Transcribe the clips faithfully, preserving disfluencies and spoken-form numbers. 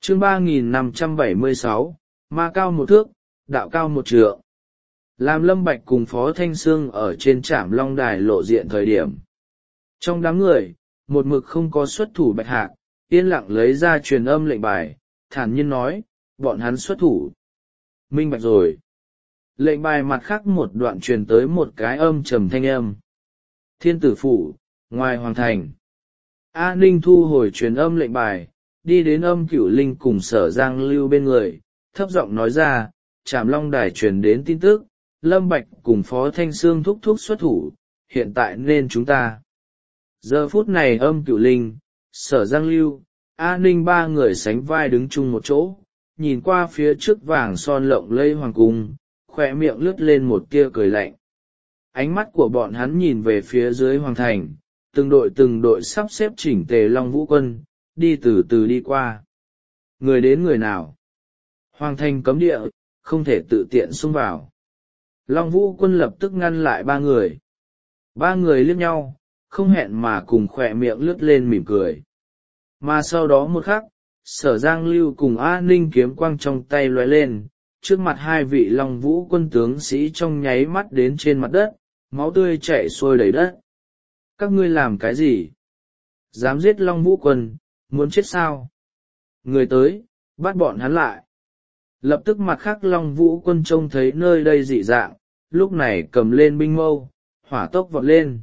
Chương ba nghìn năm trăm bảy mươi sáu, ma cao một thước, đạo cao một trượng. Làm Lâm Bạch cùng Phó Thanh Sương ở trên Trảm Long Đài lộ diện thời điểm. Trong đám người, một mực không có xuất thủ Bạch Hạc, yên lặng lấy ra truyền âm lệnh bài, thản nhiên nói, bọn hắn xuất thủ. Minh bạch rồi. Lệnh bài mặt khác một đoạn truyền tới một cái âm trầm thanh âm. Thiên tử phủ, ngoài hoàng thành. A Ninh thu hồi truyền âm lệnh bài, đi đến âm Cửu Linh cùng Sở Giang Lưu bên người, thấp giọng nói ra, Trảm Long Đài truyền đến tin tức, Lâm Bạch cùng Phó Thanh Sương thúc thúc xuất thủ, hiện tại nên chúng ta. Giờ phút này âm Cửu Linh, Sở Giang Lưu, A Ninh ba người sánh vai đứng chung một chỗ, nhìn qua phía trước vàng son lộng lẫy hoàng cung, khỏe miệng lướt lên một tia cười lạnh. Ánh mắt của bọn hắn nhìn về phía dưới hoàng thành, từng đội từng đội sắp xếp chỉnh tề Long Vũ quân, đi từ từ đi qua. Người đến người nào? Hoàng thành cấm địa, không thể tự tiện xông vào. Long Vũ quân lập tức ngăn lại ba người. Ba người liếc nhau, không hẹn mà cùng khỏe miệng lướt lên mỉm cười. Mà sau đó một khắc, Sở Giang Lưu cùng A Ninh kiếm quang trong tay lóe lên, trước mặt hai vị Long Vũ quân tướng sĩ trong nháy mắt đến trên mặt đất, máu tươi chảy xuôi đầy đất. Các ngươi làm cái gì? Dám giết Long Vũ quân, muốn chết sao? Người tới, bắt bọn hắn lại. Lập tức mặt khác Long Vũ quân trông thấy nơi đây dị dạng, lúc này cầm lên binh mâu, hỏa tốc vọt lên.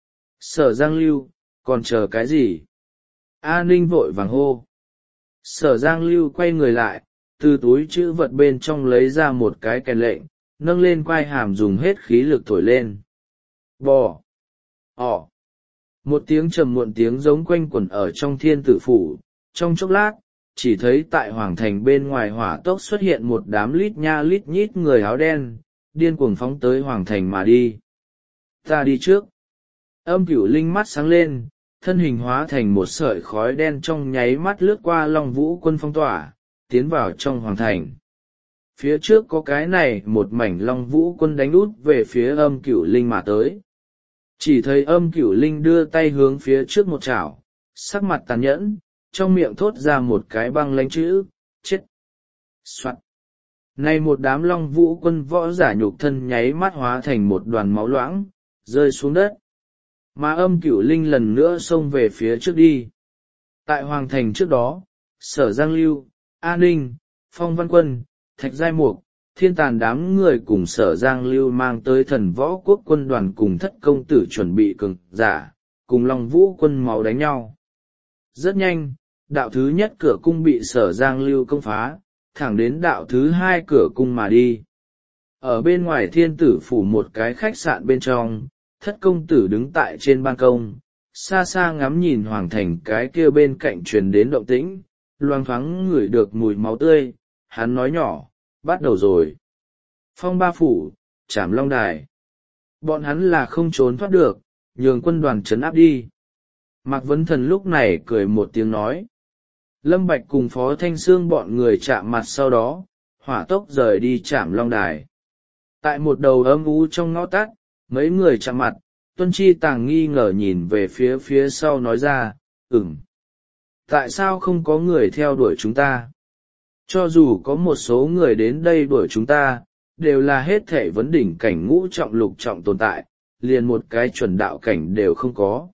Sở Giang Lưu, còn chờ cái gì? A Ninh vội vàng hô. Sở Giang Lưu quay người lại, từ túi chữ vật bên trong lấy ra một cái kèn lệnh, nâng lên quai hàm dùng hết khí lực thổi lên. Bò! Ỏ! Một tiếng trầm muộn tiếng giống quanh quẩn ở trong thiên tử phủ, trong chốc lát, chỉ thấy tại hoàng thành bên ngoài hỏa tốc xuất hiện một đám lít nha lít nhít người áo đen, điên cuồng phóng tới hoàng thành mà đi. Ta đi trước. Âm Cửu Linh mắt sáng lên, thân hình hóa thành một sợi khói đen trong nháy mắt lướt qua Long Vũ quân phong tỏa, tiến vào trong hoàng thành. Phía trước có cái này một mảnh Long Vũ quân đánh út về phía Âm Cửu Linh mà tới. Chỉ thấy Âm Cửu Linh đưa tay hướng phía trước một chảo, sắc mặt tàn nhẫn, trong miệng thốt ra một cái băng lãnh chữ, chết. Soạn. Này một đám Long Vũ quân võ giả nhục thân nháy mắt hóa thành một đoàn máu loãng, rơi xuống đất. Mà Âm Cửu Linh lần nữa xông về phía trước đi. Tại hoàng thành trước đó, Sở Giang Lưu, A Ninh, Phong Văn Quân, Thạch Giai Mục, Thiên Tàn đám người cùng Sở Giang Lưu mang tới thần võ quốc quân đoàn cùng thất công tử chuẩn bị cường giả, cùng Long Vũ quân máu đánh nhau. Rất nhanh, đạo thứ nhất cửa cung bị Sở Giang Lưu công phá, thẳng đến đạo thứ hai cửa cung mà đi. Ở bên ngoài thiên tử phủ một cái khách sạn bên trong, thất công tử đứng tại trên ban công, xa xa ngắm nhìn hoàng thành cái kia bên cạnh truyền đến động tĩnh, loang thoáng ngửi được mùi máu tươi, hắn nói nhỏ, bắt đầu rồi. Phong ba phủ, Trảm Long Đài. Bọn hắn là không trốn thoát được, nhường quân đoàn trấn áp đi. Mạc Vấn Thần lúc này cười một tiếng nói. Lâm Bạch cùng Phó Thanh Sương bọn người chạm mặt sau đó, hỏa tốc rời đi Trảm Long Đài. Tại một đầu âm u trong ngõ tắt, mấy người chạm mặt, Tuân Chi Tàng nghi ngờ nhìn về phía phía sau nói ra, ừm. Tại sao không có người theo đuổi chúng ta? Cho dù có một số người đến đây đuổi chúng ta, đều là hết thể vấn đỉnh cảnh ngũ trọng lục trọng tồn tại, liền một cái chuẩn đạo cảnh đều không có.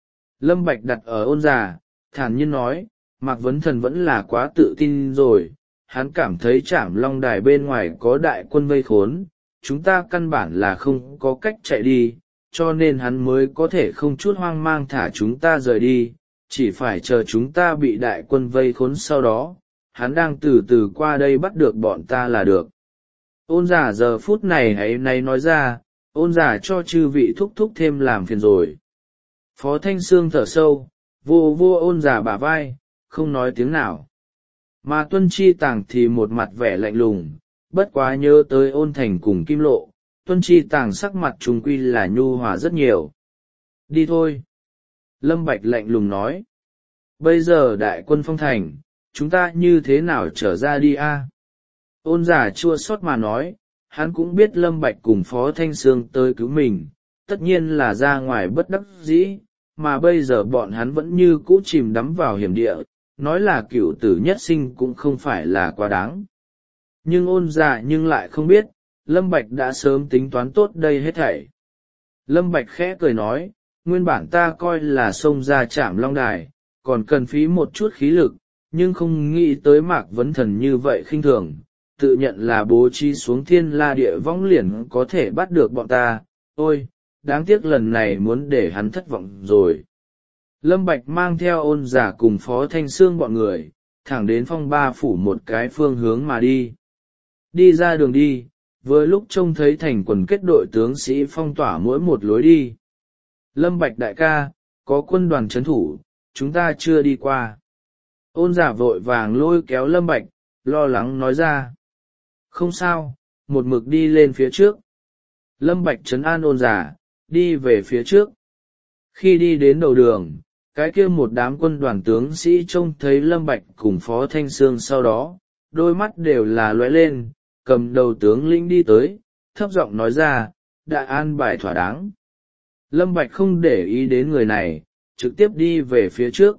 Lâm Bạch đặt ở ôn già, thản nhiên nói, Mạc Vấn Thần vẫn là quá tự tin rồi, hắn cảm thấy Trảm Long Đài bên ngoài có đại quân vây khốn, chúng ta căn bản là không có cách chạy đi, cho nên hắn mới có thể không chút hoang mang thả chúng ta rời đi, chỉ phải chờ chúng ta bị đại quân vây khốn sau đó, hắn đang từ từ qua đây bắt được bọn ta là được. Ôn giả giờ phút này hãy nay nói ra, ôn giả cho chư vị thúc thúc thêm làm phiền rồi. Phó Thanh Sương thở sâu, vô vô ôn giả bả vai, không nói tiếng nào. Mà Tuân Chi Tàng thì một mặt vẻ lạnh lùng, bất quá nhớ tới ôn thành cùng Kim Lộ, Tuân Chi Tàng sắc mặt trùng quy là nhu hòa rất nhiều. Đi thôi. Lâm Bạch lạnh lùng nói. Bây giờ đại quân phong thành, chúng ta như thế nào trở ra đi a? Ôn giả chua xót mà nói, hắn cũng biết Lâm Bạch cùng Phó Thanh Sương tới cứu mình, tất nhiên là ra ngoài bất đắc dĩ, mà bây giờ bọn hắn vẫn như cũ chìm đắm vào hiểm địa, nói là cửu tử nhất sinh cũng không phải là quá đáng. Nhưng ôn dạ nhưng lại không biết, Lâm Bạch đã sớm tính toán tốt đây hết thảy. Lâm Bạch khẽ cười nói, nguyên bản ta coi là xông ra Trảm Long Đài, còn cần phí một chút khí lực, nhưng không nghĩ tới Mạc Vấn Thần như vậy khinh thường, tự nhận là bố trí xuống thiên la địa võng liền có thể bắt được bọn ta, ôi, đáng tiếc lần này muốn để hắn thất vọng rồi. Lâm Bạch mang theo ôn giả cùng Phó Thanh Sương bọn người, thẳng đến phong ba phủ một cái phương hướng mà đi. Đi ra đường đi, vừa lúc trông thấy thành quần kết đội tướng sĩ phong tỏa mỗi một lối đi. Lâm Bạch đại ca, có quân đoàn trấn thủ, chúng ta chưa đi qua. Ôn giả vội vàng lôi kéo Lâm Bạch, lo lắng nói ra. Không sao, một mực đi lên phía trước. Lâm Bạch trấn an ôn giả, đi về phía trước. Khi đi đến đầu đường, cái kia một đám quân đoàn tướng sĩ trông thấy Lâm Bạch cùng Phó Thanh Sương sau đó, đôi mắt đều là lóe lên, cầm đầu tướng lĩnh đi tới, thấp giọng nói ra, đã an bài thỏa đáng. Lâm Bạch không để ý đến người này, trực tiếp đi về phía trước.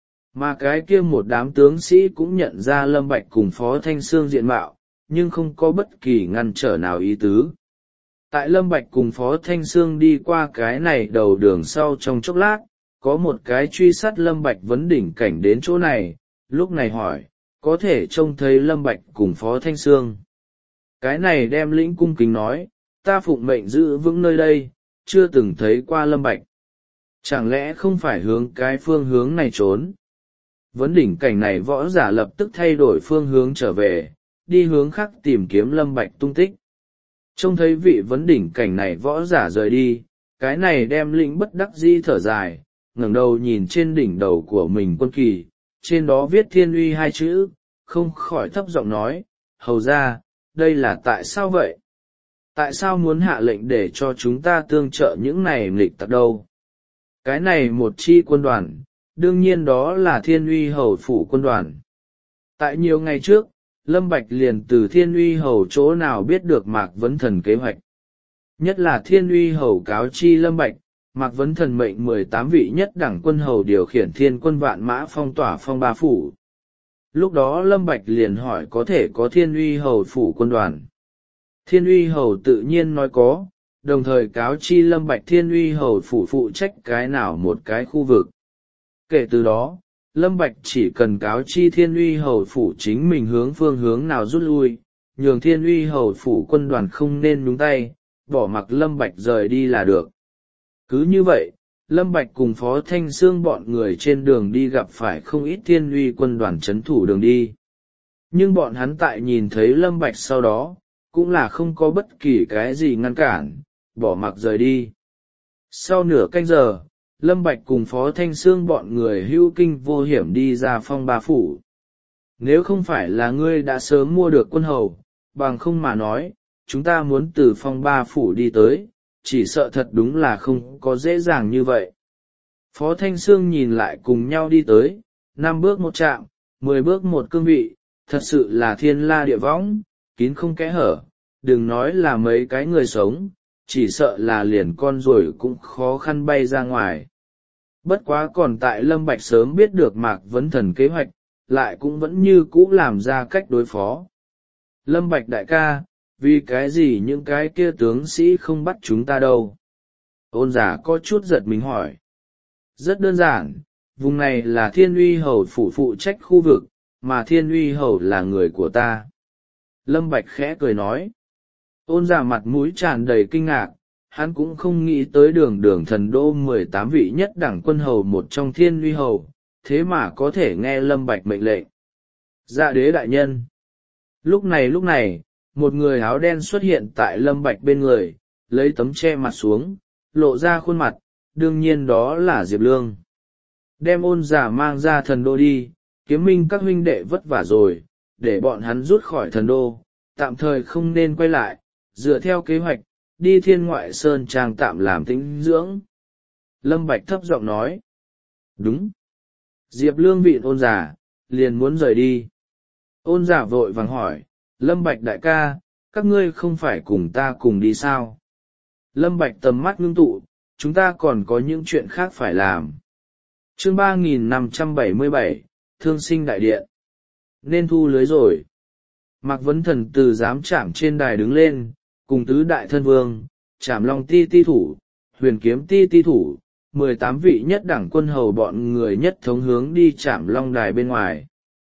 Mà cái kia một đám tướng sĩ cũng nhận ra Lâm Bạch cùng Phó Thanh Sương diện mạo, nhưng không có bất kỳ ngăn trở nào ý tứ. Tại Lâm Bạch cùng Phó Thanh Sương đi qua cái này đầu đường sau trong chốc lát, có một cái truy sát Lâm Bạch vấn đỉnh cảnh đến chỗ này, lúc này hỏi, có thể trông thấy Lâm Bạch cùng Phó Thanh Sương. Cái này đem lĩnh cung kính nói, ta phụng mệnh giữ vững nơi đây, chưa từng thấy qua Lâm Bạch. Chẳng lẽ không phải hướng cái phương hướng này trốn? Vấn đỉnh cảnh này võ giả lập tức thay đổi phương hướng trở về, đi hướng khác tìm kiếm Lâm Bạch tung tích. Trông thấy vị vấn đỉnh cảnh này võ giả rời đi, cái này đem lĩnh bất đắc dĩ thở dài, ngẩng đầu nhìn trên đỉnh đầu của mình quân kỳ, trên đó viết thiên uy hai chữ, không khỏi thấp giọng nói, hầu ra, đây là tại sao vậy? Tại sao muốn hạ lệnh để cho chúng ta tương trợ những này nghịch tặc đâu? Cái này một chi quân đoàn, đương nhiên đó là thiên uy hầu phủ quân đoàn. Tại nhiều ngày trước, Lâm Bạch liền từ thiên uy hầu chỗ nào biết được Mạc Vấn Thần kế hoạch. Nhất là thiên uy hầu cáo chi Lâm Bạch, Mạc Vấn Thần mệnh mười tám vị nhất đẳng quân hầu điều khiển thiên quân vạn mã phong tỏa phong ba phủ. Lúc đó Lâm Bạch liền hỏi có thể có thiên uy hầu phủ quân đoàn. Thiên uy hầu tự nhiên nói có, đồng thời cáo chi Lâm Bạch thiên uy hầu phủ phụ trách cái nào một cái khu vực. Kể từ đó, Lâm Bạch chỉ cần cáo chi thiên uy hầu phủ chính mình hướng phương hướng nào rút lui, nhường thiên uy hầu phủ quân đoàn không nên nhúng tay, bỏ mặc Lâm Bạch rời đi là được. Cứ như vậy, Lâm Bạch cùng Phó Thanh Sương bọn người trên đường đi gặp phải không ít thiên uy quân đoàn chấn thủ đường đi. Nhưng bọn hắn tại nhìn thấy Lâm Bạch sau đó, cũng là không có bất kỳ cái gì ngăn cản, bỏ mặc rời đi. Sau nửa canh giờ, Lâm Bạch cùng Phó Thanh Sương bọn người hữu kinh vô hiểm đi ra phong ba phủ. Nếu không phải là ngươi đã sớm mua được quân hầu, bằng không mà nói, chúng ta muốn từ phong ba phủ đi tới, chỉ sợ thật đúng là không có dễ dàng như vậy. Phó Thanh Sương nhìn lại cùng nhau đi tới, năm bước một trạm, mười bước một cương vị, thật sự là thiên la địa võng, kín không kẽ hở, đừng nói là mấy cái người sống, chỉ sợ là liền con ruồi cũng khó khăn bay ra ngoài. Bất quá còn tại Lâm Bạch sớm biết được Mạc Vấn Thần kế hoạch, lại cũng vẫn như cũ làm ra cách đối phó. Lâm Bạch đại ca, vì cái gì những cái kia tướng sĩ không bắt chúng ta đâu? Ôn giả có chút giật mình hỏi. Rất đơn giản, vùng này là thiên uy hầu phủ phụ trách khu vực, mà thiên uy hầu là người của ta. Lâm Bạch khẽ cười nói. Ôn giả mặt mũi tràn đầy kinh ngạc, hắn cũng không nghĩ tới đường đường thần đô mười tám vị nhất đẳng quân hầu một trong thiên uy hầu, thế mà có thể nghe Lâm Bạch mệnh lệnh. Dạ đế đại nhân. Lúc này lúc này, một người áo đen xuất hiện tại Lâm Bạch bên người, lấy tấm che mặt xuống, lộ ra khuôn mặt, đương nhiên đó là Diệp Lương. Đem ôn giả mang ra thần đô đi, Kiếm Minh các huynh đệ vất vả rồi, để bọn hắn rút khỏi thần đô, tạm thời không nên quay lại, dựa theo kế hoạch, đi thiên ngoại sơn trang tạm làm tĩnh dưỡng. Lâm Bạch thấp giọng nói. Đúng. Diệp Lương vịn ôn giả, liền muốn rời đi. Ôn giả vội vàng hỏi, Lâm Bạch đại ca, các ngươi không phải cùng ta cùng đi sao? Lâm Bạch tầm mắt ngưng tụ, chúng ta còn có những chuyện khác phải làm. Chương ba nghìn năm trăm bảy mươi bảy, thương sinh đại điện. Nên thu lưới rồi. Mạc Vấn Thần từ giám trảm trên đài đứng lên, cùng tứ đại thân vương, trảm long ti ti thủ, huyền kiếm ti ti thủ, mười tám vị nhất đẳng quân hầu bọn người nhất thống hướng đi trảm long đài bên ngoài.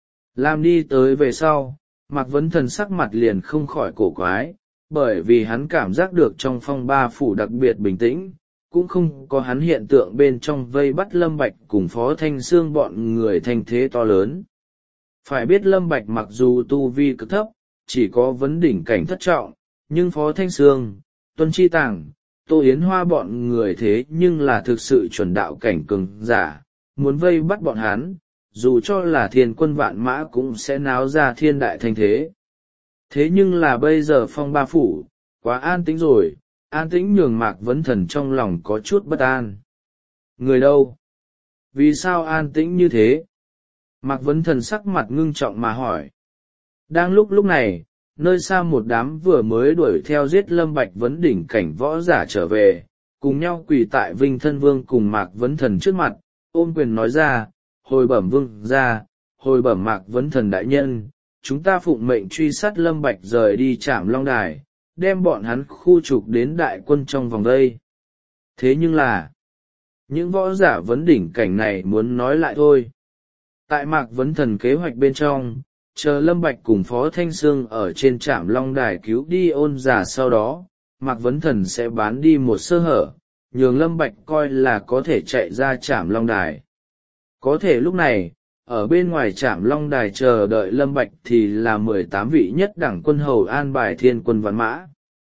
Làm đi tới về sau, Mạc Vấn Thần sắc mặt liền không khỏi cổ quái, bởi vì hắn cảm giác được trong phong ba phủ đặc biệt bình tĩnh, cũng không có hắn hiện tượng bên trong vây bắt Lâm Bạch cùng Phó Thanh Sương bọn người thanh thế to lớn. Phải biết Lâm Bạch mặc dù tu vi cực thấp, chỉ có vấn đỉnh cảnh thất trọng, nhưng Phó Thanh Sương, Tuân Chi Tàng, Tô Yến Hoa bọn người thế nhưng là thực sự chuẩn đạo cảnh cường giả, muốn vây bắt bọn hắn, dù cho là thiên quân vạn mã cũng sẽ náo ra thiên đại thanh thế. Thế nhưng là bây giờ phong ba phủ, quá an tĩnh rồi, an tĩnh nhường Mạc Vấn Thần trong lòng có chút bất an. Người đâu? Vì sao an tĩnh như thế? Mạc Vấn Thần sắc mặt ngưng trọng mà hỏi. Đang lúc lúc này, nơi xa một đám vừa mới đuổi theo giết Lâm Bạch vấn đỉnh cảnh võ giả trở về, cùng nhau quỳ tại Vinh Thân Vương cùng Mạc Vấn Thần trước mặt, ôm quyền nói ra, hồi bẩm vương ra, hồi bẩm Mạc Vấn Thần đại nhân, chúng ta phụng mệnh truy sát Lâm Bạch rời đi Trảm Long Đài, đem bọn hắn khu trục đến đại quân trong vòng đây. Thế nhưng là, những võ giả vấn đỉnh cảnh này muốn nói lại thôi. Tại Mạc Vấn Thần kế hoạch bên trong, chờ Lâm Bạch cùng Phó Thanh Sương ở trên Trảm Long Đài cứu đi ôn giả sau đó, Mạc Vấn Thần sẽ bán đi một sơ hở, nhường Lâm Bạch coi là có thể chạy ra Trảm Long Đài. Có thể lúc này, ở bên ngoài Trảm Long Đài chờ đợi Lâm Bạch thì là mười tám vị nhất đẳng quân hầu an bài thiên quân vạn mã.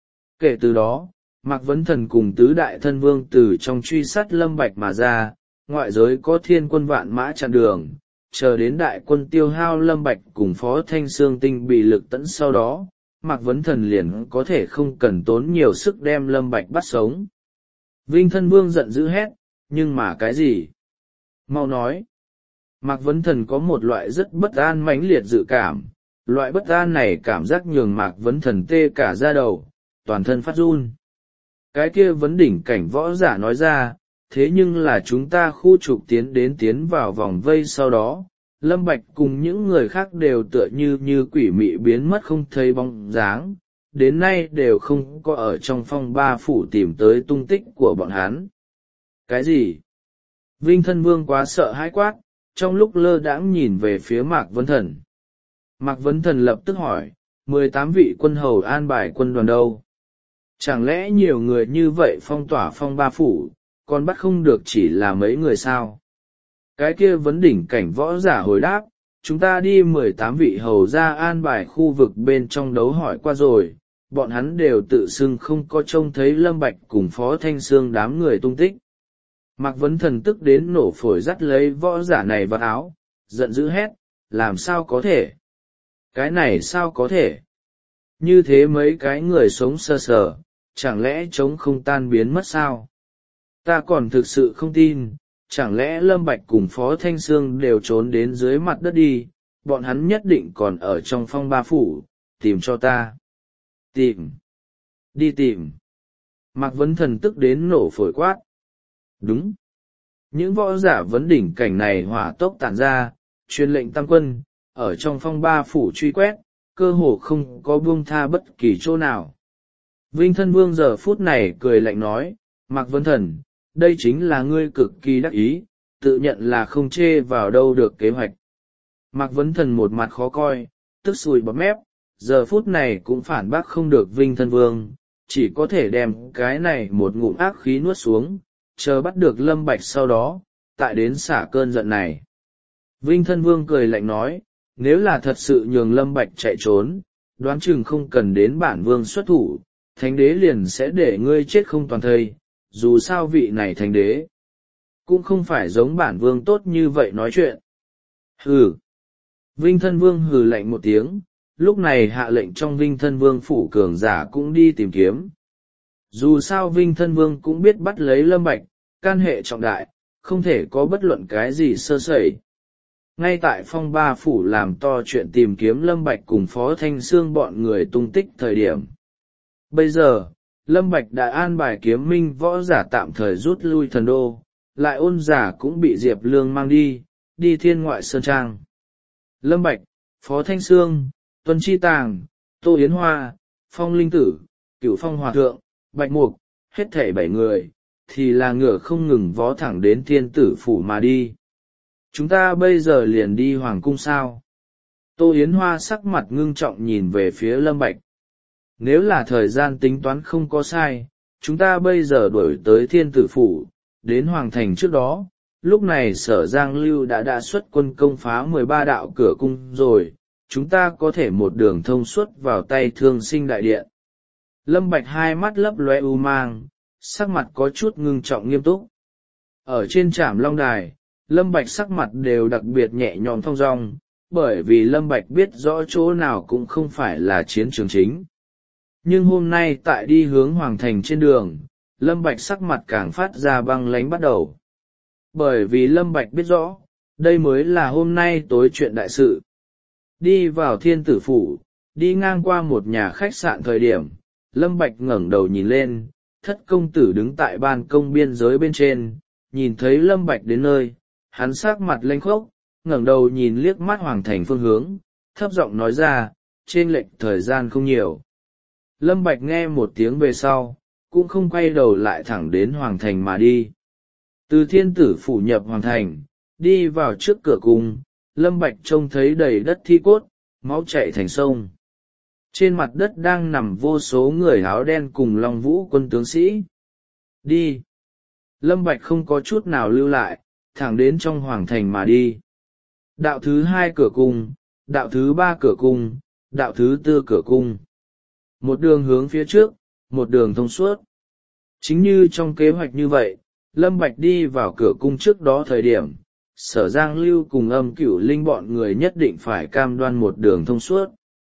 Kể từ đó, Mạc Vấn Thần cùng tứ đại thân vương từ trong truy sát Lâm Bạch mà ra, ngoại giới có thiên quân vạn mã chặn đường, chờ đến đại quân tiêu hao Lâm Bạch cùng Phó Thanh Sương tinh bị lực tẫn sau đó, Mạc Vấn Thần liền có thể không cần tốn nhiều sức đem Lâm Bạch bắt sống. Vinh Thân Vương giận dữ hét, nhưng mà cái gì? Mau nói. Mạc Vấn Thần có một loại rất bất an mãnh liệt dự cảm, loại bất an này cảm giác nhường Mạc Vấn Thần tê cả da đầu, toàn thân phát run. Cái kia vấn đỉnh cảnh võ giả nói ra, thế nhưng là chúng ta khu trục tiến đến tiến vào vòng vây sau đó, Lâm Bạch cùng những người khác đều tựa như như quỷ mị biến mất không thấy bóng dáng, đến nay đều không có ở trong phong ba phủ tìm tới tung tích của bọn hắn. Cái gì? Vinh Thân Vương quá sợ hãi quát, trong lúc lơ đãng nhìn về phía Mạc Vấn Thần. Mạc Vấn Thần lập tức hỏi, mười tám vị quân hầu an bài quân đoàn đâu? Chẳng lẽ nhiều người như vậy phong tỏa phong ba phủ, còn bắt không được chỉ là mấy người sao? Cái kia vấn đỉnh cảnh võ giả hồi đáp, chúng ta đi mười tám vị hầu ra an bài khu vực bên trong đấu hỏi qua rồi, bọn hắn đều tự xưng không có trông thấy Lâm Bạch cùng Phó Thanh Sương đám người tung tích. Mạc Vấn Thần tức đến nổ phổi dắt lấy võ giả này vào áo, giận dữ hét, làm sao có thể? Cái này sao có thể? Như thế mấy cái người sống sơ sờ, chẳng lẽ trống không tan biến mất sao? Ta còn thực sự không tin, chẳng lẽ Lâm Bạch cùng Phó Thanh Sương đều trốn đến dưới mặt đất đi, bọn hắn nhất định còn ở trong phong ba phủ, tìm cho ta. Tìm. Đi tìm. Mạc Vấn Thần tức đến nổ phổi quát. Đúng. Những võ giả vấn đỉnh cảnh này hỏa tốc tản ra, truyền lệnh tam quân, ở trong phong ba phủ truy quét, cơ hồ không có buông tha bất kỳ chỗ nào. Vinh Thân Vương giờ phút này cười lạnh nói, Mạc Vấn Thần, đây chính là ngươi cực kỳ đắc ý, tự nhận là không chê vào đâu được kế hoạch. Mạc Vấn Thần một mặt khó coi, tức sùi bọt mép, giờ phút này cũng phản bác không được Vinh Thân Vương, chỉ có thể đem cái này một ngụm ác khí nuốt xuống, chờ bắt được Lâm Bạch sau đó, tại đến xả cơn giận này. Vinh Thân Vương cười lạnh nói, nếu là thật sự nhường Lâm Bạch chạy trốn, đoán chừng không cần đến bản vương xuất thủ, thánh đế liền sẽ để ngươi chết không toàn thây, dù sao vị này thánh đế cũng không phải giống bản vương tốt như vậy nói chuyện. Hừ. Vinh Thân Vương hừ lạnh một tiếng, lúc này hạ lệnh trong Vinh Thân Vương phủ cường giả cũng đi tìm kiếm. Dù sao Vinh Thân Vương cũng biết bắt lấy Lâm Bạch, can hệ trọng đại, không thể có bất luận cái gì sơ sẩy. Ngay tại phong ba phủ làm to chuyện tìm kiếm Lâm Bạch cùng Phó Thanh Sương bọn người tung tích thời điểm. Bây giờ, Lâm Bạch đã an bài kiếm minh võ giả tạm thời rút lui thần đô, lại ôn giả cũng bị Diệp Lương mang đi, đi thiên ngoại sơn trang. Lâm Bạch, Phó Thanh Sương, Tuân Chi Tàng, Tô Yến Hoa, Phong Linh Tử, Cửu Phong Hòa Thượng, Bạch Mục, hết thảy bảy người, thì là ngựa không ngừng vó thẳng đến thiên tử phủ mà đi. Chúng ta bây giờ liền đi hoàng cung sao? Tô Yến Hoa sắc mặt ngưng trọng nhìn về phía Lâm Bạch. Nếu là thời gian tính toán không có sai, chúng ta bây giờ đuổi tới thiên tử phủ, đến hoàng thành trước đó. Lúc này Sở Giang Lưu đã đã xuất quân công phá mười ba đạo cửa cung rồi, chúng ta có thể một đường thông suốt vào tay Thương Sinh đại điện. Lâm Bạch hai mắt lấp lóe u mang, sắc mặt có chút ngưng trọng nghiêm túc. Ở trên Trảm Long Đài, Lâm Bạch sắc mặt đều đặc biệt nhẹ nhõm thong dong, bởi vì Lâm Bạch biết rõ chỗ nào cũng không phải là chiến trường chính. Nhưng hôm nay tại đi hướng hoàng thành trên đường, Lâm Bạch sắc mặt càng phát ra băng lãnh bắt đầu. Bởi vì Lâm Bạch biết rõ, đây mới là hôm nay tối chuyện đại sự. Đi vào thiên tử phủ, đi ngang qua một nhà khách sạn thời điểm, Lâm Bạch ngẩng đầu nhìn lên, thất công tử đứng tại ban công biên giới bên trên, nhìn thấy Lâm Bạch đến nơi, hắn sắc mặt lênh khốc, ngẩng đầu nhìn liếc mắt hoàng thành phương hướng, thấp giọng nói ra, trên lệch thời gian không nhiều. Lâm Bạch nghe một tiếng về sau, cũng không quay đầu lại thẳng đến hoàng thành mà đi. Từ thiên tử phủ nhập hoàng thành, đi vào trước cửa cung, Lâm Bạch trông thấy đầy đất thi cốt, máu chảy thành sông. Trên mặt đất đang nằm vô số người áo đen cùng Long Vũ quân tướng sĩ. Đi! Lâm Bạch không có chút nào lưu lại, thẳng đến trong hoàng thành mà đi. Đạo thứ hai cửa cung, đạo thứ ba cửa cung, đạo thứ tư cửa cung. Một đường hướng phía trước, một đường thông suốt. Chính như trong kế hoạch như vậy, Lâm Bạch đi vào cửa cung trước đó thời điểm, Sở Giang Lưu cùng Âm Cửu Linh bọn người nhất định phải cam đoan một đường thông suốt.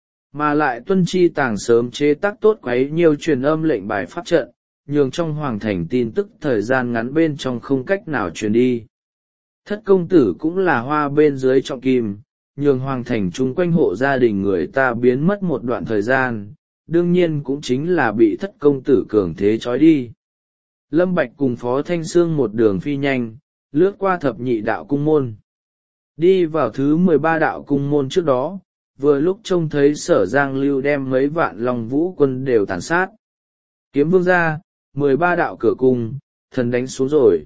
Mà lại Tuân Chi Tàng sớm chế tác tốt quấy nhiều truyền âm lệnh bài pháp trận, nhường trong hoàng thành tin tức thời gian ngắn bên trong không cách nào truyền đi. Thất công tử cũng là hoa bên dưới trọng kim, nhường hoàng thành chung quanh hộ gia đình người ta biến mất một đoạn thời gian, đương nhiên cũng chính là bị thất công tử cường thế trói đi. Lâm Bạch cùng Phó Thanh Sương một đường phi nhanh, lướt qua thập nhị đạo cung môn. Đi vào thứ mười ba đạo cung môn trước đó, vừa lúc trông thấy Sở Giang Lưu đem mấy vạn Long Vũ quân đều tàn sát. Kiếm vương ra, mười ba đạo cửa cung, thần đánh xuống rồi.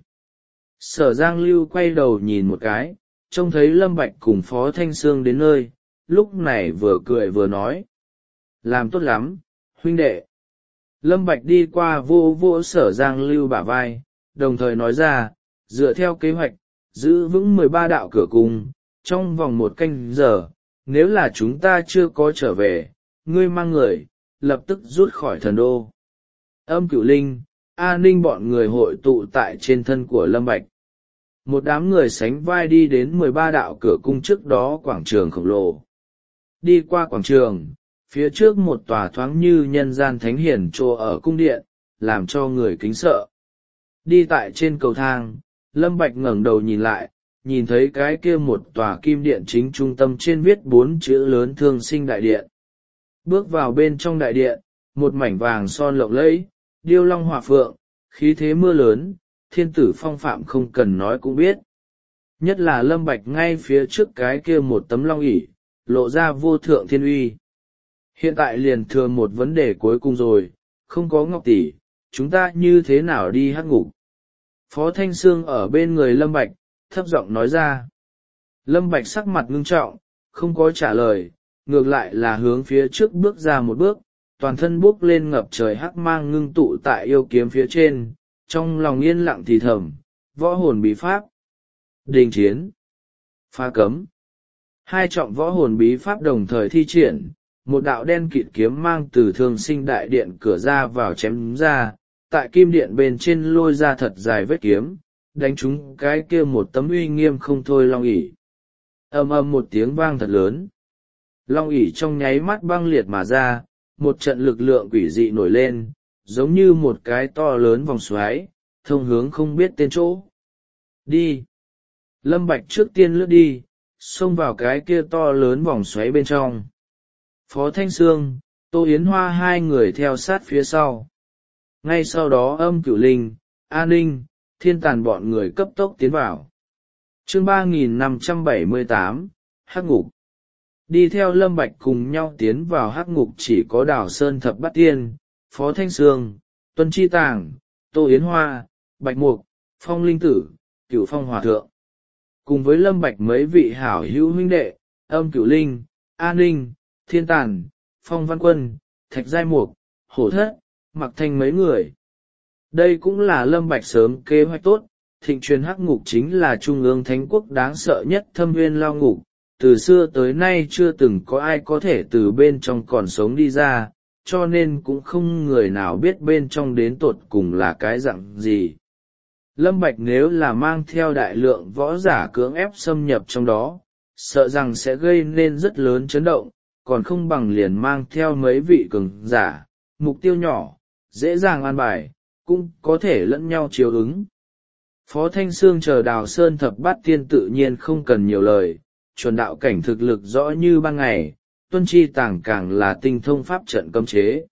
Sở Giang Lưu quay đầu nhìn một cái, trông thấy Lâm Bạch cùng Phó Thanh Sương đến nơi, lúc này vừa cười vừa nói. Làm tốt lắm, huynh đệ. Lâm Bạch đi qua vô vô Sở Giang Lưu bả vai, đồng thời nói ra, dựa theo kế hoạch, giữ vững mười ba đạo cửa cung, trong vòng một canh giờ, nếu là chúng ta chưa có trở về, ngươi mang người, lập tức rút khỏi thần đô. Âm Cửu Linh, A Ninh bọn người hội tụ tại trên thân của Lâm Bạch. Một đám người sánh vai đi đến mười ba đạo cửa cung trước đó quảng trường khổng lồ. Đi qua quảng trường, phía trước một tòa thoáng như nhân gian thánh hiển trô ở cung điện, làm cho người kính sợ. Đi tại trên cầu thang, Lâm Bạch ngẩng đầu nhìn lại, nhìn thấy cái kia một tòa kim điện chính trung tâm trên viết bốn chữ lớn Thương Sinh đại điện. Bước vào bên trong đại điện, một mảnh vàng son lộng lẫy, điêu long hỏa phượng, khí thế mưa lớn, thiên tử phong phạm không cần nói cũng biết. Nhất là Lâm Bạch ngay phía trước cái kia một tấm long ỷ, lộ ra vô thượng thiên uy. Hiện tại liền thừa một vấn đề cuối cùng rồi, không có Ngọc tỷ, chúng ta như thế nào đi hắc ngục? Phó Thanh Sương ở bên người Lâm Bạch, thấp giọng nói ra. Lâm Bạch sắc mặt ngưng trọng, không có trả lời, ngược lại là hướng phía trước bước ra một bước, toàn thân bốc lên ngập trời hắc mang ngưng tụ tại yêu kiếm phía trên, trong lòng yên lặng thì thầm, võ hồn bí pháp, đình chiến, phá cấm. Hai trọng võ hồn bí pháp đồng thời thi triển, một đạo đen kịt kiếm mang từ Thương Sinh đại điện cửa ra vào chém ra, tại kim điện bên trên lôi ra thật dài vết kiếm, đánh trúng cái kia một tấm uy nghiêm không thôi long ỷ. Ầm ầm một tiếng vang thật lớn. Long ỷ trong nháy mắt băng liệt mà ra, một trận lực lượng quỷ dị nổi lên, giống như một cái to lớn vòng xoáy, thông hướng không biết tên chỗ. Đi! Lâm Bạch trước tiên lướt đi, xông vào cái kia to lớn vòng xoáy bên trong. Phó Thanh Sương, Tô Yến Hoa hai người theo sát phía sau. Ngay sau đó Âm Cửu Linh, A Ninh, Thiên Tàn bọn người cấp tốc tiến vào. Chương ba nghìn năm trăm bảy mươi tám, Hắc ngục. Đi theo Lâm Bạch cùng nhau tiến vào hắc ngục chỉ có Đào Sơn Thập Bát Tiên, Phó Thanh Sương, Tuân Chi Tàng, Tô Yến Hoa, Bạch Mục, Phong Linh Tử, Cửu Phong Hòa Thượng. Cùng với Lâm Bạch mấy vị hảo hữu huynh đệ, Âm Cửu Linh, An Ninh, Thiên Tàn, Phong Văn Quân, Thạch Giai Mục, Hổ Thất, Mặc Thanh mấy người. Đây cũng là Lâm Bạch sớm kế hoạch tốt, thịnh truyền hắc ngục chính là trung ương thánh quốc đáng sợ nhất thâm nguyên lao ngục, từ xưa tới nay chưa từng có ai có thể từ bên trong còn sống đi ra, cho nên cũng không người nào biết bên trong đến tột cùng là cái dạng gì. Lâm Bạch nếu là mang theo đại lượng võ giả cưỡng ép xâm nhập trong đó, sợ rằng sẽ gây nên rất lớn chấn động, còn không bằng liền mang theo mấy vị cường giả, mục tiêu nhỏ, dễ dàng an bài, cũng có thể lẫn nhau chiếu ứng. Phó Thanh Sương chờ Đào Sơn Thập Bát Tiên tự nhiên không cần nhiều lời, chuẩn đạo cảnh thực lực rõ như ban ngày, Tuân Chi Tàng càng là tinh thông pháp trận cấm chế.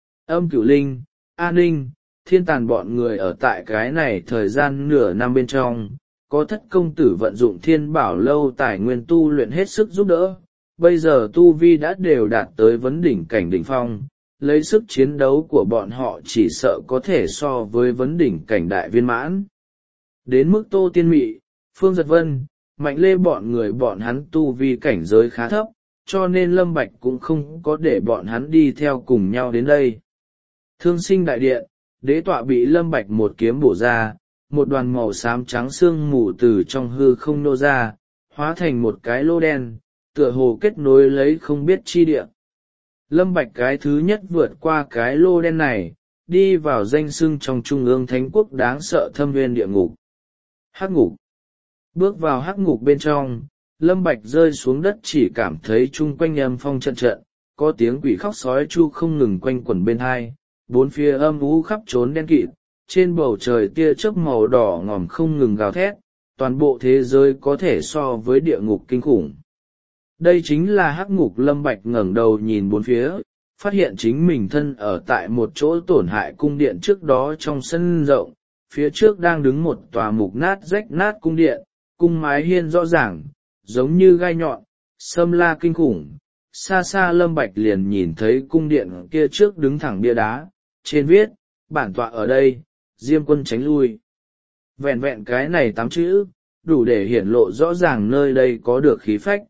Âm Cửu Linh, An Ninh, Thiên Tàn bọn người ở tại cái này thời gian nửa năm bên trong, có Thất công tử vận dụng Thiên Bảo Lâu tài nguyên tu luyện hết sức giúp đỡ, bây giờ tu vi đã đều đạt tới vấn đỉnh cảnh đỉnh phong, lấy sức chiến đấu của bọn họ chỉ sợ có thể so với vấn đỉnh cảnh đại viên mãn. Đến mức Tô Tiên Mị, Phương Giật Vân, Mạnh Lê bọn người bọn hắn tu vi cảnh giới khá thấp, cho nên Lâm Bạch cũng không có để bọn hắn đi theo cùng nhau đến đây. Thương Sinh đại điện, đế tọa bị Lâm Bạch một kiếm bổ ra, một đoàn màu xám trắng sương mù từ trong hư không nô ra, hóa thành một cái lô đen, tựa hồ kết nối lấy không biết chi địa. Lâm Bạch cái thứ nhất vượt qua cái lô đen này, đi vào danh xưng trong trung ương thánh quốc đáng sợ thâm nguyên địa ngục. Hắc ngục. Bước vào hắc ngục bên trong, Lâm Bạch rơi xuống đất chỉ cảm thấy chung quanh âm phong trận trận, có tiếng quỷ khóc sói chu không ngừng quanh quẩn bên hai, bốn phía âm u khắp trốn đen kịt, trên bầu trời tia chớp màu đỏ ngòm không ngừng gào thét, toàn bộ thế giới có thể so với địa ngục kinh khủng. Đây chính là hắc ngục. Lâm Bạch ngẩng đầu nhìn bốn phía, phát hiện chính mình thân ở tại một chỗ tổn hại cung điện trước đó trong sân rộng, phía trước đang đứng một tòa mục nát rách nát cung điện, cung mái hiên rõ ràng, giống như gai nhọn, xâm la kinh khủng. Xa xa Lâm Bạch liền nhìn thấy cung điện kia trước đứng thẳng bia đá, trên viết, bản tọa ở đây, Diêm Quân tránh lui. Vẹn vẹn cái này tám chữ, đủ để hiển lộ rõ ràng nơi đây có được khí phách.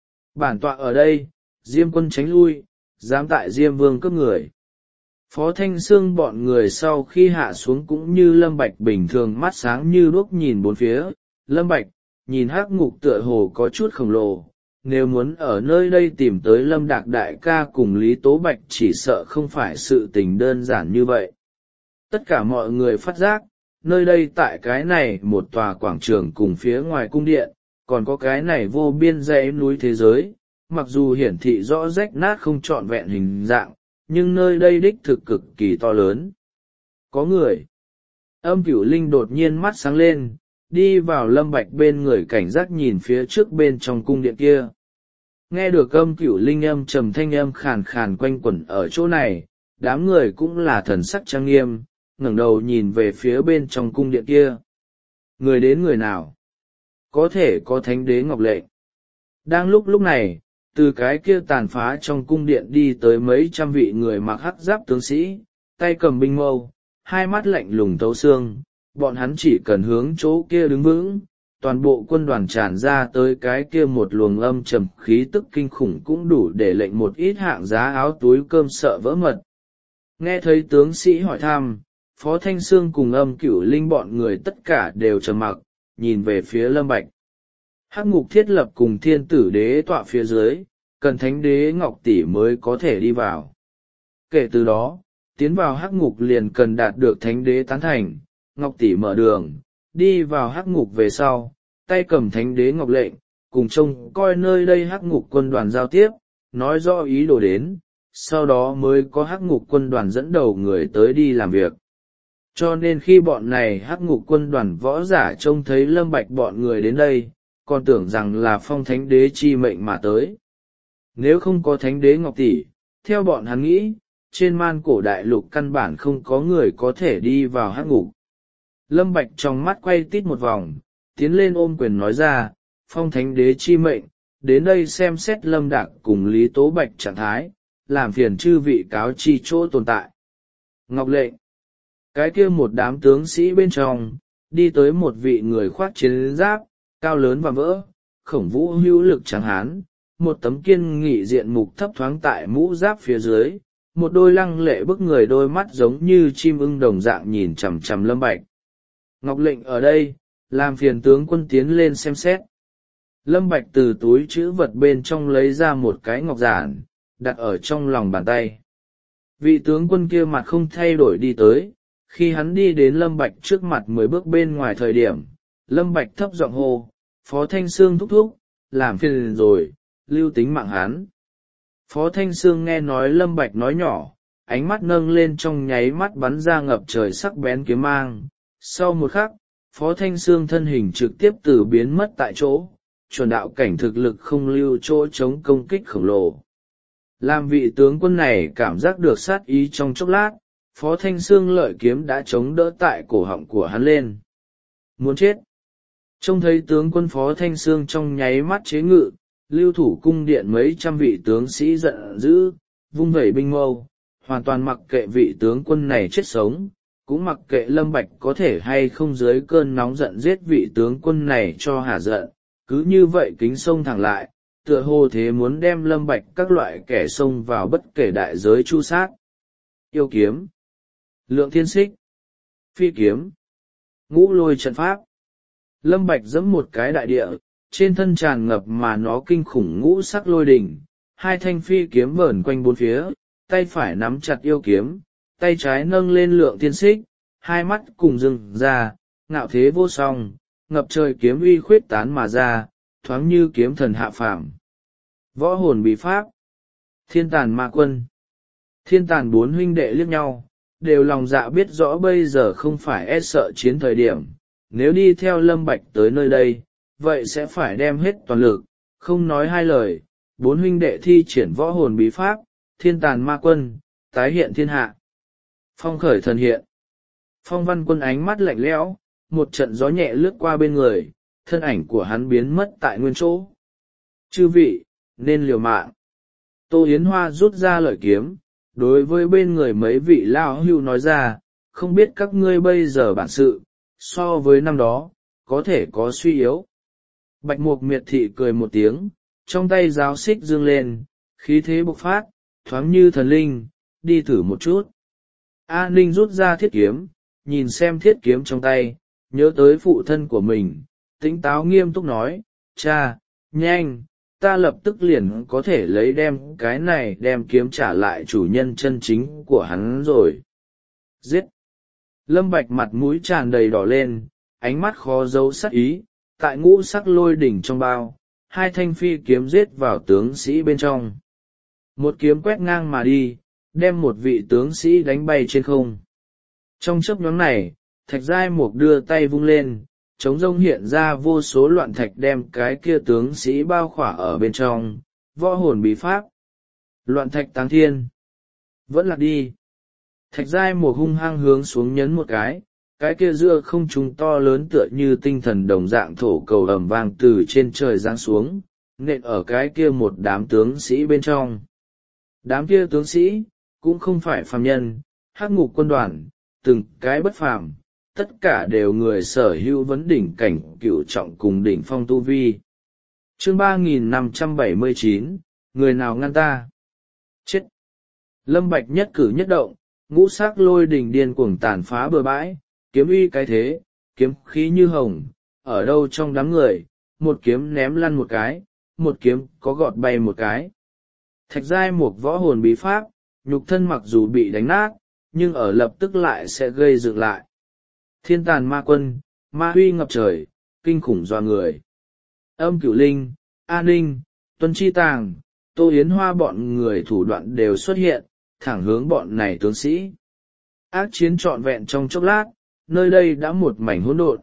Bản tọa ở đây, Diêm Quân tránh lui, dám tại Diêm Vương cướp người. Phó Thanh Sương bọn người sau khi hạ xuống cũng như Lâm Bạch bình thường mắt sáng như đuốc nhìn bốn phía. Lâm Bạch, nhìn hắc ngục tựa hồ có chút khổng lồ, nếu muốn ở nơi đây tìm tới Lâm Đạc đại ca cùng Lý Tố Bạch chỉ sợ không phải sự tình đơn giản như vậy. Tất cả mọi người phát giác, nơi đây tại cái này một tòa quảng trường cùng phía ngoài cung điện, còn có cái này vô biên dãy núi thế giới, mặc dù hiển thị rõ rách nát không trọn vẹn hình dạng, nhưng nơi đây đích thực cực kỳ to lớn. Có người. Âm Cửu Linh đột nhiên mắt sáng lên, đi vào Lâm Bạch bên người cảnh giác nhìn phía trước bên trong cung điện kia. Nghe được Âm Cửu Linh âm trầm thanh âm khàn khàn quanh quẩn ở chỗ này, đám người cũng là thần sắc trang nghiêm, ngẩng đầu nhìn về phía bên trong cung điện kia. Người đến người nào? Có thể có thánh đế ngọc lệnh. Đang lúc lúc này, từ cái kia tàn phá trong cung điện đi tới mấy trăm vị người mặc hắc giáp tướng sĩ, tay cầm binh mâu, hai mắt lạnh lùng thấu xương, bọn hắn chỉ cần hướng chỗ kia đứng vững, toàn bộ quân đoàn tràn ra tới cái kia một luồng âm trầm khí tức kinh khủng cũng đủ để lệnh một ít hạng giá áo túi cơm sợ vỡ mật. Nghe thấy tướng sĩ hỏi thăm, Phó Thanh Sương cùng Âm Cửu Linh bọn người tất cả đều trầm mặc, nhìn về phía Lâm Bạch. Hắc ngục thiết lập cùng thiên tử đế tọa phía dưới, cần thánh đế ngọc tỷ mới có thể đi vào. Kể từ đó, tiến vào hắc ngục liền cần đạt được thánh đế tán thành, ngọc tỷ mở đường, đi vào hắc ngục về sau, tay cầm thánh đế ngọc lệnh, cùng trông coi nơi đây hắc ngục quân đoàn giao tiếp, nói rõ ý đồ đến, sau đó mới có hắc ngục quân đoàn dẫn đầu người tới đi làm việc. Cho nên khi bọn này hắc ngục quân đoàn võ giả trông thấy Lâm Bạch bọn người đến đây, còn tưởng rằng là phong thánh đế chi mệnh mà tới. Nếu không có thánh đế ngọc tỷ, theo bọn hắn nghĩ, trên man cổ đại lục căn bản không có người có thể đi vào hắc ngục. Lâm Bạch trong mắt quay tít một vòng, tiến lên ôm quyền nói ra, phong thánh đế chi mệnh, đến đây xem xét Lâm Đạc cùng Lý Tố Bạch trạng thái, làm phiền chư vị cáo chi chỗ tồn tại. Ngọc Lệnh. Cái kia một đám tướng sĩ bên trong, đi tới một vị người khoác chiến giáp, cao lớn và vỡ, khổng vũ hữu lực trắng hán, một tấm kiên nghị diện mục thấp thoáng tại mũ giáp phía dưới, một đôi lăng lệ bức người đôi mắt giống như chim ưng đồng dạng nhìn chằm chằm Lâm Bạch. Ngọc Lệnh ở đây, làm phiền tướng quân tiến lên xem xét. Lâm Bạch từ túi trữ vật bên trong lấy ra một cái ngọc giản, đặt ở trong lòng bàn tay. Vị tướng quân kia mặt không thay đổi đi tới, khi hắn đi đến Lâm Bạch trước mặt mười bước bên ngoài thời điểm, Lâm Bạch thấp giọng hô, Phó Thanh Sương thúc thúc, làm phiền rồi, lưu tính mạng hắn. Phó Thanh Sương nghe nói Lâm Bạch nói nhỏ, ánh mắt nâng lên trong nháy mắt bắn ra ngập trời sắc bén kiếm mang. Sau một khắc, Phó Thanh Sương thân hình trực tiếp từ biến mất tại chỗ, chuẩn đạo cảnh thực lực không lưu chỗ chống công kích khổng lồ. Làm vị tướng quân này cảm giác được sát ý trong chốc lát, Phó Thanh Sương lợi kiếm đã chống đỡ tại cổ họng của hắn lên. Muốn chết! Trông thấy tướng quân Phó Thanh Sương trong nháy mắt chế ngự, lưu thủ cung điện mấy trăm vị tướng sĩ giận dữ, vung vẩy binh mâu, hoàn toàn mặc kệ vị tướng quân này chết sống, cũng mặc kệ Lâm Bạch có thể hay không dưới cơn nóng giận giết vị tướng quân này cho hả giận, cứ như vậy kính sông thẳng lại, tựa hồ thế muốn đem Lâm Bạch các loại kẻ xông vào bất kể đại giới chu sát. Yêu kiếm, lượng thiên xích, phi kiếm, ngũ lôi trận pháp. Lâm Bạch giẫm một cái đại địa, trên thân tràn ngập mà nó kinh khủng ngũ sắc lôi đỉnh, hai thanh phi kiếm vờn quanh bốn phía, tay phải nắm chặt yêu kiếm, tay trái nâng lên lượng thiên xích, hai mắt cùng dừng ra, ngạo thế vô song, ngập trời kiếm uy khuyết tán mà ra, thoáng như kiếm thần hạ phàm. Võ hồn bí pháp, thiên tàn ma quân. Thiên tàn bốn huynh đệ liếc nhau, đều lòng dạ biết rõ bây giờ không phải e sợ chiến thời điểm, nếu đi theo Lâm Bạch tới nơi đây, vậy sẽ phải đem hết toàn lực, không nói hai lời, bốn huynh đệ thi triển võ hồn bí pháp, thiên tàn ma quân, tái hiện thiên hạ. Phong khởi thần hiện. Phong Văn Quân ánh mắt lạnh lẽo, một trận gió nhẹ lướt qua bên người, thân ảnh của hắn biến mất tại nguyên chỗ. Chư vị, nên liều mạng. Tô Yến Hoa rút ra lợi kiếm, đối với bên người mấy vị lao hưu nói ra, không biết các ngươi bây giờ bản sự, so với năm đó, có thể có suy yếu. Bạch Mục Miệt Thị cười một tiếng, trong tay giáo xích dương lên, khí thế bộc phát, thoáng như thần linh, đi thử một chút. A Ninh rút ra thiết kiếm, nhìn xem thiết kiếm trong tay, nhớ tới phụ thân của mình, tĩnh táo nghiêm túc nói, cha, nhanh, ta lập tức liền có thể lấy đem cái này đem kiếm trả lại chủ nhân chân chính của hắn rồi. Giết! Lâm Bạch mặt mũi tràn đầy đỏ lên, ánh mắt khó giấu sắc ý, tại ngũ sắc lôi đỉnh trong bao, hai thanh phi kiếm giết vào tướng sĩ bên trong. Một kiếm quét ngang mà đi, đem một vị tướng sĩ đánh bay trên không. Trong chớp nhoáng này, Thạch Giai Mục đưa tay vung lên, trống rông hiện ra vô số loạn thạch đem cái kia tướng sĩ bao khỏa ở bên trong, võ hồn bí pháp. Loạn thạch táng thiên. Vẫn lạc đi. Thạch Giai Mục hung hăng hướng xuống nhấn một cái, cái kia giữa không trung to lớn tựa như tinh thần đồng dạng thổ cầu ầm vang từ trên trời giáng xuống, nện ở cái kia một đám tướng sĩ bên trong. Đám kia tướng sĩ, cũng không phải phàm nhân, hắc ngục quân đoàn, từng cái bất phàm, tất cả đều người sở hữu vấn đỉnh cảnh cửu trọng cùng đỉnh phong tu vi. Chương ba nghìn năm trăm bảy mươi chín, người nào ngăn ta? Chết! Lâm Bạch nhất cử nhất động, ngũ sắc lôi đỉnh điên cuồng tàn phá bừa bãi, kiếm uy cái thế, kiếm khí như hồng, ở đâu trong đám người, một kiếm ném lăn một cái, một kiếm có gọt bay một cái. Thạch Giai Mục võ hồn bí pháp, nhục thân mặc dù bị đánh nát, nhưng ở lập tức lại sẽ gây dựng lại. Thiên tàn ma quân, ma huy ngập trời, kinh khủng doa người. Âm Cửu Linh, A Ninh, Tuân Chi Tàng, Tô Yến Hoa bọn người thủ đoạn đều xuất hiện, thẳng hướng bọn này tướng sĩ. Ác chiến trọn vẹn trong chốc lát, nơi đây đã một mảnh hỗn độn.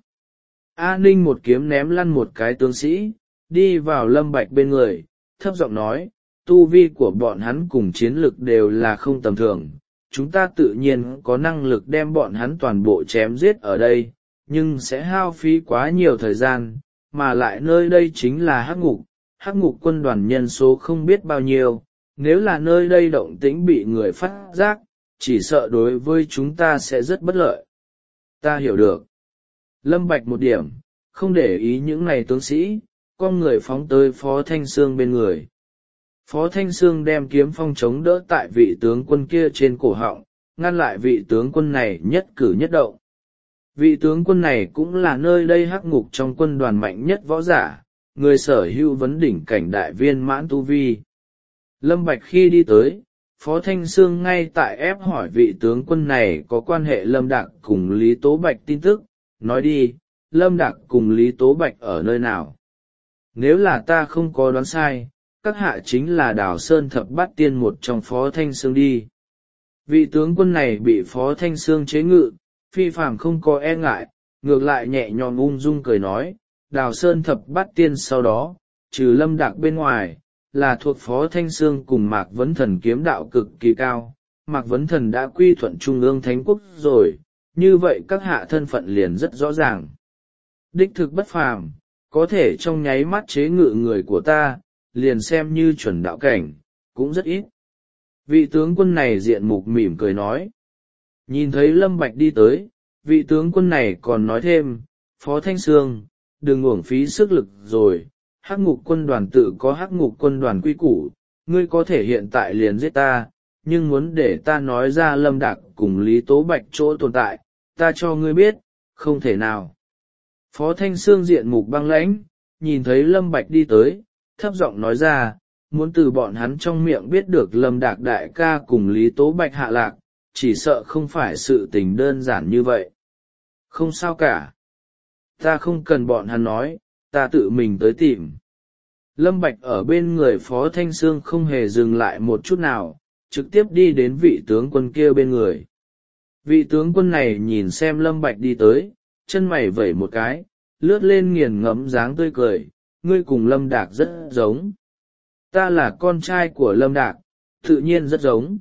A Ninh một kiếm ném lăn một cái tướng sĩ, đi vào Lâm Bạch bên người, thấp giọng nói, tu vi của bọn hắn cùng chiến lực đều là không tầm thường, chúng ta tự nhiên có năng lực đem bọn hắn toàn bộ chém giết ở đây, nhưng sẽ hao phí quá nhiều thời gian, mà lại nơi đây chính là hắc ngục, hắc ngục quân đoàn nhân số không biết bao nhiêu, nếu là nơi đây động tĩnh bị người phát giác, chỉ sợ đối với chúng ta sẽ rất bất lợi. Ta hiểu được. Lâm Bạch một điểm, không để ý những này tướng sĩ, con người phóng tới Phó Thanh Sương bên người. Phó Thanh Sương đem kiếm phong chống đỡ tại vị tướng quân kia trên cổ họng, ngăn lại vị tướng quân này nhất cử nhất động. Vị tướng quân này cũng là nơi đây hắc ngục trong quân đoàn mạnh nhất võ giả, người sở hữu vấn đỉnh cảnh đại viên mãn tu vi. Lâm Bạch khi đi tới, Phó Thanh Sương ngay tại ép hỏi vị tướng quân này có quan hệ Lâm Đạc cùng Lý Tố Bạch tin tức, nói đi, Lâm Đạc cùng Lý Tố Bạch ở nơi nào? Nếu là ta không có đoán sai, các hạ chính là Đào Sơn Thập Bát Tiên một trong Phó Thanh Sương đi. Vị tướng quân này bị Phó Thanh Sương chế ngự, phi phàm không có e ngại, ngược lại nhẹ nhõm ung dung cười nói, Đào Sơn Thập Bát Tiên sau đó, trừ Lâm Đạc bên ngoài, là thuộc Phó Thanh Sương cùng Mạc Vấn Thần kiếm đạo cực kỳ cao. Mạc Vấn Thần đã quy thuận Trung ương Thánh Quốc rồi, như vậy các hạ thân phận liền rất rõ ràng. Đích thực bất phàm, có thể trong nháy mắt chế ngự người của ta, liền xem như chuẩn đạo cảnh, cũng rất ít. Vị tướng quân này diện mục mỉm cười nói. Nhìn thấy Lâm Bạch đi tới, vị tướng quân này còn nói thêm, Phó Thanh Sương, đừng uổng phí sức lực rồi, hắc ngục quân đoàn tự có hắc ngục quân đoàn quy củ, ngươi có thể hiện tại liền giết ta, nhưng muốn để ta nói ra Lâm Đạc cùng Lý Tố Bạch chỗ tồn tại, ta cho ngươi biết, không thể nào. Phó Thanh Sương diện mục băng lãnh, nhìn thấy Lâm Bạch đi tới, thấp giọng nói ra, muốn từ bọn hắn trong miệng biết được Lâm Đạc đại ca cùng Lý Tố Bạch hạ lạc, chỉ sợ không phải sự tình đơn giản như vậy. Không sao cả. Ta không cần bọn hắn nói, ta tự mình tới tìm. Lâm Bạch ở bên người Phó Thanh Sương không hề dừng lại một chút nào, trực tiếp đi đến vị tướng quân kia bên người. Vị tướng quân này nhìn xem Lâm Bạch đi tới, chân mày vẩy một cái, lướt lên nghiền ngẫm dáng tươi cười, ngươi cùng Lâm Đạc rất giống. Ta là con trai của Lâm Đạc, tự nhiên rất giống.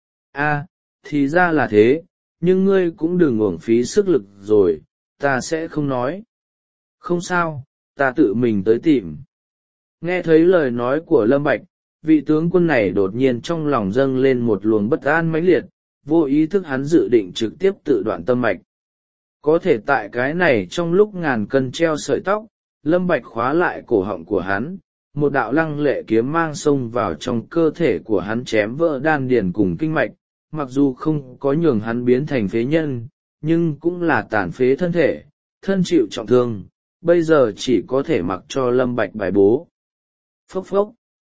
A, thì ra là thế, nhưng ngươi cũng đừng uổng phí sức lực rồi, ta sẽ không nói. Không sao, ta tự mình tới tìm. Nghe thấy lời nói của Lâm Bạch, vị tướng quân này đột nhiên trong lòng dâng lên một luồng bất an mãnh liệt, vô ý thức hắn dự định trực tiếp tự đoạn tâm mạch. Có thể tại cái này trong lúc ngàn cân treo sợi tóc, Lâm Bạch khóa lại cổ họng của hắn, một đạo lăng lệ kiếm mang xông vào trong cơ thể của hắn chém vỡ đan điền cùng kinh mạch, mặc dù không có nhường hắn biến thành phế nhân, nhưng cũng là tàn phế thân thể, thân chịu trọng thương, bây giờ chỉ có thể mặc cho Lâm Bạch bài bố. Phốc phốc.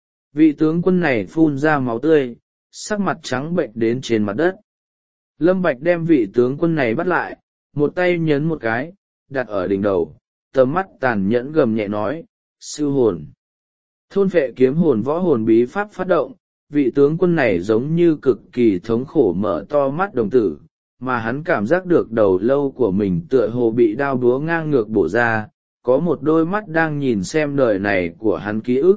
Vị tướng quân này phun ra máu tươi, sắc mặt trắng bệnh đến trên mặt đất. Lâm Bạch đem vị tướng quân này bắt lại, một tay nhấn một cái, đặt ở đỉnh đầu, tầm mắt tàn nhẫn gầm nhẹ nói, sư hồn. Thôn phệ kiếm hồn võ hồn bí pháp phát động, vị tướng quân này giống như cực kỳ thống khổ mở to mắt đồng tử, mà hắn cảm giác được đầu lâu của mình tựa hồ bị đao búa ngang ngược bổ ra, có một đôi mắt đang nhìn xem đời này của hắn ký ức.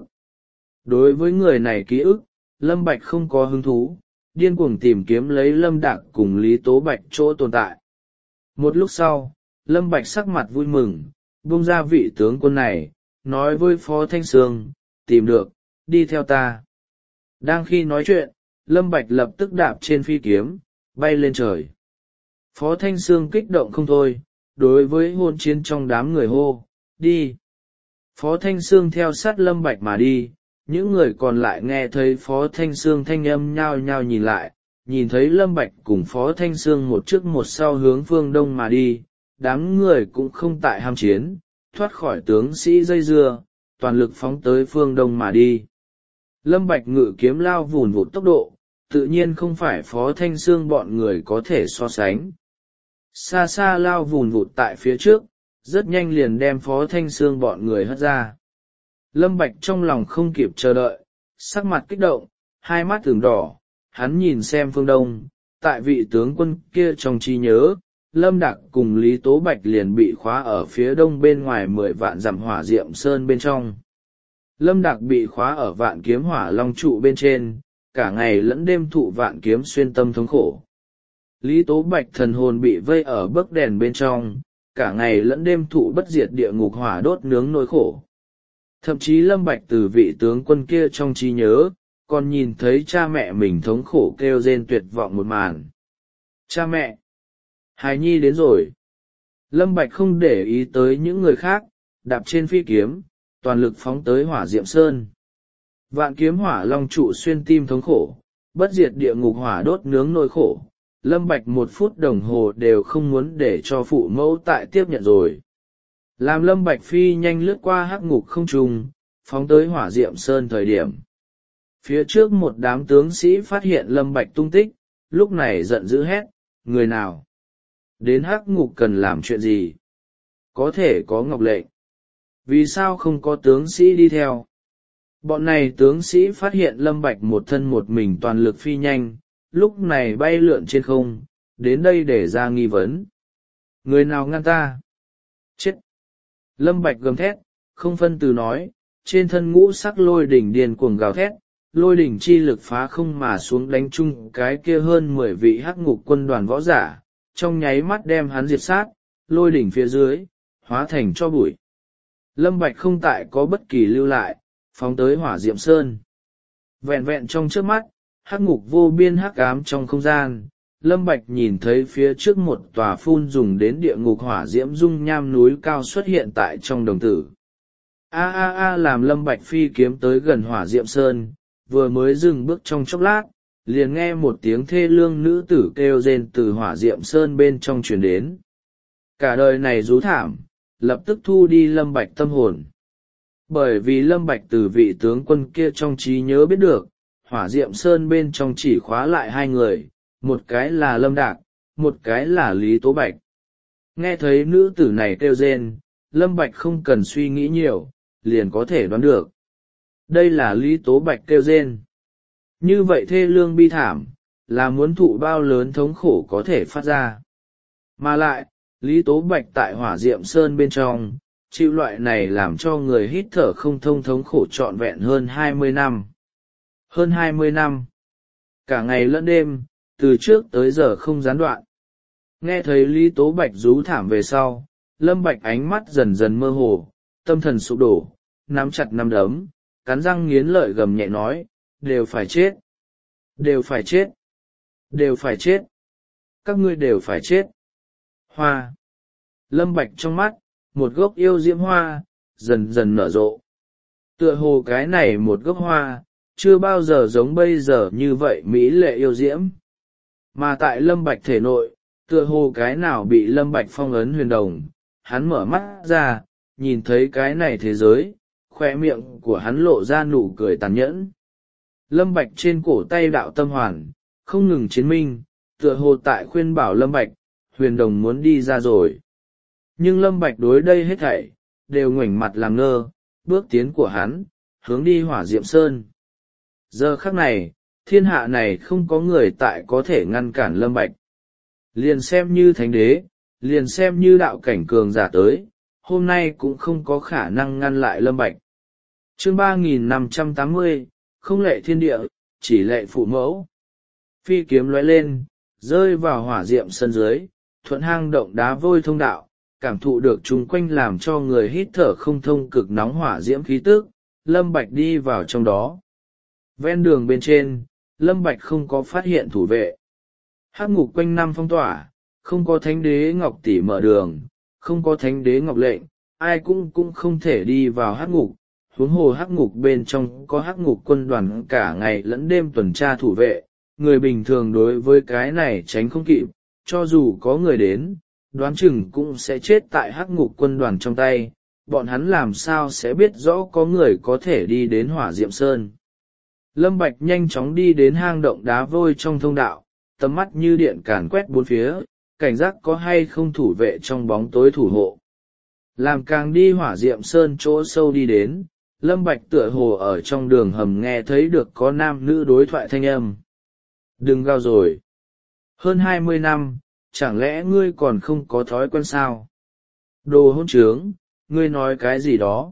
Đối với người này ký ức, Lâm Bạch không có hứng thú, điên cuồng tìm kiếm lấy Lâm Đạc cùng Lý Tố Bạch chỗ tồn tại. Một lúc sau, Lâm Bạch sắc mặt vui mừng, buông ra vị tướng quân này, nói với Phó Thanh Sương, tìm được, đi theo ta. Đang khi nói chuyện, Lâm Bạch lập tức đạp trên phi kiếm, bay lên trời. Phó Thanh Sương kích động không thôi, đối với hôn chiến trong đám người hô, đi. Phó Thanh Sương theo sát Lâm Bạch mà đi, những người còn lại nghe thấy Phó Thanh Sương thanh âm nhao nhao nhìn lại, nhìn thấy Lâm Bạch cùng Phó Thanh Sương một trước một sau hướng phương đông mà đi, đám người cũng không tại ham chiến, thoát khỏi tướng sĩ dây dưa, toàn lực phóng tới phương đông mà đi. Lâm Bạch ngự kiếm lao vùn vụt tốc độ, tự nhiên không phải Phó Thanh Sương bọn người có thể so sánh. Xa xa lao vùn vụt tại phía trước, rất nhanh liền đem Phó Thanh Sương bọn người hất ra. Lâm Bạch trong lòng không kịp chờ đợi, sắc mặt kích động, hai mắt ửng đỏ, hắn nhìn xem phương đông, tại vị tướng quân kia trong trí nhớ, Lâm Đạc cùng Lý Tố Bạch liền bị khóa ở phía đông bên ngoài mười vạn dặm hỏa diệm sơn bên trong. Lâm Đạc bị khóa ở vạn kiếm hỏa long trụ bên trên, cả ngày lẫn đêm thụ vạn kiếm xuyên tâm thống khổ. Lý Tố Bạch thần hồn bị vây ở bấc đèn bên trong, cả ngày lẫn đêm thụ bất diệt địa ngục hỏa đốt nướng nỗi khổ. Thậm chí Lâm Bạch từ vị tướng quân kia trong trí nhớ, còn nhìn thấy cha mẹ mình thống khổ kêu rên tuyệt vọng một màn. Cha mẹ! Hài nhi đến rồi! Lâm Bạch không để ý tới những người khác, đạp trên phi kiếm, toàn lực phóng tới Hỏa Diệm Sơn. Vạn kiếm hỏa long trụ xuyên tim thống khổ, bất diệt địa ngục hỏa đốt nướng nỗi khổ. Lâm Bạch một phút đồng hồ đều không muốn để cho phụ mẫu tại tiếp nhận rồi. Làm Lâm Bạch phi nhanh lướt qua hắc ngục không trung, phóng tới Hỏa Diệm Sơn thời điểm. Phía trước một đám tướng sĩ phát hiện Lâm Bạch tung tích, lúc này giận dữ hét, người nào? Đến hắc ngục cần làm chuyện gì? Có thể có ngọc lệnh. Vì sao không có tướng sĩ đi theo? Bọn này tướng sĩ phát hiện Lâm Bạch một thân một mình toàn lực phi nhanh, lúc này bay lượn trên không, đến đây để ra nghi vấn. Người nào ngăn ta? Chết! Lâm Bạch gầm thét, không phân từ nói, trên thân ngũ sắc lôi đỉnh điên cuồng gào thét, lôi đỉnh chi lực phá không mà xuống đánh chung cái kia hơn mười vị hắc ngục quân đoàn võ giả, trong nháy mắt đem hắn diệt sát, lôi đỉnh phía dưới, hóa thành cho bụi. Lâm Bạch không tại có bất kỳ lưu lại, phóng tới Hỏa Diệm Sơn. Vẹn vẹn trong trước mắt, hắc ngục vô biên hắc ám trong không gian, Lâm Bạch nhìn thấy phía trước một tòa phun dùng đến địa ngục hỏa diễm dung nham núi cao xuất hiện tại trong đồng tử. A a a làm Lâm Bạch phi kiếm tới gần Hỏa Diệm Sơn, vừa mới dừng bước trong chốc lát, liền nghe một tiếng thê lương nữ tử kêu rên từ Hỏa Diệm Sơn bên trong truyền đến. Cả đời này rú thảm, lập tức thu đi Lâm Bạch tâm hồn. Bởi vì Lâm Bạch từ vị tướng quân kia trong trí nhớ biết được, Hỏa Diệm Sơn bên trong chỉ khóa lại hai người, một cái là Lâm Đạc, một cái là Lý Tố Bạch. Nghe thấy nữ tử này kêu rên, Lâm Bạch không cần suy nghĩ nhiều, liền có thể đoán được. Đây là Lý Tố Bạch kêu rên. Như vậy thê lương bi thảm, là muốn thụ bao lớn thống khổ có thể phát ra. Mà lại, Lý Tố Bạch tại Hỏa Diệm Sơn bên trong, chịu loại này làm cho người hít thở không thông thống khổ trọn vẹn hơn hai mươi năm. Hơn hai mươi năm. Cả ngày lẫn đêm, từ trước tới giờ không gián đoạn. Nghe thấy Lý Tố Bạch rú thảm về sau, Lâm Bạch ánh mắt dần dần mơ hồ, tâm thần sụp đổ, nắm chặt nắm đấm, cắn răng nghiến lợi gầm nhẹ nói, đều phải chết. Đều phải chết. Đều phải chết. Các ngươi đều phải chết. Hoa. Lâm Bạch trong mắt, một gốc yêu diễm hoa, dần dần nở rộ. Tựa hồ cái này một gốc hoa, chưa bao giờ giống bây giờ như vậy mỹ lệ yêu diễm. Mà tại Lâm Bạch thể nội, tựa hồ cái nào bị Lâm Bạch phong ấn huyền đồng, hắn mở mắt ra, nhìn thấy cái này thế giới, khoe miệng của hắn lộ ra nụ cười tàn nhẫn. Lâm Bạch trên cổ tay đạo tâm hoàn, không ngừng chiến minh, tựa hồ tại khuyên bảo Lâm Bạch, huyền đồng muốn đi ra rồi. Nhưng Lâm Bạch đối đây hết thảy, đều ngoảnh mặt làm ngơ, bước tiến của hắn, hướng đi Hỏa Diệm Sơn. Giờ khắc này, thiên hạ này không có người tại có thể ngăn cản Lâm Bạch. Liền xem như thánh đế, liền xem như đạo cảnh cường giả tới, hôm nay cũng không có khả năng ngăn lại Lâm Bạch. Chương ba nghìn năm trăm tám mươi, không lệ thiên địa, chỉ lệ phụ mẫu. Phi kiếm lóe lên, rơi vào Hỏa Diệm Sơn dưới, thuận hang động đá vôi thông đạo, cảm thụ được chung quanh làm cho người hít thở không thông cực nóng hỏa diễm khí tức, Lâm Bạch đi vào trong đó. Ven đường bên trên, Lâm Bạch không có phát hiện thủ vệ. Hắc ngục quanh năm phong tỏa, không có thánh đế ngọc tỷ mở đường, không có thánh đế ngọc lệnh, ai cũng cũng không thể đi vào hắc ngục. Huống hồ hắc ngục bên trong có hắc ngục quân đoàn cả ngày lẫn đêm tuần tra thủ vệ, người bình thường đối với cái này tránh không kịp, cho dù có người đến, đoán chừng cũng sẽ chết tại hắc ngục quân đoàn trong tay, bọn hắn làm sao sẽ biết rõ có người có thể đi đến Hỏa Diệm Sơn. Lâm Bạch nhanh chóng đi đến hang động đá vôi trong thông đạo, tầm mắt như điện càn quét bốn phía, cảnh giác có hay không thủ vệ trong bóng tối thủ hộ. Làm càng đi Hỏa Diệm Sơn chỗ sâu đi đến, Lâm Bạch tựa hồ ở trong đường hầm nghe thấy được có nam nữ đối thoại thanh âm. Đừng gào rồi. Hơn hai mươi năm, chẳng lẽ ngươi còn không có thói quen sao? Đồ hỗn trướng, ngươi nói cái gì đó?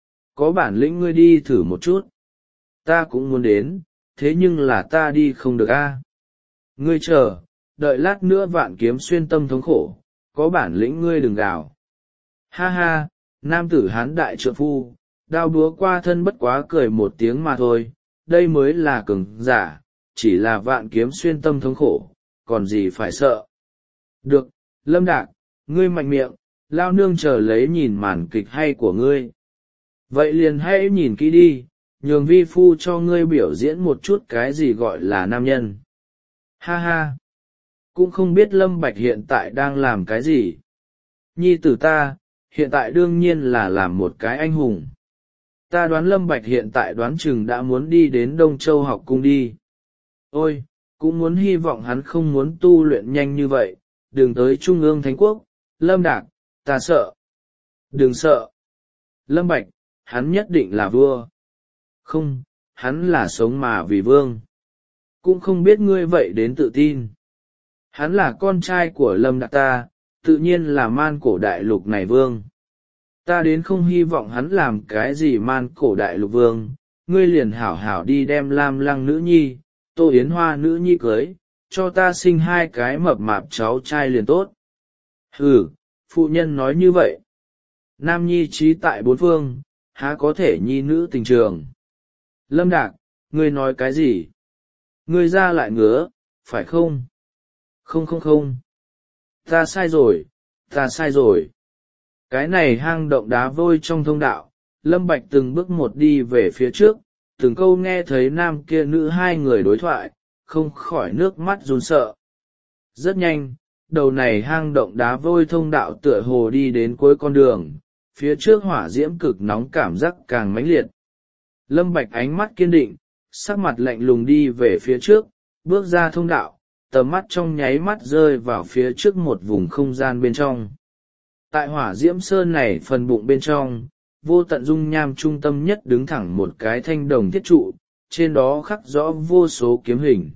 Có bản lĩnh ngươi đi thử một chút. Ta cũng muốn đến, thế nhưng là ta đi không được a. Ngươi chờ, đợi lát nữa vạn kiếm xuyên tâm thống khổ, có bản lĩnh ngươi đừng gào. Ha ha, nam tử hán đại trượng phu, đao búa qua thân bất quá cười một tiếng mà thôi, đây mới là cường giả, chỉ là vạn kiếm xuyên tâm thống khổ, còn gì phải sợ. Được, Lâm Đạc, ngươi mạnh miệng, lao nương chờ lấy nhìn màn kịch hay của ngươi. Vậy liền hãy nhìn kỹ đi, nhường vi phu cho ngươi biểu diễn một chút cái gì gọi là nam nhân. Ha ha, cũng không biết Lâm Bạch hiện tại đang làm cái gì. Nhi tử ta, hiện tại đương nhiên là làm một cái anh hùng. Ta đoán Lâm Bạch hiện tại đoán chừng đã muốn đi đến Đông Châu học cung đi. Ôi, cũng muốn hy vọng hắn không muốn tu luyện nhanh như vậy, đừng tới Trung ương Thánh Quốc. Lâm Đạc, ta sợ. Đừng sợ. Lâm Bạch, hắn nhất định là vua. Không, hắn là sống mà vì vương. Cũng không biết ngươi vậy đến tự tin. Hắn là con trai của Lâm Đạc ta, tự nhiên là man cổ đại lục này vương. Ta đến không hy vọng hắn làm cái gì man cổ đại lục vương, ngươi liền hảo hảo đi đem Lam Lăng nữ nhi, Tô Yến Hoa nữ nhi cưới, cho ta sinh hai cái mập mạp cháu trai liền tốt. Hừ, phụ nhân nói như vậy. Nam nhi trí tại bốn phương, há có thể nhi nữ tình trường. Lâm Đạc, ngươi nói cái gì? Ngươi ra lại ngứa, phải không? Không không không. Ta sai rồi, ta sai rồi. Cái này hang động đá vôi trong thông đạo, Lâm Bạch từng bước một đi về phía trước, từng câu nghe thấy nam kia nữ hai người đối thoại, không khỏi nước mắt run sợ. Rất nhanh, đầu này hang động đá vôi thông đạo tựa hồ đi đến cuối con đường, phía trước hỏa diễm cực nóng cảm giác càng mãnh liệt. Lâm Bạch ánh mắt kiên định, sắc mặt lạnh lùng đi về phía trước, bước ra thông đạo, tầm mắt trong nháy mắt rơi vào phía trước một vùng không gian bên trong. Tại hỏa diễm sơn này phần bụng bên trong, vô tận dung nham trung tâm nhất đứng thẳng một cái thanh đồng thiết trụ, trên đó khắc rõ vô số kiếm hình.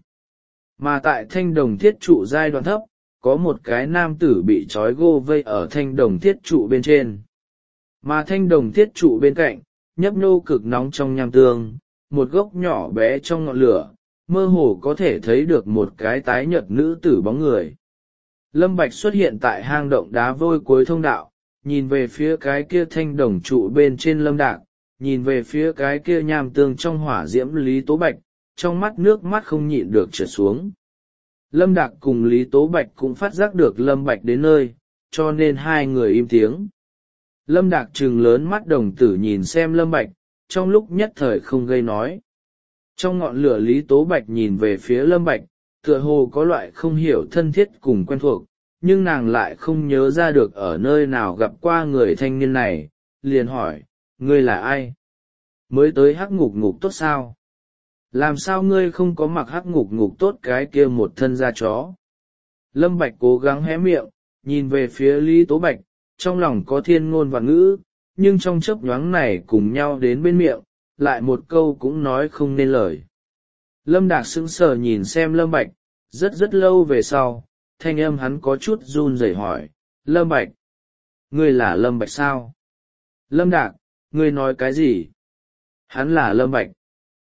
Mà tại thanh đồng thiết trụ giai đoạn thấp, có một cái nam tử bị trói gô vây ở thanh đồng thiết trụ bên trên. Mà thanh đồng thiết trụ bên cạnh, nhấp nhô cực nóng trong nham tương, một gốc nhỏ bé trong ngọn lửa, mơ hồ có thể thấy được một cái tái nhợt nữ tử bóng người. Lâm Bạch xuất hiện tại hang động đá vôi cuối thông đạo, nhìn về phía cái kia thanh đồng trụ bên trên Lâm Đạc, nhìn về phía cái kia nham tương trong hỏa diễm Lý Tố Bạch, trong mắt nước mắt không nhịn được trượt xuống. Lâm Đạc cùng Lý Tố Bạch cũng phát giác được Lâm Bạch đến nơi, cho nên hai người im tiếng. Lâm Đạc trừng lớn mắt đồng tử nhìn xem Lâm Bạch, trong lúc nhất thời không gây nói. Trong ngọn lửa Lý Tố Bạch nhìn về phía Lâm Bạch, tựa hồ có loại không hiểu thân thiết cùng quen thuộc, nhưng nàng lại không nhớ ra được ở nơi nào gặp qua người thanh niên này, liền hỏi, ngươi là ai? Mới tới hắc ngục ngục tốt sao? Làm sao ngươi không có mặc hắc ngục ngục tốt cái kia một thân da chó? Lâm Bạch cố gắng hé miệng, nhìn về phía Lý Tố Bạch, trong lòng có thiên ngôn và ngữ, nhưng trong chớp nhoáng này cùng nhau đến bên miệng, lại một câu cũng nói không nên lời. Lâm Đạc sững sờ nhìn xem Lâm Bạch, rất rất lâu về sau, thanh âm hắn có chút run rẩy hỏi, Lâm Bạch, ngươi là Lâm Bạch sao? Lâm Đạc, ngươi nói cái gì? Hắn là Lâm Bạch.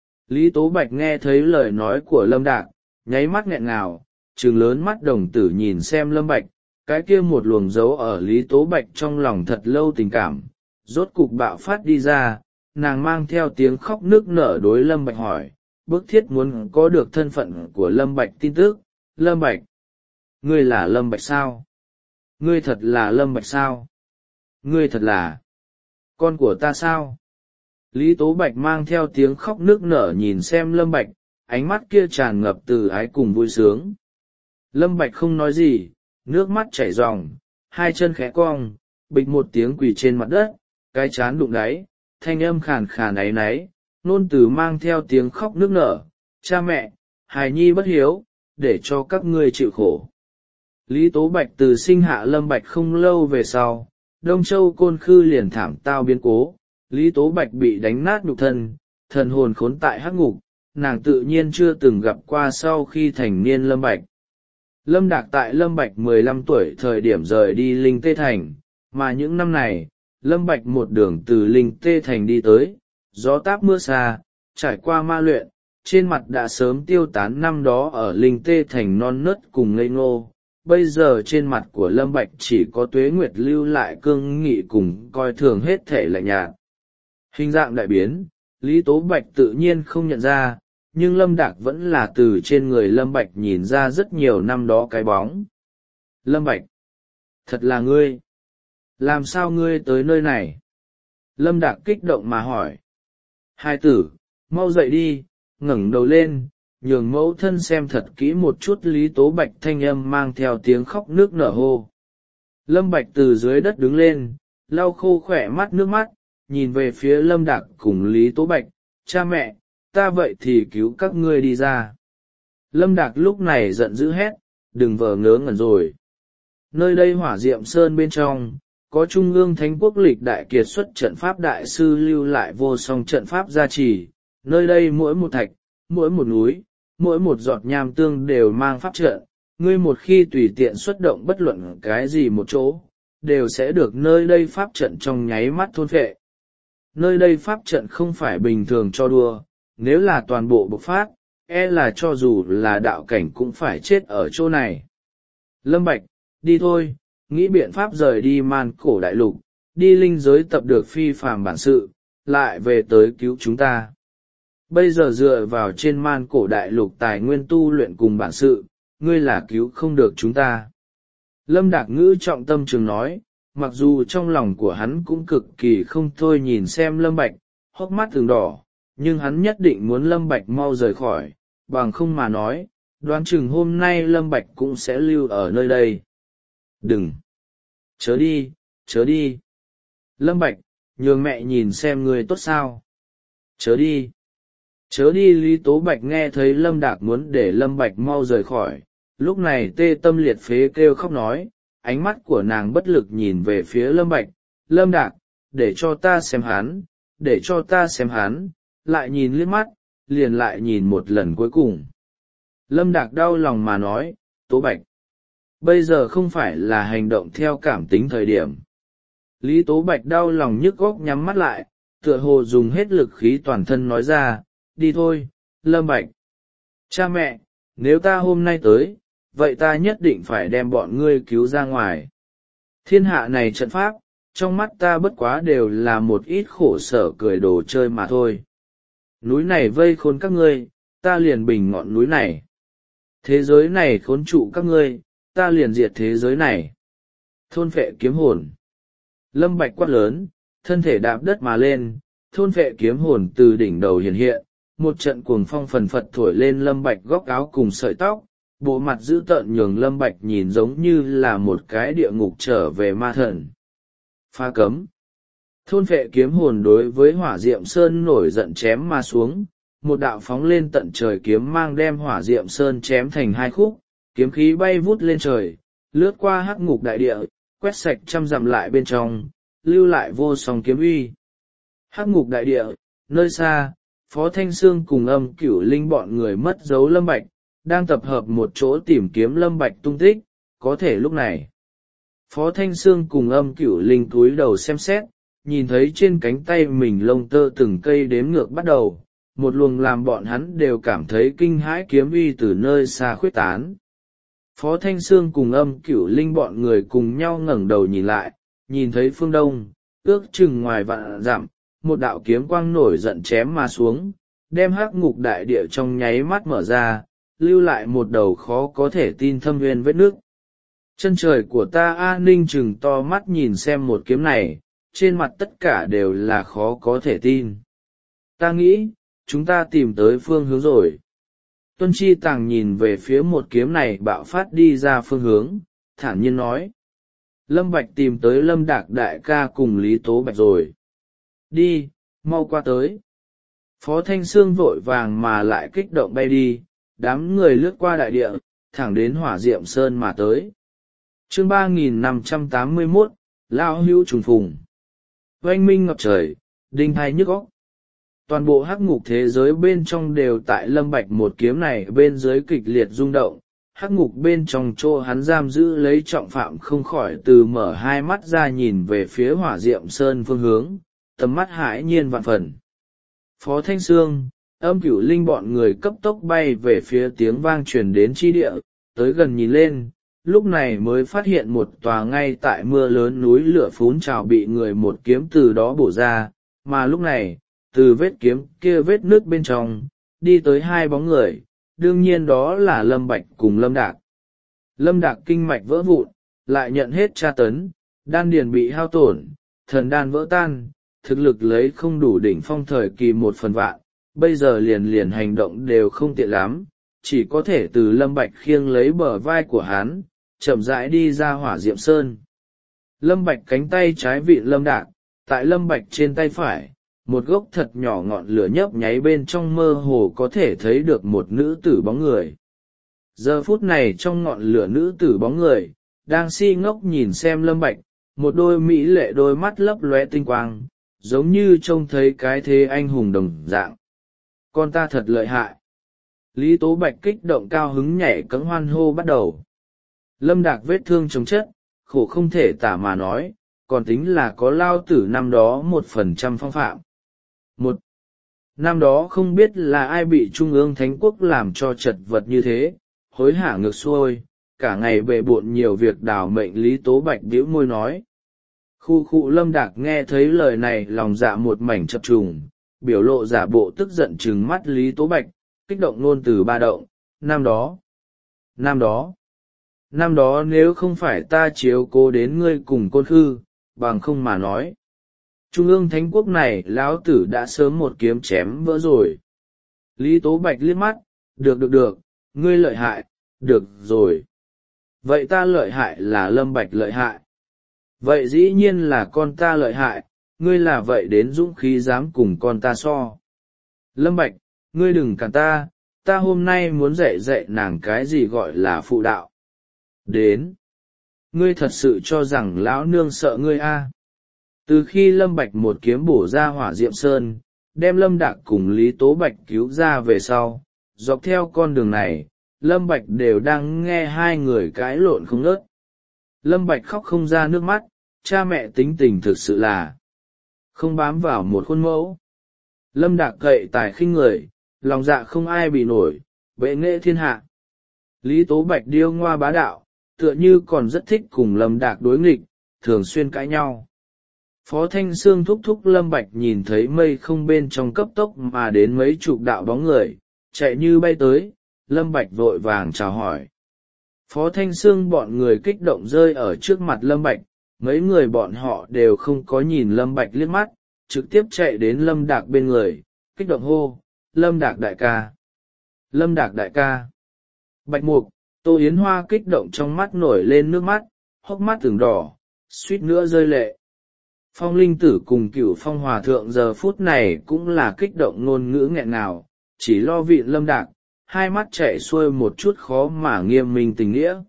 Lý Tố Bạch nghe thấy lời nói của Lâm Đạc, nháy mắt nghẹn ngào, trừng lớn mắt đồng tử nhìn xem Lâm Bạch, cái kia một luồng dấu ở Lý Tố Bạch trong lòng thật lâu tình cảm, rốt cục bạo phát đi ra, nàng mang theo tiếng khóc nức nở đối Lâm Bạch hỏi, bức thiết muốn có được thân phận của Lâm Bạch tin tức. Lâm Bạch, ngươi là Lâm Bạch sao? Ngươi thật là Lâm Bạch sao? Ngươi thật là con của ta sao? Lý Tố Bạch mang theo tiếng khóc nức nở nhìn xem Lâm Bạch, ánh mắt kia tràn ngập từ ái cùng vui sướng. Lâm Bạch không nói gì, nước mắt chảy ròng, hai chân khẽ cong, bịch một tiếng quỳ trên mặt đất, cái chán đụng đáy, thanh âm khàn khàn áy náy, nôn từ mang theo tiếng khóc nức nở, cha mẹ, hài nhi bất hiếu, để cho các ngươi chịu khổ. Lý Tố Bạch từ sinh hạ Lâm Bạch không lâu về sau, Đông Châu Côn Khư liền thảm tao biến cố, Lý Tố Bạch bị đánh nát nhục thân, thần hồn khốn tại hắc ngục, nàng tự nhiên chưa từng gặp qua sau khi thành niên Lâm Bạch. Lâm Đạc tại Lâm Bạch mười lăm tuổi thời điểm rời đi Linh Tê Thành, mà những năm này, Lâm Bạch một đường từ Linh Tê Thành đi tới, gió táp mưa xa, trải qua ma luyện, trên mặt đã sớm tiêu tán năm đó ở Linh Tê Thành non nớt cùng ngây ngô. Bây giờ trên mặt của Lâm Bạch chỉ có tuế nguyệt lưu lại cương nghị cùng coi thường hết thể lạnh nhạt. Hình dạng đại biến, Lý Tố Bạch tự nhiên không nhận ra, nhưng Lâm Đạc vẫn là từ trên người Lâm Bạch nhìn ra rất nhiều năm đó cái bóng. Lâm Bạch, thật là ngươi. Làm sao ngươi tới nơi này? Lâm Đạc kích động mà hỏi. Hai tử, mau dậy đi, ngẩng đầu lên, nhường mẫu thân xem thật kỹ một chút. Lý Tố Bạch thanh âm mang theo tiếng khóc nước nở hô. Lâm Bạch từ dưới đất đứng lên, lau khô khỏe mắt nước mắt, nhìn về phía Lâm Đạc cùng Lý Tố Bạch, cha mẹ, ta vậy thì cứu các ngươi đi ra. Lâm Đạc lúc này giận dữ hét, đừng vờ ngớ ngẩn rồi. Nơi đây Hỏa Diệm Sơn bên trong, có Trung ương Thánh Quốc lịch đại kiệt xuất trận pháp đại sư lưu lại vô song trận pháp gia trì, nơi đây mỗi một thạch, mỗi một núi, mỗi một giọt nham tương đều mang pháp trận, ngươi một khi tùy tiện xuất động bất luận cái gì một chỗ, đều sẽ được nơi đây pháp trận trong nháy mắt thôn phệ. Nơi đây pháp trận không phải bình thường cho đùa, nếu là toàn bộ bộc phát, e là cho dù là đạo cảnh cũng phải chết ở chỗ này. Lâm Bạch, đi thôi, nghĩ biện pháp rời đi Man Cổ Đại Lục, đi linh giới tập được phi phàm bản sự, lại về tới cứu chúng ta. Bây giờ dựa vào trên Man Cổ Đại Lục tài nguyên tu luyện cùng bản sự, ngươi là cứu không được chúng ta. Lâm Đạc Ngữ trọng tâm trường nói, mặc dù trong lòng của hắn cũng cực kỳ không thôi nhìn xem Lâm Bạch, hốc mắt thường đỏ, nhưng hắn nhất định muốn Lâm Bạch mau rời khỏi, bằng không mà nói, đoán chừng hôm nay Lâm Bạch cũng sẽ lưu ở nơi đây. Đừng! Chớ đi, chớ đi! Lâm Bạch, nhường mẹ nhìn xem người tốt sao. Chớ đi! Chớ đi! Lý Tố Bạch nghe thấy Lâm Đạc muốn để Lâm Bạch mau rời khỏi, lúc này tê tâm liệt phế kêu khóc nói, ánh mắt của nàng bất lực nhìn về phía Lâm Bạch, Lâm Đạc, để cho ta xem hắn, để cho ta xem hắn, lại nhìn liếc mắt, liền lại nhìn một lần cuối cùng. Lâm Đạc đau lòng mà nói, Tố Bạch, bây giờ không phải là hành động theo cảm tính thời điểm. Lý Tố Bạch đau lòng nhức góc nhắm mắt lại, tựa hồ dùng hết lực khí toàn thân nói ra, đi thôi, Lâm Bạch. Cha mẹ, nếu ta hôm nay tới, vậy ta nhất định phải đem bọn ngươi cứu ra ngoài. Thiên hạ này trận pháp, trong mắt ta bất quá đều là một ít khổ sở cười đồ chơi mà thôi. Núi này vây khốn các ngươi, ta liền bình ngọn núi này. Thế giới này khốn trụ các ngươi, ta liền diệt thế giới này. Thôn phệ kiếm hồn. Lâm Bạch quát lớn, thân thể đạp đất mà lên, thôn phệ kiếm hồn từ đỉnh đầu hiện hiện, một trận cuồng phong phần phật thổi lên Lâm Bạch góc áo cùng sợi tóc, bộ mặt dữ tợn nhường Lâm Bạch nhìn giống như là một cái địa ngục trở về ma thần. Phá cấm. Thôn phệ kiếm hồn đối với Hỏa Diệm Sơn nổi giận chém mà xuống, một đạo phóng lên tận trời kiếm mang đem Hỏa Diệm Sơn chém thành hai khúc, kiếm khí bay vút lên trời, lướt qua hắc ngục đại địa, quét sạch trăm dặm lại bên trong, lưu lại vô song kiếm uy. Hắc ngục đại địa, nơi xa, Phó Thanh Sương cùng Âm Cửu Linh bọn người mất dấu Lâm Bạch, đang tập hợp một chỗ tìm kiếm Lâm Bạch tung tích, có thể lúc này. Phó Thanh Sương cùng Âm Cửu Linh cúi đầu xem xét, nhìn thấy trên cánh tay mình lông tơ từng cây đếm ngược bắt đầu, một luồng làm bọn hắn đều cảm thấy kinh hãi kiếm uy từ nơi xa khuyết tán. Phó Thanh Sương cùng Âm Cửu Linh bọn người cùng nhau ngẩng đầu nhìn lại, nhìn thấy phương đông, ước chừng ngoài vạn dặm, một đạo kiếm quang nổi giận chém mà xuống, đem hắc ngục đại địa trong nháy mắt mở ra, lưu lại một đầu khó có thể tin thâm nguyên vết nước. Chân trời của ta A Ninh chừng to mắt nhìn xem một kiếm này, trên mặt tất cả đều là khó có thể tin. Ta nghĩ, chúng ta tìm tới phương hướng rồi. Tuân Chi Tàng nhìn về phía một kiếm này bạo phát đi ra phương hướng, thản nhiên nói. Lâm Bạch tìm tới Lâm Đạc đại ca cùng Lý Tố Bạch rồi. Đi, mau qua tới. Phó Thanh Sương vội vàng mà lại kích động bay đi, đám người lướt qua đại địa, thẳng đến Hỏa Diệm Sơn mà tới. Chương ba nghìn năm trăm tám mươi mốt, Lao Hữu trùng phùng. Oanh minh ngập trời, đinh hai nhức óc. Toàn bộ hắc ngục thế giới bên trong đều tại Lâm Bạch một kiếm này bên dưới kịch liệt rung động, hắc ngục bên trong chỗ hắn giam giữ lấy trọng phạm không khỏi từ mở hai mắt ra nhìn về phía Hỏa Diệm Sơn phương hướng, tầm mắt hãi nhiên vạn phần. Phó Thanh Sương, Âm Cửu Linh bọn người cấp tốc bay về phía tiếng vang truyền đến chi địa, tới gần nhìn lên, lúc này mới phát hiện một tòa ngay tại mưa lớn núi lửa phún trào bị người một kiếm từ đó bổ ra, mà lúc này từ vết kiếm kia vết nước bên trong đi tới hai bóng người, đương nhiên đó là Lâm Bạch cùng Lâm Đạc. Lâm Đạc kinh mạch vỡ vụn, lại nhận hết tra tấn, đan điền bị hao tổn, thần đan vỡ tan, thực lực lấy không đủ đỉnh phong thời kỳ một phần vạn, bây giờ liền liền hành động đều không tiện lắm, chỉ có thể từ Lâm Bạch khiêng lấy bờ vai của hắn, chậm rãi đi ra Hỏa Diệm Sơn. Lâm Bạch cánh tay trái vịn Lâm Đạc, tại Lâm Bạch trên tay phải, một gốc thật nhỏ ngọn lửa nhấp nháy bên trong, mơ hồ có thể thấy được một nữ tử bóng người. Giờ phút này trong ngọn lửa nữ tử bóng người, đang si ngốc nhìn xem Lâm Bạch, một đôi mỹ lệ đôi mắt lấp lóe tinh quang, giống như trông thấy cái thế anh hùng đồng dạng. Con ta thật lợi hại. Lý Tố Bạch kích động cao hứng nhảy cẫng hoan hô bắt đầu. Lâm Đạc vết thương chồng chất, khổ không thể tả mà nói, còn tính là có lao tử năm đó một phần trăm phong phạm. Một, năm đó không biết là ai bị Trung ương Thánh Quốc làm cho chật vật như thế, hối hả ngược xuôi, cả ngày bề bộn nhiều việc đảo mệnh. Lý Tố Bạch bĩu môi nói. Khu khu Lâm Đạc nghe thấy lời này lòng dạ một mảnh chập trùng, biểu lộ giả bộ tức giận trừng mắt Lý Tố Bạch, kích động ngôn từ ba động. Năm đó, năm đó, năm đó nếu không phải ta chiếu cố đến ngươi cùng Côn Khư, bằng không mà nói, Trung ương Thánh Quốc này lão tử đã sớm một kiếm chém vỡ rồi. Lý Tố Bạch liếc mắt, được được được, ngươi lợi hại, được rồi. Vậy ta lợi hại là Lâm Bạch lợi hại. Vậy dĩ nhiên là con ta lợi hại, ngươi là vậy đến dũng khí dám cùng con ta so. Lâm Bạch, ngươi đừng cản ta, ta hôm nay muốn dạy dạy nàng cái gì gọi là phụ đạo. Đến. Ngươi thật sự cho rằng lão nương sợ ngươi a? Từ khi Lâm Bạch một kiếm bổ ra Hỏa Diệm Sơn, đem Lâm Đạc cùng Lý Tố Bạch cứu ra về sau, dọc theo con đường này, Lâm Bạch đều đang nghe hai người cãi lộn không ngớt. Lâm Bạch khóc không ra nước mắt, cha mẹ tính tình thực sự là không bám vào một khuôn mẫu. Lâm Đạc cậy tài khinh người, lòng dạ không ai bị nổi, bệ nghệ thiên hạ. Lý Tố Bạch điêu ngoa bá đạo, tựa như còn rất thích cùng Lâm Đạc đối nghịch, thường xuyên cãi nhau. Phó Thanh Sương thúc thúc Lâm Bạch nhìn thấy mây không bên trong cấp tốc mà đến mấy chục đạo bóng người, chạy như bay tới, Lâm Bạch vội vàng chào hỏi. Phó Thanh Sương bọn người kích động rơi ở trước mặt Lâm Bạch, mấy người bọn họ đều không có nhìn Lâm Bạch liếc mắt, trực tiếp chạy đến Lâm Đạc bên người, kích động hô, Lâm Đạc đại ca, Lâm Đạc đại ca. Bạch Mục, Tô Yến Hoa kích động trong mắt nổi lên nước mắt, hốc mắt ửng đỏ, suýt nữa rơi lệ. Phong Linh Tử cùng Cửu Phong Hòa Thượng giờ phút này cũng là kích động ngôn ngữ nghẹn ngào, chỉ lo vịn Lâm Đạc, hai mắt chảy xuôi một chút khó mà nghiêm minh tình nghĩa.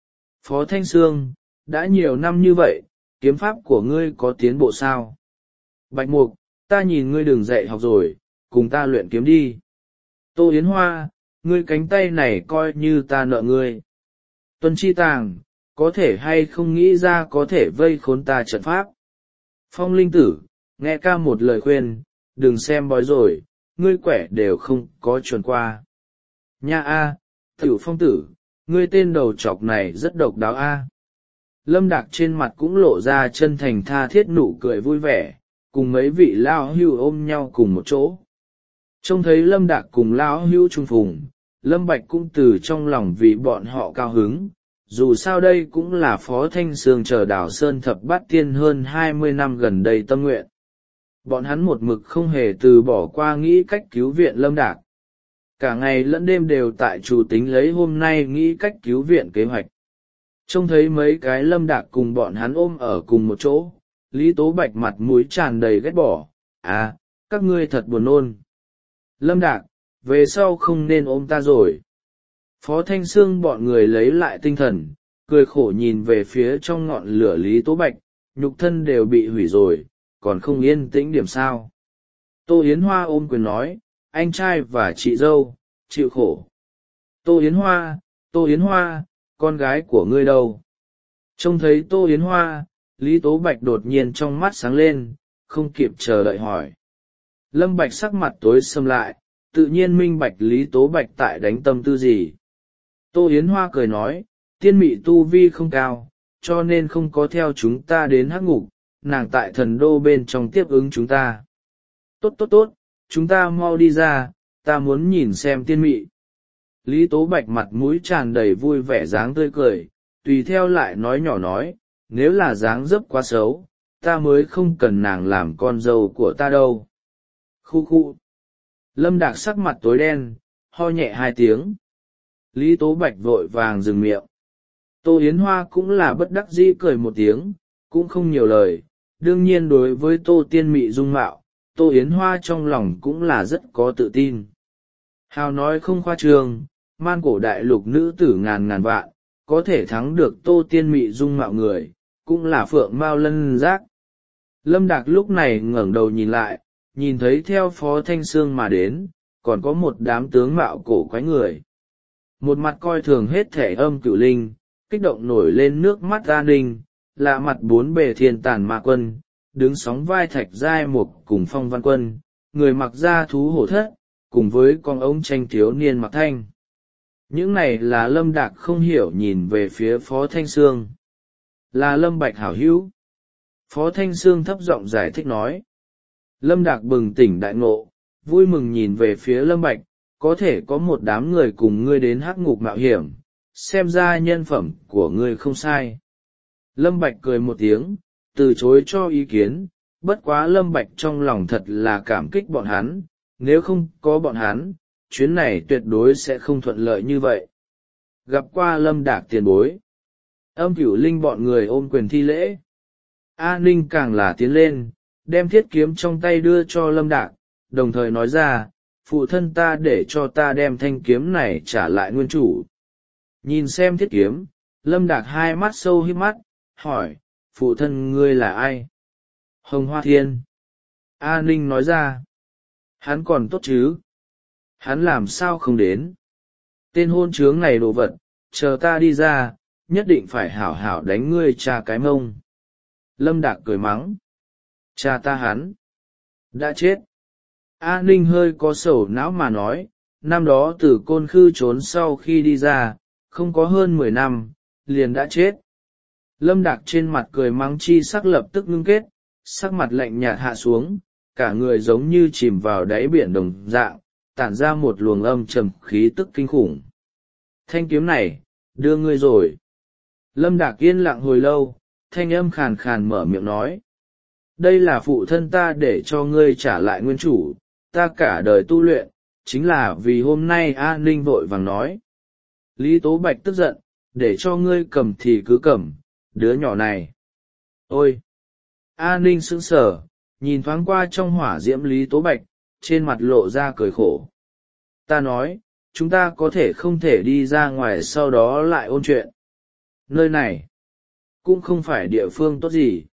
Phó Thanh Sương, đã nhiều năm như vậy, kiếm pháp của ngươi có tiến bộ sao? Bạch Mục, ta nhìn ngươi đừng dạy học rồi, cùng ta luyện kiếm đi. Tô Yến Hoa, ngươi cánh tay này coi như ta nợ ngươi. Tuân Chi Tàng, có thể hay không nghĩ ra có thể vây khốn ta trận pháp. Phong Linh Tử, nghe ca một lời khuyên, đừng xem bói rồi, ngươi quẻ đều không có chuẩn qua. Nha a, Tiểu Phong Tử, ngươi tên đầu chọc này rất độc đáo a. Lâm Đạc trên mặt cũng lộ ra chân thành tha thiết nụ cười vui vẻ, cùng mấy vị lao hưu ôm nhau cùng một chỗ. Trông thấy Lâm Đạc cùng lao hưu chung phùng, Lâm Bạch cũng từ trong lòng vì bọn họ cao hứng, dù sao đây cũng là Phó Thanh Sương chờ Đào Sơn Thập Bát Tiên hơn hai mươi năm gần đây tâm nguyện. Bọn hắn một mực không hề từ bỏ qua nghĩ cách cứu viện Lâm Đạc. Cả ngày lẫn đêm đều tại chủ tính lấy hôm nay nghĩ cách cứu viện kế hoạch. Trông thấy mấy cái Lâm Đạc cùng bọn hắn ôm ở cùng một chỗ, Lý Tố Bạch mặt mũi tràn đầy ghét bỏ, à, các ngươi thật buồn nôn. Lâm Đạc, về sau không nên ôm ta rồi. Phó Thanh Sương bọn người lấy lại tinh thần, cười khổ nhìn về phía trong ngọn lửa Lý Tố Bạch, nhục thân đều bị hủy rồi, còn không yên tĩnh điểm sao. Tô Yến Hoa ôm quyền nói, anh trai và chị dâu, chịu khổ. Tô Yến Hoa, Tô Yến Hoa, con gái của ngươi đâu? Trông thấy Tô Yến Hoa, Lý Tố Bạch đột nhiên trong mắt sáng lên, không kịp chờ đợi hỏi. Lâm Bạch sắc mặt tối sầm lại, tự nhiên minh bạch Lý Tố Bạch tại đánh tâm tư gì. Tô Yến Hoa cười nói, tiên mị tu vi không cao, cho nên không có theo chúng ta đến hắc ngục, nàng tại thần đô bên trong tiếp ứng chúng ta. tốt tốt tốt, chúng ta mau đi ra, ta muốn nhìn xem tiên mị. Lý Tố Bạch mặt mũi tràn đầy vui vẻ dáng tươi cười, tùy theo lại nói nhỏ nói, nếu là dáng dấp quá xấu, ta mới không cần nàng làm con dâu của ta đâu. Khu khu. Lâm Đạc sắc mặt tối đen, ho nhẹ hai tiếng. Lý Tố Bạch vội vàng dừng miệng. Tô Yến Hoa cũng là bất đắc dĩ cười một tiếng, cũng không nhiều lời. Đương nhiên đối với Tô Tiên Mị dung mạo, Tô Yến Hoa trong lòng cũng là rất có tự tin. Hào nói không khoa trương, man cổ đại lục nữ tử ngàn ngàn vạn, có thể thắng được Tô Tiên Mị dung mạo người, cũng là phượng mao lân giác. Lâm Đạc lúc này ngẩng đầu nhìn lại, nhìn thấy theo Phó Thanh Sương mà đến, còn có một đám tướng mạo cổ quái người. Một mặt coi thường hết thể Âm Cửu Linh, kích động nổi lên nước mắt An Ninh, lạ mặt bốn bề thiên tàn ma quân, đứng sóng vai Thạch Giai Mục cùng Phong Văn Quân, người mặc da thú hổ thất, cùng với con ống tranh thiếu niên mặc thanh. Những này là Lâm Đạc không hiểu nhìn về phía Phó Thanh Sương. Là Lâm Bạch hảo hữu. Phó Thanh Sương thấp giọng giải thích nói. Lâm Đạc bừng tỉnh đại ngộ, vui mừng nhìn về phía Lâm Bạch, có thể có một đám người cùng ngươi đến hắc ngục mạo hiểm, xem ra nhân phẩm của ngươi không sai. Lâm Bạch cười một tiếng, từ chối cho ý kiến, bất quá Lâm Bạch trong lòng thật là cảm kích bọn hắn, nếu không có bọn hắn, chuyến này tuyệt đối sẽ không thuận lợi như vậy. Gặp qua Lâm Đạc tiền bối, Âm Cửu Linh bọn người ôm quyền thi lễ. A Ninh càng là tiến lên, đem thiết kiếm trong tay đưa cho Lâm Đạc, đồng thời nói ra, phụ thân ta để cho ta đem thanh kiếm này trả lại nguyên chủ. Nhìn xem thiết kiếm, Lâm Đạc hai mắt sâu híp mắt, hỏi, phụ thân ngươi là ai? Hồng Hoa Thiên. A Ninh nói ra, hắn còn tốt chứ? Hắn làm sao không đến? Tên hôn trướng này đồ vật, chờ ta đi ra, nhất định phải hảo hảo đánh ngươi cha cái mông. Lâm Đạc cười mắng. Cha ta hắn đã chết. A Ninh hơi có sầu não mà nói, năm đó từ Côn Khư trốn sau khi đi ra, không có hơn mười năm, liền đã chết. Lâm Đạc trên mặt cười mắng chi sắc lập tức ngưng kết, sắc mặt lạnh nhạt hạ xuống, cả người giống như chìm vào đáy biển đồng dạng, tản ra một luồng âm trầm khí tức kinh khủng. Thanh kiếm này, đưa ngươi rồi. Lâm Đạc yên lặng hồi lâu, thanh âm khàn khàn mở miệng nói. Đây là phụ thân ta để cho ngươi trả lại nguyên chủ, ta cả đời tu luyện, chính là vì hôm nay A Ninh vội vàng nói. Lý Tố Bạch tức giận, để cho ngươi cầm thì cứ cầm, đứa nhỏ này. Ôi! A Ninh sững sờ, nhìn thoáng qua trong hỏa diễm Lý Tố Bạch, trên mặt lộ ra cười khổ. Ta nói, chúng ta có thể không thể đi ra ngoài sau đó lại ôn chuyện. Nơi này, cũng không phải địa phương tốt gì.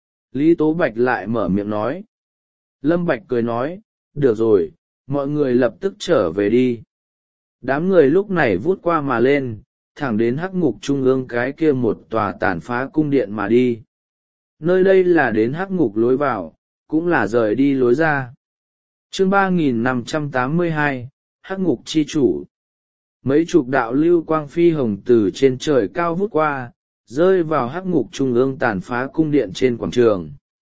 Lý Tố Bạch lại mở miệng nói. Lâm Bạch cười nói, được rồi, mọi người lập tức trở về đi. Đám người lúc này vút qua mà lên, thẳng đến hắc ngục trung ương cái kia một tòa tàn phá cung điện mà đi. Nơi đây là đến hắc ngục lối vào, cũng là rời đi lối ra. Chương ba nghìn năm trăm tám mươi hai, hắc ngục chi chủ. Mấy chục đạo lưu quang phi hồng từ trên trời cao vút qua, rơi vào hắc ngục trung ương tàn phá cung điện trên quảng trường.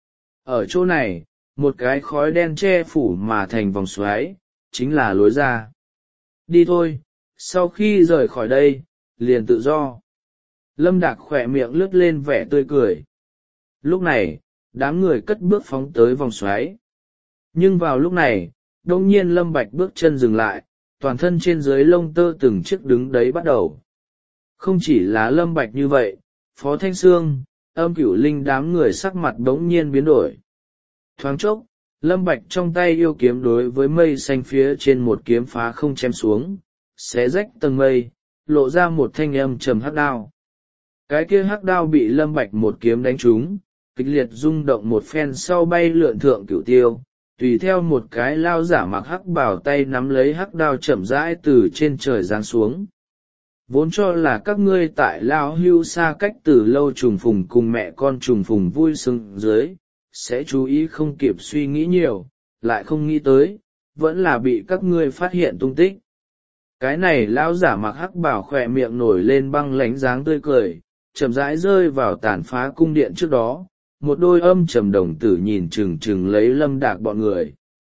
Ở chỗ này, một cái khói đen che phủ mà thành vòng xoáy, chính là lối ra. Đi thôi, sau khi rời khỏi đây, liền tự do. Lâm Đạc khỏe miệng lướt lên vẻ tươi cười. Lúc này, đám người cất bước phóng tới vòng xoáy. Nhưng vào lúc này, đông nhiên Lâm Bạch bước chân dừng lại, toàn thân trên dưới lông tơ từng chiếc đứng đấy bắt đầu. Không chỉ là Lâm Bạch như vậy, Phó Thanh Sương, Âm Cửu Linh đám người sắc mặt bỗng nhiên biến đổi. Thoáng chốc, Lâm Bạch trong tay yêu kiếm đối với mây xanh phía trên một kiếm phá không chém xuống, xé rách tầng mây, lộ ra một thanh âm trầm hắc đao. Cái kia hắc đao bị Lâm Bạch một kiếm đánh trúng, kịch liệt rung động một phen sau bay lượn thượng cửu tiêu, tùy theo một cái lao giả mặc hắc bào tay nắm lấy hắc đao chậm rãi từ trên trời giáng xuống. Vốn cho là các ngươi tại Lao Hưu xa cách từ lâu trùng phùng cùng mẹ con trùng phùng vui sướng dưới, sẽ chú ý không kịp suy nghĩ nhiều, lại không nghĩ tới, vẫn là bị các ngươi phát hiện tung tích. Cái này lão giả mặc hắc bảo khỏe miệng nổi lên băng lánh dáng tươi cười, chậm rãi rơi vào tàn phá cung điện trước đó, một đôi âm trầm đồng tử nhìn chừng chừng lấy Lâm Đạc bọn người.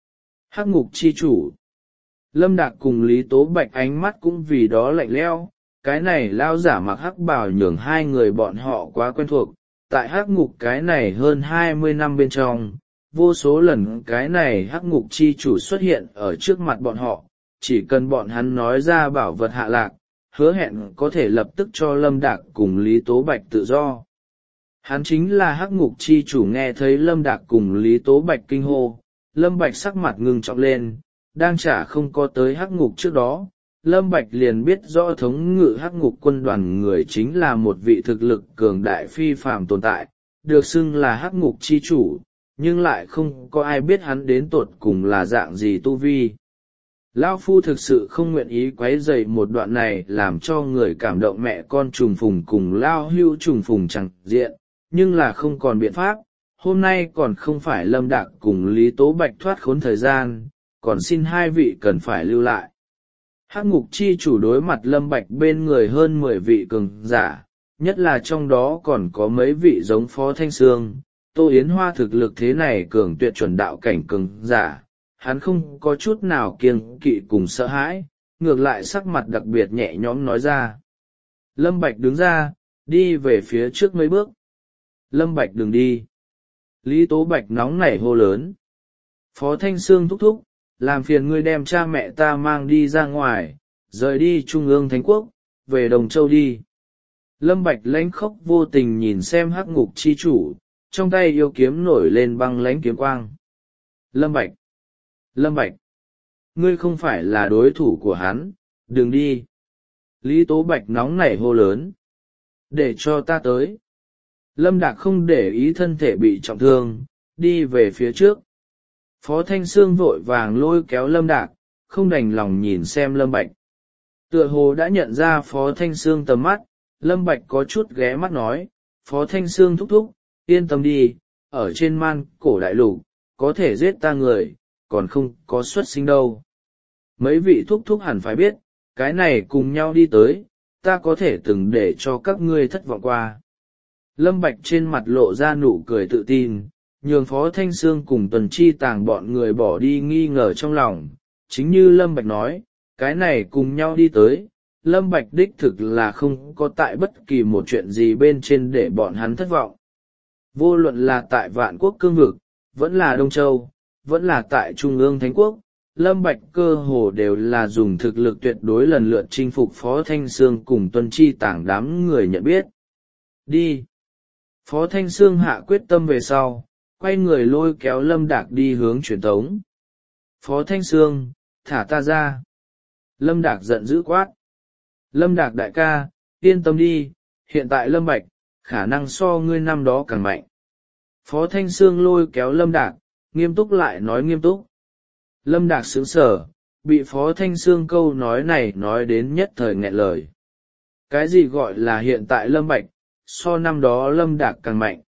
Hắc ngục chi chủ. Lâm Đạc cùng Lý Tố Bạch ánh mắt cũng vì đó lạnh lẽo, cái này lao giả mặc hắc bào nhường hai người bọn họ quá quen thuộc, tại hắc ngục cái này hơn hai mươi năm bên trong, vô số lần cái này hắc ngục chi chủ xuất hiện ở trước mặt bọn họ, chỉ cần bọn hắn nói ra bảo vật hạ lạc, hứa hẹn có thể lập tức cho Lâm Đạc cùng Lý Tố Bạch tự do. Hắn chính là hắc ngục chi chủ. Nghe thấy Lâm Đạc cùng Lý Tố Bạch kinh hô, Lâm Bạch sắc mặt ngưng trọng lên, đang chả không có tới hắc ngục trước đó. Lâm Bạch liền biết rõ thống ngự hắc ngục quân đoàn người chính là một vị thực lực cường đại phi phàm tồn tại, được xưng là hắc ngục chi chủ, nhưng lại không có ai biết hắn đến tột cùng là dạng gì tu vi. Lão phu thực sự không nguyện ý quấy rầy một đoạn này làm cho người cảm động mẹ con trùng phùng cùng lao hưu trùng phùng chẳng diện, nhưng là không còn biện pháp, hôm nay còn không phải Lâm Đạc cùng Lý Tố Bạch thoát khốn thời gian, còn xin hai vị cần phải lưu lại. Hắc ngục chi chủ đối mặt Lâm Bạch bên người hơn mười vị cường giả, nhất là trong đó còn có mấy vị giống Phó Thanh Sương, Tô Yến Hoa thực lực thế này cường tuyệt chuẩn đạo cảnh cường giả, hắn không có chút nào kiêng kỵ cùng sợ hãi, ngược lại sắc mặt đặc biệt nhẹ nhõm nói ra. Lâm Bạch đứng ra, đi về phía trước mấy bước. Lâm Bạch đừng đi. Lý Tố Bạch nóng nảy hô lớn. Phó Thanh Sương thúc thúc, làm phiền ngươi đem cha mẹ ta mang đi ra ngoài, rời đi Trung ương Thánh Quốc, về Đồng Châu đi. Lâm Bạch lãnh khốc vô tình nhìn xem hắc ngục chi chủ, trong tay yêu kiếm nổi lên băng lãnh kiếm quang. Lâm Bạch! Lâm Bạch! Ngươi không phải là đối thủ của hắn, đừng đi. Lý Tố Bạch nóng nảy hô lớn. Để cho ta tới. Lâm Đạc không để ý thân thể bị trọng thương, đi về phía trước. Phó Thanh Sương vội vàng lôi kéo Lâm Đạc, không đành lòng nhìn xem Lâm Bạch. Tựa hồ đã nhận ra Phó Thanh Sương tầm mắt, Lâm Bạch có chút ghé mắt nói, Phó Thanh Sương thúc thúc, yên tâm đi, ở trên man cổ đại lục, có thể giết ta người, còn không có xuất sinh đâu. Mấy vị thúc thúc hẳn phải biết, cái này cùng nhau đi tới, ta có thể từng để cho các ngươi thất vọng qua. Lâm Bạch trên mặt lộ ra nụ cười tự tin, nhường Phó Thanh Sương cùng Tuần Chi Tàng bọn người bỏ đi nghi ngờ trong lòng, chính như Lâm Bạch nói, cái này cùng nhau đi tới, Lâm Bạch đích thực là không có tại bất kỳ một chuyện gì bên trên để bọn hắn thất vọng. Vô luận là tại Vạn Quốc cương vực, vẫn là Đông Châu, vẫn là tại Trung ương Thánh Quốc, Lâm Bạch cơ hồ đều là dùng thực lực tuyệt đối lần lượt chinh phục Phó Thanh Sương cùng Tuần Chi Tàng đám người nhận biết. Đi! Phó Thanh Sương hạ quyết tâm về sau, quay người lôi kéo Lâm Đạc đi hướng truyền tống. Phó Thanh Sương, thả ta ra. Lâm Đạc giận dữ quát. Lâm Đạc đại ca, yên tâm đi, hiện tại Lâm Bạch, khả năng so ngươi năm đó càng mạnh. Phó Thanh Sương lôi kéo Lâm Đạc, nghiêm túc lại nói nghiêm túc. Lâm Đạc sững sờ, bị Phó Thanh Sương câu nói này nói đến nhất thời nghẹn lời. Cái gì gọi là hiện tại Lâm Bạch, so năm đó Lâm Đạc càng mạnh.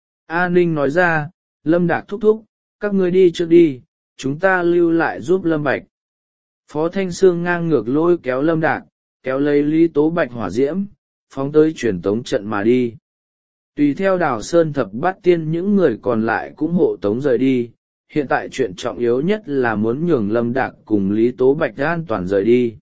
A Ninh nói ra, Lâm Đạc thúc thúc, các ngươi đi trước đi, chúng ta lưu lại giúp Lâm Bạch. Phó Thanh Sương ngang ngược lôi kéo Lâm Đạc, kéo lấy Lý Tố Bạch hỏa diễm, phóng tới truyền tống trận mà đi. Tùy theo Đào Sơn thập bát tiên những người còn lại cũng hộ tống rời đi, hiện tại chuyện trọng yếu nhất là muốn nhường Lâm Đạc cùng Lý Tố Bạch an toàn rời đi.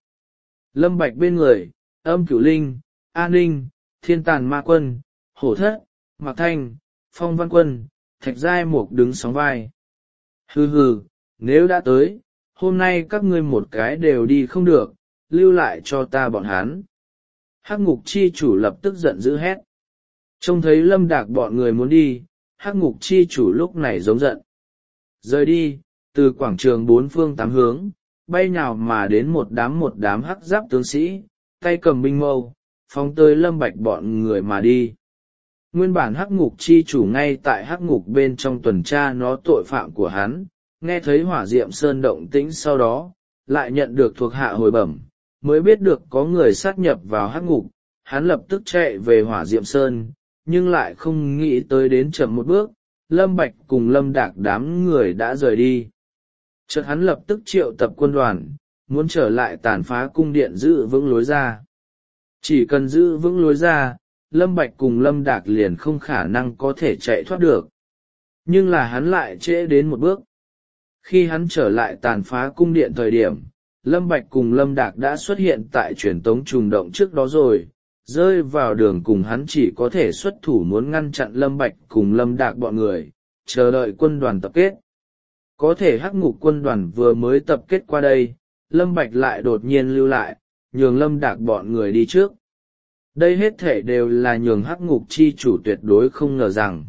Lâm Bạch bên người, Âm Cửu Linh, A Ninh, Thiên Tàn Ma Quân, Hổ Thất, Mạc Thanh, Phong Văn Quân, Thạch Giai Mục đứng sóng vai. Hừ hừ, nếu đã tới, hôm nay các ngươi một cái đều đi không được, lưu lại cho ta bọn hắn. Hắc ngục chi chủ lập tức giận dữ hét. Trông thấy Lâm Đạc bọn người muốn đi, Hắc ngục chi chủ lúc này giống giận. Rời đi, từ quảng trường bốn phương tám hướng, bay nhào mà đến một đám một đám hắc giáp tướng sĩ, tay cầm binh mâu, phóng tới Lâm Bạch bọn người mà đi. Nguyên bản hắc ngục chi chủ ngay tại hắc ngục bên trong tuần tra nó tội phạm của hắn, nghe thấy hỏa diệm sơn động tĩnh sau đó, lại nhận được thuộc hạ hồi bẩm, mới biết được có người sát nhập vào hắc ngục, hắn lập tức chạy về hỏa diệm sơn, nhưng lại không nghĩ tới đến chậm một bước, Lâm Bạch cùng Lâm Đạc đám người đã rời đi. Chợt hắn lập tức triệu tập quân đoàn, muốn trở lại tàn phá cung điện giữ vững lối ra. Chỉ cần giữ vững lối ra, Lâm Bạch cùng Lâm Đạc liền không khả năng có thể chạy thoát được. Nhưng là hắn lại trễ đến một bước. Khi hắn trở lại tàn phá cung điện thời điểm, Lâm Bạch cùng Lâm Đạc đã xuất hiện tại truyền tống trùng động trước đó rồi, rơi vào đường cùng hắn chỉ có thể xuất thủ muốn ngăn chặn Lâm Bạch cùng Lâm Đạc bọn người, chờ đợi quân đoàn tập kết. Có thể Hắc Ngục quân đoàn vừa mới tập kết qua đây, Lâm Bạch lại đột nhiên lưu lại, nhường Lâm Đạc bọn người đi trước. Đây hết thể đều là nhường Hắc Ngục chi chủ tuyệt đối không ngờ rằng.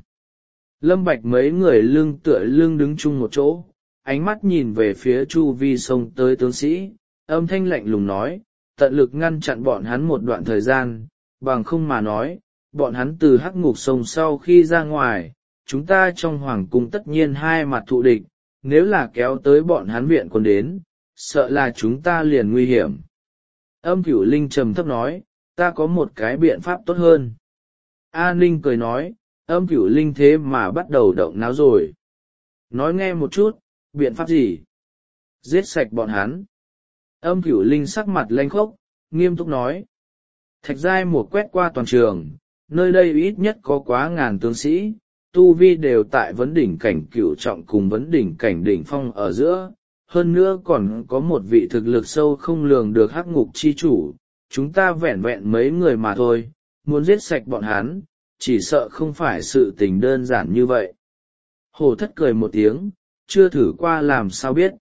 Lâm Bạch mấy người lưng tựa lưng đứng chung một chỗ, ánh mắt nhìn về phía chu vi sông tới tướng sĩ, âm thanh lạnh lùng nói, tận lực ngăn chặn bọn hắn một đoạn thời gian, bằng không mà nói, bọn hắn từ Hắc Ngục sông sau khi ra ngoài, chúng ta trong hoàng cung tất nhiên hai mặt thụ địch, nếu là kéo tới bọn hắn viện quân đến, sợ là chúng ta liền nguy hiểm. Âm Cửu Linh trầm thấp nói, ta có một cái biện pháp tốt hơn. A Ninh cười nói, Âm Cửu Linh thế mà bắt đầu động náo rồi. Nói nghe một chút, biện pháp gì? Giết sạch bọn hắn. Âm Cửu Linh sắc mặt lanh khốc, nghiêm túc nói. Thạch giai một quét qua toàn trường, nơi đây ít nhất có quá ngàn tướng sĩ, tu vi đều tại vấn đỉnh cảnh cửu trọng cùng vấn đỉnh cảnh đỉnh phong ở giữa, hơn nữa còn có một vị thực lực sâu không lường được Hắc Ngục chi chủ, chúng ta vẹn vẹn mấy người mà thôi, muốn giết sạch bọn hắn, chỉ sợ không phải sự tình đơn giản như vậy. Hổ Thất cười một tiếng, chưa thử qua làm sao biết.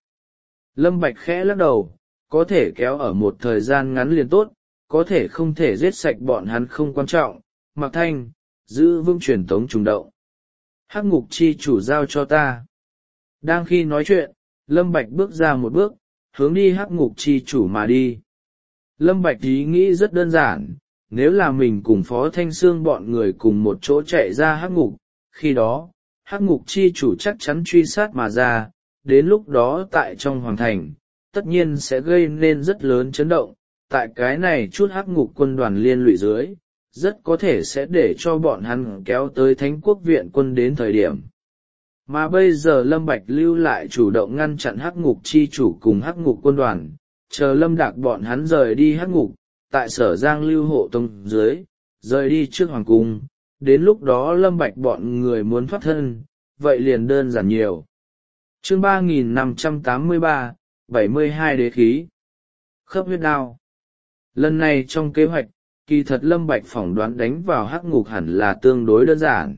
Lâm Bạch khẽ lắc đầu, có thể kéo ở một thời gian ngắn liền tốt, có thể không thể giết sạch bọn hắn không quan trọng. Mạc Thanh, giữ vững truyền tống trùng động. Hắc Ngục chi chủ giao cho ta. Đang khi nói chuyện, Lâm Bạch bước ra một bước, hướng đi Hắc Ngục chi chủ mà đi. Lâm Bạch ý nghĩ rất đơn giản, nếu là mình cùng Phó Thanh Sương bọn người cùng một chỗ chạy ra Hắc Ngục, khi đó, Hắc Ngục chi chủ chắc chắn truy sát mà ra, đến lúc đó tại trong hoàng thành, tất nhiên sẽ gây nên rất lớn chấn động, tại cái này chút Hắc Ngục quân đoàn liên lụy dưới, rất có thể sẽ để cho bọn hắn kéo tới Thánh Quốc viện quân đến thời điểm. Mà bây giờ Lâm Bạch lưu lại chủ động ngăn chặn Hắc Ngục chi chủ cùng Hắc Ngục quân đoàn, chờ Lâm Đạc bọn hắn rời đi Hắc Ngục, tại Sở Giang lưu hộ tông dưới, rời đi trước hoàng cung, đến lúc đó Lâm Bạch bọn người muốn thoát thân, vậy liền đơn giản nhiều. Chương ba nghìn năm trăm tám mươi ba, bảy mươi hai đế khí. Khớp huyết đao. Lần này trong kế hoạch, kỳ thật Lâm Bạch phỏng đoán đánh vào Hắc Ngục hẳn là tương đối đơn giản.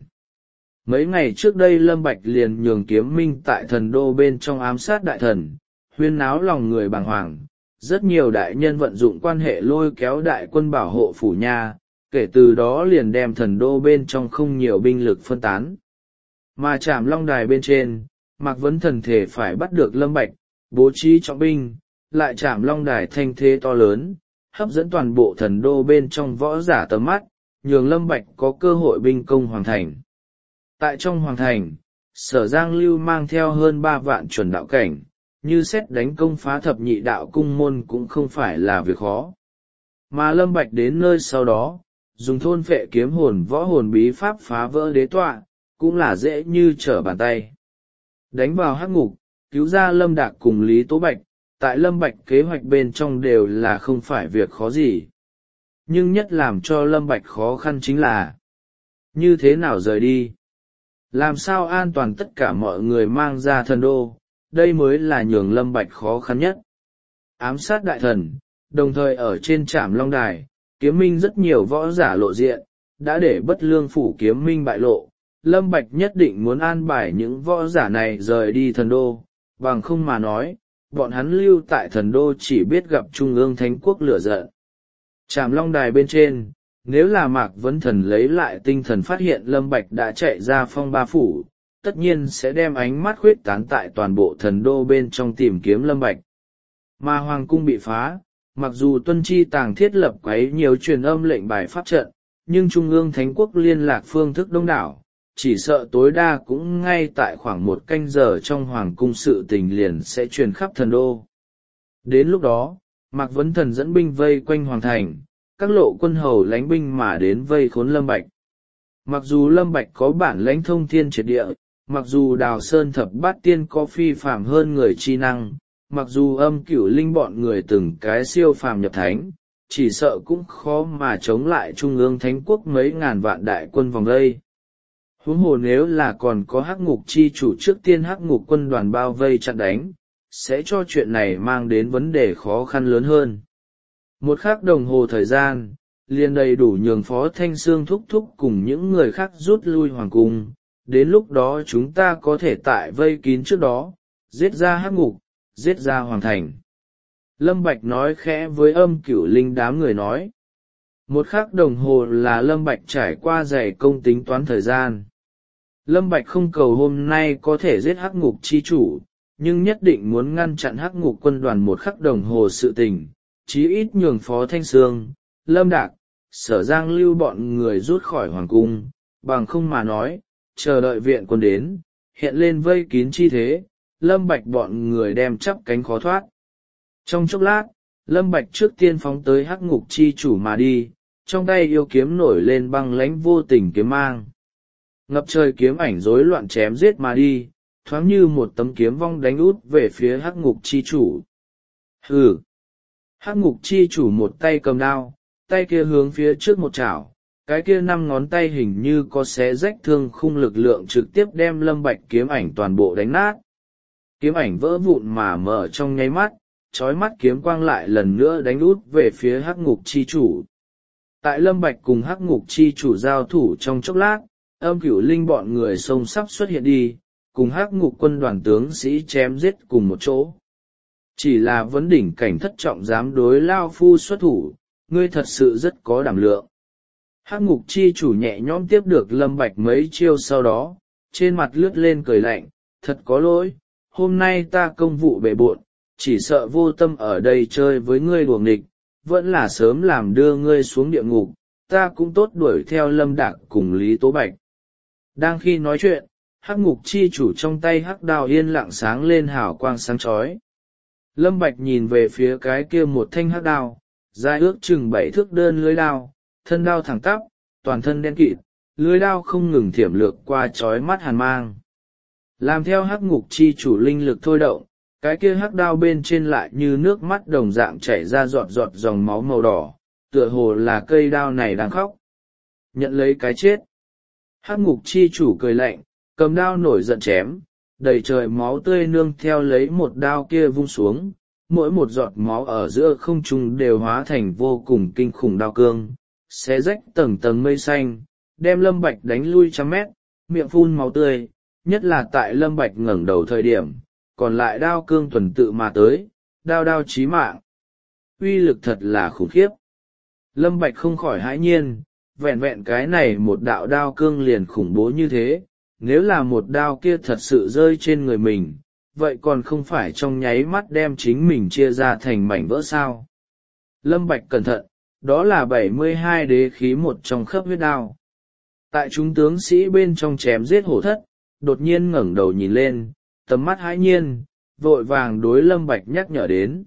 Mấy ngày trước đây Lâm Bạch liền nhường Kiếm Minh tại thần đô bên trong ám sát đại thần, huyên náo lòng người bàng hoàng, rất nhiều đại nhân vận dụng quan hệ lôi kéo đại quân bảo hộ phủ nha, kể từ đó liền đem thần đô bên trong không nhiều binh lực phân tán. Mà Trảm Long Đài bên trên, Mạc Vấn Thần thể phải bắt được Lâm Bạch, bố trí trọng binh, lại Trảm Long Đài thanh thế to lớn, hấp dẫn toàn bộ thần đô bên trong võ giả tầm mắt, nhường Lâm Bạch có cơ hội binh công hoàng thành. Tại trong hoàng thành, Sở Giang Lưu mang theo hơn ba vạn chuẩn đạo cảnh, như xét đánh công phá thập nhị đạo cung môn cũng không phải là việc khó. Mà Lâm Bạch đến nơi sau đó, dùng thôn phệ kiếm hồn võ hồn bí pháp phá vỡ đế tọa, cũng là dễ như trở bàn tay. Đánh vào Hắc Ngục, cứu ra Lâm Đạc cùng Lý Tố Bạch, tại Lâm Bạch kế hoạch bên trong đều là không phải việc khó gì. Nhưng nhất làm cho Lâm Bạch khó khăn chính là như thế nào rời đi. Làm sao an toàn tất cả mọi người mang ra thần đô, đây mới là nhường Lâm Bạch khó khăn nhất. Ám sát đại thần, đồng thời ở trên Trảm Long Đài, Kiếm Minh rất nhiều võ giả lộ diện, đã để Bất Lương phủ Kiếm Minh bại lộ. Lâm Bạch nhất định muốn an bài những võ giả này rời đi thần đô, bằng không mà nói, bọn hắn lưu tại thần đô chỉ biết gặp Trung ương Thánh Quốc lửa giận. Trảm Long Đài bên trên, nếu là Mạc Vấn Thần lấy lại tinh thần phát hiện Lâm Bạch đã chạy ra Phong Ba phủ, tất nhiên sẽ đem ánh mắt khuyết tán tại toàn bộ thần đô bên trong tìm kiếm Lâm Bạch. Mà Hoàng cung bị phá, mặc dù Tuân Chi Tàng thiết lập quấy nhiều truyền âm lệnh bài pháp trận, nhưng Trung ương Thánh Quốc liên lạc phương thức đông đảo, chỉ sợ tối đa cũng ngay tại khoảng một canh giờ trong Hoàng cung sự tình liền sẽ truyền khắp thần đô. Đến lúc đó, Mạc Vấn Thần dẫn binh vây quanh Hoàng thành, các lộ quân hầu lãnh binh mà đến vây khốn Lâm Bạch. Mặc dù Lâm Bạch có bản lãnh thông thiên triệt địa, mặc dù Đào Sơn Thập Bát Tiên có phi phàm hơn người chi năng, mặc dù Âm Cửu Linh bọn người từng cái siêu phàm nhập thánh, chỉ sợ cũng khó mà chống lại Trung ương Thánh Quốc mấy ngàn vạn đại quân vòng đây. huống hồ nếu là còn có hắc ngục chi chủ trước tiên hắc ngục quân đoàn bao vây chặn đánh, sẽ cho chuyện này mang đến vấn đề khó khăn lớn hơn. Một khắc đồng hồ thời gian, liền đầy đủ nhường Phó Thanh Sương thúc thúc cùng những người khác rút lui hoàng cung, đến lúc đó chúng ta có thể tại vây kín trước đó, giết ra hắc ngục, giết ra hoàng thành. Lâm Bạch nói khẽ với Âm Cửu Linh đám người nói. Một khắc đồng hồ là Lâm Bạch trải qua dày công tính toán thời gian. Lâm Bạch không cầu hôm nay có thể giết hắc ngục chi chủ, nhưng nhất định muốn ngăn chặn hắc ngục quân đoàn một khắc đồng hồ sự tình, chí ít nhường Phó Thanh Sương, Lâm Đạc, Sở Giang Lưu bọn người rút khỏi hoàng cung, bằng không mà nói, chờ đợi viện quân đến, hiện lên vây kín chi thế, Lâm Bạch bọn người đem chắp cánh khó thoát. Trong chốc lát, Lâm Bạch trước tiên phóng tới hắc ngục chi chủ mà đi, trong tay yêu kiếm nổi lên băng lãnh vô tình kiếm mang. Ngập trời kiếm ảnh rối loạn chém giết mà đi, thoáng như một tấm kiếm vong đánh út về phía hắc ngục chi chủ. Hừ! Hắc ngục chi chủ một tay cầm đao, tay kia hướng phía trước một chảo, cái kia năm ngón tay hình như có xé rách thương khung lực lượng trực tiếp đem Lâm Bạch kiếm ảnh toàn bộ đánh nát. Kiếm ảnh vỡ vụn mà mở trong nháy mắt, chói mắt kiếm quang lại lần nữa đánh út về phía hắc ngục chi chủ. Tại Lâm Bạch cùng hắc ngục chi chủ giao thủ trong chốc lát, Âm Cửu Linh bọn người xông sắp xuất hiện đi, cùng hắc ngục quân đoàn tướng sĩ chém giết cùng một chỗ. Chỉ là vấn đỉnh cảnh thất trọng dám đối Lao Phu xuất thủ, ngươi thật sự rất có đảm lượng. Hắc ngục chi chủ nhẹ nhõm tiếp được Lâm Bạch mấy chiêu sau đó, trên mặt lướt lên cười lạnh, thật có lỗi, hôm nay ta công vụ bề bộn, chỉ sợ vô tâm ở đây chơi với ngươi đùa nghịch, vẫn là sớm làm đưa ngươi xuống địa ngục, ta cũng tốt đuổi theo Lâm Đạc cùng Lý Tố Bạch. Đang khi nói chuyện, hắc ngục chi chủ trong tay hắc đao yên lặng sáng lên hào quang sáng chói. Lâm Bạch nhìn về phía cái kia một thanh hắc đao, dài ước chừng bảy thước đơn lưới đao, thân đao thẳng tắp, toàn thân đen kịt, lưới đao không ngừng thiểm lược qua chói mắt hàn mang. Làm theo hắc ngục chi chủ linh lực thôi động, cái kia hắc đao bên trên lại như nước mắt đồng dạng chảy ra giọt giọt dòng máu màu đỏ, tựa hồ là cây đao này đang khóc. Nhận lấy cái chết. Hắc ngục chi chủ cười lạnh, cầm đao nổi giận chém, đầy trời máu tươi nương theo lấy một đao kia vung xuống, mỗi một giọt máu ở giữa không trung đều hóa thành vô cùng kinh khủng đao cương, xé rách tầng tầng mây xanh, đem Lâm Bạch đánh lui trăm mét, miệng phun máu tươi, nhất là tại Lâm Bạch ngẩng đầu thời điểm, còn lại đao cương tuần tự mà tới, đao đao chí mạng. Uy lực thật là khủng khiếp. Lâm Bạch không khỏi hãi nhiên, vẹn vẹn cái này một đạo đao cương liền khủng bố như thế, nếu là một đao kia thật sự rơi trên người mình, vậy còn không phải trong nháy mắt đem chính mình chia ra thành mảnh vỡ sao. Lâm Bạch cẩn thận, đó là bảy mươi hai đế khí một trong khớp huyết đao. Tại chúng tướng sĩ bên trong chém giết hổ thất, đột nhiên ngẩng đầu nhìn lên, tầm mắt hãi nhiên, vội vàng đối Lâm Bạch nhắc nhở đến.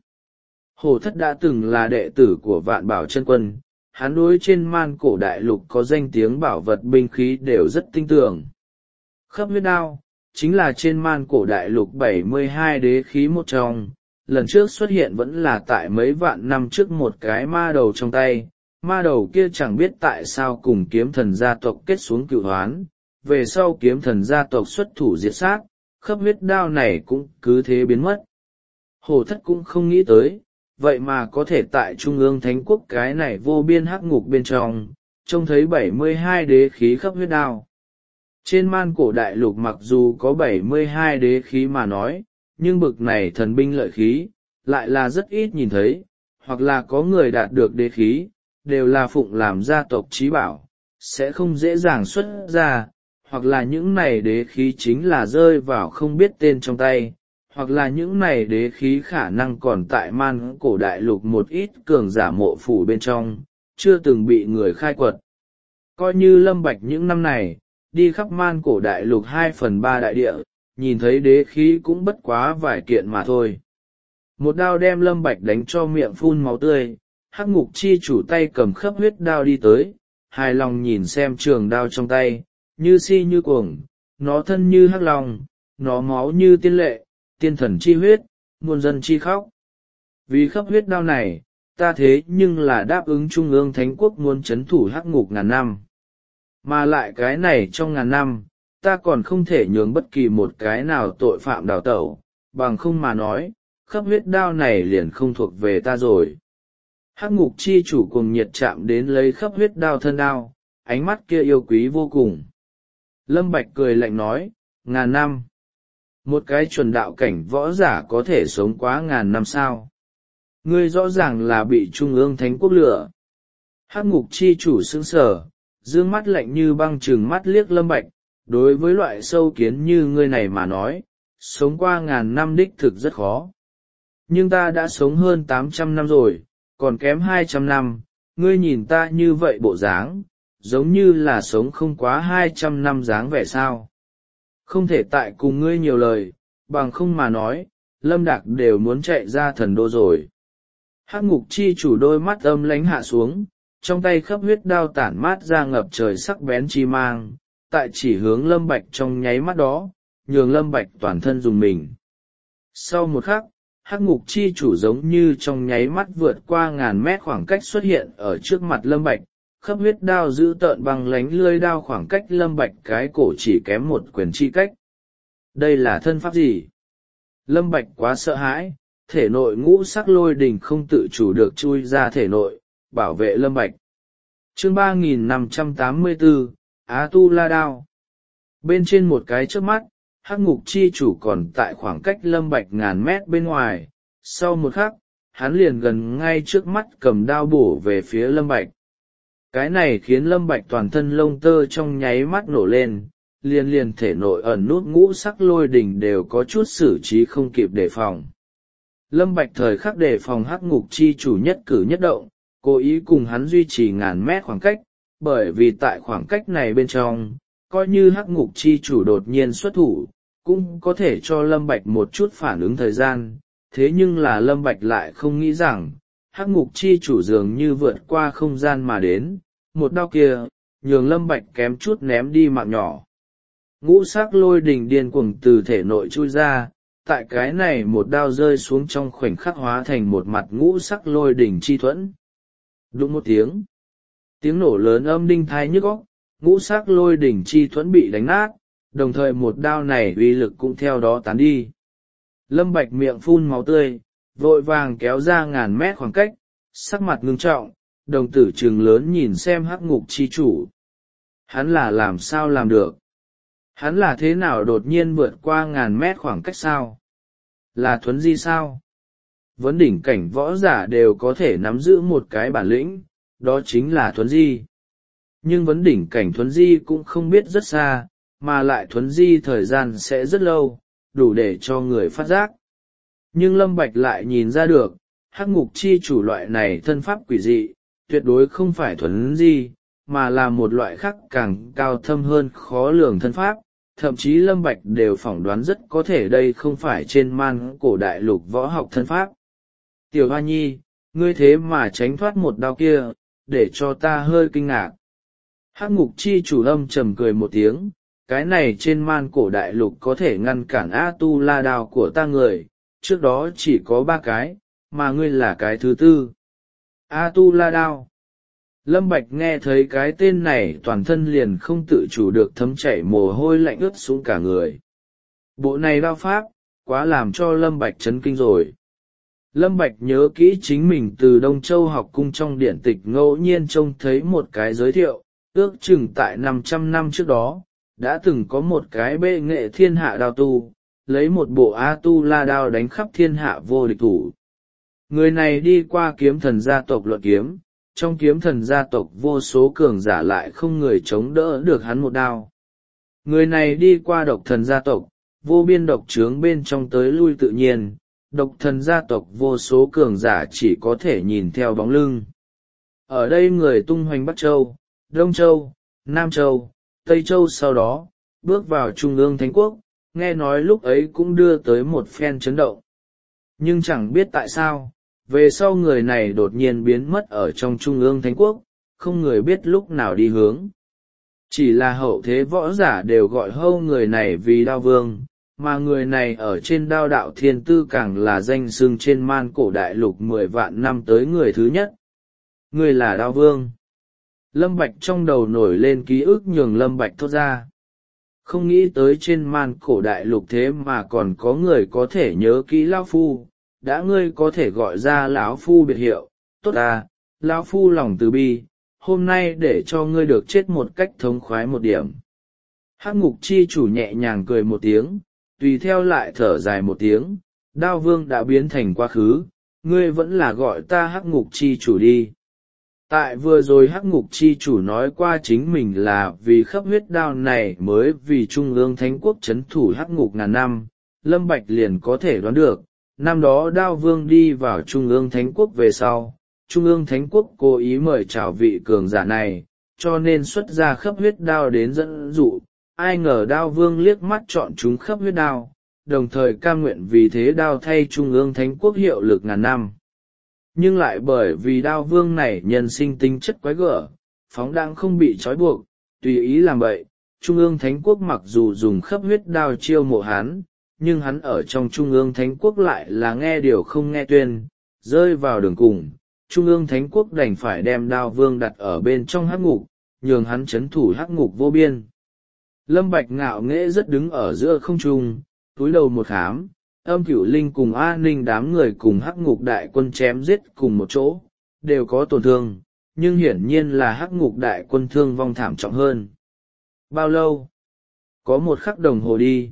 Hổ thất đã từng là đệ tử của Vạn Bảo Chân Quân, hắn đối trên man cổ đại lục có danh tiếng bảo vật binh khí đều rất tinh tường. Khớp huyết đao, chính là trên man cổ đại lục bảy mươi hai đế khí một trong, lần trước xuất hiện vẫn là tại mấy vạn năm trước một cái ma đầu trong tay, ma đầu kia chẳng biết tại sao cùng kiếm thần gia tộc kết xuống cựu hoán, về sau kiếm thần gia tộc xuất thủ diệt sát, khớp huyết đao này cũng cứ thế biến mất. Hổ thất cũng không nghĩ tới, vậy mà có thể tại Trung ương Thánh Quốc cái này vô biên hắc ngục bên trong, trông thấy bảy mươi hai đế khí khớp huyết đao. Trên man cổ đại lục mặc dù có bảy mươi hai đế khí mà nói, nhưng bực này thần binh lợi khí, lại là rất ít nhìn thấy, hoặc là có người đạt được đế khí, đều là phụng làm gia tộc trí bảo, sẽ không dễ dàng xuất ra, hoặc là những này đế khí chính là rơi vào không biết tên trong tay, hoặc là những này đế khí khả năng còn tại man cổ đại lục một ít cường giả mộ phủ bên trong, chưa từng bị người khai quật. Coi như Lâm Bạch những năm này, đi khắp man cổ đại lục hai phần ba đại địa, nhìn thấy đế khí cũng bất quá vài kiện mà thôi. Một đao đem Lâm Bạch đánh cho miệng phun máu tươi, hắc ngục chi chủ tay cầm khớp huyết đao đi tới, hài lòng nhìn xem trường đao trong tay, như si như cuồng, nó thân như hắc long, nó máu như tiên lệ, tiên thần chi huyết, muôn dân chi khóc. Vì khớp huyết đao này, ta thế nhưng là đáp ứng Trung ương Thánh Quốc muốn chấn thủ hắc ngục ngàn năm. Mà lại cái này trong ngàn năm, ta còn không thể nhường bất kỳ một cái nào tội phạm đào tẩu, bằng không mà nói, khắp huyết đao này liền không thuộc về ta rồi. Hắc ngục chi chủ cùng nhiệt chạm đến lấy khắp huyết đao thân đao, ánh mắt kia yêu quý vô cùng. Lâm Bạch cười lạnh nói, ngàn năm. Một cái chuẩn đạo cảnh võ giả có thể sống quá ngàn năm sao? Ngươi rõ ràng là bị Trung ương Thánh Quốc lừa. Hắc ngục chi chủ sững sờ, dương mắt lạnh như băng trừng mắt liếc Lâm Bạch, đối với loại sâu kiến như ngươi này mà nói, sống qua ngàn năm đích thực rất khó. Nhưng ta đã sống hơn tám trăm năm rồi, còn kém hai trăm năm, ngươi nhìn ta như vậy bộ dáng, giống như là sống không quá hai trăm năm dáng vẻ sao. Không thể tại cùng ngươi nhiều lời, bằng không mà nói, Lâm Đạc đều muốn chạy ra thần đô rồi. Hắc ngục chi chủ đôi mắt âm lánh hạ xuống, trong tay khắp huyết đao tản mát ra ngập trời sắc bén chi mang, tại chỉ hướng Lâm Bạch trong nháy mắt đó, nhường Lâm Bạch toàn thân dùng mình. Sau một khắc, Hắc ngục chi chủ giống như trong nháy mắt vượt qua ngàn mét khoảng cách xuất hiện ở trước mặt Lâm Bạch, khắp huyết đao giữ tợn bằng lánh lưỡi đao khoảng cách Lâm Bạch cái cổ chỉ kém một quyền chi cách. Đây là thân pháp gì? Lâm Bạch quá sợ hãi, thể nội ngũ sắc lôi đình không tự chủ được chui ra thể nội, bảo vệ Lâm Bạch. Chương ba nghìn năm trăm tám mươi tư, Á Tu La Đao. Bên trên một cái chớp mắt, Hắc ngục chi chủ còn tại khoảng cách Lâm Bạch ngàn mét bên ngoài, sau một khắc, hắn liền gần ngay trước mắt cầm đao bổ về phía Lâm Bạch. Cái này khiến Lâm Bạch toàn thân lông tơ trong nháy mắt nổ lên, liền liền thể nội ẩn nút ngũ sắc lôi đỉnh đều có chút xử trí không kịp đề phòng. Lâm Bạch thời khắc đề phòng Hắc ngục chi chủ nhất cử nhất động, cố ý cùng hắn duy trì ngàn mét khoảng cách, bởi vì tại khoảng cách này bên trong, coi như Hắc ngục chi chủ đột nhiên xuất thủ, cũng có thể cho Lâm Bạch một chút phản ứng thời gian, thế nhưng là Lâm Bạch lại không nghĩ rằng, Hắc ngục chi chủ dường như vượt qua không gian mà đến, một đao kia, nhường Lâm Bạch kém chút ném đi mạng nhỏ. Ngũ sắc lôi đình điên cuồng từ thể nội chui ra, tại cái này một đao rơi xuống trong khoảnh khắc hóa thành một mặt ngũ sắc lôi đình chi thuẫn. Đụng một tiếng, tiếng nổ lớn âm đinh thai nhức óc, ngũ sắc lôi đình chi thuẫn bị đánh nát, đồng thời một đao này uy lực cũng theo đó tán đi. Lâm Bạch miệng phun máu tươi, vội vàng kéo ra ngàn mét khoảng cách, sắc mặt ngưng trọng, đồng tử trừng lớn nhìn xem Hắc ngục chi chủ. Hắn là làm sao làm được? Hắn là thế nào đột nhiên vượt qua ngàn mét khoảng cách sao? Là thuấn di sao? Vấn đỉnh cảnh võ giả đều có thể nắm giữ một cái bản lĩnh, đó chính là thuấn di. Nhưng vấn đỉnh cảnh thuấn di cũng không biết rất xa, mà lại thuấn di thời gian sẽ rất lâu, đủ để cho người phát giác. Nhưng Lâm Bạch lại nhìn ra được, Hắc ngục chi chủ loại này thân pháp quỷ dị, tuyệt đối không phải thuấn di, mà là một loại khác càng cao thâm hơn khó lường thân pháp, thậm chí Lâm Bạch đều phỏng đoán rất có thể đây không phải trên man cổ đại lục võ học thân pháp. Tiểu Hoa Nhi, ngươi thế mà tránh thoát một đao kia, để cho ta hơi kinh ngạc. Hắc ngục chi chủ âm trầm cười một tiếng, cái này trên man cổ đại lục có thể ngăn cản A Tu La đao của ta người, trước đó chỉ có ba cái, mà ngươi là cái thứ tư. A Tu La đao. Lâm Bạch nghe thấy cái tên này toàn thân liền không tự chủ được thấm chảy mồ hôi lạnh ướt xuống cả người. Bộ này đao pháp, quá làm cho Lâm Bạch chấn kinh rồi. Lâm Bạch nhớ kỹ chính mình từ Đông Châu học cung trong điển tịch ngẫu nhiên trông thấy một cái giới thiệu, ước chừng tại năm trăm năm trước đó, đã từng có một cái bệ nghệ thiên hạ đao tu, lấy một bộ A Tu La đao đánh khắp thiên hạ vô địch thủ. Người này đi qua kiếm thần gia tộc luận kiếm, trong kiếm thần gia tộc vô số cường giả lại không người chống đỡ được hắn một đao. Người này đi qua độc thần gia tộc, vô biên độc trướng bên trong tới lui tự nhiên, độc thần gia tộc vô số cường giả chỉ có thể nhìn theo bóng lưng. Ở đây người tung hoành Bắc Châu, Đông Châu, Nam Châu, Tây Châu sau đó, bước vào Trung ương Thánh Quốc, nghe nói lúc ấy cũng đưa tới một phen chấn động. Nhưng chẳng biết tại sao, về sau người này đột nhiên biến mất ở trong Trung ương Thánh Quốc, không người biết lúc nào đi hướng. Chỉ là hậu thế võ giả đều gọi hâu người này vì đao vương, mà người này ở trên đao đạo thiên tư càng là danh xưng trên man cổ đại lục mười vạn năm tới người thứ nhất. Người là đao vương. Lâm Bạch trong đầu nổi lên ký ức nhường Lâm Bạch thốt ra. Không nghĩ tới trên man cổ đại lục thế mà còn có người có thể nhớ kỹ lão phu, đã ngươi có thể gọi ra lão phu biệt hiệu, tốt à, lão phu lòng từ bi, hôm nay để cho ngươi được chết một cách thống khoái một điểm. Hắc ngục chi chủ nhẹ nhàng cười một tiếng, tùy theo lại thở dài một tiếng, đao vương đã biến thành quá khứ, ngươi vẫn là gọi ta hắc ngục chi chủ đi. Tại vừa rồi hắc ngục chi chủ nói qua chính mình là vì khắp huyết đao này mới vì trung ương thánh quốc chấn thủ hắc ngục ngàn năm, Lâm Bạch liền có thể đoán được, năm đó đao vương đi vào trung ương thánh quốc về sau, trung ương thánh quốc cố ý mời chào vị cường giả này, cho nên xuất ra khắp huyết đao đến dẫn dụ, ai ngờ đao vương liếc mắt chọn chúng khắp huyết đao, đồng thời cam nguyện vì thế đao thay trung ương thánh quốc hiệu lực ngàn năm. Nhưng lại bởi vì đao vương này nhân sinh tính chất quái gở, phóng đãng không bị trói buộc, tùy ý làm vậy, trung ương thánh quốc mặc dù dùng khắp huyết đao chiêu mộ hắn, nhưng hắn ở trong trung ương thánh quốc lại là nghe điều không nghe tuyên, rơi vào đường cùng, trung ương thánh quốc đành phải đem đao vương đặt ở bên trong hắc ngục, nhường hắn chấn thủ hắc ngục vô biên. Lâm Bạch ngạo nghễ rất đứng ở giữa không trung, túi đầu một khám, Âm Cửu Linh cùng A Ninh đám người cùng hắc ngục đại quân chém giết cùng một chỗ, đều có tổn thương, nhưng hiển nhiên là hắc ngục đại quân thương vong thảm trọng hơn. Bao lâu? Có một khắc đồng hồ đi.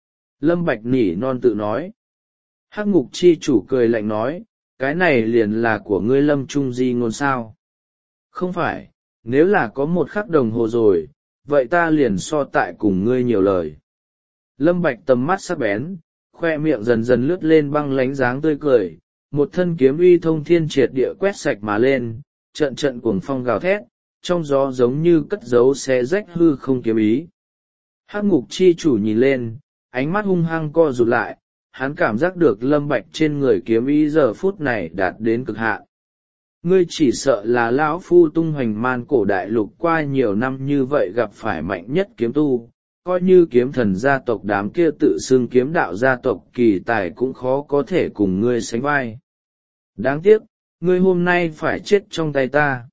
Lâm Bạch nỉ non tự nói. Hắc ngục chi chủ cười lạnh nói, cái này liền là của ngươi Lâm Trung Di ngôn sao? Không phải, nếu là có một khắc đồng hồ rồi, vậy ta liền so tại cùng ngươi nhiều lời. Lâm Bạch tầm mắt sắc bén, khoe miệng dần dần lướt lên băng lánh dáng tươi cười, một thân kiếm uy thông thiên triệt địa quét sạch mà lên, trận trận cuồng phong gào thét, trong gió giống như cất giấu xé rách hư không kiếm ý. Hắc ngục chi chủ nhìn lên, ánh mắt hung hăng co rụt lại, hắn cảm giác được Lâm Bạch trên người kiếm ý giờ phút này đạt đến cực hạn. Ngươi chỉ sợ là lão phu tung hoành man cổ đại lục qua nhiều năm như vậy gặp phải mạnh nhất kiếm tu, coi như kiếm thần gia tộc đám kia tự xưng kiếm đạo gia tộc kỳ tài cũng khó có thể cùng ngươi sánh vai. Đáng tiếc, ngươi hôm nay phải chết trong tay ta.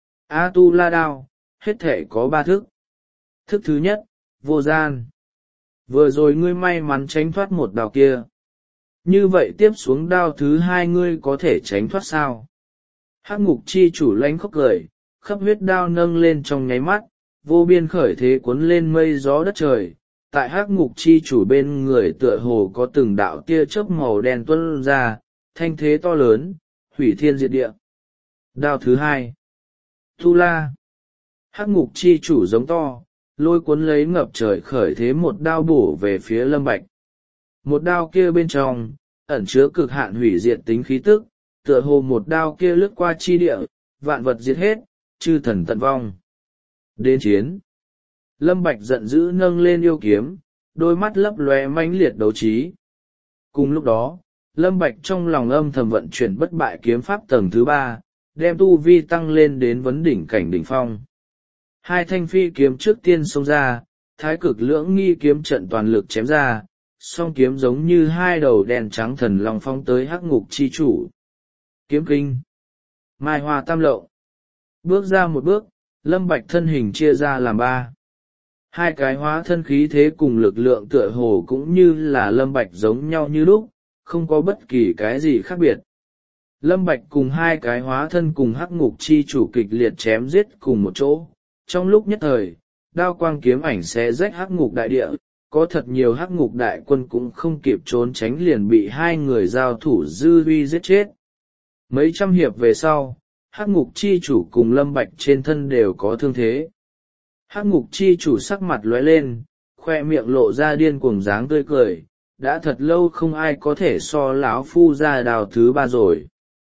A tu la đao, hết thể có ba thức. Thức thứ nhất, vô gian. Vừa rồi ngươi may mắn tránh thoát một đao kia. Như vậy tiếp xuống đao thứ hai ngươi có thể tránh thoát sao? Hắc ngục chi chủ lánh khóc cười, khắp huyết đao nâng lên trong nháy mắt, vô biên khởi thế cuốn lên mây gió đất trời. Tại hắc ngục chi chủ bên người tựa hồ có từng đạo tia chớp màu đen tuôn ra, thanh thế to lớn, hủy thiên diệt địa. Đao thứ hai, tu la. Hắc ngục chi chủ giống to, lôi cuốn lấy ngập trời khởi thế một đao bổ về phía Lâm Bạch. Một đao kia bên trong, ẩn chứa cực hạn hủy diệt tính khí tức, tựa hồ một đao kia lướt qua chi địa, vạn vật diệt hết, chư thần tận vong. Đến chiến. Lâm Bạch giận dữ nâng lên yêu kiếm, đôi mắt lấp lóe mãnh liệt đấu trí. Cùng lúc đó, Lâm Bạch trong lòng âm thầm vận chuyển bất bại kiếm pháp tầng thứ ba, đem tu vi tăng lên đến vấn đỉnh cảnh đỉnh phong. Hai thanh phi kiếm trước tiên xông ra, thái cực lưỡng nghi kiếm trận toàn lực chém ra, song kiếm giống như hai đầu đèn trắng thần long phong tới hắc ngục chi chủ. Kiếm kinh, mai hoa tam lộng. Bước ra một bước, Lâm Bạch thân hình chia ra làm ba. Hai cái hóa thân khí thế cùng lực lượng tựa hồ cũng như là Lâm Bạch giống nhau như lúc, không có bất kỳ cái gì khác biệt. Lâm Bạch cùng hai cái hóa thân cùng hắc ngục chi chủ kịch liệt chém giết cùng một chỗ. Trong lúc nhất thời, đao quang kiếm ảnh xé rách hắc ngục đại địa, có thật nhiều hắc ngục đại quân cũng không kịp trốn tránh liền bị hai người giao thủ dư uy giết chết. Mấy trăm hiệp về sau, hắc ngục chi chủ cùng Lâm Bạch trên thân đều có thương thế. Hắc ngục chi chủ sắc mặt lóe lên, khoe miệng lộ ra điên cuồng dáng tươi cười, đã thật lâu không ai có thể so lão phu ra đao thứ ba rồi.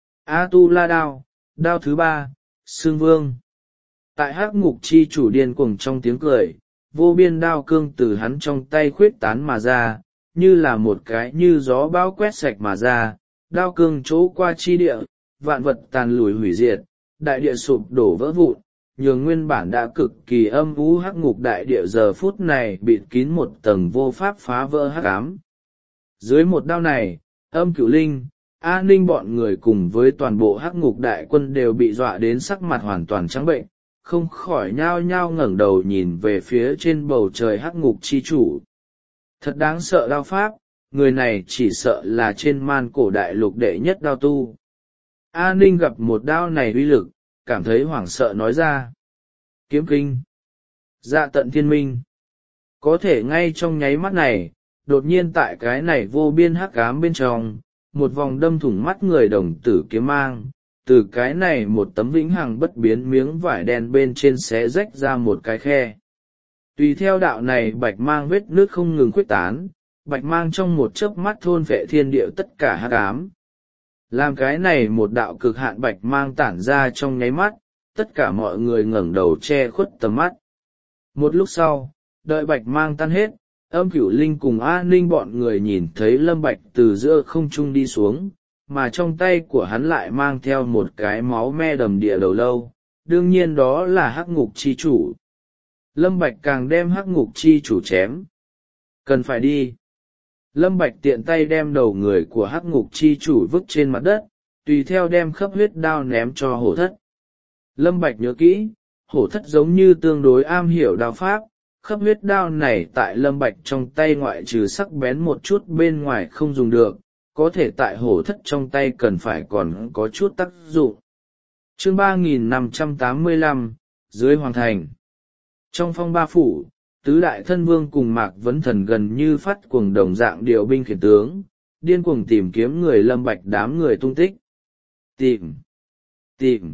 A tu la đao, đao thứ ba, Xương Vương. Tại hắc ngục chi chủ điên cuồng trong tiếng cười, vô biên đao cương từ hắn trong tay khuyết tán mà ra, như là một cái như gió bão quét sạch mà ra, đao cương chỗ qua chi địa, vạn vật tàn lùi hủy diệt, đại địa sụp đổ vỡ vụn, nhường nguyên bản đã cực kỳ âm u hắc ngục đại địa giờ phút này bịt kín một tầng vô pháp phá vỡ hắc ám. Dưới một đao này, Âm Cửu Linh, A Ninh bọn người cùng với toàn bộ hắc ngục đại quân đều bị dọa đến sắc mặt hoàn toàn trắng bệnh, không khỏi nhao nhao ngẩng đầu nhìn về phía trên bầu trời hắc ngục chi chủ. Thật đáng sợ đao pháp, người này chỉ sợ là trên man cổ đại lục đệ nhất đao tu. A Ninh gặp một đao này uy lực, cảm thấy hoảng sợ nói ra. Kiếm kinh. Dạ tận thiên minh. Có thể ngay trong nháy mắt này, đột nhiên tại cái này vô biên hắc ám bên trong, một vòng đâm thủng mắt người đồng tử kiếm mang, từ cái này một tấm vĩnh hằng bất biến miếng vải đen bên trên xé rách ra một cái khe. Tùy theo đạo này bạch mang vết nước không ngừng khuếch tán, bạch mang trong một chớp mắt thôn vệ thiên địa tất cả hắc ám. Làm cái này một đạo cực hạn bạch mang tản ra trong nháy mắt, tất cả mọi người ngẩng đầu che khuất tầm mắt. Một lúc sau, đợi bạch mang tan hết, Âm Cửu Linh cùng A Ninh bọn người nhìn thấy Lâm Bạch từ giữa không trung đi xuống, mà trong tay của hắn lại mang theo một cái máu me đầm địa đầu lâu, đương nhiên đó là hắc ngục chi chủ. Lâm Bạch càng đem hắc ngục chi chủ chém. Cần phải đi. Lâm Bạch tiện tay đem đầu người của hắc ngục chi chủ vứt trên mặt đất, tùy theo đem khắp huyết đao ném cho hổ thất. Lâm Bạch nhớ kỹ, hổ thất giống như tương đối am hiểu đao pháp, khắp huyết đao này tại Lâm Bạch trong tay ngoại trừ sắc bén một chút bên ngoài không dùng được, có thể tại hổ thất trong tay cần phải còn có chút tác dụng. Chương ba nghìn năm trăm tám mươi lăm, dưới hoàng thành. Trong phong ba phủ, tứ đại thân vương cùng Mạc Vấn Thần gần như phát cuồng đồng dạng điều binh khiển tướng, điên cuồng tìm kiếm người Lâm Bạch đám người tung tích. Tìm, tìm,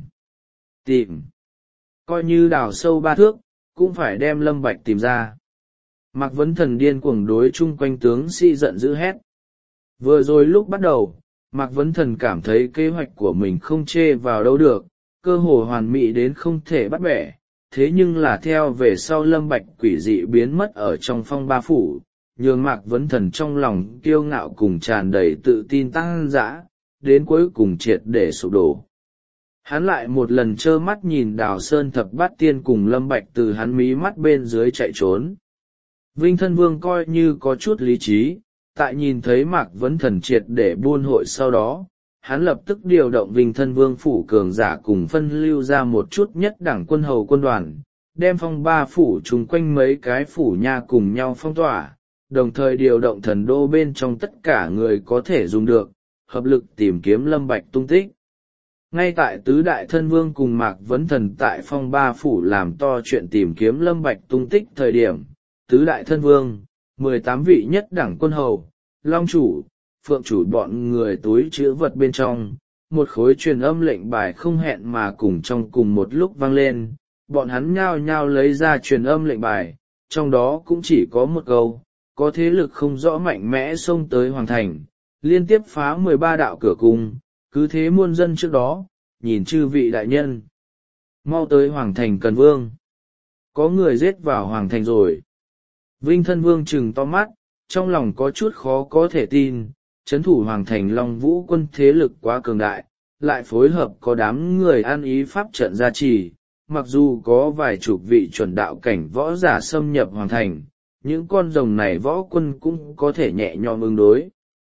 tìm. Coi như đào sâu ba thước, cũng phải đem Lâm Bạch tìm ra. Mạc Vấn Thần điên cuồng đối chung quanh tướng sĩ giận dữ hét. Vừa rồi lúc bắt đầu, Mạc Vấn Thần cảm thấy kế hoạch của mình không chê vào đâu được, cơ hồ hoàn mỹ đến không thể bắt bẻ. Thế nhưng là theo về sau Lâm Bạch quỷ dị biến mất ở trong phong ba phủ, nhường Mạc Vấn Thần trong lòng kiêu ngạo cùng tràn đầy tự tin tăng dã, đến cuối cùng triệt để sụp đổ. Hắn lại một lần trơ mắt nhìn Đào Sơn Thập Bát Tiên cùng Lâm Bạch từ hắn mí mắt bên dưới chạy trốn. Vinh Thân Vương coi như có chút lý trí, tại nhìn thấy Mạc Vấn Thần triệt để buôn hội sau đó, hắn lập tức điều động Vinh Thân Vương phủ cường giả cùng phân lưu ra một chút nhất đẳng quân hầu quân đoàn, đem phong ba phủ chung quanh mấy cái phủ nha cùng nhau phong tỏa, đồng thời điều động thần đô bên trong tất cả người có thể dùng được, hợp lực tìm kiếm Lâm Bạch tung tích. Ngay tại tứ đại thân vương cùng Mạc Vấn Thần tại phong ba phủ làm to chuyện tìm kiếm Lâm Bạch tung tích thời điểm, tứ đại thân vương, mười tám vị nhất đẳng quân hầu, long chủ, phượng chủ bọn người túi chứa vật bên trong, một khối truyền âm lệnh bài không hẹn mà cùng trong cùng một lúc vang lên, bọn hắn nhao nhao lấy ra truyền âm lệnh bài, trong đó cũng chỉ có một câu, có thế lực không rõ mạnh mẽ xông tới hoàng thành, liên tiếp phá mười ba đạo cửa cung, cứ thế muôn dân trước đó, nhìn chư vị đại nhân. Mau tới hoàng thành Cần Vương. Có người giết vào hoàng thành rồi. Vinh Thân Vương trừng to mắt, trong lòng có chút khó có thể tin, trấn thủ hoàng thành Long Vũ quân thế lực quá cường đại, lại phối hợp có đám người ăn ý pháp trận gia trì, mặc dù có vài chục vị chuẩn đạo cảnh võ giả xâm nhập hoàng thành, những con rồng này võ quân cũng có thể nhẹ nhõm ứng đối.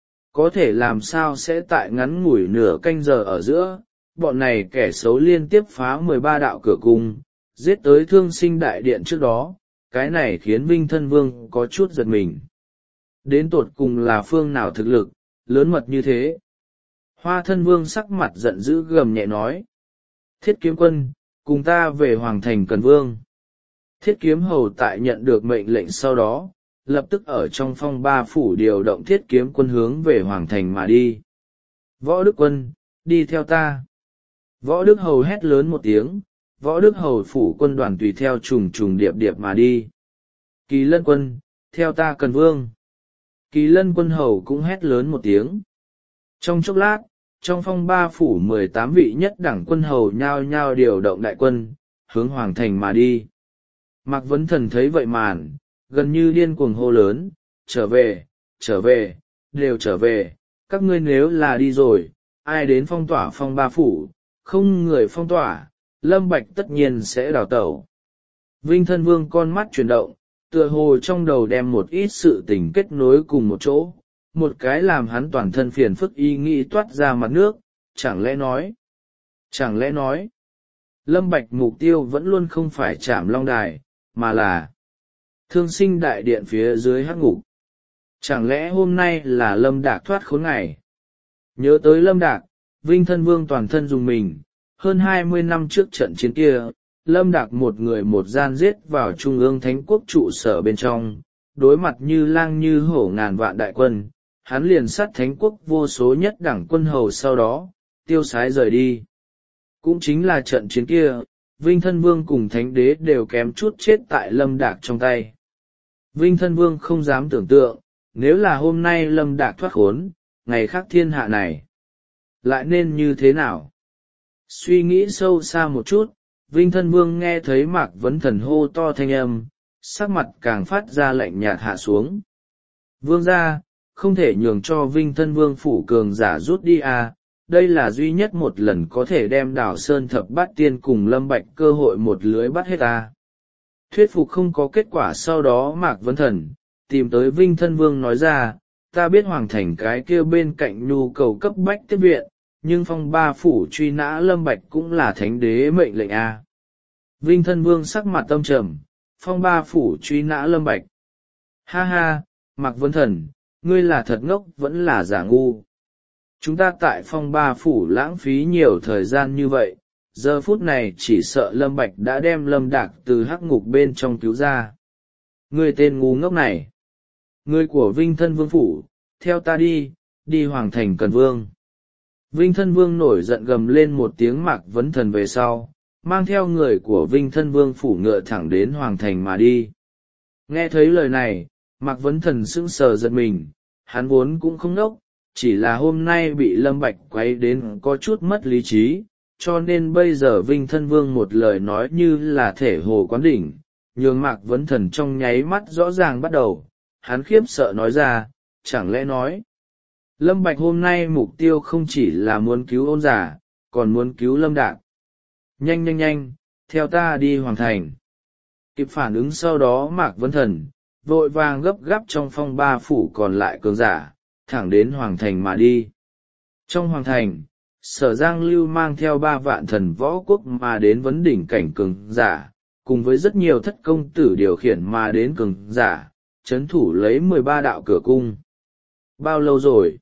Có thể làm sao sẽ tại ngắn ngủi nửa canh giờ ở giữa, bọn này kẻ xấu liên tiếp phá mười ba đạo cửa cung, giết tới Thương Sinh đại điện trước đó, cái này khiến Vinh Thân Vương có chút giật mình. Đến tột cùng là phương nào thực lực, lớn mật như thế? Hoa Thân Vương sắc mặt giận dữ gầm nhẹ nói. Thiết Kiếm Quân, cùng ta về Hoàng thành Cần Vương. Thiết Kiếm Hầu tại nhận được mệnh lệnh sau đó, lập tức ở trong phong ba phủ điều động Thiết Kiếm Quân hướng về Hoàng thành mà đi. Võ Đức Quân, đi theo ta. Võ Đức Hầu hét lớn một tiếng, Võ Đức Hầu phủ quân đoàn tùy theo trùng trùng điệp điệp mà đi. Kỳ Lân Quân, theo ta Cần Vương. Kỳ Lân Quân Hầu cũng hét lớn một tiếng. Trong chốc lát, trong phong ba phủ mười tám vị nhất đẳng quân hầu nhao nhao điều động đại quân, hướng Hoàng thành mà đi. Mạc Vấn Thần thấy vậy màn, gần như điên cuồng hô lớn, trở về, trở về, đều trở về, các ngươi nếu là đi rồi, ai đến phong tỏa phong ba phủ, không người phong tỏa, Lâm Bạch tất nhiên sẽ đào tẩu. Vinh Thân Vương con mắt chuyển động, tựa hồ trong đầu đem một ít sự tình kết nối cùng một chỗ, một cái làm hắn toàn thân phiền phức ý nghĩ toát ra mặt nước, chẳng lẽ nói, chẳng lẽ nói. Lâm Bạch mục tiêu vẫn luôn không phải Trảm Long Đài, mà là Thương Sinh Đại Điện phía dưới hắc ngục. Chẳng lẽ hôm nay là Lâm Đạc thoát khốn ngày? Nhớ tới Lâm Đạc, Vinh Thân Vương toàn thân dùng mình. Hơn hai mươi năm trước trận chiến kia, Lâm Đạc một người một gian giết vào Trung ương Thánh Quốc trụ sở bên trong, đối mặt như lang như hổ ngàn vạn đại quân, hắn liền sát Thánh Quốc vô số nhất đẳng quân hầu, sau đó tiêu sái rời đi. Cũng chính là trận chiến kia, Vinh Thân Vương cùng Thánh Đế đều kém chút chết tại Lâm Đạc trong tay. Vinh Thân Vương không dám tưởng tượng, nếu là hôm nay Lâm Đạc thoát khốn, ngày khác thiên hạ này lại nên như thế nào? Suy nghĩ sâu xa một chút, Vinh Thân Vương nghe thấy Mạc Vấn Thần hô to thanh âm, sắc mặt càng phát ra lạnh nhạt hạ xuống. Vương gia, không thể nhường cho Vinh Thân Vương phủ cường giả rút đi à, đây là duy nhất một lần có thể đem Đảo Sơn Thập Bát Tiên cùng Lâm Bạch cơ hội một lưới bắt hết à. Thuyết phục không có kết quả, sau đó Mạc Vấn Thần tìm tới Vinh Thân Vương nói ra, ta biết Hoàng Thành cái kia bên cạnh nhu cầu cấp bách tiếp viện, nhưng phong ba phủ truy nã Lâm Bạch cũng là Thánh Đế mệnh lệnh a. Vinh Thân Vương sắc mặt tâm trầm, phong ba phủ truy nã Lâm Bạch. Ha ha, Mạc Vấn Thần, ngươi là thật ngốc vẫn là giả ngu. Chúng ta tại phong ba phủ lãng phí nhiều thời gian như vậy, giờ phút này chỉ sợ Lâm Bạch đã đem Lâm Đạc từ hắc ngục bên trong cứu ra. Ngươi tên ngu ngốc này. Ngươi của Vinh Thân Vương phủ, theo ta đi, đi Hoàng Thành Cần Vương. Vinh Thân Vương nổi giận gầm lên một tiếng, Mạc Vấn Thần về sau, mang theo người của Vinh Thân Vương phủ ngựa thẳng đến Hoàng Thành mà đi. Nghe thấy lời này, Mạc Vấn Thần sững sờ giật mình, hắn vốn cũng không ngốc, chỉ là hôm nay bị Lâm Bạch quấy đến có chút mất lý trí, cho nên bây giờ Vinh Thân Vương một lời nói như là thể hồ quán đỉnh, nhường Mạc Vấn Thần trong nháy mắt rõ ràng bắt đầu, hắn khiếp sợ nói ra, chẳng lẽ nói, Lâm Bạch hôm nay mục tiêu không chỉ là muốn cứu ôn giả, còn muốn cứu Lâm Đạc. Nhanh nhanh nhanh, theo ta đi Hoàng Thành. Kịp phản ứng sau đó Mạc Vấn Thần, vội vàng gấp gáp trong phong ba phủ còn lại cường giả, thẳng đến Hoàng Thành mà đi. Trong Hoàng Thành, Sở Giang Lưu mang theo ba vạn thần võ quốc mà đến vấn đỉnh cảnh cường giả, cùng với rất nhiều thất công tử điều khiển mà đến cường giả, chấn thủ lấy mười ba đạo cửa cung. Bao lâu rồi?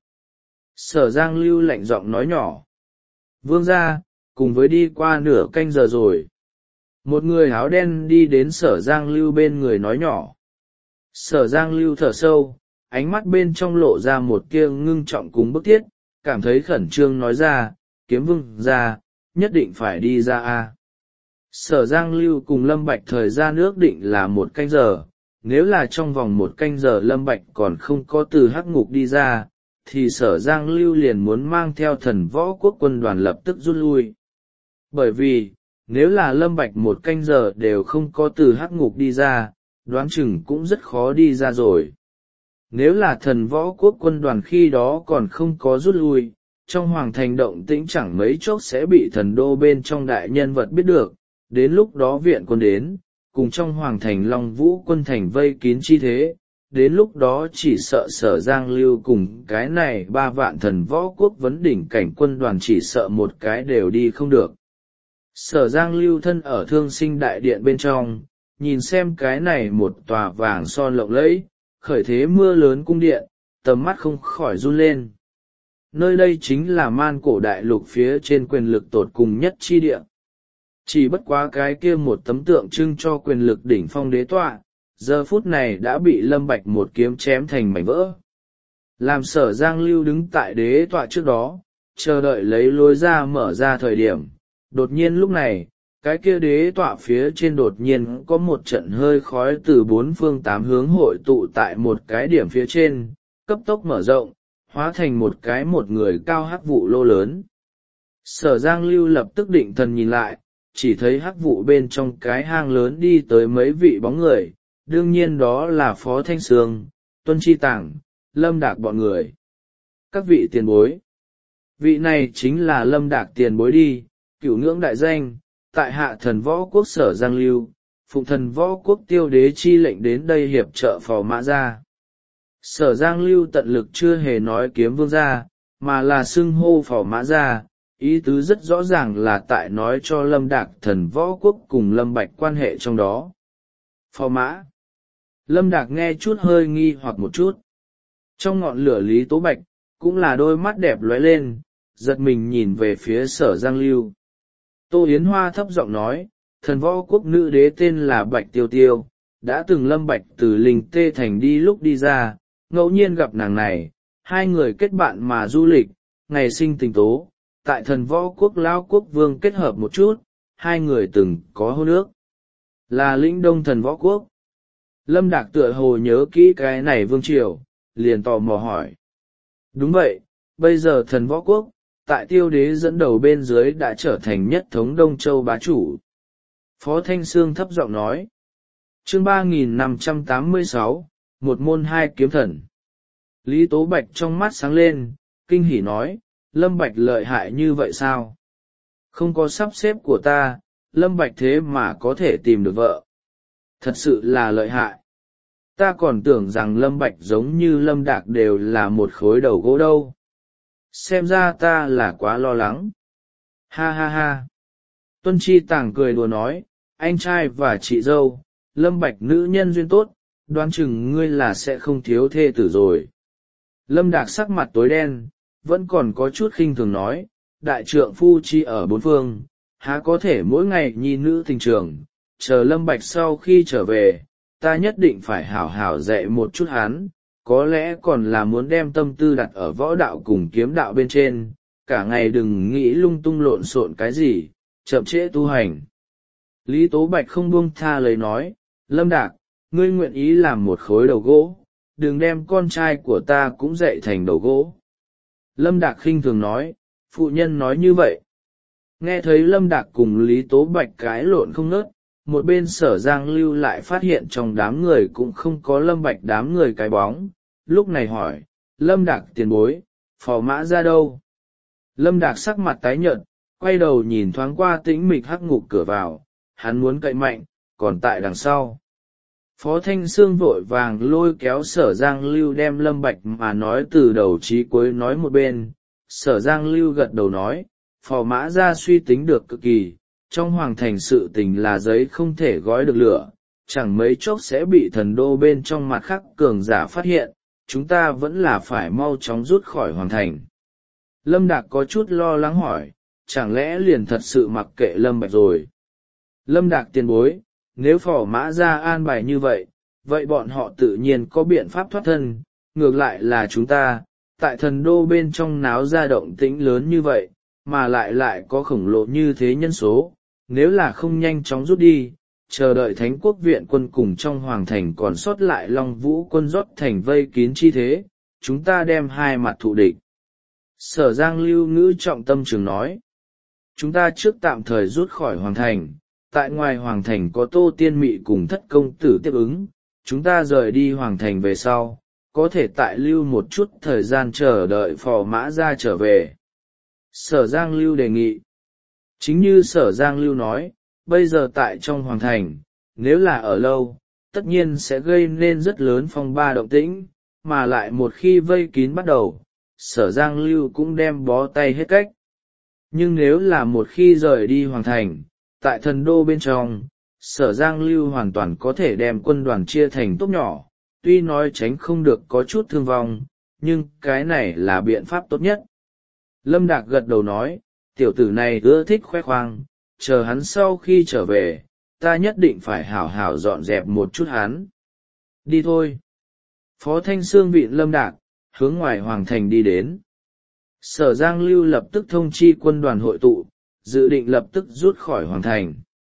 Sở Giang Lưu lạnh giọng nói nhỏ. Vương gia, cùng với đi qua nửa canh giờ rồi. Một người áo đen đi đến Sở Giang Lưu bên người nói nhỏ. Sở Giang Lưu thở sâu, ánh mắt bên trong lộ ra một tia ngưng trọng cùng bức thiết, cảm thấy khẩn trương nói ra, Kiếm Vương gia, nhất định phải đi ra a. Sở Giang Lưu cùng Lâm Bạch thời gian ước định là một canh giờ, nếu là trong vòng một canh giờ Lâm Bạch còn không có từ hắc ngục đi ra, thì Sở Giang Lưu liền muốn mang theo thần võ quốc quân đoàn lập tức rút lui. Bởi vì, nếu là Lâm Bạch một canh giờ đều không có từ hắc ngục đi ra, đoán chừng cũng rất khó đi ra rồi. Nếu là thần võ quốc quân đoàn khi đó còn không có rút lui, trong Hoàng Thành động tĩnh chẳng mấy chốc sẽ bị thần đô bên trong đại nhân vật biết được, đến lúc đó viện quân đến, cùng trong Hoàng Thành Long Vũ quân thành vây kín chi thế, đến lúc đó chỉ sợ Sở Giang Lưu cùng cái này ba vạn thần võ quốc vấn đỉnh cảnh quân đoàn chỉ sợ một cái đều đi không được. Sở Giang Lưu thân ở Thương Sinh Đại Điện bên trong, nhìn xem cái này một tòa vàng son lộng lẫy, khởi thế mưa lớn cung điện, tầm mắt không khỏi run lên. Nơi đây chính là man cổ đại lục phía trên quyền lực tột cùng nhất chi địa. Chỉ bất quá cái kia một tấm tượng trưng cho quyền lực đỉnh phong đế tọa, giờ phút này đã bị Lâm Bạch một kiếm chém thành mảnh vỡ. Làm Sở Giang Lưu đứng tại đế tọa trước đó, chờ đợi lấy lối ra mở ra thời điểm, đột nhiên lúc này, cái kia đế tọa phía trên đột nhiên có một trận hơi khói từ bốn phương tám hướng hội tụ tại một cái điểm phía trên, cấp tốc mở rộng, hóa thành một cái một người cao hắc vụ lô lớn. Sở Giang Lưu lập tức định thần nhìn lại, chỉ thấy hắc vụ bên trong cái hang lớn đi tới mấy vị bóng người, đương nhiên đó là Phó Thanh Sương, Tuân Chi Tảng, Lâm Đạc bọn người. Các vị tiền bối. Vị này chính là Lâm Đạc tiền bối đi, cửu ngưỡng đại danh, tại hạ thần võ quốc Sở Giang Lưu, phụng thần võ quốc tiêu đế chi lệnh đến đây hiệp trợ Phò Mã Gia. Sở Giang Lưu tận lực chưa hề nói Kiếm Vương gia, mà là xưng hô Phò Mã Gia, ý tứ rất rõ ràng là tại nói cho Lâm Đạc thần võ quốc cùng Lâm Bạch quan hệ trong đó. Phò mã. Lâm Đạc nghe chút hơi nghi hoặc một chút. Trong ngọn lửa Lý Tố Bạch, cũng là đôi mắt đẹp lóe lên, giật mình nhìn về phía Sở Giang Lưu. Tô Yến Hoa thấp giọng nói, thần võ quốc nữ đế tên là Bạch Tiêu Tiêu, đã từng Lâm Bạch từ Linh Tê Thành đi lúc đi ra, ngẫu nhiên gặp nàng này, hai người kết bạn mà du lịch, ngày sinh tình tố, tại thần võ quốc Lao Quốc Vương kết hợp một chút, hai người từng có hôn ước. Là lĩnh đông thần võ quốc. Lâm Đạc tựa hồ nhớ kỹ cái này vương triều, liền tò mò hỏi. Đúng vậy, bây giờ thần võ quốc, tại Tiêu đế dẫn đầu bên dưới đã trở thành nhất thống Đông Châu bá chủ. Phó Thanh Sương thấp giọng nói. Chương ba nghìn năm trăm tám mươi sáu, một môn hai kiếm thần. Lý Tố Bạch trong mắt sáng lên, kinh hỉ nói, Lâm Bạch lợi hại như vậy sao? Không có sắp xếp của ta, Lâm Bạch thế mà có thể tìm được vợ. Thật sự là lợi hại. Ta còn tưởng rằng Lâm Bạch giống như Lâm Đạc đều là một khối đầu gỗ đâu. Xem ra ta là quá lo lắng. Ha ha ha. Tuân Chi Tàng cười đùa nói, anh trai và chị dâu, Lâm Bạch nữ nhân duyên tốt, đoán chừng ngươi là sẽ không thiếu thê tử rồi. Lâm Đạc sắc mặt tối đen, vẫn còn có chút khinh thường nói, đại trượng phu chi ở bốn phương, há có thể mỗi ngày nhi nữ tình trường, chờ Lâm Bạch sau khi trở về, ta nhất định phải hảo hảo dạy một chút hắn, có lẽ còn là muốn đem tâm tư đặt ở võ đạo cùng kiếm đạo bên trên, cả ngày đừng nghĩ lung tung lộn xộn cái gì, chậm trễ tu hành. Lý Tố Bạch không buông tha lời nói, Lâm Đạc, ngươi nguyện ý làm một khối đầu gỗ, đừng đem con trai của ta cũng dạy thành đầu gỗ. Lâm Đạc khinh thường nói, phụ nhân nói như vậy. Nghe thấy Lâm Đạc cùng Lý Tố Bạch cãi lộn không ngớt, một bên Sở Giang Lưu lại phát hiện trong đám người cũng không có Lâm Bạch đám người cái bóng, lúc này hỏi, Lâm Đạc tiền bối, phò mã ra đâu? Lâm Đạc sắc mặt tái nhợt, quay đầu nhìn thoáng qua tĩnh mịch hắc ngục cửa vào, hắn muốn cậy mạnh, còn tại đằng sau. Phó Thanh Sương vội vàng lôi kéo Sở Giang Lưu đem Lâm Bạch mà nói từ đầu chí cuối nói một bên. Sở Giang Lưu gật đầu nói, phò mã ra suy tính được cực kỳ, trong hoàng thành sự tình là giấy không thể gói được lửa, chẳng mấy chốc sẽ bị thần đô bên trong mặt khác cường giả phát hiện, chúng ta vẫn là phải mau chóng rút khỏi hoàng thành. Lâm Đạc có chút lo lắng hỏi, chẳng lẽ liền thật sự mặc kệ Lâm Bạch rồi? Lâm Đạc tiền bối, nếu phò mã ra an bài như vậy, vậy bọn họ tự nhiên có biện pháp thoát thân, ngược lại là chúng ta, tại thần đô bên trong náo ra động tĩnh lớn như vậy, mà lại lại có khổng lồ như thế nhân số, nếu là không nhanh chóng rút đi, chờ đợi Thánh quốc viện quân cùng trong hoàng thành còn sót lại Long Vũ quân rót thành vây kín chi thế, chúng ta đem hai mặt thụ địch. Sở Giang Lưu ngữ trọng tâm trường nói, chúng ta trước tạm thời rút khỏi hoàng thành, tại ngoài hoàng thành có Tô Tiên Mị cùng thất công tử tiếp ứng, chúng ta rời đi hoàng thành về sau, có thể tại lưu một chút thời gian chờ đợi phò mã ra trở về. Sở Giang Lưu đề nghị. Chính như Sở Giang Lưu nói, bây giờ tại trong hoàng thành, nếu là ở lâu, tất nhiên sẽ gây nên rất lớn phong ba động tĩnh, mà lại một khi vây kín bắt đầu, Sở Giang Lưu cũng đem bó tay hết cách. Nhưng nếu là một khi rời đi hoàng thành, tại thần đô bên trong, Sở Giang Lưu hoàn toàn có thể đem quân đoàn chia thành tốp nhỏ, tuy nói tránh không được có chút thương vong, nhưng cái này là biện pháp tốt nhất. Lâm Đạc gật đầu nói, tiểu tử này ưa thích khoe khoang, chờ hắn sau khi trở về, ta nhất định phải hảo hảo dọn dẹp một chút hắn. Đi thôi. Phó Thanh Sương vịn Lâm Đạc, hướng ngoài hoàng thành đi đến. Sở Giang Lưu lập tức thông chi quân đoàn hội tụ, dự định lập tức rút khỏi hoàng thành.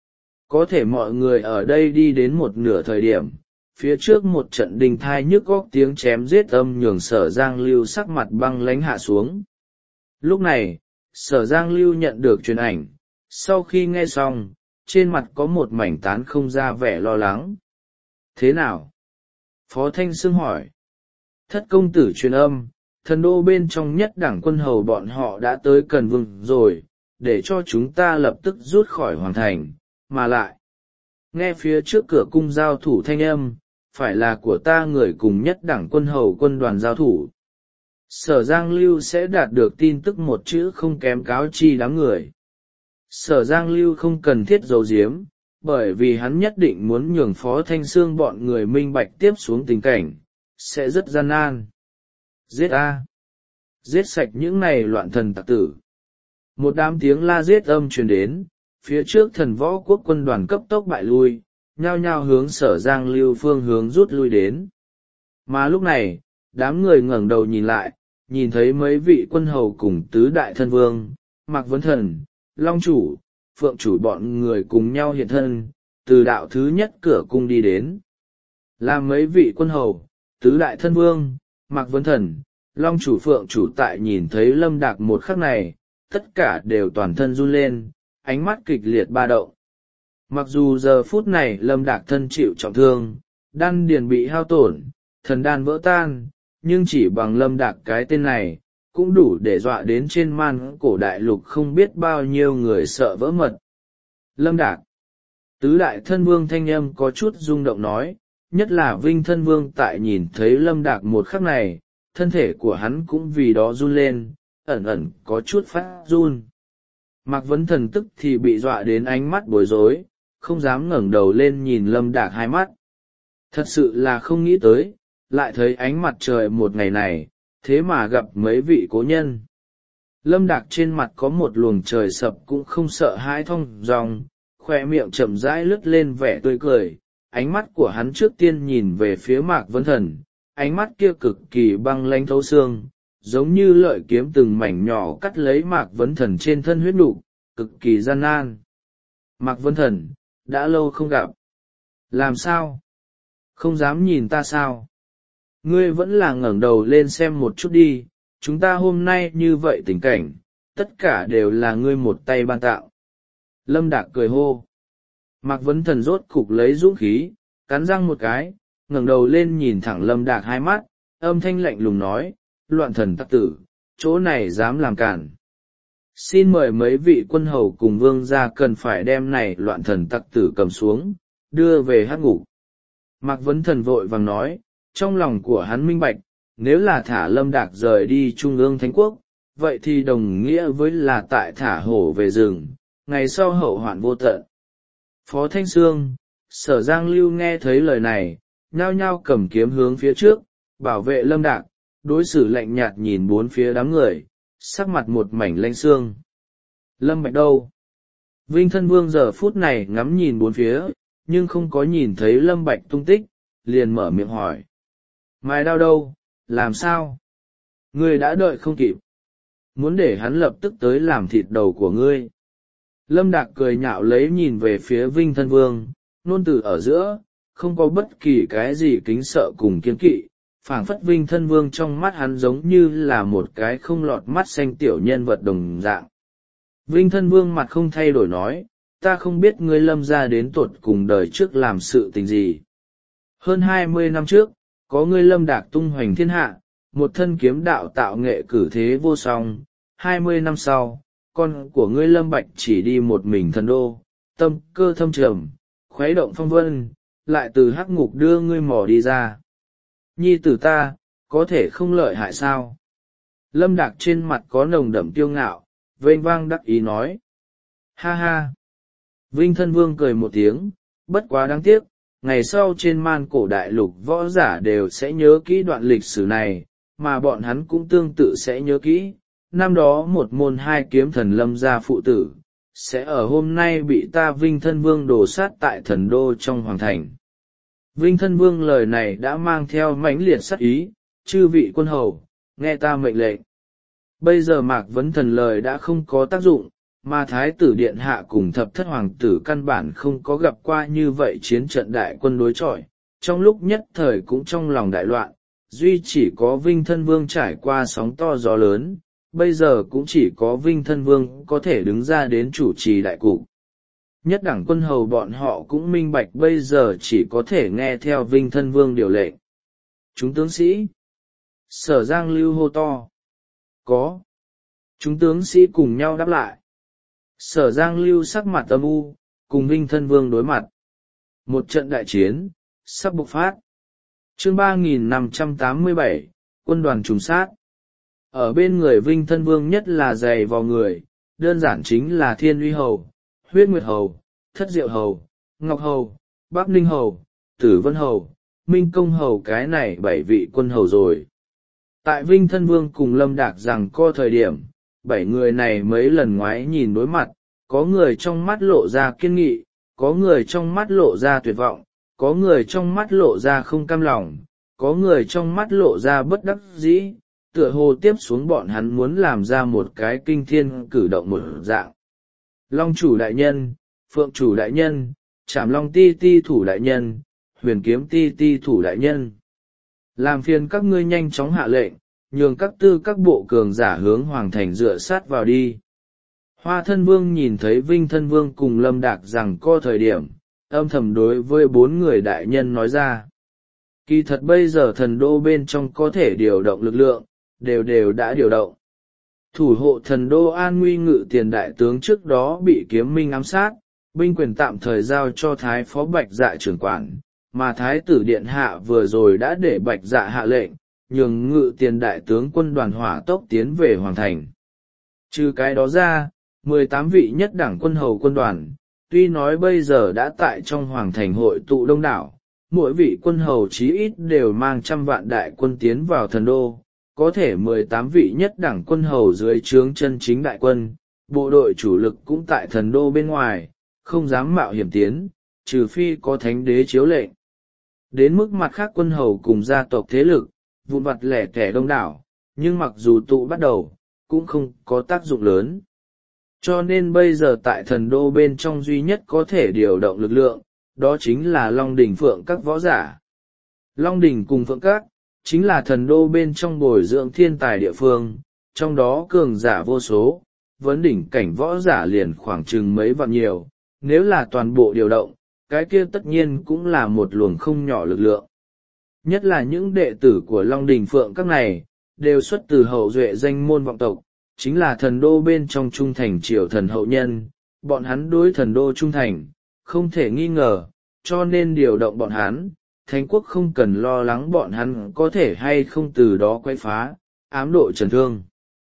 Có thể mọi người ở đây đi đến một nửa thời điểm, phía trước một trận đình thai nhức góc tiếng chém giết âm nhường Sở Giang Lưu sắc mặt băng lãnh hạ xuống. Lúc này, Sở Giang Lưu nhận được truyền ảnh, sau khi nghe xong, trên mặt có một mảnh tán không ra vẻ lo lắng. Thế nào? Phó Thanh Sương hỏi. Thất công tử truyền âm, thần đô bên trong nhất đảng quân hầu bọn họ đã tới Cần Vương rồi, để cho chúng ta lập tức rút khỏi hoàng thành, mà lại. Nghe phía trước cửa cung giao thủ thanh âm, phải là của ta người cùng nhất đảng quân hầu quân đoàn giao thủ. Sở Giang Lưu sẽ đạt được tin tức một chữ không kém cáo chi đám người. Sở Giang Lưu không cần thiết giấu giếm, bởi vì hắn nhất định muốn nhường Phó Thanh Sương bọn người minh bạch tiếp xuống tình cảnh, sẽ rất gian nan. Giết a! Giết sạch những này loạn thần tặc tử. Một đám tiếng la giết âm truyền đến, phía trước thần võ quốc quân đoàn cấp tốc bại lui, nhao nhao hướng Sở Giang Lưu phương hướng rút lui đến. Mà lúc này, đám người ngẩng đầu nhìn lại, nhìn thấy mấy vị quân hầu cùng tứ đại thân vương, Mạc Vấn Thần, Long Chủ, Phượng Chủ bọn người cùng nhau hiện thân, từ đạo thứ nhất cửa cung đi đến. Là mấy vị quân hầu, tứ đại thân vương, Mạc Vấn Thần, Long Chủ Phượng Chủ tại nhìn thấy Lâm Đạc một khắc này, tất cả đều toàn thân run lên, ánh mắt kịch liệt ba động. Mặc dù giờ phút này Lâm Đạc thân chịu trọng thương, đan điền bị hao tổn, thần đan vỡ tan, nhưng chỉ bằng Lâm Đạc cái tên này, cũng đủ để dọa đến trên man cổ đại lục không biết bao nhiêu người sợ vỡ mật. Lâm Đạc. Tứ đại thân vương thanh âm có chút rung động nói, nhất là Vinh thân vương tại nhìn thấy Lâm Đạc một khắc này, thân thể của hắn cũng vì đó run lên, ẩn ẩn có chút phát run. Mạc Vấn Thần tức thì bị dọa đến ánh mắt bối rối, không dám ngẩng đầu lên nhìn Lâm Đạc hai mắt. Thật sự là không nghĩ tới, lại thấy ánh mặt trời một ngày này, thế mà gặp mấy vị cố nhân. Lâm Đạc trên mặt có một luồng trời sập cũng không sợ hãi thong dong, khoe miệng chậm rãi lướt lên vẻ tươi cười, ánh mắt của hắn trước tiên nhìn về phía Mạc Vấn Thần, ánh mắt kia cực kỳ băng lãnh thấu xương, giống như lợi kiếm từng mảnh nhỏ cắt lấy Mạc Vấn Thần trên thân huyết nục, cực kỳ gian nan. Mạc Vấn Thần, đã lâu không gặp. Làm sao? Không dám nhìn ta sao? Ngươi vẫn là ngẩng đầu lên xem một chút đi, chúng ta hôm nay như vậy tình cảnh, tất cả đều là ngươi một tay ban tạo. Lâm Đạc cười hô. Mạc Vấn Thần rốt cục lấy dũng khí, cắn răng một cái, ngẩng đầu lên nhìn thẳng Lâm Đạc hai mắt, âm thanh lạnh lùng nói, loạn thần tặc tử, chỗ này dám làm cản. Xin mời mấy vị quân hầu cùng vương gia cần phải đem này loạn thần tặc tử cầm xuống, đưa về hắc ngục. Mạc Vấn Thần vội vàng nói, trong lòng của hắn minh bạch, nếu là thả Lâm Đạc rời đi Trung ương Thánh Quốc, vậy thì đồng nghĩa với là tại thả hổ về rừng, ngày sau hậu hoạn vô tận. Phó Thanh Sương, Sở Giang Lưu nghe thấy lời này, nhao nhao cầm kiếm hướng phía trước, bảo vệ Lâm Đạc, đối xử lạnh nhạt nhìn bốn phía đám người, sắc mặt một mảnh lanh xương. Lâm Bạch đâu? Vinh thân vương giờ phút này ngắm nhìn bốn phía, nhưng không có nhìn thấy Lâm Bạch tung tích, liền mở miệng hỏi. Mài đao đâu, làm sao? Ngươi đã đợi không kịp. Muốn để hắn lập tức tới làm thịt đầu của ngươi. Lâm Đạc cười nhạo lấy nhìn về phía Vinh thân vương, nôn từ ở giữa, không có bất kỳ cái gì kính sợ cùng kiên kỵ, phảng phất Vinh thân vương trong mắt hắn giống như là một cái không lọt mắt xanh tiểu nhân vật đồng dạng. Vinh thân vương mặt không thay đổi nói, ta không biết ngươi Lâm gia đến tuột cùng đời trước làm sự tình gì. Hơn hai mươi năm trước, có ngươi Lâm Đạc tung hoành thiên hạ, một thân kiếm đạo tạo nghệ cử thế vô song, hai mươi năm sau, con của ngươi Lâm Bạch chỉ đi một mình thần đô, tâm cơ thâm trầm, khuấy động phong vân, lại từ hắc ngục đưa ngươi mò đi ra. Nhi tử ta, có thể không lợi hại sao? Lâm Đạc trên mặt có nồng đậm tiêu ngạo, vênh vang đắc ý nói. Ha ha! Vinh thân vương cười một tiếng, bất quá đáng tiếc, ngày sau trên man cổ đại lục võ giả đều sẽ nhớ kỹ đoạn lịch sử này, mà bọn hắn cũng tương tự sẽ nhớ kỹ. Năm đó một môn hai kiếm thần Lâm gia phụ tử, sẽ ở hôm nay bị ta Vinh thân vương đổ sát tại thần đô trong hoàng thành. Vinh thân vương lời này đã mang theo mãnh liệt sát ý, chư vị quân hầu, nghe ta mệnh lệnh. Bây giờ Mạc Vấn Thần lời đã không có tác dụng, mà Thái tử Điện Hạ cùng thập thất hoàng tử căn bản không có gặp qua như vậy chiến trận đại quân đối chọi, trong lúc nhất thời cũng trong lòng đại loạn, duy chỉ có Vinh thân vương trải qua sóng to gió lớn, bây giờ cũng chỉ có Vinh thân vương có thể đứng ra đến chủ trì đại cục. Nhất đẳng quân hầu bọn họ cũng minh bạch bây giờ chỉ có thể nghe theo Vinh thân vương điều lệnh. Chúng tướng sĩ. Sở Giang Lưu hô to. Có. Chúng tướng sĩ cùng nhau đáp lại. Sở Giang Lưu sắc mặt âm u, cùng Vinh thân vương đối mặt. Một trận đại chiến, sắp bộc phát. Chương ba nghìn năm trăm tám mươi bảy, quân đoàn trùng sát. Ở bên người Vinh Thân Vương nhất là dày vào người, đơn giản chính là Thiên Uy Hầu, Huyết Nguyệt Hầu, Thất Diệu Hầu, Ngọc Hầu, Bắc Ninh Hầu, Tử Vân Hầu, Minh Công Hầu, cái này bảy vị quân hầu rồi. Tại Vinh Thân Vương cùng Lâm Đạc rằng co thời điểm, bảy người này mấy lần ngoái nhìn đối mặt, có người trong mắt lộ ra kiên nghị, có người trong mắt lộ ra tuyệt vọng, có người trong mắt lộ ra không cam lòng, có người trong mắt lộ ra bất đắc dĩ, tựa hồ tiếp xuống bọn hắn muốn làm ra một cái kinh thiên cử động một dạng. Long chủ đại nhân, Phượng chủ đại nhân, Trảm Long ti ti thủ đại nhân, Huyền Kiếm ti ti thủ đại nhân. Làm phiền các ngươi nhanh chóng hạ lệnh, nhường các tư các bộ cường giả hướng hoàng thành dựa sát vào đi. Hoa Thân Vương nhìn thấy Vinh Thân Vương cùng Lâm Đạc rằng co thời điểm, âm thầm đối với bốn người đại nhân nói ra. Kỳ thật bây giờ thần đô bên trong có thể điều động lực lượng, đều đều đã điều động. Thủ hộ thần đô an nguy ngự tiền đại tướng trước đó bị kiếm minh ám sát, binh quyền tạm thời giao cho Thái Phó Bạch Dạ trưởng quản, mà Thái tử Điện Hạ vừa rồi đã để Bạch Dạ hạ lệnh, nhường ngự tiền đại tướng quân đoàn hỏa tốc tiến về Hoàng Thành. Trừ cái đó ra, mười tám vị nhất đẳng quân hầu quân đoàn, tuy nói bây giờ đã tại trong Hoàng Thành hội tụ đông đảo, mỗi vị quân hầu chí ít đều mang trăm vạn đại quân tiến vào thần đô, có thể mười tám vị nhất đẳng quân hầu dưới trướng chân chính đại quân, bộ đội chủ lực cũng tại thần đô bên ngoài, không dám mạo hiểm tiến, trừ phi có thánh đế chiếu lệnh. Đến mức mặt khác quân hầu cùng gia tộc thế lực, vụn vặt lẻ tẻ đông đảo, nhưng mặc dù tụ bắt đầu, cũng không có tác dụng lớn. Cho nên bây giờ tại thần đô bên trong duy nhất có thể điều động lực lượng, đó chính là Long Đỉnh Phượng các võ giả. Long Đỉnh cùng Phượng các, chính là thần đô bên trong bồi dưỡng thiên tài địa phương, trong đó cường giả vô số, vấn đỉnh cảnh võ giả liền khoảng chừng mấy vạn nhiều, nếu là toàn bộ điều động, cái kia tất nhiên cũng là một luồng không nhỏ lực lượng. Nhất là những đệ tử của Long Đỉnh Phượng các này, đều xuất từ hậu duệ danh môn vọng tộc, chính là thần đô bên trong trung thành triều thần hậu nhân, bọn hắn đối thần đô trung thành, không thể nghi ngờ, cho nên điều động bọn hắn, Thánh quốc không cần lo lắng bọn hắn có thể hay không từ đó quay phá, ám độ trần thương.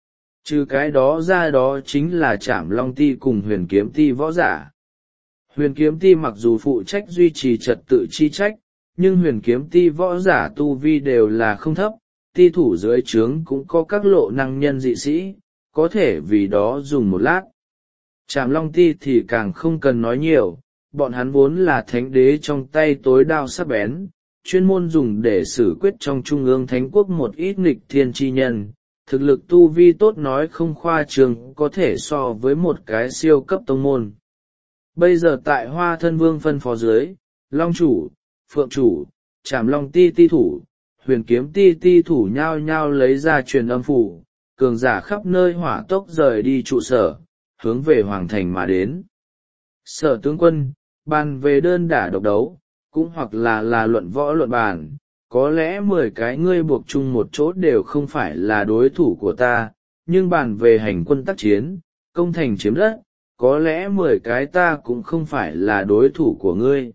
Trừ cái đó ra đó chính là Trảm Long ti cùng Huyền Kiếm ti võ giả. Huyền Kiếm ti mặc dù phụ trách duy trì trật tự chi trách, nhưng Huyền Kiếm ti võ giả tu vi đều là không thấp, ti thủ dưới trướng cũng có các lộ năng nhân dị sĩ, có thể vì đó dùng một lát. Trảm Long ti thì càng không cần nói nhiều, bọn hắn vốn là thánh đế trong tay tối đao sắc bén, chuyên môn dùng để xử quyết trong trung ương thánh quốc một ít nghịch thiên chi nhân, thực lực tu vi tốt nói không khoa trương, có thể so với một cái siêu cấp tông môn. Bây giờ tại Hoa Thân Vương phân phó dưới, Long chủ, Phượng chủ, Trảm Long ti ti thủ, Huyền Kiếm ti ti thủ nhao nhao lấy ra truyền âm phủ, cường giả khắp nơi hỏa tốc rời đi trụ sở, hướng về Hoàng Thành mà đến. Sở tướng quân, bàn về đơn đả độc đấu, cũng hoặc là là luận võ luận bàn, có lẽ mười cái ngươi buộc chung một chỗ đều không phải là đối thủ của ta, nhưng bàn về hành quân tác chiến, công thành chiếm đất, có lẽ mười cái ta cũng không phải là đối thủ của ngươi.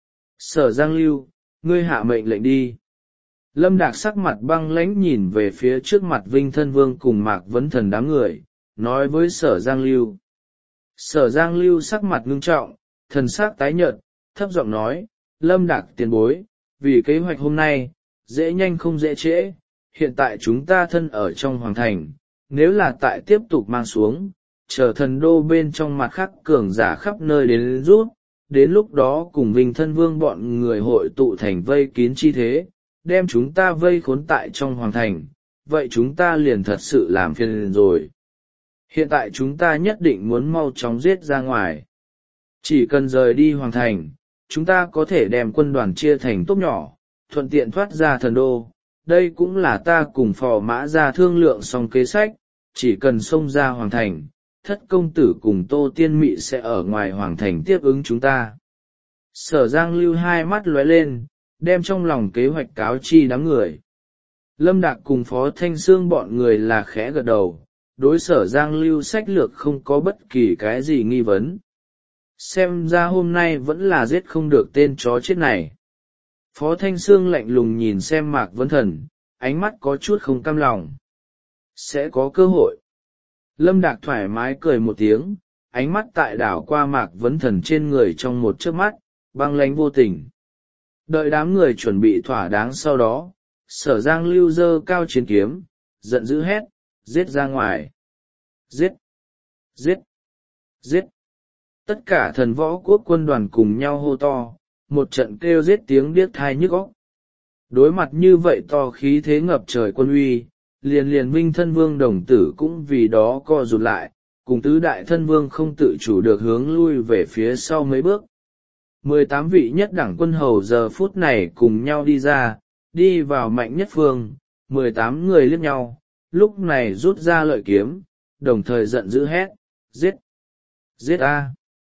Sở Giang Lưu, ngươi hạ mệnh lệnh đi. Lâm Đạc sắc mặt băng lãnh nhìn về phía trước mặt Vinh Thân Vương cùng Mạc Vấn Thần đám người, nói với Sở Giang Lưu. Sở Giang Lưu sắc mặt ngưng trọng, thần sắc tái nhợt, thấp giọng nói, Lâm Đạc tiền bối, vì kế hoạch hôm nay, dễ nhanh không dễ trễ, hiện tại chúng ta thân ở trong hoàng thành, nếu là tại tiếp tục mang xuống, chờ thần đô bên trong mặt khắc cường giả khắp nơi đến rút, đến lúc đó cùng Vinh Thân Vương bọn người hội tụ thành vây kín chi thế, đem chúng ta vây khốn tại trong hoàng thành, vậy chúng ta liền thật sự làm phiền rồi. Hiện tại chúng ta nhất định muốn mau chóng giết ra ngoài. Chỉ cần rời đi hoàng thành, chúng ta có thể đem quân đoàn chia thành tốp nhỏ, thuận tiện thoát ra thần đô. Đây cũng là ta cùng Phò Mã ra thương lượng xong kế sách, chỉ cần xông ra hoàng thành, thất công tử cùng Tô Tiên Mị sẽ ở ngoài hoàng thành tiếp ứng chúng ta. Sở Giang Lưu hai mắt lóe lên, đem trong lòng kế hoạch cáo chi đám người. Lâm Đạc cùng Phó Thanh Sương bọn người là khẽ gật đầu, đối Sở Giang Lưu sách lược không có bất kỳ cái gì nghi vấn. Xem ra hôm nay vẫn là giết không được tên chó chết này. Phó Thanh Sương lạnh lùng nhìn xem Mạc Vấn Thần, ánh mắt có chút không cam lòng. sẽ có cơ hội. Lâm Đạc thoải mái cười một tiếng, ánh mắt tại đảo qua Mạc Vấn Thần trên người trong một chớp mắt, băng lánh vô tình. Đợi đám người chuẩn bị thỏa đáng sau đó, Sở Giang Lưu giơ cao chiến kiếm, giận dữ hét, giết ra ngoài. Giết! Giết! Giết! Tất cả thần võ quốc quân đoàn cùng nhau hô to, một trận kêu giết tiếng điếc tai nhức óc. Đối mặt như vậy to khí thế ngập trời quân uy, liền liền Vinh Thân Vương đồng tử cũng vì đó co rụt lại, cùng tứ đại thân vương không tự chủ được hướng lui về phía sau mấy bước. Mười tám vị nhất đẳng quân hầu giờ phút này cùng nhau đi ra, đi vào mạnh nhất phương, mười tám người liếc nhau, lúc này rút ra lợi kiếm, đồng thời giận dữ hét, giết! Giết a!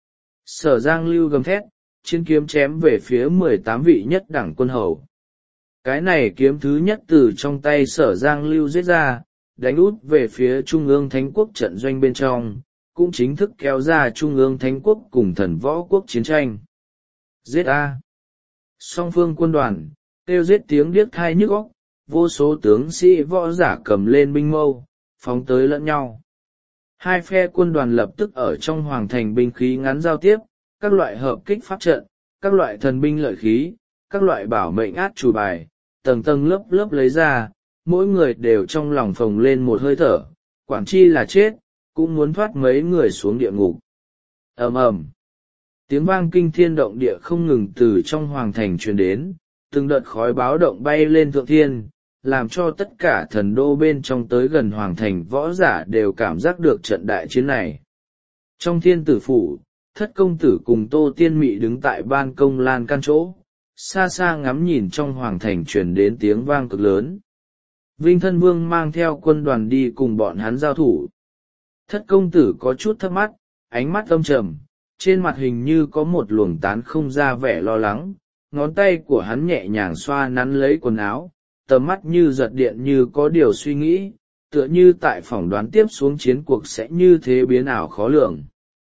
Sở Giang Lưu gầm thét, chiến kiếm chém về phía mười tám vị nhất đẳng quân hầu. Cái này kiếm thứ nhất từ trong tay Sở Giang Lưu giết ra, đánh út về phía Trung ương Thánh Quốc trận doanh bên trong, cũng chính thức kéo ra Trung ương Thánh Quốc cùng thần võ quốc chiến tranh. Giết a! Song phương quân đoàn, kêu giết tiếng điếc tai nhức óc, vô số tướng sĩ võ giả cầm lên binh mâu, phóng tới lẫn nhau. Hai phe quân đoàn lập tức ở trong hoàng thành binh khí ngắn giao tiếp, các loại hợp kích pháp trận, các loại thần binh lợi khí, các loại bảo mệnh át chủ bài, tầng tầng lớp lớp lấy ra, mỗi người đều trong lòng phồng lên một hơi thở, quản chi là chết, cũng muốn thoát mấy người xuống địa ngục. Ầm ầm, tiếng vang kinh thiên động địa không ngừng từ trong hoàng thành truyền đến, từng đợt khói báo động bay lên thượng thiên, làm cho tất cả thần đô bên trong tới gần hoàng thành võ giả đều cảm giác được trận đại chiến này. Trong thiên tử phủ, Thất công tử cùng Tô Tiên Mị đứng tại ban công lan can chỗ, xa xa ngắm nhìn trong hoàng thành truyền đến tiếng vang cực lớn. Vinh Thân Vương mang theo quân đoàn đi cùng bọn hắn giao thủ. Thất công tử có chút thắc mắt, ánh mắt âm trầm, trên mặt hình như có một luồng tán không ra vẻ lo lắng, ngón tay của hắn nhẹ nhàng xoa nắn lấy quần áo, tầm mắt như giật điện như có điều suy nghĩ, tựa như tại phỏng đoán tiếp xuống chiến cuộc sẽ như thế biến ảo khó lường.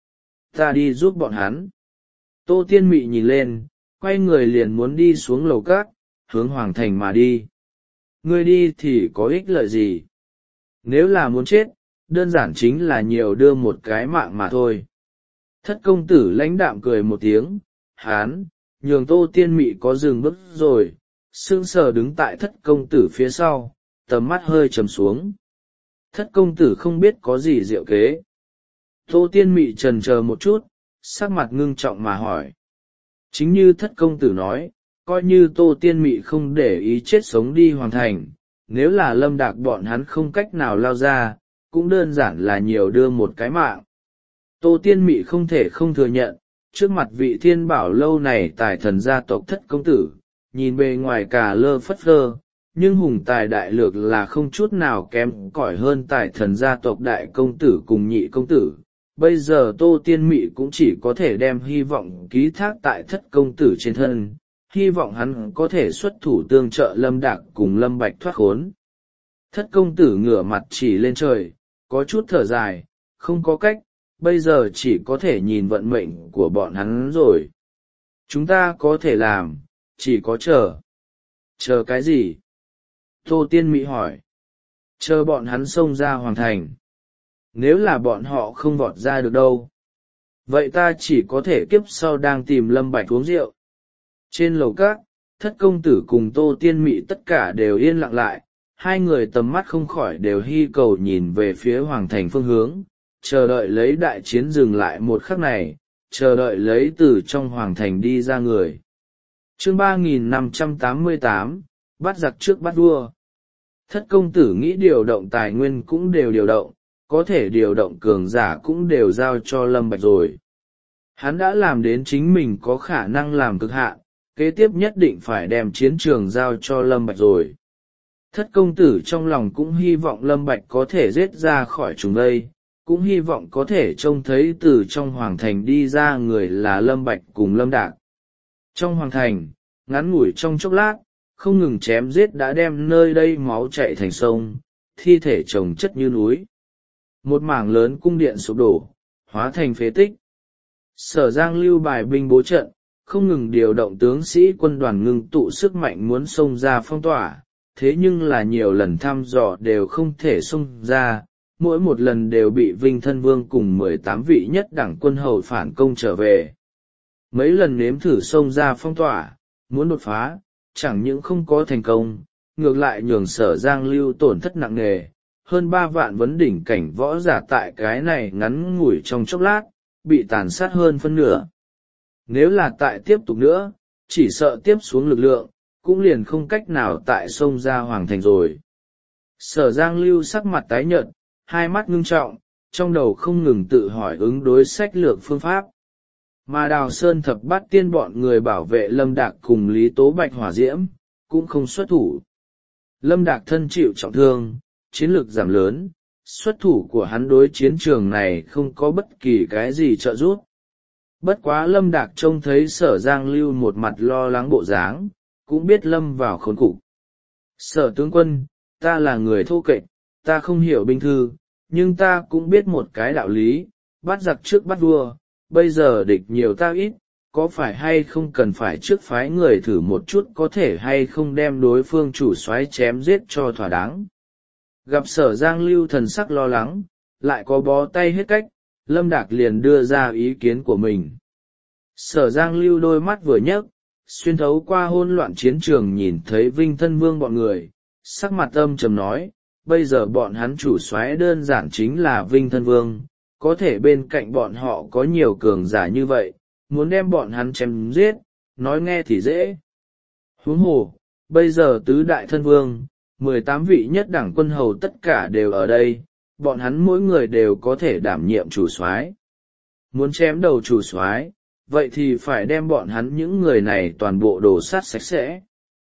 Ta đi giúp bọn hắn. Tô Tiên Mị nhìn lên, quay người liền muốn đi xuống lầu cát, hướng hoàng thành mà đi. Ngươi đi thì có ích lợi gì? Nếu là muốn chết, đơn giản chính là nhiều đưa một cái mạng mà thôi. Thất công tử lãnh đạm cười một tiếng, hán, nhường Tô Tiên Mị có dừng bước rồi, sững sờ đứng tại thất công tử phía sau, tầm mắt hơi trầm xuống. Thất công tử không biết có gì diệu kế. Tô Tiên Mị chần chờ một chút, sắc mặt ngưng trọng mà hỏi. Chính như thất công tử nói, coi như Tô Tiên Mị không để ý chết sống đi hoàn thành, nếu là Lâm Đạc bọn hắn không cách nào lao ra, cũng đơn giản là nhiều đưa một cái mạng. Tô Tiên Mị không thể không thừa nhận, trước mặt vị thiên bảo lâu này tài thần gia tộc thất công tử, nhìn bề ngoài cả lơ phất lơ, nhưng hùng tài đại lược là không chút nào kém cỏi hơn tài thần gia tộc đại công tử cùng nhị công tử. Bây giờ Tô Tiên Mị cũng chỉ có thể đem hy vọng ký thác tại thất công tử trên thân, hy vọng hắn có thể xuất thủ tương trợ Lâm Đạc cùng Lâm Bạch thoát khốn. Thất công tử ngửa mặt chỉ lên trời, có chút thở dài, không có cách, bây giờ chỉ có thể nhìn vận mệnh của bọn hắn rồi. Chúng ta có thể làm, chỉ có chờ. Chờ cái gì? Tô Tiên Mị hỏi. Chờ bọn hắn xông ra hoàng thành. Nếu là bọn họ không vọt ra được đâu, vậy ta chỉ có thể kiếp sau đang tìm Lâm Bạch uống rượu. Trên lầu cát, thất công tử cùng Tô Tiên Mị tất cả đều yên lặng lại, hai người tầm mắt không khỏi đều hy cầu nhìn về phía hoàng thành phương hướng, chờ đợi lấy đại chiến dừng lại một khắc này, chờ đợi lấy từ trong hoàng thành đi ra người. Chương ba nghìn năm trăm tám mươi tám, bắt giặc trước bắt vua. Thất công tử nghĩ điều động tài nguyên cũng đều điều động, có thể điều động cường giả cũng đều giao cho Lâm Bạch rồi. Hắn đã làm đến chính mình có khả năng làm cực hạn, kế tiếp nhất định phải đem chiến trường giao cho Lâm Bạch rồi. Thất công tử trong lòng cũng hy vọng Lâm Bạch có thể giết ra khỏi chúng đây, cũng hy vọng có thể trông thấy từ trong hoàng thành đi ra người là Lâm Bạch cùng Lâm Đạc. Trong hoàng thành, ngắn ngủi trong chốc lát, không ngừng chém giết đã đem nơi đây máu chảy thành sông, thi thể chồng chất như núi. Một mảng lớn cung điện sụp đổ, hóa thành phế tích. Sở Giang Lưu bài binh bố trận, không ngừng điều động tướng sĩ quân đoàn ngưng tụ sức mạnh muốn xông ra phong tỏa, thế nhưng là nhiều lần thăm dò đều không thể xông ra, mỗi một lần đều bị Vinh Thân Vương cùng mười tám vị nhất đẳng quân hầu phản công trở về. Mấy lần nếm thử xông ra phong tỏa, muốn đột phá, chẳng những không có thành công, ngược lại nhường Sở Giang Lưu tổn thất nặng nề, hơn ba vạn vấn đỉnh cảnh võ giả tại cái này ngắn ngủi trong chốc lát, bị tàn sát hơn phân nửa. Nếu là tại tiếp tục nữa, chỉ sợ tiếp xuống lực lượng, cũng liền không cách nào tại sông ra hoàng thành rồi. Sở Giang Lưu sắc mặt tái nhợt, hai mắt ngưng trọng, trong đầu không ngừng tự hỏi ứng đối sách lược phương pháp. Mà Đào Sơn thập bát tiên bọn người bảo vệ Lâm Đạc cùng Lý Tố Bạch hỏa diễm, cũng không xuất thủ. Lâm Đạc thân chịu trọng thương, chiến lược giảm lớn, xuất thủ của hắn đối chiến trường này không có bất kỳ cái gì trợ giúp. Bất quá Lâm Đạc trông thấy Sở Giang Lưu một mặt lo lắng bộ dáng, cũng biết Lâm vào khốn cục. Sở tướng quân, ta là người thô kệch, ta không hiểu binh thư, nhưng ta cũng biết một cái đạo lý, bắt giặc trước bắt vua, bây giờ địch nhiều ta ít, có phải hay không cần phải trước phái người thử một chút có thể hay không đem đối phương chủ soái chém giết cho thỏa đáng. Gặp Sở Giang Lưu thần sắc lo lắng, lại có bó tay hết cách, Lâm Đạc liền đưa ra ý kiến của mình. Sở Giang Lưu đôi mắt vừa nhấc, xuyên thấu qua hỗn loạn chiến trường nhìn thấy Vinh Thân Vương bọn người, sắc mặt âm trầm nói, bây giờ bọn hắn chủ soái đơn giản chính là Vinh Thân Vương, có thể bên cạnh bọn họ có nhiều cường giả như vậy, muốn đem bọn hắn chém giết, nói nghe thì dễ. Huống hồ, bây giờ tứ đại thân vương, mười tám vị nhất đẳng quân hầu tất cả đều ở đây, bọn hắn mỗi người đều có thể đảm nhiệm chủ soái. Muốn chém đầu chủ soái, vậy thì phải đem bọn hắn những người này toàn bộ đổ sát sạch sẽ.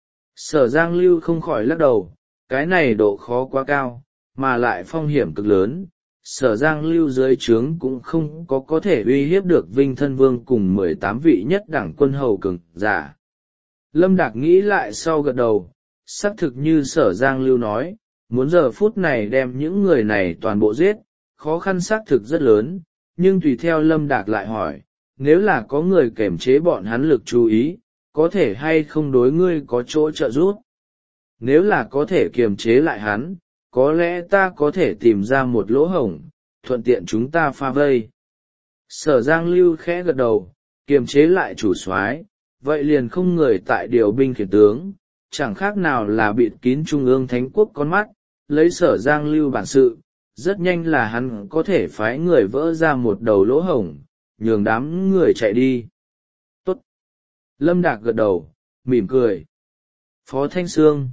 Sở Giang Lưu không khỏi lắc đầu, cái này độ khó quá cao, mà lại phong hiểm cực lớn. Sở Giang Lưu dưới trướng cũng không có có thể uy hiếp được Vinh Thân Vương cùng mười tám vị nhất đẳng quân hầu cường giả. Lâm Đạc nghĩ lại sau gật đầu, xác thực như Sở Giang Lưu nói, muốn giờ phút này đem những người này toàn bộ giết, khó khăn xác thực rất lớn, nhưng tùy theo Lâm Đạc lại hỏi, nếu là có người kềm chế bọn hắn lực chú ý, có thể hay không đối ngươi có chỗ trợ giúp? Nếu là có thể kiềm chế lại hắn, có lẽ ta có thể tìm ra một lỗ hổng, thuận tiện chúng ta pha vây. Sở Giang Lưu khẽ gật đầu, kiềm chế lại chủ soái, vậy liền không người tại điều binh khiển tướng, chẳng khác nào là bịt kín trung ương thánh quốc con mắt, lấy Sở Giang Lưu bản sự, rất nhanh là hắn có thể phái người vỡ ra một đầu lỗ hổng, nhường đám người chạy đi. Tốt! Lâm Đạc gật đầu, mỉm cười. Phó Thanh Sương.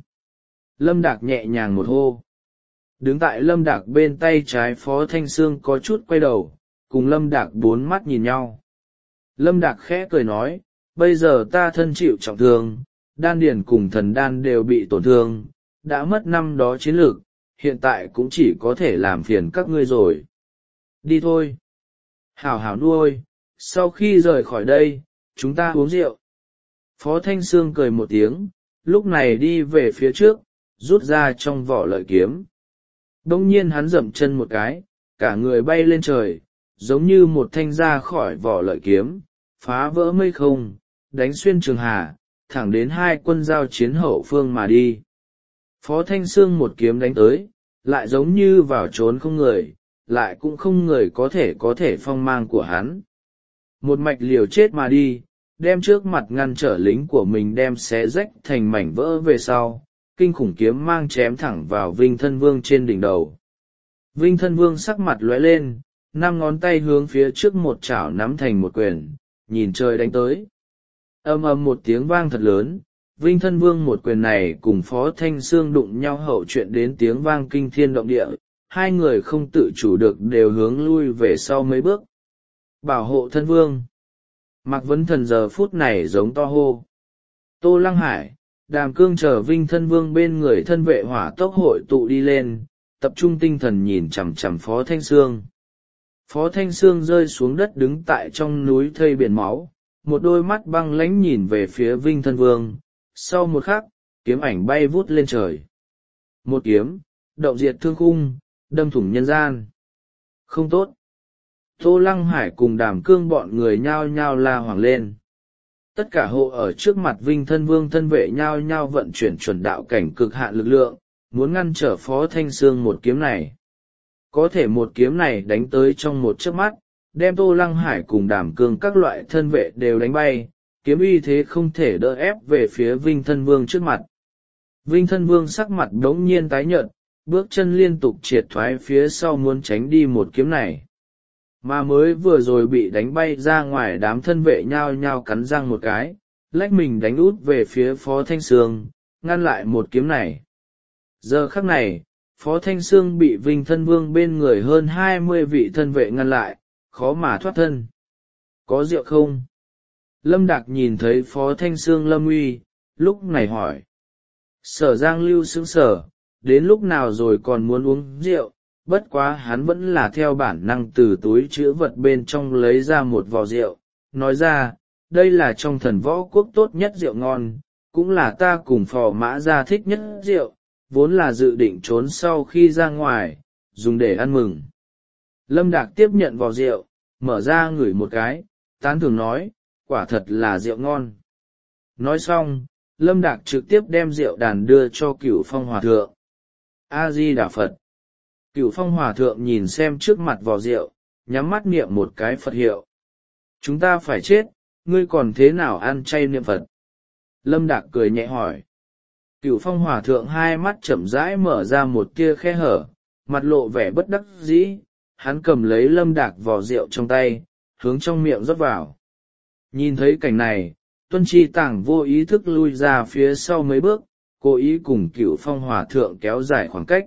Lâm Đạc nhẹ nhàng một hô. Đứng tại Lâm Đạc bên tay trái Phó Thanh Sương có chút quay đầu, cùng Lâm Đạc bốn mắt nhìn nhau. Lâm Đạc khẽ cười nói, bây giờ ta thân chịu trọng thương, đan điền cùng thần đan đều bị tổn thương, đã mất năm đó chiến lược, hiện tại cũng chỉ có thể làm phiền các ngươi rồi. Đi thôi. Hảo hảo nuôi, sau khi rời khỏi đây, chúng ta uống rượu. Phó Thanh Sương cười một tiếng, lúc này đi về phía trước, rút ra trong vỏ lợi kiếm. Đông nhiên hắn dậm chân một cái, cả người bay lên trời, giống như một thanh ra khỏi vỏ lợi kiếm, phá vỡ mây không, đánh xuyên trường hà, thẳng đến hai quân giao chiến hậu phương mà đi. Phó Thanh Sương một kiếm đánh tới, lại giống như vào trốn không người, lại cũng không người có thể có thể phong mang của hắn. Một mạch liều chết mà đi, đem trước mặt ngăn trở lính của mình đem xé rách thành mảnh vỡ về sau, kinh khủng kiếm mang chém thẳng vào Vinh Thân Vương trên đỉnh đầu. Vinh Thân Vương sắc mặt lóe lên, năm ngón tay hướng phía trước một chảo nắm thành một quyền, nhìn trời đánh tới. Ầm ầm một tiếng vang thật lớn, Vinh Thân Vương một quyền này cùng Phó Thanh Sương đụng nhau hậu chuyện đến tiếng vang kinh thiên động địa, hai người không tự chủ được đều hướng lui về sau mấy bước. Bảo hộ Thân Vương. Mạc Vấn Thần giờ phút này giống to hô. Tô Lăng Hải, Đàm Cương chờ Vinh Thân Vương bên người thân vệ hỏa tốc hội tụ đi lên, tập trung tinh thần nhìn chằm chằm Phó Thanh Sương. Phó Thanh Sương rơi xuống đất đứng tại trong núi thây biển máu, một đôi mắt băng lãnh nhìn về phía Vinh Thân Vương, sau một khắc, kiếm ảnh bay vút lên trời. Một kiếm, động diệt thương khung, đâm thủng nhân gian. Không tốt. Tô Lăng Hải cùng Đàm Cương bọn người nhao nhao la hoảng lên. Tất cả hộ ở trước mặt Vinh Thân Vương thân vệ nhao nhao vận chuyển chuẩn đạo cảnh cực hạn lực lượng, muốn ngăn trở Phó Thanh Sương một kiếm này. Có thể một kiếm này đánh tới trong một chớp mắt, đem Tô Lăng Hải cùng Đàm Cương các loại thân vệ đều đánh bay, kiếm uy thế không thể đỡ ép về phía Vinh Thân Vương trước mặt. Vinh Thân Vương sắc mặt đống nhiên tái nhợt, bước chân liên tục triệt thoái phía sau muốn tránh đi một kiếm này. Mà mới vừa rồi bị đánh bay ra ngoài, đám thân vệ nhao nhao cắn răng một cái, lách mình đánh út về phía Phó Thanh Sương, ngăn lại một kiếm này. Giờ khắc này, Phó Thanh Sương bị Vinh Thân Vương bên người hơn hai mươi vị thân vệ ngăn lại, khó mà thoát thân. Có rượu không? Lâm Đạc nhìn thấy Phó Thanh Sương lâm uy, lúc này hỏi. Sở Giang Lưu sững sờ, đến lúc nào rồi còn muốn uống rượu, bất quá hắn vẫn là theo bản năng từ túi chữ vật bên trong lấy ra một vò rượu, nói ra, đây là trong thần võ quốc tốt nhất rượu ngon, cũng là ta cùng Phò Mã Gia thích nhất rượu, vốn là dự định trốn sau khi ra ngoài, dùng để ăn mừng. Lâm Đạc tiếp nhận vò rượu, mở ra ngửi một cái, tán thưởng nói, quả thật là rượu ngon. Nói xong, Lâm Đạc trực tiếp đem rượu đàn đưa cho Cửu Phong Hòa Thượng. A-di-đà Phật. Cửu Phong Hòa Thượng nhìn xem trước mặt vò rượu, nhắm mắt niệm một cái Phật hiệu. Chúng ta phải chết, ngươi còn thế nào ăn chay niệm Phật? Lâm Đạc cười nhẹ hỏi. Cửu Phong Hòa Thượng hai mắt chậm rãi mở ra một tia khe hở, mặt lộ vẻ bất đắc dĩ, hắn cầm lấy Lâm Đạc vò rượu trong tay, hướng trong miệng rót vào. Nhìn thấy cảnh này, Tuân Chi Tàng vô ý thức lui ra phía sau mấy bước, cố ý cùng Cửu Phong Hòa Thượng kéo dài khoảng cách.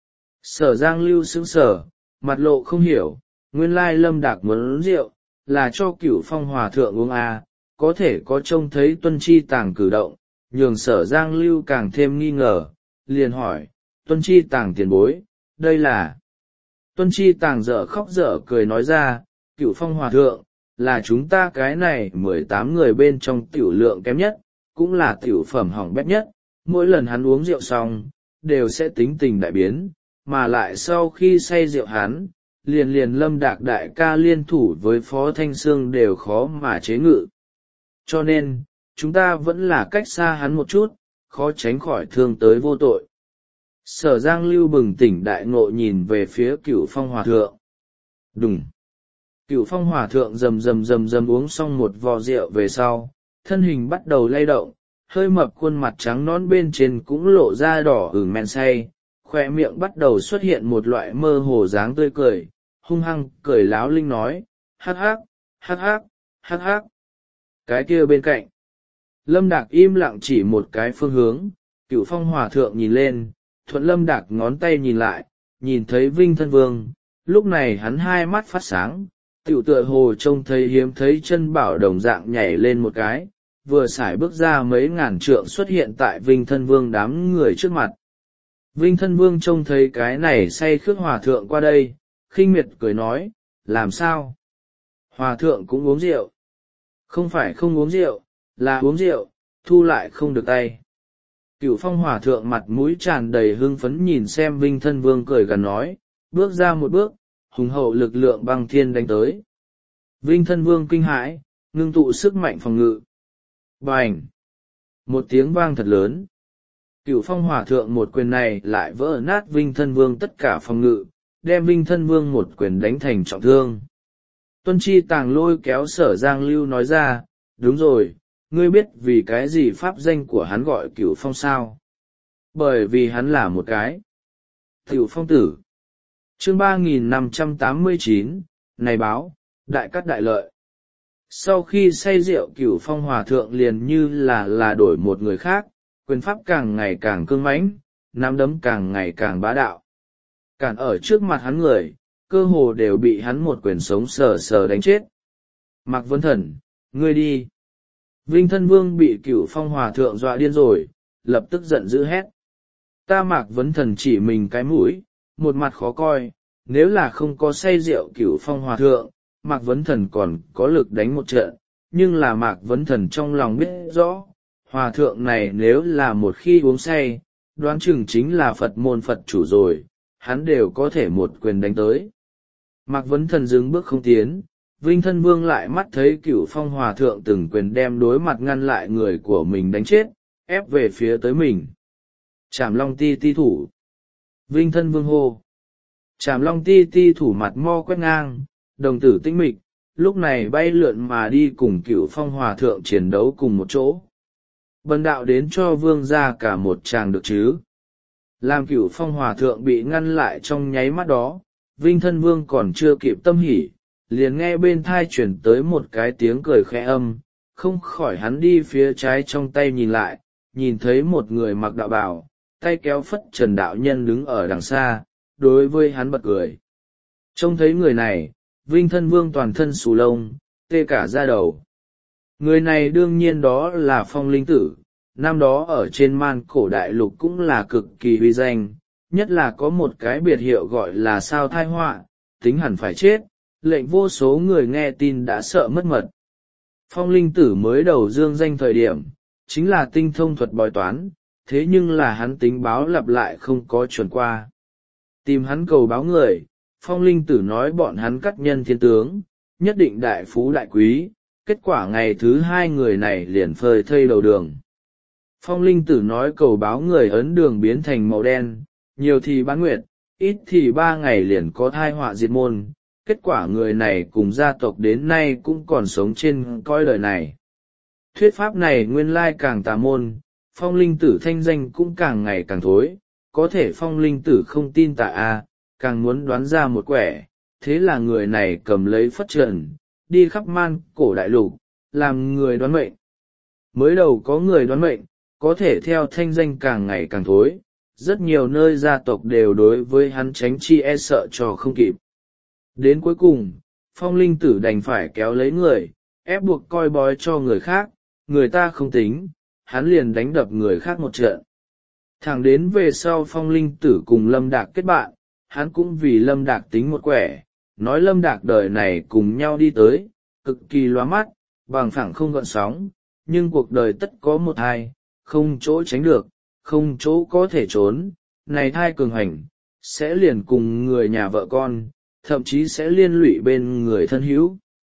Sở Giang Lưu sững sờ, mặt lộ không hiểu, nguyên lai Lâm Đạc muốn uống rượu, là cho Cửu Phong Hòa Thượng uống à, có thể có trông thấy Tuân Chi Tàng cử động, nhường Sở Giang Lưu càng thêm nghi ngờ, liền hỏi, Tuân Chi Tàng tiền bối, đây là... Tuân Chi Tàng dở khóc dở cười nói ra, Cửu Phong Hòa Thượng, là chúng ta cái này mười tám người bên trong tiểu lượng kém nhất, cũng là tiểu phẩm hỏng bét nhất, mỗi lần hắn uống rượu xong, đều sẽ tính tình đại biến, mà lại sau khi say rượu hắn, liền liền Lâm Đạc đại ca liên thủ với Phó Thanh Sương đều khó mà chế ngự. Cho nên, chúng ta vẫn là cách xa hắn một chút, khó tránh khỏi thương tới vô tội. Sở Giang Lưu bừng tỉnh đại ngộ nhìn về phía Cửu Phong Hòa Thượng. Đùng! Cửu Phong Hòa Thượng rầm rầm rầm rầm uống xong một vò rượu về sau, thân hình bắt đầu lay động, hơi mập khuôn mặt trắng nõn bên trên cũng lộ ra đỏ ửng men say, khoe miệng bắt đầu xuất hiện một loại mơ hồ dáng tươi cười, hung hăng cười láo linh nói, hắc hắc, hắc hắc, hắc hắc. Cái kia bên cạnh, Lâm Đạc im lặng chỉ một cái phương hướng, Cửu Phong Hòa Thượng nhìn lên, thuận Lâm Đạc ngón tay nhìn lại, nhìn thấy Vinh Thân Vương, lúc này hắn hai mắt phát sáng, tiểu tựa hồ trông thấy hiếm thấy chân bảo đồng dạng nhảy lên một cái, vừa xài bước ra mấy ngàn trượng xuất hiện tại Vinh Thân Vương đám người trước mặt. Vinh Thân Vương trông thấy cái này say khước Hòa Thượng qua đây, khinh miệt cười nói, làm sao? Hòa Thượng cũng uống rượu. Không phải không uống rượu, là uống rượu, thu lại không được tay. Cửu Phong Hòa Thượng mặt mũi tràn đầy hưng phấn nhìn xem Vinh Thân Vương cười gần nói, bước ra một bước, hùng hậu lực lượng băng thiên đánh tới. Vinh Thân Vương kinh hãi, ngưng tụ sức mạnh phòng ngự. Bành! Một tiếng vang thật lớn. Cửu Phong Hòa Thượng một quyền này lại vỡ nát Vinh Thân Vương tất cả phòng ngự, đem Vinh Thân Vương một quyền đánh thành trọng thương. Tuân Chi Tàng lôi kéo Sở Giang Lưu nói ra, đúng rồi, ngươi biết vì cái gì pháp danh của hắn gọi Cửu Phong sao? Bởi vì hắn là một cái Cửu Phong tử. Chương ba nghìn năm trăm tám mươi chín, này báo, đại cát đại lợi. Sau khi say rượu Cửu Phong Hòa Thượng liền như là là đổi một người khác, quyền pháp càng ngày càng cương mãnh, nắm đấm càng ngày càng bá đạo. Cản ở trước mặt hắn người, cơ hồ đều bị hắn một quyền sống sờ sờ đánh chết. Mạc Vấn Thần, ngươi đi. Vinh Thân Vương bị Cửu Phong Hòa Thượng dọa điên rồi, lập tức giận dữ hét. Ta Mạc Vấn Thần chỉ mình cái mũi, một mặt khó coi, nếu là không có say rượu Cửu Phong Hòa Thượng, Mạc Vấn Thần còn có lực đánh một trận, nhưng là Mạc Vấn Thần trong lòng biết rõ, Hòa Thượng này nếu là một khi uống say, đoán chừng chính là Phật môn Phật chủ rồi, hắn đều có thể một quyền đánh tới. Mạc Vấn Thần dừng bước không tiến, Vinh Thân Vương lại mắt thấy Cửu Phong Hòa Thượng từng quyền đem đối mặt ngăn lại người của mình đánh chết, ép về phía tới mình. Trảm Long Ti Ti thủ. Vinh Thân Vương hô. Trảm Long Ti Ti thủ mặt mo quét ngang, đồng tử tinh mịch, lúc này bay lượn mà đi cùng Cửu Phong Hòa Thượng chiến đấu cùng một chỗ. Bần đạo đến cho vương ra cả một tràng được chứ. Làm Cửu Phong Hòa Thượng bị ngăn lại trong nháy mắt đó, Vinh Thân Vương còn chưa kịp tâm hỉ, liền nghe bên thai chuyển tới một cái tiếng cười khẽ âm, không khỏi hắn đi phía trái trong tay nhìn lại, nhìn thấy một người mặc đạo bào, tay kéo phất trần đạo nhân đứng ở đằng xa, đối với hắn bật cười. Trông thấy người này, Vinh Thân Vương toàn thân xù lông, tê cả da đầu. Người này đương nhiên đó là Phong Linh Tử, năm đó ở trên man cổ đại lục cũng là cực kỳ uy danh, nhất là có một cái biệt hiệu gọi là sao thai họa, tính hẳn phải chết, lệnh vô số người nghe tin đã sợ mất mật. Phong Linh Tử mới đầu dương danh thời điểm, chính là tinh thông thuật bói toán, thế nhưng là hắn tính báo lặp lại không có chuẩn qua. Tìm hắn cầu báo người, Phong Linh Tử nói bọn hắn cắt nhân thiên tướng, nhất định đại phú đại quý, kết quả ngày thứ hai người này liền phơi thây đầu đường. Phong Linh Tử nói cầu báo người ấn đường biến thành màu đen, nhiều thì bán nguyệt, ít thì ba ngày liền có thai họa diệt môn, kết quả người này cùng gia tộc đến nay cũng còn sống trên cõi đời này. Thuyết pháp này nguyên lai càng tà môn, Phong Linh Tử thanh danh cũng càng ngày càng thối, có thể Phong Linh Tử không tin tà a, càng muốn đoán ra một quẻ, thế là người này cầm lấy phất trần, đi khắp man cổ đại lục, làm người đoán mệnh. Mới đầu có người đoán mệnh, có thể theo thanh danh càng ngày càng thối, rất nhiều nơi gia tộc đều đối với hắn tránh chi e sợ cho không kịp. Đến cuối cùng, Phong Linh Tử đành phải kéo lấy người, ép buộc coi bói cho người khác, người ta không tính, hắn liền đánh đập người khác một trận. Thẳng đến về sau Phong Linh Tử cùng Lâm Đạc kết bạn, hắn cũng vì Lâm Đạc tính một quẻ, nói Lâm Đạc đời này cùng nhau đi tới, cực kỳ lóa mắt, bằng phẳng không gợn sóng, nhưng cuộc đời tất có một thai, không chỗ tránh được, không chỗ có thể trốn, này thai cường hành, sẽ liền cùng người nhà vợ con, thậm chí sẽ liên lụy bên người thân hữu.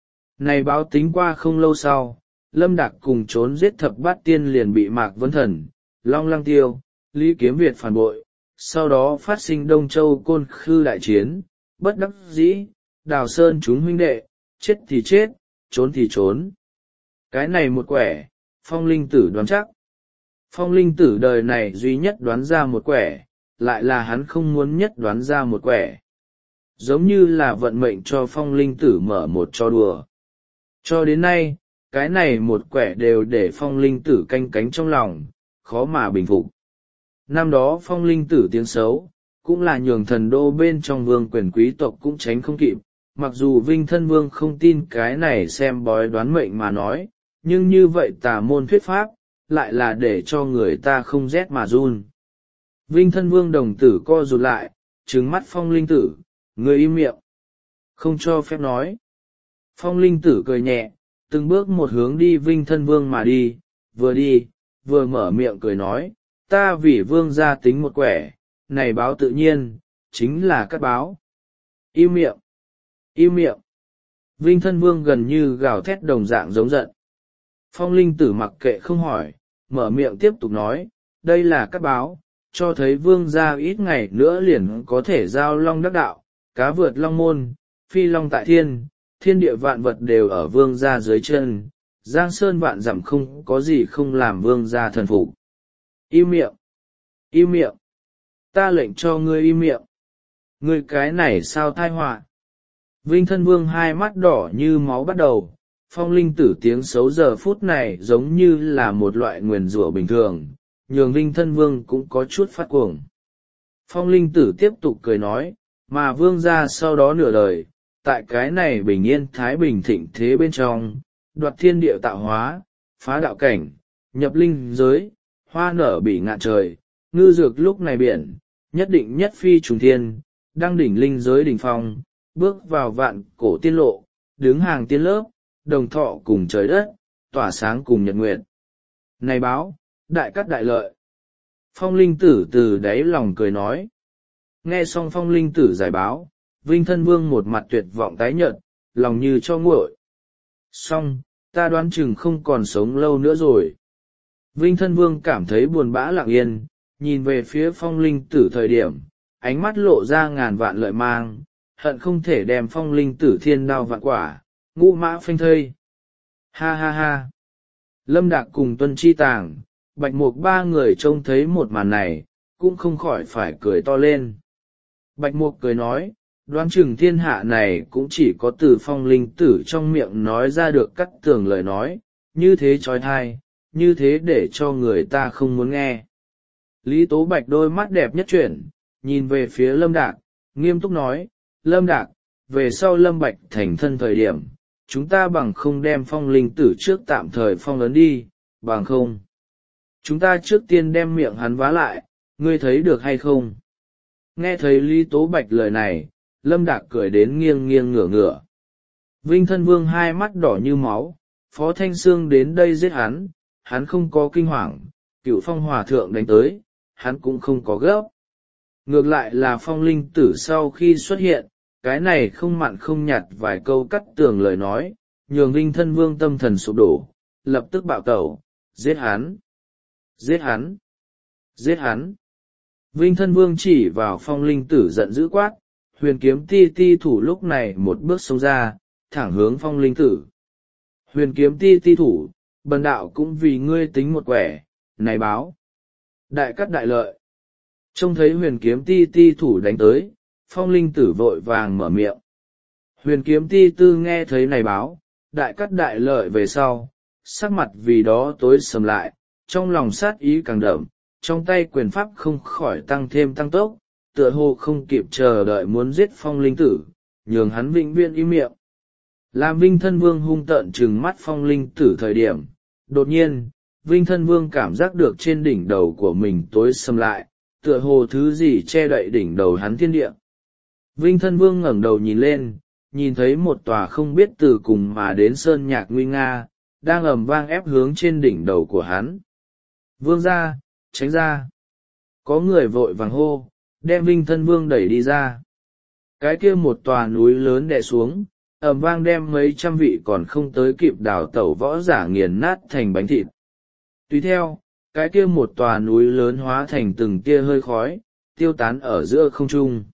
Này báo tính qua không lâu sau, Lâm Đạc cùng trốn giết thập bát tiên liền bị Mạc Vấn Thần, Long Lăng Tiêu, Lý Kiếm Việt phản bội, sau đó phát sinh Đông Châu Côn Khư đại chiến, bất đắc dĩ, Đào Sơn chúng huynh đệ, chết thì chết, trốn thì trốn. Cái này một quẻ, Phong Linh Tử đoán chắc. Phong Linh Tử đời này duy nhất đoán ra một quẻ, lại là hắn không muốn nhất đoán ra một quẻ. Giống như là vận mệnh cho Phong Linh Tử mở một trò đùa. Cho đến nay, cái này một quẻ đều để Phong Linh Tử canh cánh trong lòng, khó mà bình phục. Năm đó Phong Linh Tử tiếng xấu, cũng là nhường thần đô bên trong vương quyền quý tộc cũng tránh không kịp, mặc dù Vinh Thân Vương không tin cái này xem bói đoán mệnh mà nói, nhưng như vậy tà môn thuyết pháp, lại là để cho người ta không rét mà run. Vinh Thân Vương đồng tử co rụt lại, trừng mắt Phong Linh Tử, người im miệng, không cho phép nói. Phong Linh Tử cười nhẹ, từng bước một hướng đi Vinh Thân Vương mà đi, vừa đi, vừa mở miệng cười nói, ta vì vương gia tính một quẻ, này báo tự nhiên, chính là cắt báo. Im miệng, im miệng. Vinh Thân Vương gần như gào thét đồng dạng giống giận. Phong Linh Tử mặc kệ không hỏi, mở miệng tiếp tục nói, đây là cắt báo, cho thấy vương gia ít ngày nữa liền có thể giao long đắc đạo, cá vượt long môn, phi long tại thiên, thiên địa vạn vật đều ở vương gia dưới chân, giang sơn vạn dặm không có gì không làm vương gia thần phục. Im miệng, im miệng, ta lệnh cho ngươi im miệng. Ngươi cái này sao tai họa? Vinh Thân Vương hai mắt đỏ như máu bắt đầu, Phong Linh Tử tiếng xấu giờ phút này giống như là một loại nguyền rủa bình thường, nhường Vinh Thân Vương cũng có chút phát cuồng. Phong Linh Tử tiếp tục cười nói, mà vương gia sau đó nửa đời, tại cái này bình yên thái bình thịnh thế bên trong, đoạt thiên địa tạo hóa, phá đạo cảnh, nhập linh giới, hoa nở bị ngạn trời, ngư dược lúc này biển, nhất định nhất phi trùng thiên, đăng đỉnh linh giới đỉnh phong, bước vào vạn cổ tiên lộ, đứng hàng tiên lớp, đồng thọ cùng trời đất, tỏa sáng cùng nhật nguyệt. Này báo, đại cát đại lợi. Phong Linh Tử từ đáy lòng cười nói. Nghe xong Phong Linh Tử giải báo, Vinh Thân Vương một mặt tuyệt vọng tái nhợt, lòng như cho nguội. Xong, ta đoán chừng không còn sống lâu nữa rồi. Vinh Thân Vương cảm thấy buồn bã lặng yên, nhìn về phía phong linh tử thời điểm, ánh mắt lộ ra ngàn vạn lợi mang, hận không thể đem phong linh tử thiên đao vạn quả, ngũ mã phanh thây. Ha ha ha! Lâm Đạc cùng Tuân Chi Tàng, Bạch Mục ba người trông thấy một màn này, cũng không khỏi phải cười to lên. Bạch Mục cười nói, đoán chừng thiên hạ này cũng chỉ có từ phong linh tử trong miệng nói ra được cắt tường lời nói, như thế trói thai, như thế để cho người ta không muốn nghe. Lý Tố Bạch đôi mắt đẹp nhất chuyển, nhìn về phía Lâm Đạc, nghiêm túc nói, Lâm Đạc, về sau Lâm Bạch thành thân thời điểm, chúng ta bằng không đem phong linh tử trước tạm thời phong ấn đi, bằng không. Chúng ta trước tiên đem miệng hắn vá lại, ngươi thấy được hay không? Nghe thấy Lý Tố Bạch lời này, Lâm Đạc cười đến nghiêng nghiêng ngửa ngửa. Vinh Thân Vương hai mắt đỏ như máu, Phó Thanh Sương đến đây giết hắn, hắn không có kinh hoàng, Cửu Phong Hòa Thượng đánh tới, hắn cũng không có gấp. Ngược lại là phong linh tử sau khi xuất hiện, cái này không mặn không nhạt vài câu cắt tường lời nói, nhường Vinh Thân Vương tâm thần sụp đổ, lập tức bạo tẩu, giết hắn, giết hắn, giết hắn. Vinh Thân Vương chỉ vào phong linh tử giận dữ quát, huyền kiếm ti ti thủ lúc này một bước xông ra, thẳng hướng phong linh tử. Huyền kiếm ti ti thủ, bần đạo cũng vì ngươi tính một quẻ, này báo. Đại cắt đại lợi. Trông thấy huyền kiếm ti ti thủ đánh tới, phong linh tử vội vàng mở miệng. Huyền kiếm ti tư nghe thấy này báo, đại cắt đại lợi về sau, sắc mặt vì đó tối sầm lại, trong lòng sát ý càng đậm, trong tay quyền pháp không khỏi tăng thêm tăng tốc, tựa hồ không kịp chờ đợi muốn giết phong linh tử, nhường hắn vĩnh viễn im miệng. Làm Vinh Thân Vương hung tợn trừng mắt phong linh tử thời điểm, đột nhiên, Vinh Thân Vương cảm giác được trên đỉnh đầu của mình tối sầm lại, tựa hồ thứ gì che đậy đỉnh đầu hắn thiên địa. Vinh Thân Vương ngẩng đầu nhìn lên, nhìn thấy một tòa không biết từ cùng mà đến sơn nhạc nguy nga, đang ầm vang ép hướng trên đỉnh đầu của hắn. Vương ra, tránh ra. Có người vội vàng hô, đem Vinh Thân Vương đẩy đi ra. Cái kia một tòa núi lớn đè xuống, ầm vang đem mấy trăm vị còn không tới kịp đào tẩu võ giả nghiền nát thành bánh thịt. Tùy theo, cái kia một tòa núi lớn hóa thành từng tia hơi khói, tiêu tán ở giữa không trung.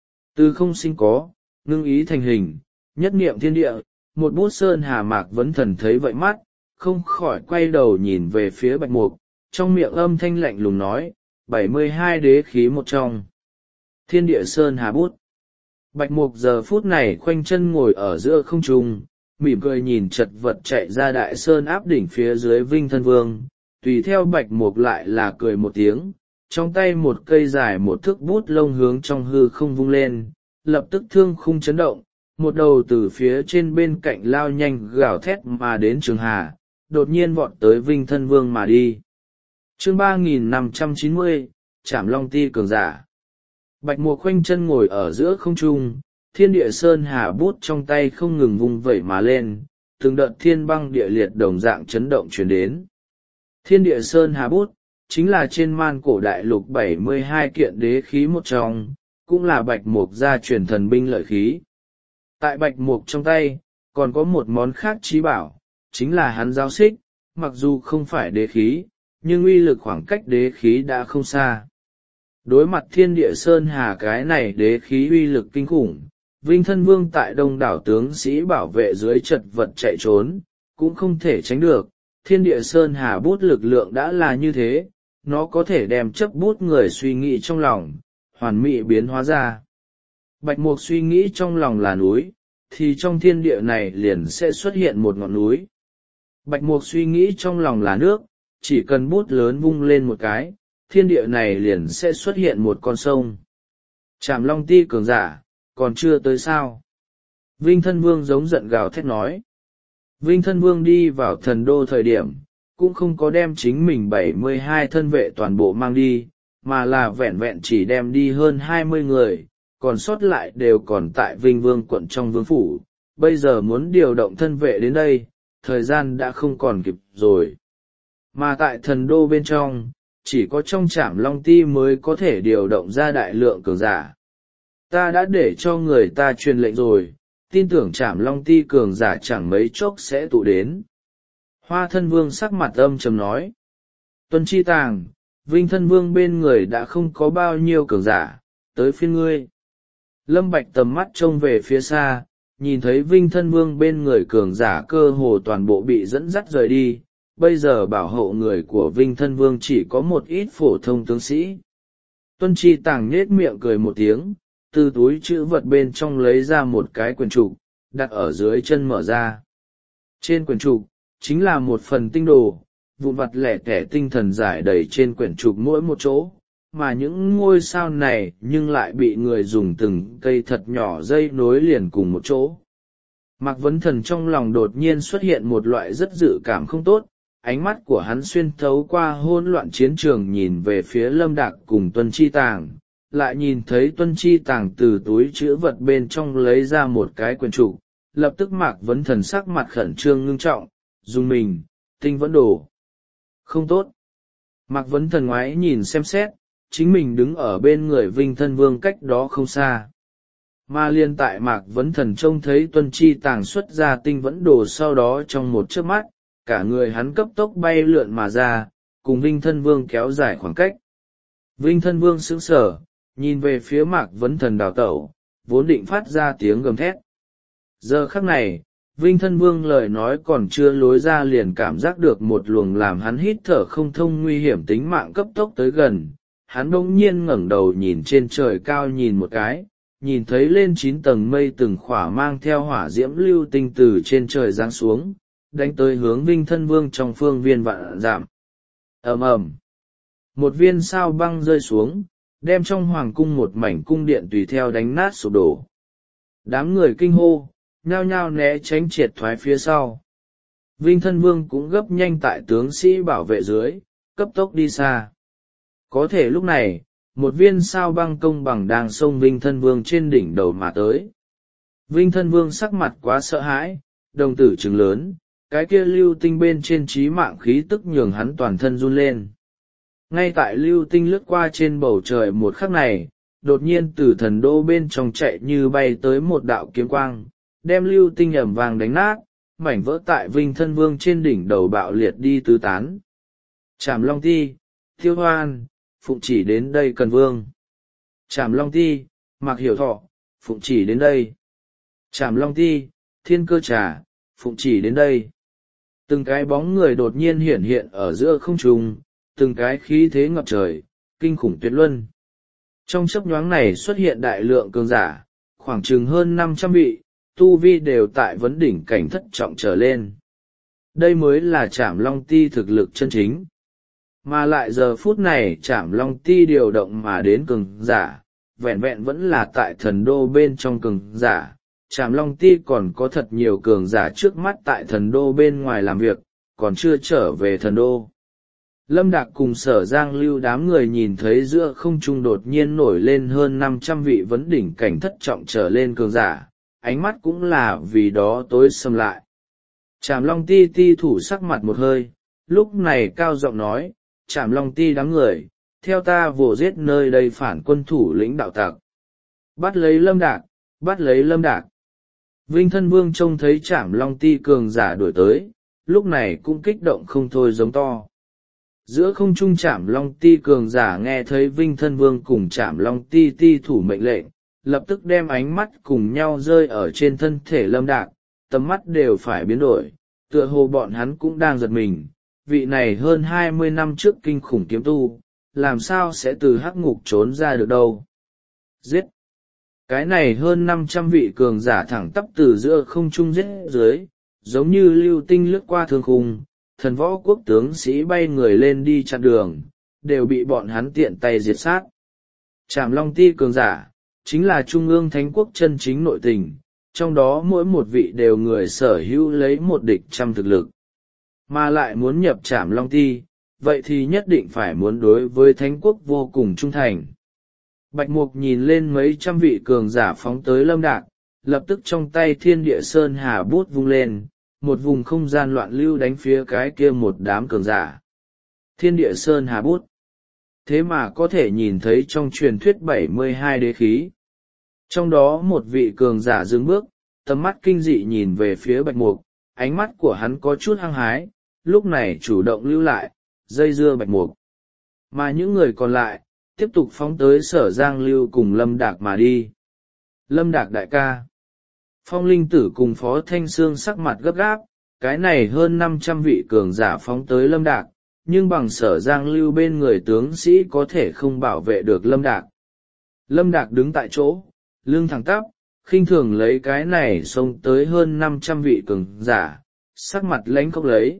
Từ không sinh có, ngưng ý thành hình, nhất niệm thiên địa, một bút sơn hà mạc vấn thần thấy vậy mắt, không khỏi quay đầu nhìn về phía Bạch Mục, trong miệng âm thanh lạnh lùng nói, bảy mươi hai đế khí một trong. Thiên địa sơn hà bút. Bạch Mục giờ phút này khoanh chân ngồi ở giữa không trung, mỉm cười nhìn chật vật chạy ra đại sơn áp đỉnh phía dưới Vinh Thân Vương, tùy theo Bạch Mục lại là cười một tiếng, trong tay một cây dài một thước bút lông hướng trong hư không vung lên, lập tức thương khung chấn động, một đầu từ phía trên bên cạnh lao nhanh gào thét mà đến Trường Hà, đột nhiên vọt tới Vinh Thân Vương mà đi. Chương ba nghìn năm trăm chín mươi, Trảm Long Ti cường giả. Bạch Mục khoanh chân ngồi ở giữa không trung, thiên địa sơn hà bút trong tay không ngừng vung vẩy mà lên, từng đợt thiên băng địa liệt đồng dạng chấn động truyền đến. Thiên địa sơn hà bút, chính là trên man cổ đại lục bảy mươi hai kiện đế khí một trong, cũng là Bạch Mục gia truyền thần binh lợi khí. Tại Bạch Mục trong tay, còn có một món khác trí bảo, chính là hắn giáo xích, mặc dù không phải đế khí, nhưng uy lực khoảng cách đế khí đã không xa. Đối mặt thiên địa sơn hà cái này đế khí uy lực kinh khủng, Vinh Thân Vương tại đông đảo tướng sĩ bảo vệ dưới chật vật chạy trốn, cũng không thể tránh được. Thiên địa sơn hà bút lực lượng đã là như thế, nó có thể đem chấp bút người suy nghĩ trong lòng, hoàn mỹ biến hóa ra. Bạch Mục suy nghĩ trong lòng là núi, thì trong thiên địa này liền sẽ xuất hiện một ngọn núi. Bạch Mục suy nghĩ trong lòng là nước, chỉ cần bút lớn vung lên một cái, thiên địa này liền sẽ xuất hiện một con sông. Trảm Long Ti cường giả, còn chưa tới sao? Vinh Thân Vương giống giận gào thét nói. Vinh Thân Vương đi vào thần đô thời điểm, cũng không có đem chính mình bảy mươi hai thân vệ toàn bộ mang đi, mà là vẹn vẹn chỉ đem đi hơn hai mươi người, còn sót lại đều còn tại Vinh Vương quận trong vương phủ. Bây giờ muốn điều động thân vệ đến đây, thời gian đã không còn kịp rồi. Mà tại thần đô bên trong, chỉ có trong Trảm Long Ti mới có thể điều động ra đại lượng cường giả. Ta đã để cho người ta truyền lệnh rồi, tin tưởng Trảm Long Ti cường giả chẳng mấy chốc sẽ tụ đến. Hoa Thân Vương sắc mặt âm trầm nói. Tuân Chi Tàng, Vinh Thân Vương bên người đã không có bao nhiêu cường giả, tới phiên ngươi. Lâm Bạch tầm mắt trông về phía xa, nhìn thấy Vinh Thân Vương bên người cường giả cơ hồ toàn bộ bị dẫn dắt rời đi, bây giờ bảo hộ người của Vinh Thân Vương chỉ có một ít phổ thông tướng sĩ. Tuân Chi Tàng nhếch miệng cười một tiếng, từ túi chữ vật bên trong lấy ra một cái quyển trục, đặt ở dưới chân mở ra. Trên quyển trục, chính là một phần tinh đồ, vụn vặt lẻ tẻ tinh thần giải đầy trên quyển trục mỗi một chỗ, mà những ngôi sao này nhưng lại bị người dùng từng cây thật nhỏ dây nối liền cùng một chỗ. Mạc Vấn Thần trong lòng đột nhiên xuất hiện một loại rất dự cảm không tốt, ánh mắt của hắn xuyên thấu qua hỗn loạn chiến trường nhìn về phía Lâm Đạc cùng Tuân Chi Tàng, lại nhìn thấy Tuân Chi Tàng từ túi chữ vật bên trong lấy ra một cái quyển trục, lập tức Mạc Vấn Thần sắc mặt khẩn trương ngưng trọng, dùng mình, tinh vẫn đổ. Không tốt. Mạc Vấn Thần ngoái nhìn xem xét, chính mình đứng ở bên người Vinh Thân Vương cách đó không xa. Mà liên tại Mạc Vấn Thần trông thấy Tuân Chi Tàng xuất ra tinh vẫn đồ, sau đó trong một chớp mắt, cả người hắn cấp tốc bay lượn mà ra, cùng Vinh Thân Vương kéo dài khoảng cách. Vinh Thân Vương sững sờ, nhìn về phía Mạc Vấn Thần đào tẩu, vốn định phát ra tiếng gầm thét. Giờ khắc này, Vinh Thân Vương lời nói còn chưa lối ra liền cảm giác được một luồng làm hắn hít thở không thông nguy hiểm tính mạng cấp tốc tới gần. Hắn bỗng nhiên ngẩng đầu nhìn trên trời cao nhìn một cái, nhìn thấy lên chín tầng mây từng khỏa mang theo hỏa diễm lưu tinh từ trên trời giáng xuống, đánh tới hướng Vinh Thân Vương trong phương viên vạn dặm. Ầm ầm, một viên sao băng rơi xuống, đem trong hoàng cung một mảnh cung điện tùy theo đánh nát sụp đổ. Đám người kinh hô, nhao nhao né tránh triệt thoái phía sau. Vinh Thân Vương cũng gấp nhanh tại tướng sĩ bảo vệ dưới, cấp tốc đi xa. Có thể lúc này, một viên sao băng công bằng đang xông Vinh Thân Vương trên đỉnh đầu mà tới. Vinh Thân Vương sắc mặt quá sợ hãi, đồng tử trừng lớn, cái kia lưu tinh bên trên trí mạng khí tức nhường hắn toàn thân run lên. Ngay tại lưu tinh lướt qua trên bầu trời một khắc này, đột nhiên từ thần đô bên trong chạy như bay tới một đạo kiếm quang, đem lưu tinh ẩm vàng đánh nát, mảnh vỡ tại Vinh Thân Vương trên đỉnh đầu bạo liệt đi tứ tán. Trảm Long Ti, Tiêu Hoan, Phụng Chỉ đến đây cần vương. Trảm Long Ti, Mạc Hiểu Thọ, Phụng Chỉ đến đây. Trảm Long Ti, Thiên Cơ Trà, Phụng Chỉ đến đây. Từng cái bóng người đột nhiên hiện hiện ở giữa không trung, từng cái khí thế ngập trời, kinh khủng tuyệt luân. Trong chớp nhoáng này xuất hiện đại lượng cường giả, khoảng chừng hơn năm trăm vị, tu vi đều tại vấn đỉnh cảnh thất trọng trở lên. Đây mới là Trảm Long Ti thực lực chân chính. Mà lại giờ phút này Trảm Long Ti điều động mà đến cường giả, vẹn vẹn vẫn là tại thần đô bên trong cường giả. Trảm Long Ti còn có thật nhiều cường giả trước mắt tại thần đô bên ngoài làm việc, còn chưa trở về thần đô. Lâm Đạc cùng Sở Giang Lưu đám người nhìn thấy giữa không trung đột nhiên nổi lên hơn năm trăm vị vấn đỉnh cảnh thất trọng trở lên cường giả, ánh mắt cũng là vì đó tối sầm lại. Trảm Long Ti ti thủ sắc mặt một hơi, lúc này cao giọng nói, Trảm Long Ti đám người, theo ta vồ giết nơi đây phản quân thủ lĩnh đạo tặc. Bắt lấy Lâm Đạc, bắt lấy Lâm Đạc. Vinh Thân Vương trông thấy Trảm Long Ti cường giả đuổi tới, lúc này cũng kích động không thôi giống to. Giữa không trung Trảm Long Ti cường giả nghe thấy Vinh Thân Vương cùng Trảm Long Ti ti thủ mệnh lệnh, lập tức đem ánh mắt cùng nhau rơi ở trên thân thể Lâm Đạc, tầm mắt đều phải biến đổi, tựa hồ bọn hắn cũng đang giật mình, vị này hơn hai mươi năm trước kinh khủng kiếm tu, làm sao sẽ từ hắc ngục trốn ra được đâu. Giết! Cái này hơn năm trăm vị cường giả thẳng tắp từ giữa không trung giết dưới, giống như lưu tinh lướt qua thương khung, thần võ quốc tướng sĩ bay người lên đi chặn đường, đều bị bọn hắn tiện tay diệt sát. Trảm Long Ti cường giả, chính là Trung ương Thánh Quốc chân chính nội tình, trong đó mỗi một vị đều người sở hữu lấy một địch trăm thực lực. Mà lại muốn nhập Trảm Long Ti, vậy thì nhất định phải muốn đối với Thánh Quốc vô cùng trung thành. Bạch Mục nhìn lên mấy trăm vị cường giả phóng tới Lâm Đạc, lập tức trong tay Thiên Địa Sơn Hà bút vung lên, một vùng không gian loạn lưu đánh phía cái kia một đám cường giả. Thiên Địa Sơn Hà bút. Thế mà có thể nhìn thấy trong truyền thuyết bảy mươi hai đế khí. Trong đó một vị cường giả dừng bước, tầm mắt kinh dị nhìn về phía bạch mục, ánh mắt của hắn có chút hăng hái, lúc này chủ động lưu lại, dây dưa bạch mục. Mà những người còn lại, tiếp tục phóng tới Sở Giang Lưu cùng Lâm Đạc mà đi. Lâm Đạc đại ca. Phong Linh Tử cùng Phó Thanh Sương sắc mặt gấp gáp, cái này hơn năm trăm vị cường giả phóng tới Lâm Đạc, nhưng bằng Sở Giang Lưu bên người tướng sĩ có thể không bảo vệ được Lâm Đạc. Lâm Đạc đứng tại chỗ, lưng thẳng tắp, khinh thường lấy cái này xông tới hơn năm trăm vị cường giả, sắc mặt lãnh khốc lấy.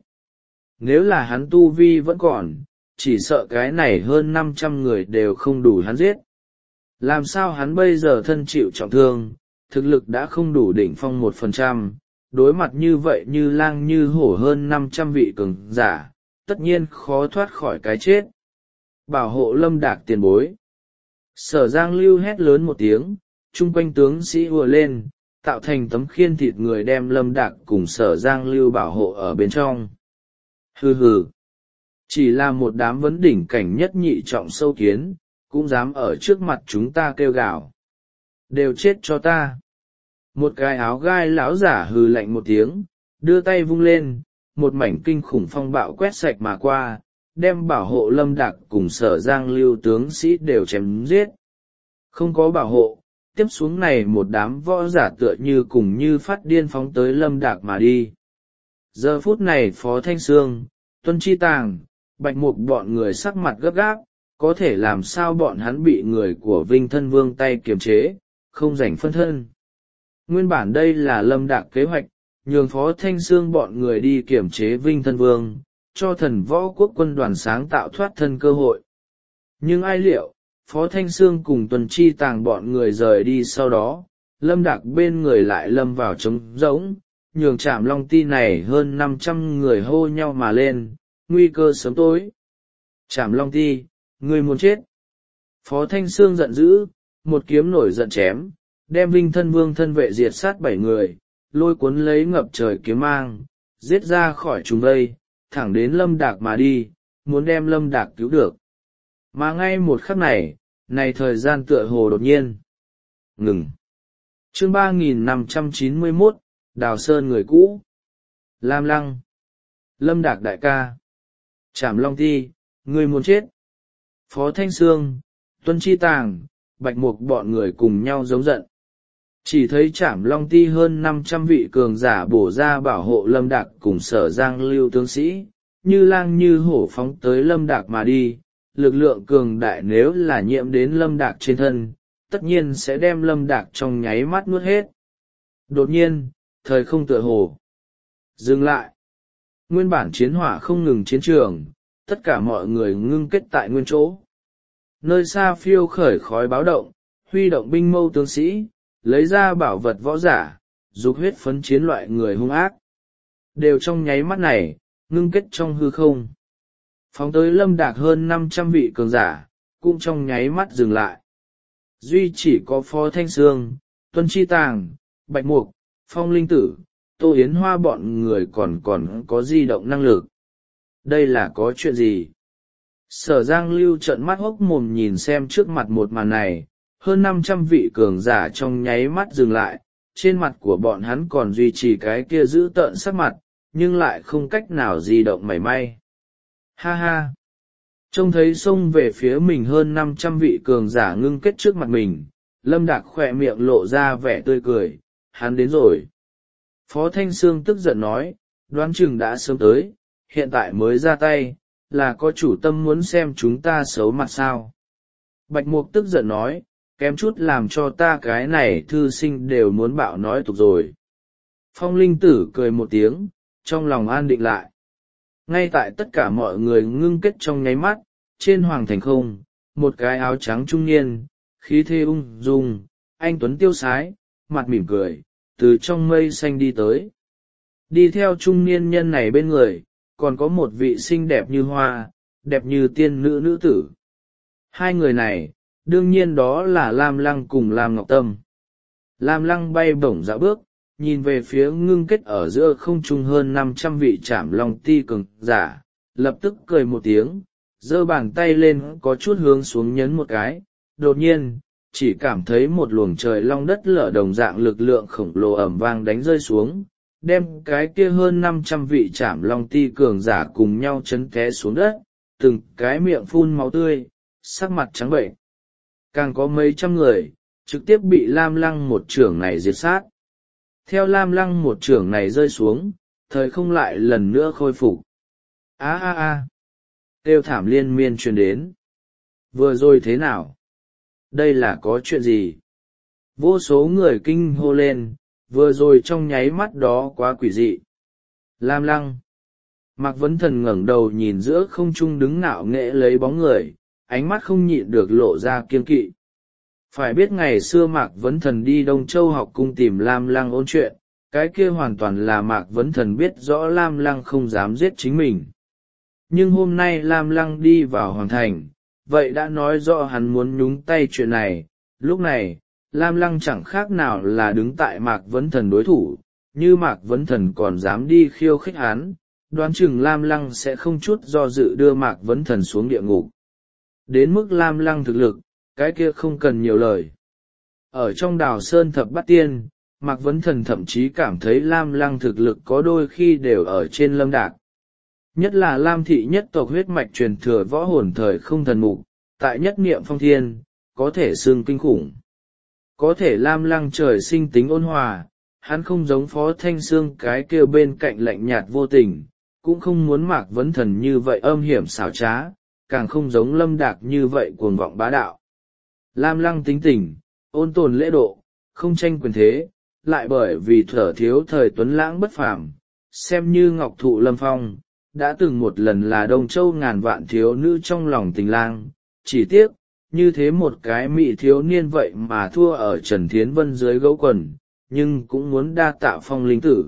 Nếu là hắn tu vi vẫn còn, chỉ sợ cái này hơn năm trăm người đều không đủ hắn giết. Làm sao hắn bây giờ thân chịu trọng thương, thực lực đã không đủ đỉnh phong một phần trăm, đối mặt như vậy như lang như hổ hơn năm trăm vị cường giả, tất nhiên khó thoát khỏi cái chết. Bảo hộ Lâm Đạc tiền bối. Sở Giang Lưu hét lớn một tiếng, chung quanh tướng sĩ ùa lên, tạo thành tấm khiên thịt người đem Lâm Đạc cùng Sở Giang Lưu bảo hộ ở bên trong. Hừ hừ. Chỉ là một đám vấn đỉnh cảnh nhất nhị trọng sâu kiến, cũng dám ở trước mặt chúng ta kêu gào. Đều chết cho ta. Một cái áo gai lão giả hừ lạnh một tiếng, đưa tay vung lên, một mảnh kinh khủng phong bạo quét sạch mà qua, đem bảo hộ Lâm Đạc cùng Sở Giang Lưu tướng sĩ đều chém giết. Không có bảo hộ, tiếp xuống này một đám võ giả tựa như cùng như phát điên phóng tới Lâm Đạc mà đi. Giờ phút này Phó Thanh Sương, Tuân Chi Tàng, Bạch Mục bọn người sắc mặt gấp gáp, có thể làm sao bọn hắn bị người của Vinh Thân Vương tay kiềm chế, không rảnh phân thân. Nguyên bản đây là Lâm Đạc kế hoạch, nhường Phó Thanh Sương bọn người đi kiểm chế Vinh Thân Vương, cho thần võ quốc quân đoàn sáng tạo thoát thân cơ hội. Nhưng ai liệu, Phó Thanh Sương cùng Tuần Chi Tàng bọn người rời đi sau đó, Lâm Đạc bên người lại lâm vào trống rỗng, nhường Trảm Long Ti này hơn năm trăm người hô nhau mà lên, nguy cơ sớm tối. Trảm Long Ti, ngươi muốn chết. Phó Thanh Sương giận dữ, một kiếm nổi giận chém, đem Vinh Thân Vương thân vệ diệt sát bảy người, lôi cuốn lấy ngập trời kiếm mang, giết ra khỏi chúng đây, thẳng đến Lâm Đạc mà đi, muốn đem Lâm Đạc cứu được. Mà ngay một khắc này, này thời gian tựa hồ đột nhiên ngừng. Chương ba nghìn năm trăm chín mươi mốt, Đào Sơn người cũ. Lam Lăng. Lâm Đạc đại ca. Trảm Long Ti, ngươi muốn chết. Phó Thanh Sương, Tuân Chi Tàng, Bạch Mục bọn người cùng nhau giống giận. Chỉ thấy Trảm Long Ti hơn năm trăm vị cường giả bổ ra bảo hộ Lâm Đạc cùng Sở Giang Lưu tướng sĩ, như lang như hổ phóng tới Lâm Đạc mà đi. Lực lượng cường đại nếu là nhiễm đến Lâm Đạc trên thân, tất nhiên sẽ đem Lâm Đạc trong nháy mắt nuốt hết. Đột nhiên, thời không tựa hồ dừng lại. Nguyên bản chiến hỏa không ngừng chiến trường, tất cả mọi người ngưng kết tại nguyên chỗ. Nơi xa phiêu khởi khói báo động, huy động binh mâu tướng sĩ, lấy ra bảo vật võ giả, dục huyết phấn chiến loại người hung ác. Đều trong nháy mắt này, ngưng kết trong hư không. Phóng tới Lâm Đạc hơn năm trăm vị cường giả, cũng trong nháy mắt dừng lại. Duy chỉ có Phó Thanh Sương, Tuân Chi Tàng, Bạch Mục, Phong Linh Tử, Tô Yến Hoa bọn người còn còn có di động năng lực. Đây là có chuyện gì? Sở Giang Lưu trợn mắt hốc mồm nhìn xem trước mặt một màn này, hơn năm trăm vị cường giả trong nháy mắt dừng lại, trên mặt của bọn hắn còn duy trì cái kia giữ tợn sắc mặt, nhưng lại không cách nào di động mảy may. Ha ha! Trông thấy xông về phía mình hơn năm trăm vị cường giả ngưng kết trước mặt mình, Lâm Đạc khỏe miệng lộ ra vẻ tươi cười, hắn đến rồi. Phó Thanh Sương tức giận nói, đoán chừng đã sớm tới, hiện tại mới ra tay, là có chủ tâm muốn xem chúng ta xấu mặt sao. Bạch Mục tức giận nói, kém chút làm cho ta cái này thư sinh đều muốn bạo nói tục rồi. Phong Linh Tử cười một tiếng, trong lòng an định lại. Ngay tại tất cả mọi người ngưng kết trong nháy mắt, trên hoàng thành không, một cái áo trắng trung niên, khí thế ung dung, anh tuấn tiêu sái, mặt mỉm cười, từ trong mây xanh đi tới. Đi theo trung niên nhân này bên người, còn có một vị xinh đẹp như hoa, đẹp như tiên nữ nữ tử. Hai người này, đương nhiên đó là Lam Lăng cùng Lam Ngọc Tâm. Lam Lăng bay bổng dạo bước, nhìn về phía ngưng kết ở giữa không trung hơn năm trăm vị Trảm Long Ti cường giả, lập tức cười một tiếng, giơ bàn tay lên có chút hướng xuống nhấn một cái, đột nhiên, chỉ cảm thấy một luồng trời long đất lở đồng dạng lực lượng khổng lồ ẩm vang đánh rơi xuống, đem cái kia hơn năm trăm vị trảm long ti cường giả cùng nhau chấn té xuống đất, từng cái miệng phun máu tươi, sắc mặt trắng bệnh. Càng có mấy trăm người trực tiếp bị lam lăng một chưởng này diệt sát. Theo lam lăng một chưởng này rơi xuống, thời không lại lần nữa khôi phục. A a a, kêu thảm liên miên truyền đến. Vừa rồi thế nào? Đây là có chuyện gì? Vô số người kinh hô lên, vừa rồi trong nháy mắt đó quá quỷ dị. Lam lăng. Mạc Vấn Thần ngẩng đầu nhìn giữa không trung đứng ngạo nghễ lấy bóng người, ánh mắt không nhịn được lộ ra kiêng kỵ. Phải biết ngày xưa Mạc Vấn Thần đi Đông Châu học cung tìm Lam lăng ôn chuyện, cái kia hoàn toàn là Mạc Vấn Thần biết rõ Lam lăng không dám giết chính mình. Nhưng hôm nay Lam lăng đi vào hoàng thành, vậy đã nói rõ hắn muốn nhúng tay chuyện này. Lúc này, Lam lăng chẳng khác nào là đứng tại Mạc Vấn Thần đối thủ, như Mạc Vấn Thần còn dám đi khiêu khích hắn, đoán chừng Lam lăng sẽ không chút do dự đưa Mạc Vấn Thần xuống địa ngục. Đến mức Lam lăng thực lực, cái kia không cần nhiều lời. Ở trong Đào Sơn Thập Bát Tiên, Mạc Vấn Thần thậm chí cảm thấy Lam lăng thực lực có đôi khi đều ở trên Lâm Đạc. Nhất là Lam thị nhất tộc huyết mạch truyền thừa võ hồn thời không thần mục, tại nhất niệm phong thiên, có thể xưng kinh khủng. Có thể Lam lăng trời sinh tính ôn hòa, hắn không giống Phó Thanh Sương cái kêu bên cạnh lạnh nhạt vô tình, cũng không muốn Mạc Vấn Thần như vậy âm hiểm xảo trá, càng không giống Lâm Đạc như vậy cuồng vọng bá đạo. Lam lăng tính tình, ôn tồn lễ độ, không tranh quyền thế, lại bởi vì thở thiếu thời tuấn lãng bất phàm, xem như ngọc thụ lâm phong, đã từng một lần là Đông Châu ngàn vạn thiếu nữ trong lòng tình lang, chỉ tiếc, như thế một cái mị thiếu niên vậy mà thua ở Trần Thiến Vân dưới gấu quần, nhưng cũng muốn đa tạ phong linh tử.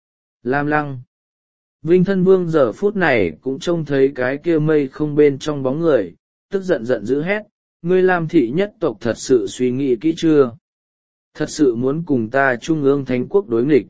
Lam lăng. Vinh Thân Vương giờ phút này cũng trông thấy cái kia mây không bên trong bóng người, tức giận giận dữ hét, ngươi Lam thị nhất tộc thật sự suy nghĩ kỹ chưa? Thật sự muốn cùng ta Trung ương Thánh Quốc đối nghịch.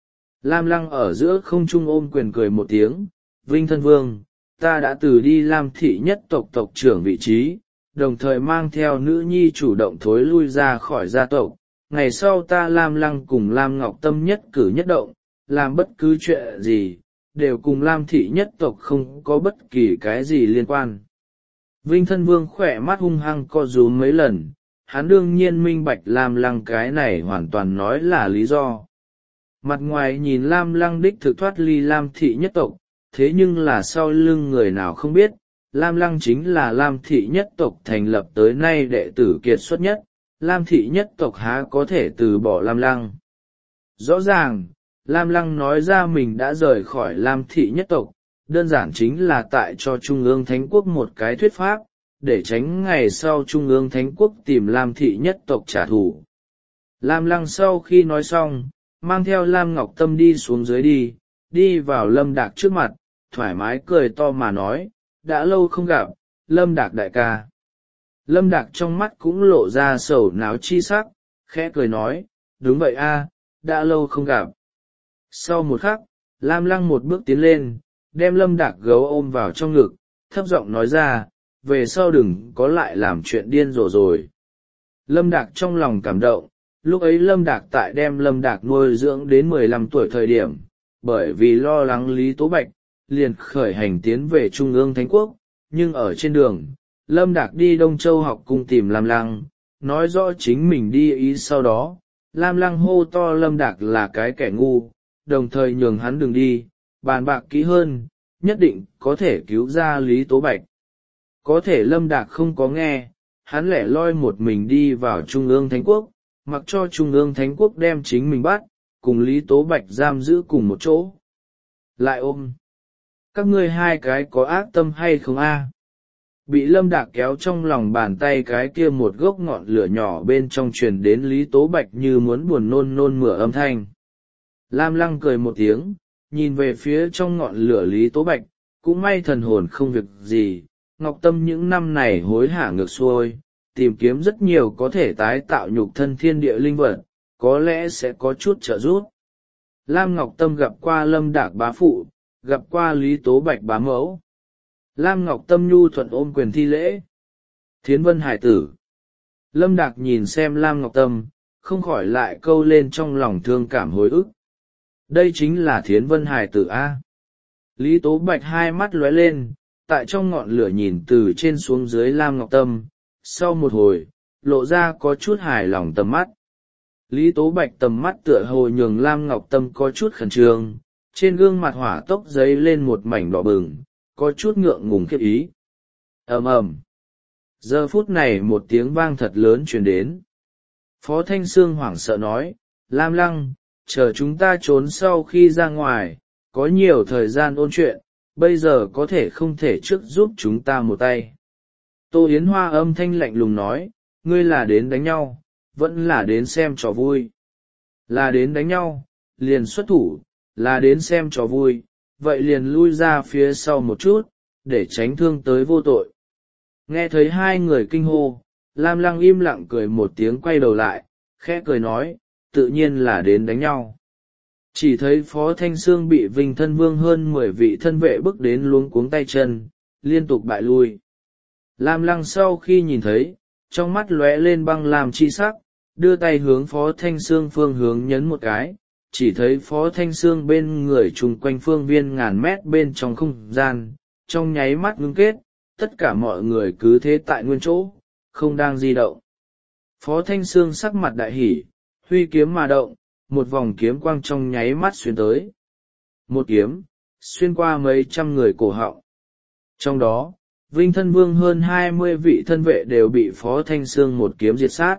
Lam lăng ở giữa không trung ôm quyền cười một tiếng, Vinh Thân Vương, ta đã từ đi Lam thị nhất tộc tộc trưởng vị trí, đồng thời mang theo nữ nhi chủ động thối lui ra khỏi gia tộc. Ngày sau ta Lam lăng cùng Lam Ngọc Tâm nhất cử nhất động, làm bất cứ chuyện gì, đều cùng Lam thị nhất tộc không có bất kỳ cái gì liên quan. Vinh Thân Vương khỏe mắt hung hăng co rúm mấy lần, hắn đương nhiên minh bạch Lam lăng cái này hoàn toàn nói là lý do. Mặt ngoài nhìn Lam lăng đích thực thoát ly Lam thị nhất tộc, thế nhưng là sau lưng người nào không biết, Lam lăng chính là Lam thị nhất tộc thành lập tới nay đệ tử kiệt xuất nhất, Lam thị nhất tộc há có thể từ bỏ Lam lăng. Rõ ràng, Lam lăng nói ra mình đã rời khỏi Lam thị nhất tộc, đơn giản chính là tại cho Trung ương Thánh Quốc một cái thuyết pháp, để tránh ngày sau Trung ương Thánh Quốc tìm Lam thị nhất tộc trả thù. Lam lăng sau khi nói xong, mang theo Lam Ngọc Tâm đi xuống dưới đi, đi vào Lâm Đạc trước mặt, thoải mái cười to mà nói, đã lâu không gặp, Lâm Đạc đại ca. Lâm Đạc trong mắt cũng lộ ra sầu náo chi sắc, khẽ cười nói, đúng vậy a, đã lâu không gặp. Sau một khắc, Lam lăng một bước tiến lên, đem Lâm Đạc gấu ôm vào trong ngực, thấp giọng nói ra, về sau đừng có lại làm chuyện điên rồ rồi. Lâm Đạc trong lòng cảm động, lúc ấy Lâm Đạc tại đem Lâm Đạc nuôi dưỡng đến mười lăm tuổi thời điểm, bởi vì lo lắng Lý Tố Bạch, liền khởi hành tiến về Trung ương Thánh Quốc, nhưng ở trên đường, Lâm Đạc đi Đông Châu học cung tìm Lam lăng, nói rõ chính mình đi ý sau đó, Lam lăng hô to Lâm Đạc là cái kẻ ngu, đồng thời nhường hắn đừng đi, bàn bạc kỹ hơn, nhất định có thể cứu ra Lý Tố Bạch. Có thể Lâm Đạc không có nghe, hắn lẻ loi một mình đi vào Trung ương Thánh Quốc, mặc cho Trung ương Thánh Quốc đem chính mình bắt, cùng Lý Tố Bạch giam giữ cùng một chỗ. Lại ôm. Các ngươi hai cái có ác tâm hay không a? Bị Lâm Đạc kéo trong lòng bàn tay cái kia một gốc ngọn lửa nhỏ bên trong truyền đến Lý Tố Bạch như muốn buồn nôn nôn mửa âm thanh. Lam lăng cười một tiếng, nhìn về phía trong ngọn lửa Lý Tố Bạch, cũng may thần hồn không việc gì, Ngọc Tâm những năm này hối hả ngược xuôi, tìm kiếm rất nhiều có thể tái tạo nhục thân thiên địa linh vật, có lẽ sẽ có chút trợ giúp. Lam Ngọc Tâm gặp qua Lâm Đạc bá phụ, gặp qua Lý Tố Bạch bá mẫu. Lam Ngọc Tâm nhu thuận ôm quyền thi lễ. Thiến Vân hải tử. Lâm Đạc nhìn xem Lam Ngọc Tâm, không khỏi lại câu lên trong lòng thương cảm hối ức. Đây chính là Thiến Vân hài tử A. Lý Tố Bạch hai mắt lóe lên, tại trong ngọn lửa nhìn từ trên xuống dưới Lam Ngọc Tâm, sau một hồi, lộ ra có chút hài lòng tầm mắt. Lý Tố Bạch tầm mắt tựa hồ nhường Lam Ngọc Tâm có chút khẩn trương, trên gương mặt hỏa tốc dấy lên một mảnh đỏ bừng, có chút ngượng ngùng khiếp ý. ầm ầm. Giờ phút này một tiếng vang thật lớn truyền đến. Phó Thanh Sương hoảng sợ nói, Lam Lăng, chờ chúng ta trốn sau khi ra ngoài, có nhiều thời gian ôn chuyện, bây giờ có thể không thể trước giúp chúng ta một tay. Tô Yến Hoa âm thanh lạnh lùng nói, ngươi là đến đánh nhau, vẫn là đến xem trò vui. Là đến đánh nhau, liền xuất thủ, là đến xem trò vui, vậy liền lui ra phía sau một chút, để tránh thương tới vô tội. Nghe thấy hai người kinh hô, Lam Lăng im lặng cười một tiếng quay đầu lại, khẽ cười nói, tự nhiên là đến đánh nhau. Chỉ thấy Phó Thanh Sương bị Vinh Thân Vương hơn mười vị thân vệ bước đến luống cuống tay chân, liên tục bại lui. Lam Lăng sau khi nhìn thấy, trong mắt lóe lên băng làm chi sắc, đưa tay hướng Phó Thanh Sương phương hướng nhấn một cái, chỉ thấy Phó Thanh Sương bên người chung quanh phương viên ngàn mét bên trong không gian, trong nháy mắt ngưng kết, tất cả mọi người cứ thế tại nguyên chỗ, không đang di động. Phó Thanh Sương sắc mặt đại hỉ, huy kiếm mà động, một vòng kiếm quang trong nháy mắt xuyên tới. Một kiếm, xuyên qua mấy trăm người cổ họng. Trong đó, Vinh Thân Vương hơn hai mươi vị thân vệ đều bị Phó Thanh Sương một kiếm diệt sát.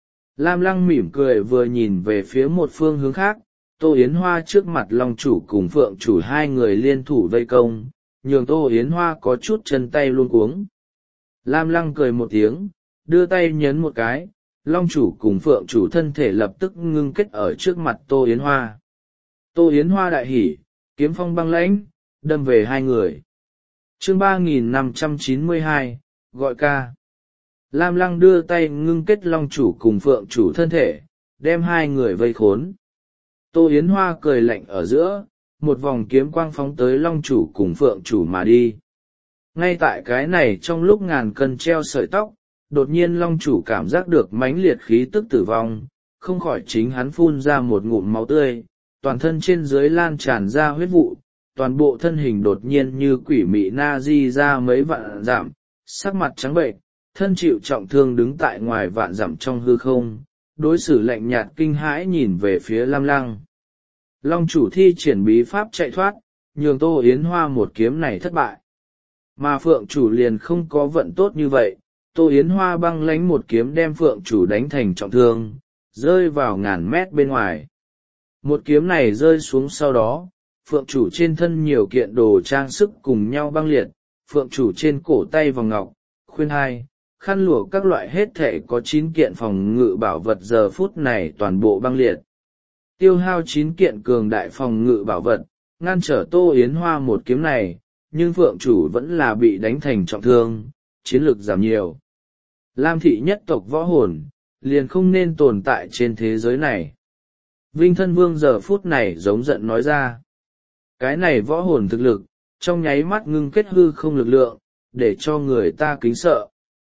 Lam Lăng mỉm cười vừa nhìn về phía một phương hướng khác, Tô Yến Hoa trước mặt Long chủ cùng Phượng chủ hai người liên thủ vây công, nhường Tô Yến Hoa có chút chân tay luôn cuống. Lam Lăng cười một tiếng, đưa tay nhấn một cái, Long chủ cùng Phượng chủ thân thể lập tức ngưng kết ở trước mặt Tô Yến Hoa. Tô Yến Hoa đại hỉ, kiếm phong băng lãnh, đâm về hai người. Chương ba nghìn năm trăm chín mươi hai, gọi ca. Lam Lăng đưa tay ngưng kết Long chủ cùng Phượng chủ thân thể, đem hai người vây khốn. Tô Yến Hoa cười lạnh ở giữa, một vòng kiếm quang phóng tới Long chủ cùng Phượng chủ mà đi. Ngay tại cái này trong lúc ngàn cân treo sợi tóc, đột nhiên Long chủ cảm giác được mãnh liệt khí tức tử vong, không khỏi chính hắn phun ra một ngụm máu tươi, toàn thân trên dưới lan tràn ra huyết vụ, toàn bộ thân hình đột nhiên như quỷ mị na di ra mấy vạn dặm, sắc mặt trắng bệnh, thân chịu trọng thương đứng tại ngoài vạn dặm trong hư không, đối xử lạnh nhạt kinh hãi nhìn về phía Lam Lăng. Long chủ thi triển bí pháp chạy thoát, nhường Tô Yến Hoa một kiếm này thất bại. Mà Phượng chủ liền không có vận tốt như vậy, Tô Yến Hoa băng lánh một kiếm đem Phượng chủ đánh thành trọng thương, rơi vào ngàn mét bên ngoài. Một kiếm này rơi xuống sau đó, Phượng chủ trên thân nhiều kiện đồ trang sức cùng nhau băng liệt, Phượng chủ trên cổ tay vòng ngọc, khuyên hai, khăn lụa các loại hết thể có chín kiện phòng ngự bảo vật giờ phút này toàn bộ băng liệt. Tiêu hao chín kiện cường đại phòng ngự bảo vật, ngăn trở Tô Yến Hoa một kiếm này, nhưng Phượng chủ vẫn là bị đánh thành trọng thương, chiến lực giảm nhiều. Lam thị nhất tộc võ hồn, liền không nên tồn tại trên thế giới này. Vinh Thân Vương giờ phút này giống giận nói ra. Cái này võ hồn thực lực, trong nháy mắt ngưng kết hư không lực lượng, để cho người ta kính sợ.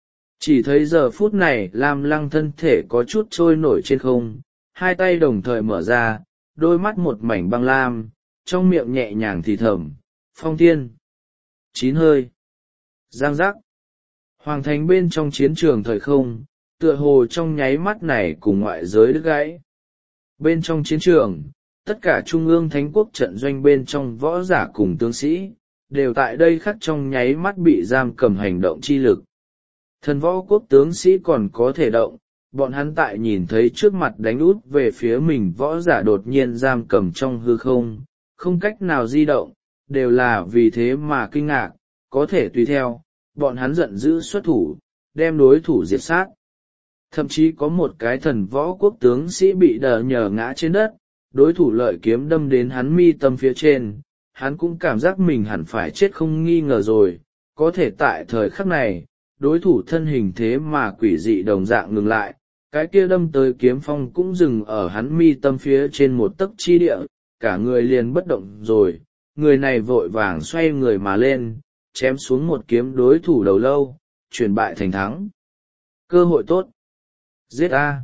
Chỉ thấy giờ phút này Lam Lăng thân thể có chút trôi nổi trên không, hai tay đồng thời mở ra, đôi mắt một mảnh băng lam, trong miệng nhẹ nhàng thì thầm, phong thiên, chín hơi, giang giác. Hoàng thành bên trong chiến trường thời không, tựa hồ trong nháy mắt này cùng ngoại giới đứt gãy. Bên trong chiến trường, tất cả trung ương thánh quốc trận doanh bên trong võ giả cùng tướng sĩ, đều tại đây khắc trong nháy mắt bị giam cầm hành động chi lực. Thần võ quốc tướng sĩ còn có thể động, bọn hắn tại nhìn thấy trước mặt đánh út về phía mình võ giả đột nhiên giam cầm trong hư không, không cách nào di động, đều là vì thế mà kinh ngạc, có thể tùy theo, bọn hắn giận dữ xuất thủ, đem đối thủ diệt sát. Thậm chí có một cái thần võ quốc tướng sĩ bị đờ nhờ ngã trên đất, đối thủ lợi kiếm đâm đến hắn mi tâm phía trên, hắn cũng cảm giác mình hẳn phải chết không nghi ngờ rồi, có thể tại thời khắc này, đối thủ thân hình thế mà quỷ dị đồng dạng ngừng lại, cái kia đâm tới kiếm phong cũng dừng ở hắn mi tâm phía trên một tấc chi địa, cả người liền bất động rồi, người này vội vàng xoay người mà lên, chém xuống một kiếm đối thủ đầu lâu, chuyển bại thành thắng. Cơ hội tốt. Giết a!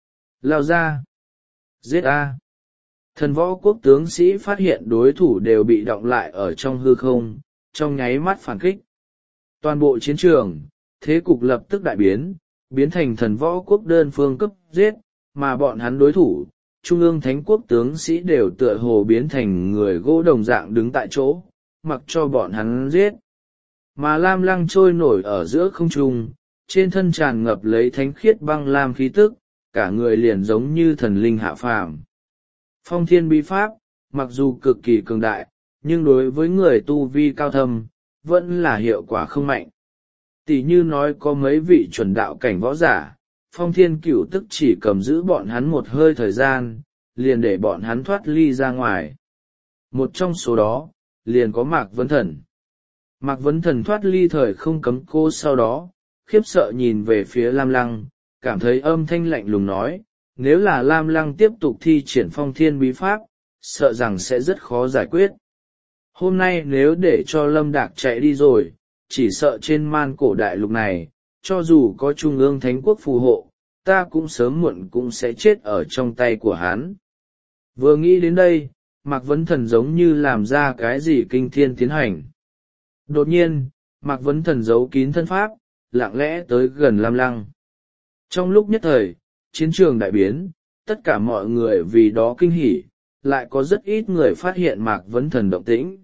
Lao ra! Giết a! Thần võ quốc tướng sĩ phát hiện đối thủ đều bị đọng lại ở trong hư không, trong nháy mắt phản kích. Toàn bộ chiến trường, thế cục lập tức đại biến, biến thành thần võ quốc đơn phương cấp giết, mà bọn hắn đối thủ, trung ương thánh quốc tướng sĩ đều tựa hồ biến thành người gỗ đồng dạng đứng tại chỗ, mặc cho bọn hắn giết. Mà lam lăng trôi nổi ở giữa không trung, trên thân tràn ngập lấy thánh khiết băng lam khí tức, cả người liền giống như thần linh hạ phàm. Phong thiên bí pháp, mặc dù cực kỳ cường đại, nhưng đối với người tu vi cao thâm, vẫn là hiệu quả không mạnh. Tỷ như nói có mấy vị chuẩn đạo cảnh võ giả, phong thiên cửu tức chỉ cầm giữ bọn hắn một hơi thời gian, liền để bọn hắn thoát ly ra ngoài. Một trong số đó, liền có Mạc Vấn Thần. Mạc Vấn Thần thoát ly thời không cấm cô sau đó, khiếp sợ nhìn về phía Lam Lăng, cảm thấy âm thanh lạnh lùng nói, nếu là Lam Lăng tiếp tục thi triển phong thiên bí pháp, sợ rằng sẽ rất khó giải quyết. Hôm nay nếu để cho Lâm Đạc chạy đi rồi, chỉ sợ trên man cổ đại lục này, cho dù có trung ương thánh quốc phù hộ, ta cũng sớm muộn cũng sẽ chết ở trong tay của hắn. Vừa nghĩ đến đây, Mạc Vấn Thần giống như làm ra cái gì kinh thiên tiến hành. Đột nhiên, Mạc Vấn Thần giấu kín thân pháp, lặng lẽ tới gần Lam Lăng. Trong lúc nhất thời, chiến trường đại biến, tất cả mọi người vì đó kinh hỉ, lại có rất ít người phát hiện Mạc Vấn Thần động tĩnh.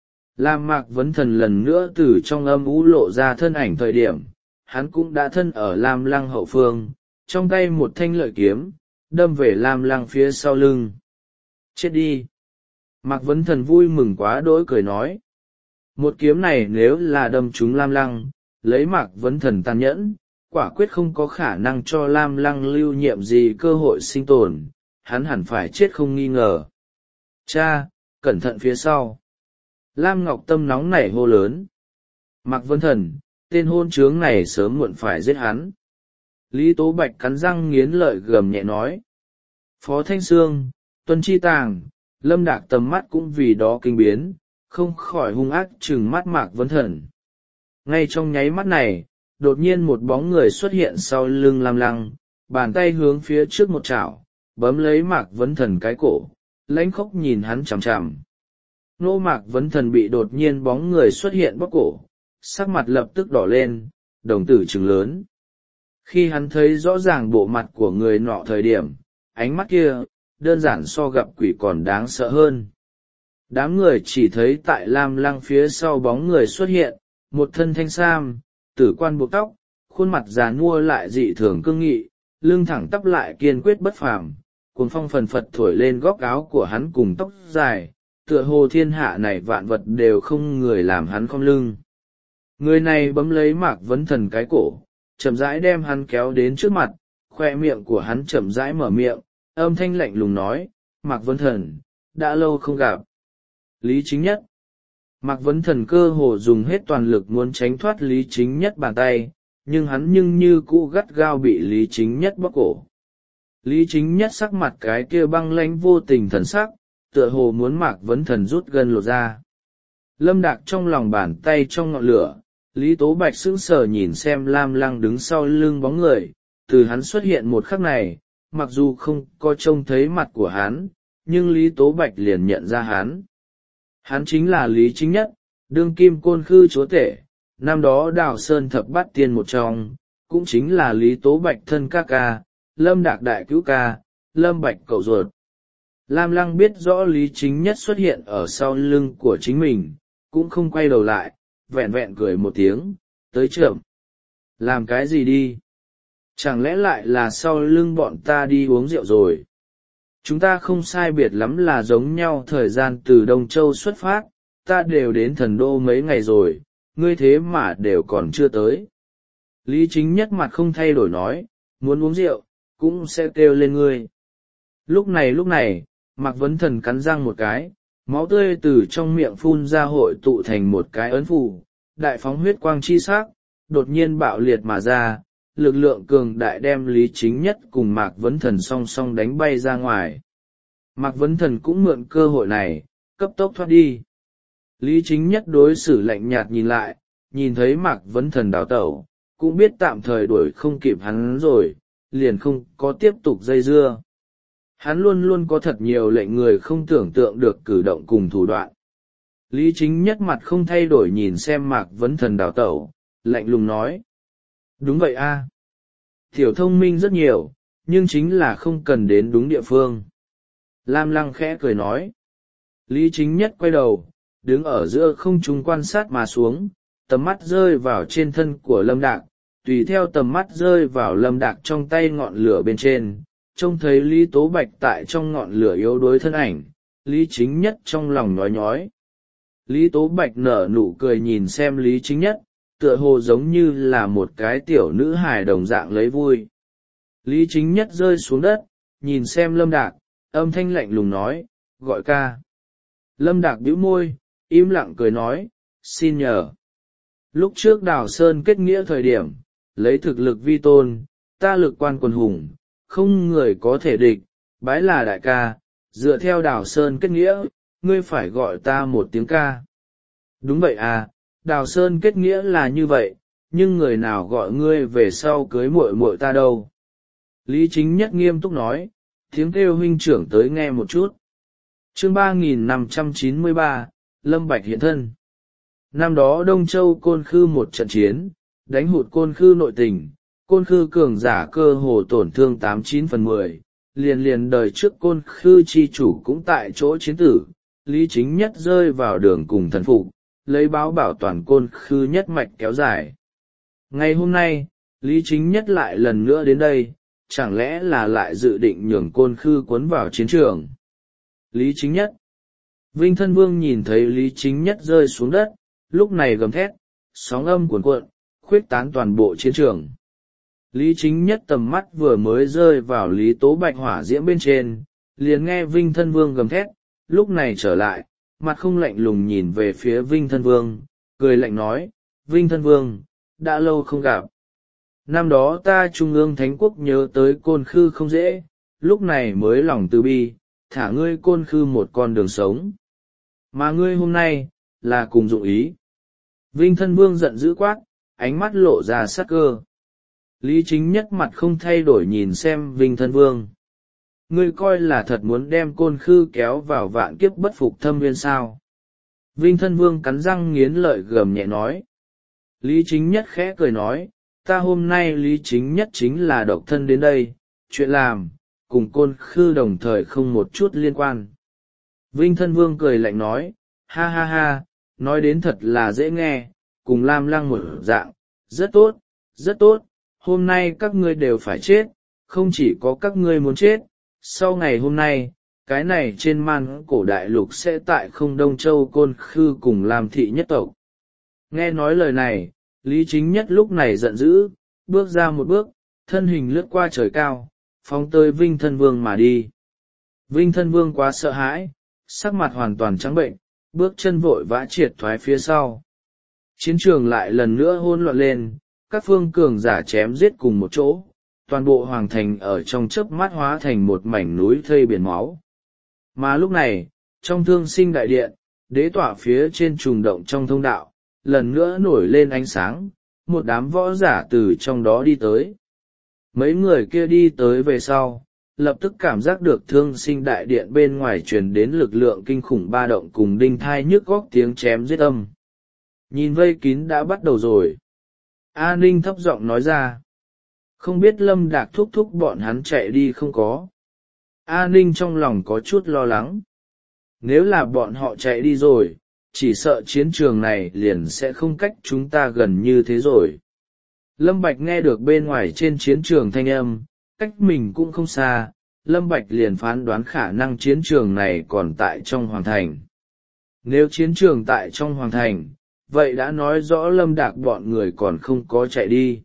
Làm Mạc Vấn Thần lần nữa từ trong âm u lộ ra thân ảnh thời điểm, hắn cũng đã thân ở Lam Lăng hậu phương, trong tay một thanh lợi kiếm, đâm về Lam Lăng phía sau lưng. Chết đi! Mạc Vấn Thần vui mừng quá đỗi cười nói. Một kiếm này nếu là đâm trúng Lam Lăng, lấy Mạc Vấn Thần tàn nhẫn, quả quyết không có khả năng cho Lam Lăng lưu nhiệm gì cơ hội sinh tồn, hắn hẳn phải chết không nghi ngờ. Cha, cẩn thận phía sau! Lam Ngọc Tâm nóng nảy hô lớn. Mạc Vấn Thần, tên hôn trướng này sớm muộn phải giết hắn. Lý Tố Bạch cắn răng nghiến lợi gầm nhẹ nói. Phó Thanh Sương, Tuân Chi Tàng, Lâm Đạc tầm mắt cũng vì đó kinh biến, không khỏi hung ác trừng mắt Mạc Vấn Thần. Ngay trong nháy mắt này, đột nhiên một bóng người xuất hiện sau lưng Lam Lăng, bàn tay hướng phía trước một chảo, bấm lấy Mạc Vấn Thần cái cổ, lãnh khốc nhìn hắn chằm chằm. Nô Mạc Vấn Thần bị đột nhiên bóng người xuất hiện bóp cổ, sắc mặt lập tức đỏ lên, đồng tử trừng lớn. Khi hắn thấy rõ ràng bộ mặt của người nọ thời điểm, ánh mắt kia, đơn giản so gặp quỷ còn đáng sợ hơn. Đám người chỉ thấy tại Lam Lăng phía sau bóng người xuất hiện, một thân thanh sam, tử quan buộc tóc, khuôn mặt già nua lại dị thường cương nghị, lưng thẳng tắp lại kiên quyết bất phàm, cuồng phong phần phật thổi lên góc áo của hắn cùng tóc dài, tựa hồ thiên hạ này vạn vật đều không người làm hắn khom lưng. Người này bấm lấy Mạc Vấn Thần cái cổ, chậm rãi đem hắn kéo đến trước mặt, khoe miệng của hắn chậm rãi mở miệng, âm thanh lạnh lùng nói, Mạc Vấn Thần, đã lâu không gặp. Lý Chính Nhất. Mạc Vấn Thần cơ hồ dùng hết toàn lực muốn tránh thoát Lý Chính Nhất bàn tay, nhưng hắn nhưng như cũ gắt gao bị Lý Chính Nhất bóp cổ. Lý Chính Nhất sắc mặt cái kia băng lãnh vô tình thần sắc, tựa hồ muốn Mạc Vấn Thần rút gân lột ra. Lâm Đạc trong lòng bàn tay trong ngọn lửa, Lý Tố Bạch sững sờ nhìn xem Lam Lăng đứng sau lưng bóng người, từ hắn xuất hiện một khắc này, mặc dù không có trông thấy mặt của hắn, nhưng Lý Tố Bạch liền nhận ra hắn. Hắn chính là Lý Chính Nhất, đương kim côn khư chúa tể, năm đó Đào Sơn thập bát tiên một trong, cũng chính là Lý Tố Bạch thân ca ca, Lâm Đạc đại cứu ca, Lâm Bạch cậu ruột. Lam Lăng biết rõ Lý Chính Nhất xuất hiện ở sau lưng của chính mình, cũng không quay đầu lại, vẹn vẹn cười một tiếng, tới trưởng. Làm cái gì đi? Chẳng lẽ lại là sau lưng bọn ta đi uống rượu rồi? Chúng ta không sai biệt lắm là giống nhau, thời gian từ Đông Châu xuất phát, ta đều đến thần đô mấy ngày rồi, ngươi thế mà đều còn chưa tới. Lý Chính Nhất mặt không thay đổi nói, muốn uống rượu, cũng sẽ kêu lên ngươi. Lúc này lúc này, Mạc Vấn Thần cắn răng một cái, máu tươi từ trong miệng phun ra hội tụ thành một cái ấn phù, đại phóng huyết quang chi sắc, đột nhiên bạo liệt mà ra, lực lượng cường đại đem Lý Chính Nhất cùng Mạc Vấn Thần song song đánh bay ra ngoài. Mạc Vấn Thần cũng mượn cơ hội này, cấp tốc thoát đi. Lý Chính Nhất đối xử lạnh nhạt nhìn lại, nhìn thấy Mạc Vấn Thần đào tẩu, cũng biết tạm thời đuổi không kịp hắn rồi, liền không có tiếp tục dây dưa. Hắn luôn luôn có thật nhiều lệnh người không tưởng tượng được cử động cùng thủ đoạn. Lý Chính Nhất mặt không thay đổi nhìn xem Mạc Vấn Thần đào tẩu, lạnh lùng nói. Đúng vậy a, Tiểu thông minh rất nhiều, nhưng chính là không cần đến đúng địa phương. Lam Lăng khẽ cười nói. Lý Chính Nhất quay đầu, đứng ở giữa không trung quan sát mà xuống, tầm mắt rơi vào trên thân của Lâm Đạc, tùy theo tầm mắt rơi vào Lâm Đạc trong tay ngọn lửa bên trên, trông thấy Lý Tố Bạch tại trong ngọn lửa yếu đuối thân ảnh, Lý Chính Nhất trong lòng nhói nhói. Lý Tố Bạch nở nụ cười nhìn xem Lý Chính Nhất, tựa hồ giống như là một cái tiểu nữ hài đồng dạng lấy vui. Lý Chính Nhất rơi xuống đất, nhìn xem Lâm Đạc, âm thanh lạnh lùng nói, gọi ca. Lâm Đạc bĩu môi, im lặng cười nói, xin nhờ. Lúc trước Đào Sơn kết nghĩa thời điểm, lấy thực lực vi tôn, ta lực quan quần hùng, không người có thể địch, bái là đại ca, dựa theo Đào Sơn kết nghĩa, ngươi phải gọi ta một tiếng ca. Đúng vậy à, Đào Sơn kết nghĩa là như vậy, nhưng người nào gọi ngươi về sau cưới muội muội ta đâu? Lý Chính Nhất nghiêm túc nói, tiếng kêu huynh trưởng tới nghe một chút. Chương ba nghìn năm trăm chín mươi ba, Lâm Bạch hiện thân. Năm đó Đông Châu Côn Khư một trận chiến, đánh hụt Côn Khư nội tình, Côn Khư cường giả cơ hồ tổn thương tám chín phần mười, liền liền đời trước Côn Khư chi chủ cũng tại chỗ chiến tử, Lý Chính Nhất rơi vào đường cùng thần phục, lấy báo bảo toàn Côn Khư nhất mạch kéo dài. Ngày hôm nay, Lý Chính Nhất lại lần nữa đến đây, chẳng lẽ là lại dự định nhường Côn Khư cuốn vào chiến trường? Lý Chính Nhất. Vinh Thân Vương nhìn thấy Lý Chính Nhất rơi xuống đất, lúc này gầm thét, sóng âm cuồn cuộn, khuyết tán toàn bộ chiến trường. Lý Chính Nhất tầm mắt vừa mới rơi vào Lý Tố Bạch hỏa diễm bên trên, liền nghe Vinh Thân Vương gầm thét, lúc này trở lại, mặt không lạnh lùng nhìn về phía Vinh Thân Vương, cười lạnh nói, Vinh Thân Vương, đã lâu không gặp. Năm đó ta Trung ương Thánh Quốc nhớ tới Côn Khư không dễ, lúc này mới lòng từ bi, thả ngươi Côn Khư một con đường sống. Mà ngươi hôm nay, là cùng dụng ý. Vinh Thân Vương giận dữ quát, ánh mắt lộ ra sát cơ. Lý Chính Nhất mặt không thay đổi nhìn xem Vinh Thân Vương. Ngươi coi là thật muốn đem Côn Khư kéo vào vạn kiếp bất phục thâm nguyên sao? Vinh Thân Vương cắn răng nghiến lợi gầm nhẹ nói. Lý Chính Nhất khẽ cười nói, ta hôm nay Lý Chính Nhất chính là độc thân đến đây, chuyện làm, cùng Côn Khư đồng thời không một chút liên quan. Vinh Thân Vương cười lạnh nói, ha ha ha, nói đến thật là dễ nghe, cùng Lam Lăng một dạng, rất tốt, rất tốt, hôm nay các ngươi đều phải chết, không chỉ có các ngươi muốn chết, sau ngày hôm nay, cái này trên man cổ đại lục sẽ tại không Đông Châu Côn Khư cùng Lam thị nhất tộc. Nghe nói lời này, Lý Chính Nhất lúc này giận dữ, bước ra một bước, thân hình lướt qua trời cao, phóng tới Vinh Thân Vương mà đi. Vinh Thân Vương quá sợ hãi, sắc mặt hoàn toàn trắng bệnh, bước chân vội vã triệt thoái phía sau. Chiến trường lại lần nữa hỗn loạn lên, các phương cường giả chém giết cùng một chỗ, toàn bộ hoàng thành ở trong chớp mắt hóa thành một mảnh núi thây biển máu. Mà lúc này, trong Thương Sinh đại điện, đế tọa phía trên trùng động trong thông đạo, lần nữa nổi lên ánh sáng, một đám võ giả từ trong đó đi tới. Mấy người kia đi tới về sau, lập tức cảm giác được Thương Sinh đại điện bên ngoài truyền đến lực lượng kinh khủng ba động cùng đinh thai nhức góc tiếng chém giết âm. Nhìn vây kín đã bắt đầu rồi. A Ninh thấp giọng nói ra. Không biết Lâm Đạc thúc thúc bọn hắn chạy đi không có. A Ninh trong lòng có chút lo lắng. Nếu là bọn họ chạy đi rồi, chỉ sợ chiến trường này liền sẽ không cách chúng ta gần như thế rồi. Lâm Bạch nghe được bên ngoài trên chiến trường thanh âm, cách mình cũng không xa, Lâm Bạch liền phán đoán khả năng chiến trường này còn tại trong hoàng thành. Nếu chiến trường tại trong hoàng thành, vậy đã nói rõ Lâm Đạc bọn người còn không có chạy đi.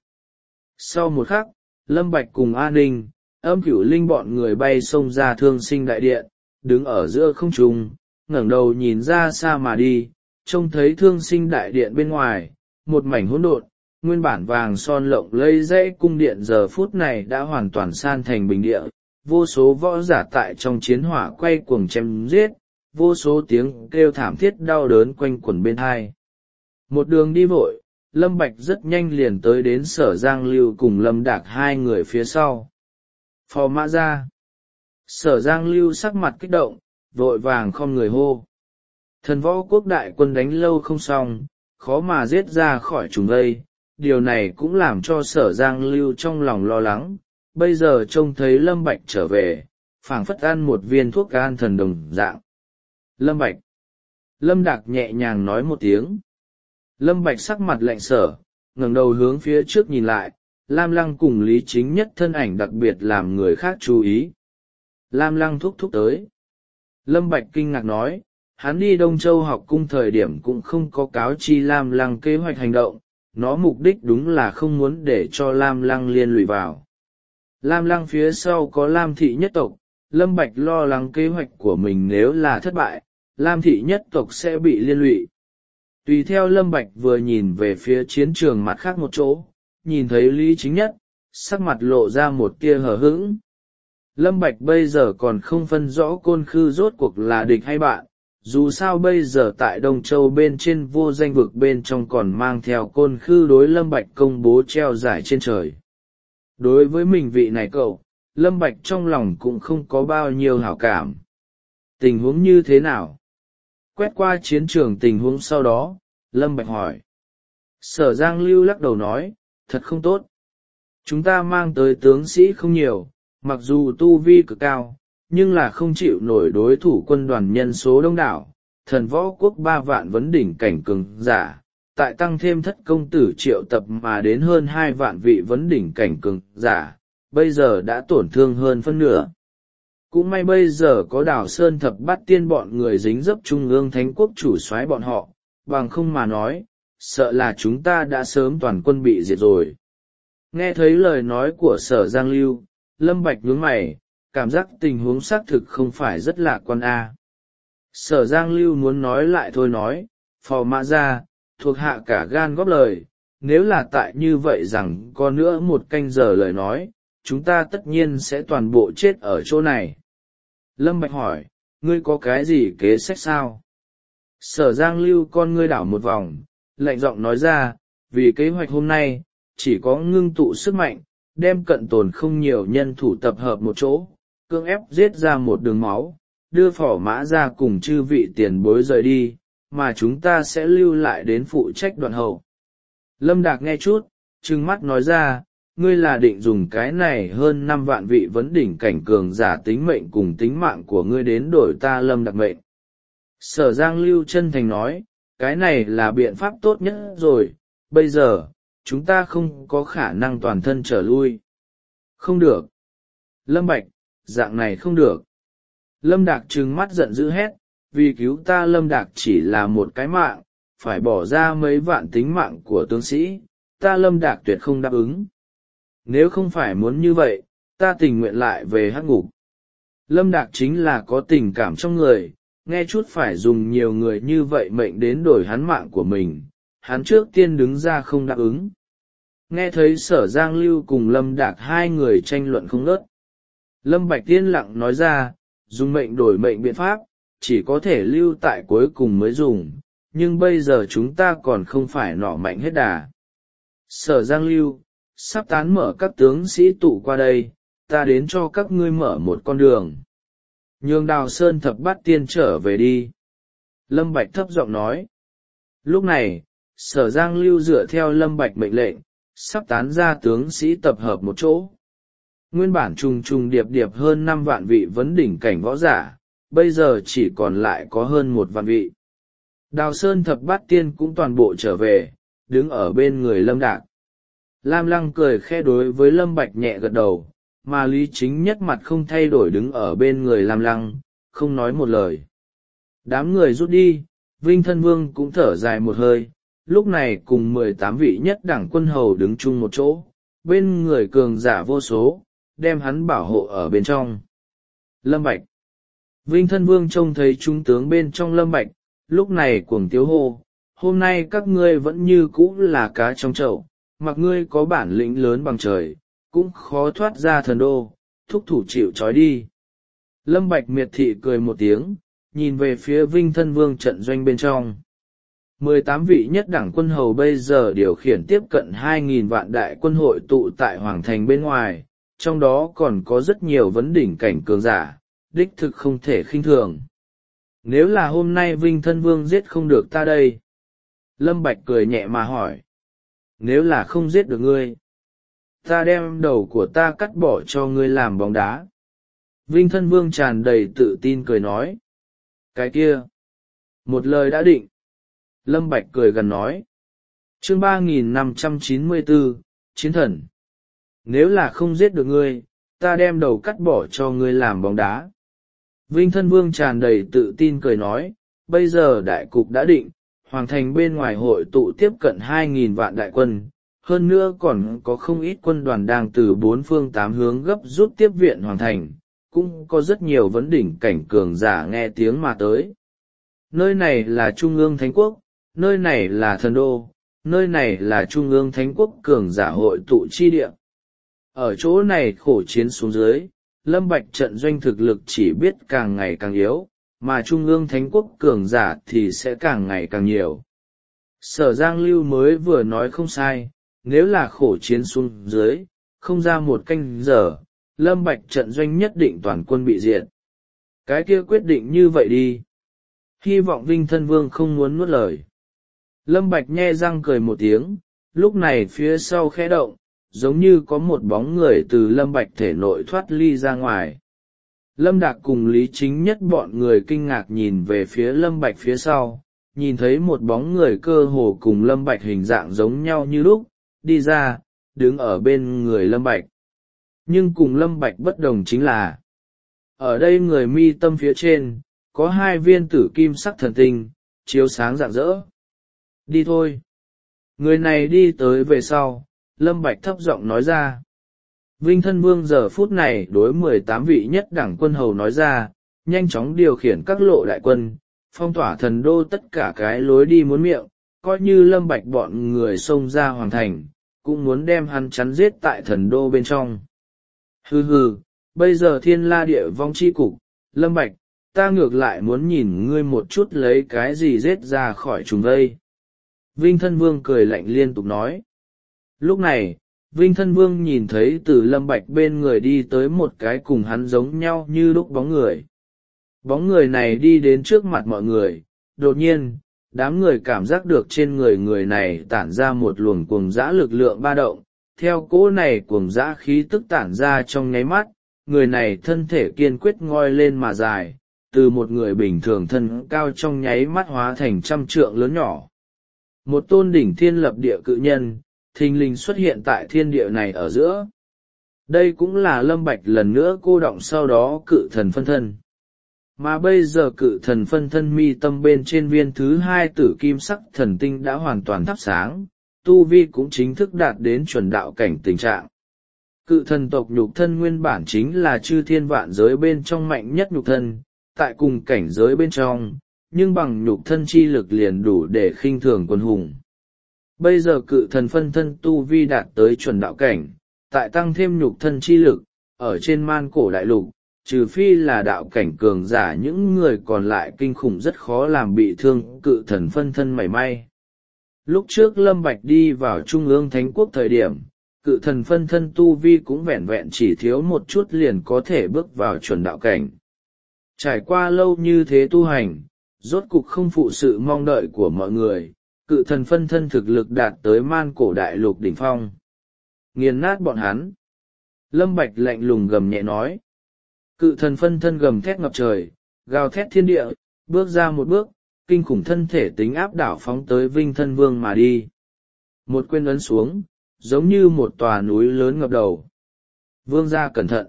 Sau một khắc, Lâm Bạch cùng A Ninh, Âm Cửu Linh bọn người bay xông ra Thương Sinh đại điện, đứng ở giữa không trung, ngẩng đầu nhìn ra xa mà đi, trông thấy Thương Sinh đại điện bên ngoài, một mảnh hỗn độn, nguyên bản vàng son lộng lẫy dãy cung điện giờ phút này đã hoàn toàn san thành bình địa, vô số võ giả tại trong chiến hỏa quay cuồng chém giết, vô số tiếng kêu thảm thiết đau đớn quanh quẩn bên tai. Một đường đi vội, Lâm Bạch rất nhanh liền tới đến Sở Giang Lưu cùng Lâm Đạc hai người phía sau. Phò Mã Gia. Sở Giang Lưu sắc mặt kích động, vội vàng khom người hô. Thần võ quốc đại quân đánh lâu không xong, khó mà giết ra khỏi chúng đây. Điều này cũng làm cho Sở Giang Lưu trong lòng lo lắng, bây giờ trông thấy Lâm Bạch trở về, phảng phất ăn một viên thuốc an thần đồng dạng. Lâm Bạch. Lâm Đạc nhẹ nhàng nói một tiếng. Lâm Bạch sắc mặt lạnh sở, ngẩng đầu hướng phía trước nhìn lại, Lam Lăng cùng Lý Chính Nhất thân ảnh đặc biệt làm người khác chú ý. Lam Lăng thúc thúc tới. Lâm Bạch kinh ngạc nói, hắn đi Đông Châu học cung thời điểm cũng không có cáo chi Lam Lăng kế hoạch hành động, nó mục đích đúng là không muốn để cho Lam Lăng liên lụy vào. Lam Lăng phía sau có Lam thị nhất tộc, Lâm Bạch lo lắng kế hoạch của mình nếu là thất bại, Lam thị nhất tộc sẽ bị liên lụy. Tùy theo Lâm Bạch vừa nhìn về phía chiến trường mặt khác một chỗ, nhìn thấy Lý Chính Nhất, sắc mặt lộ ra một tia hờ hững. Lâm Bạch bây giờ còn không phân rõ Côn Khư rốt cuộc là địch hay bạn, dù sao bây giờ tại Đông Châu bên trên vô danh vực bên trong còn mang theo Côn Khư đối Lâm Bạch công bố treo giải trên trời. Đối với mình vị này cậu, Lâm Bạch trong lòng cũng không có bao nhiêu hảo cảm. Tình huống như thế nào? Quét qua chiến trường tình huống sau đó, Lâm Bạch hỏi. Sở Giang Lưu lắc đầu nói, thật không tốt. Chúng ta mang tới tướng sĩ không nhiều, mặc dù tu vi cực cao, nhưng là không chịu nổi đối thủ quân đoàn nhân số đông đảo, thần võ quốc ba vạn vấn đỉnh cảnh cường giả, tại tăng thêm thất công tử triệu tập mà đến hơn hai vạn vị vấn đỉnh cảnh cường giả, bây giờ đã tổn thương hơn phân nửa. Cũng may bây giờ có Đào Sơn Thập Bát Tiên bọn người dính dấp trung ương thánh quốc chủ soái bọn họ, bằng không mà nói, sợ là chúng ta đã sớm toàn quân bị diệt rồi. Nghe thấy lời nói của Sở Giang Lưu, Lâm Bạch nhướng mày, cảm giác tình huống xác thực không phải rất lạc quan a. Sở Giang Lưu muốn nói lại thôi nói, Phò Mã Gia, thuộc hạ cả gan góp lời, nếu là tại như vậy rằng có nữa một canh giờ lời nói, chúng ta tất nhiên sẽ toàn bộ chết ở chỗ này. Lâm Bạch hỏi, ngươi có cái gì kế sách sao? Sở Giang Lưu con ngươi đảo một vòng, lạnh giọng nói ra, vì kế hoạch hôm nay, chỉ có ngưng tụ sức mạnh, đem cận tồn không nhiều nhân thủ tập hợp một chỗ, cưỡng ép giết ra một đường máu, đưa Phò Mã Gia cùng chư vị tiền bối rời đi, mà chúng ta sẽ lưu lại đến phụ trách đoạn hậu. Lâm Đạc nghe chút, trừng mắt nói ra, ngươi là định dùng cái này hơn năm vạn vị vấn đỉnh cảnh cường giả tính mệnh cùng tính mạng của ngươi đến đổi ta Lâm Đạc mệnh. Sở Giang Lưu chân thành nói, cái này là biện pháp tốt nhất rồi, bây giờ, chúng ta không có khả năng toàn thân trở lui. Không được. Lâm Bạch, dạng này không được. Lâm Đạc trừng mắt giận dữ hét, vì cứu ta Lâm Đạc chỉ là một cái mạng, phải bỏ ra mấy vạn tính mạng của tướng sĩ, ta Lâm Đạc tuyệt không đáp ứng. Nếu không phải muốn như vậy, ta tình nguyện lại về hắc ngục. Lâm Đạc chính là có tình cảm trong người, nghe chút phải dùng nhiều người như vậy mệnh đến đổi hắn mạng của mình, hắn trước tiên đứng ra không đáp ứng. Nghe thấy Sở Giang Lưu cùng Lâm Đạc hai người tranh luận không ngớt. Lâm Bạch tiên lặng nói ra, dùng mệnh đổi mệnh biện pháp, chỉ có thể lưu tại cuối cùng mới dùng, nhưng bây giờ chúng ta còn không phải nỏ mạnh hết đà. Sở Giang Lưu, sắp tán mở các tướng sĩ tụ qua đây, ta đến cho các ngươi mở một con đường. Nhường Đào Sơn Thập Bát Tiên trở về đi. Lâm Bạch thấp giọng nói. Lúc này, Sở Giang Lưu dựa theo Lâm Bạch mệnh lệnh, sắp tán ra tướng sĩ tập hợp một chỗ. Nguyên bản trùng trùng điệp điệp hơn năm vạn vị vấn đỉnh cảnh võ giả, bây giờ chỉ còn lại có hơn một vạn vị. Đào Sơn Thập Bát Tiên cũng toàn bộ trở về, đứng ở bên người Lâm Đạc. Lam Lăng cười khe đối với Lâm Bạch nhẹ gật đầu, mà Lý Chính Nhất mặt không thay đổi đứng ở bên người Lam Lăng, không nói một lời. Đám người rút đi, Vinh Thân Vương cũng thở dài một hơi, lúc này cùng mười tám vị nhất đẳng quân hầu đứng chung một chỗ, bên người cường giả vô số, đem hắn bảo hộ ở bên trong. Lâm Bạch. Vinh Thân Vương trông thấy trung tướng bên trong Lâm Bạch, lúc này cuồng tiếu hô, hôm nay các ngươi vẫn như cũ là cá trong chậu, mặc ngươi có bản lĩnh lớn bằng trời, cũng khó thoát ra thần đô, thúc thủ chịu trói đi. Lâm Bạch miệt thị cười một tiếng, nhìn về phía Vinh Thân Vương trận doanh bên trong. mười tám vị nhất đẳng quân hầu bây giờ điều khiển tiếp cận hai nghìn vạn đại quân hội tụ tại Hoàng Thành bên ngoài, trong đó còn có rất nhiều vấn đỉnh cảnh cường giả, đích thực không thể khinh thường. Nếu là hôm nay Vinh Thân Vương giết không được ta đây? Lâm Bạch cười nhẹ mà hỏi. Nếu là không giết được ngươi, ta đem đầu của ta cắt bỏ cho ngươi làm bóng đá. Vinh Thân Vương tràn đầy tự tin cười nói. Cái kia, một lời đã định. Lâm Bạch cười gần nói. Chương ba nghìn năm trăm chín mươi bốn, Chiến Thần. Nếu là không giết được ngươi, ta đem đầu cắt bỏ cho ngươi làm bóng đá. Vinh Thân Vương tràn đầy tự tin cười nói. Bây giờ đại cục đã định, Hoàng thành bên ngoài hội tụ tiếp cận hai nghìn vạn đại quân, hơn nữa còn có không ít quân đoàn đang từ bốn phương tám hướng gấp rút tiếp viện Hoàng thành, cũng có rất nhiều vấn đỉnh cảnh cường giả nghe tiếng mà tới. Nơi này là Trung ương Thánh Quốc, nơi này là Thần Đô, nơi này là Trung ương Thánh Quốc cường giả hội tụ chi địa. Ở chỗ này khổ chiến xuống dưới, Lâm Bạch trận doanh thực lực chỉ biết càng ngày càng yếu, mà Trung ương Thánh Quốc cường giả thì sẽ càng ngày càng nhiều. Sở Giang Lưu mới vừa nói không sai, nếu là khổ chiến xuống dưới, không ra một canh giờ, Lâm Bạch trận doanh nhất định toàn quân bị diệt. Cái kia quyết định như vậy đi. Hy vọng Vinh Thân Vương không muốn nuốt lời. Lâm Bạch nhe răng cười một tiếng, lúc này phía sau khẽ động, giống như có một bóng người từ Lâm Bạch thể nội thoát ly ra ngoài. Lâm Đạc cùng Lý Chính Nhất bọn người kinh ngạc nhìn về phía Lâm Bạch phía sau, nhìn thấy một bóng người cơ hồ cùng Lâm Bạch hình dạng giống nhau như lúc, đi ra, đứng ở bên người Lâm Bạch. Nhưng cùng Lâm Bạch bất đồng chính là, ở đây người mi tâm phía trên, có hai viên tử kim sắc thần tinh, chiếu sáng rạng rỡ. Đi thôi. Người này đi tới về sau, Lâm Bạch thấp giọng nói ra. Vinh Thân Vương giờ phút này đối mười tám vị nhất đẳng quân hầu nói ra, nhanh chóng điều khiển các lộ đại quân, phong tỏa Thần Đô tất cả cái lối đi muốn miệng, coi như Lâm Bạch bọn người xông ra Hoàng thành, cũng muốn đem hắn chắn giết tại Thần Đô bên trong. Hừ hừ, bây giờ thiên la địa vong chi cục, Lâm Bạch, ta ngược lại muốn nhìn ngươi một chút lấy cái gì giết ra khỏi chúng đây. Vinh Thân Vương cười lạnh liên tục nói. Lúc này, Vinh Thân Vương nhìn thấy từ Lâm Bạch bên người đi tới một cái cùng hắn giống nhau như lúc bóng người. Bóng người này đi đến trước mặt mọi người, đột nhiên, đám người cảm giác được trên người người này tản ra một luồng cuồng dã lực lượng ba động, theo cỗ này cuồng dã khí tức tản ra trong nháy mắt, người này thân thể kiên quyết ngoi lên mà dài, từ một người bình thường thân cao trong nháy mắt hóa thành trăm trượng lớn nhỏ. Một tôn đỉnh thiên lập địa cự nhân, thình lình xuất hiện tại thiên địa này ở giữa. Đây cũng là Lâm Bạch lần nữa cô động sau đó cự thần phân thân. Mà bây giờ cự thần phân thân mi tâm bên trên viên thứ hai tử kim sắc thần tinh đã hoàn toàn thắp sáng, tu vi cũng chính thức đạt đến chuẩn đạo cảnh tình trạng. Cự thần tộc nhục thân nguyên bản chính là chư thiên vạn giới bên trong mạnh nhất nhục thân, tại cùng cảnh giới bên trong, nhưng bằng nhục thân chi lực liền đủ để khinh thường quân hùng. Bây giờ cự thần phân thân tu vi đạt tới chuẩn đạo cảnh, tại tăng thêm nhục thân chi lực, ở trên man cổ đại lục, trừ phi là đạo cảnh cường giả những người còn lại kinh khủng rất khó làm bị thương cự thần phân thân mảy may. Lúc trước Lâm Bạch đi vào Trung ương Thánh Quốc thời điểm, cự thần phân thân tu vi cũng vẹn vẹn chỉ thiếu một chút liền có thể bước vào chuẩn đạo cảnh. Trải qua lâu như thế tu hành, rốt cục không phụ sự mong đợi của mọi người, cự thần phân thân thực lực đạt tới man cổ đại lục đỉnh phong. Nghiền nát bọn hắn. Lâm Bạch lạnh lùng gầm nhẹ nói. Cự thần phân thân gầm thét ngập trời, gào thét thiên địa, bước ra một bước, kinh khủng thân thể tính áp đảo phóng tới Vinh Thân Vương mà đi. Một quyền ấn xuống, giống như một tòa núi lớn ngập đầu. Vương gia cẩn thận.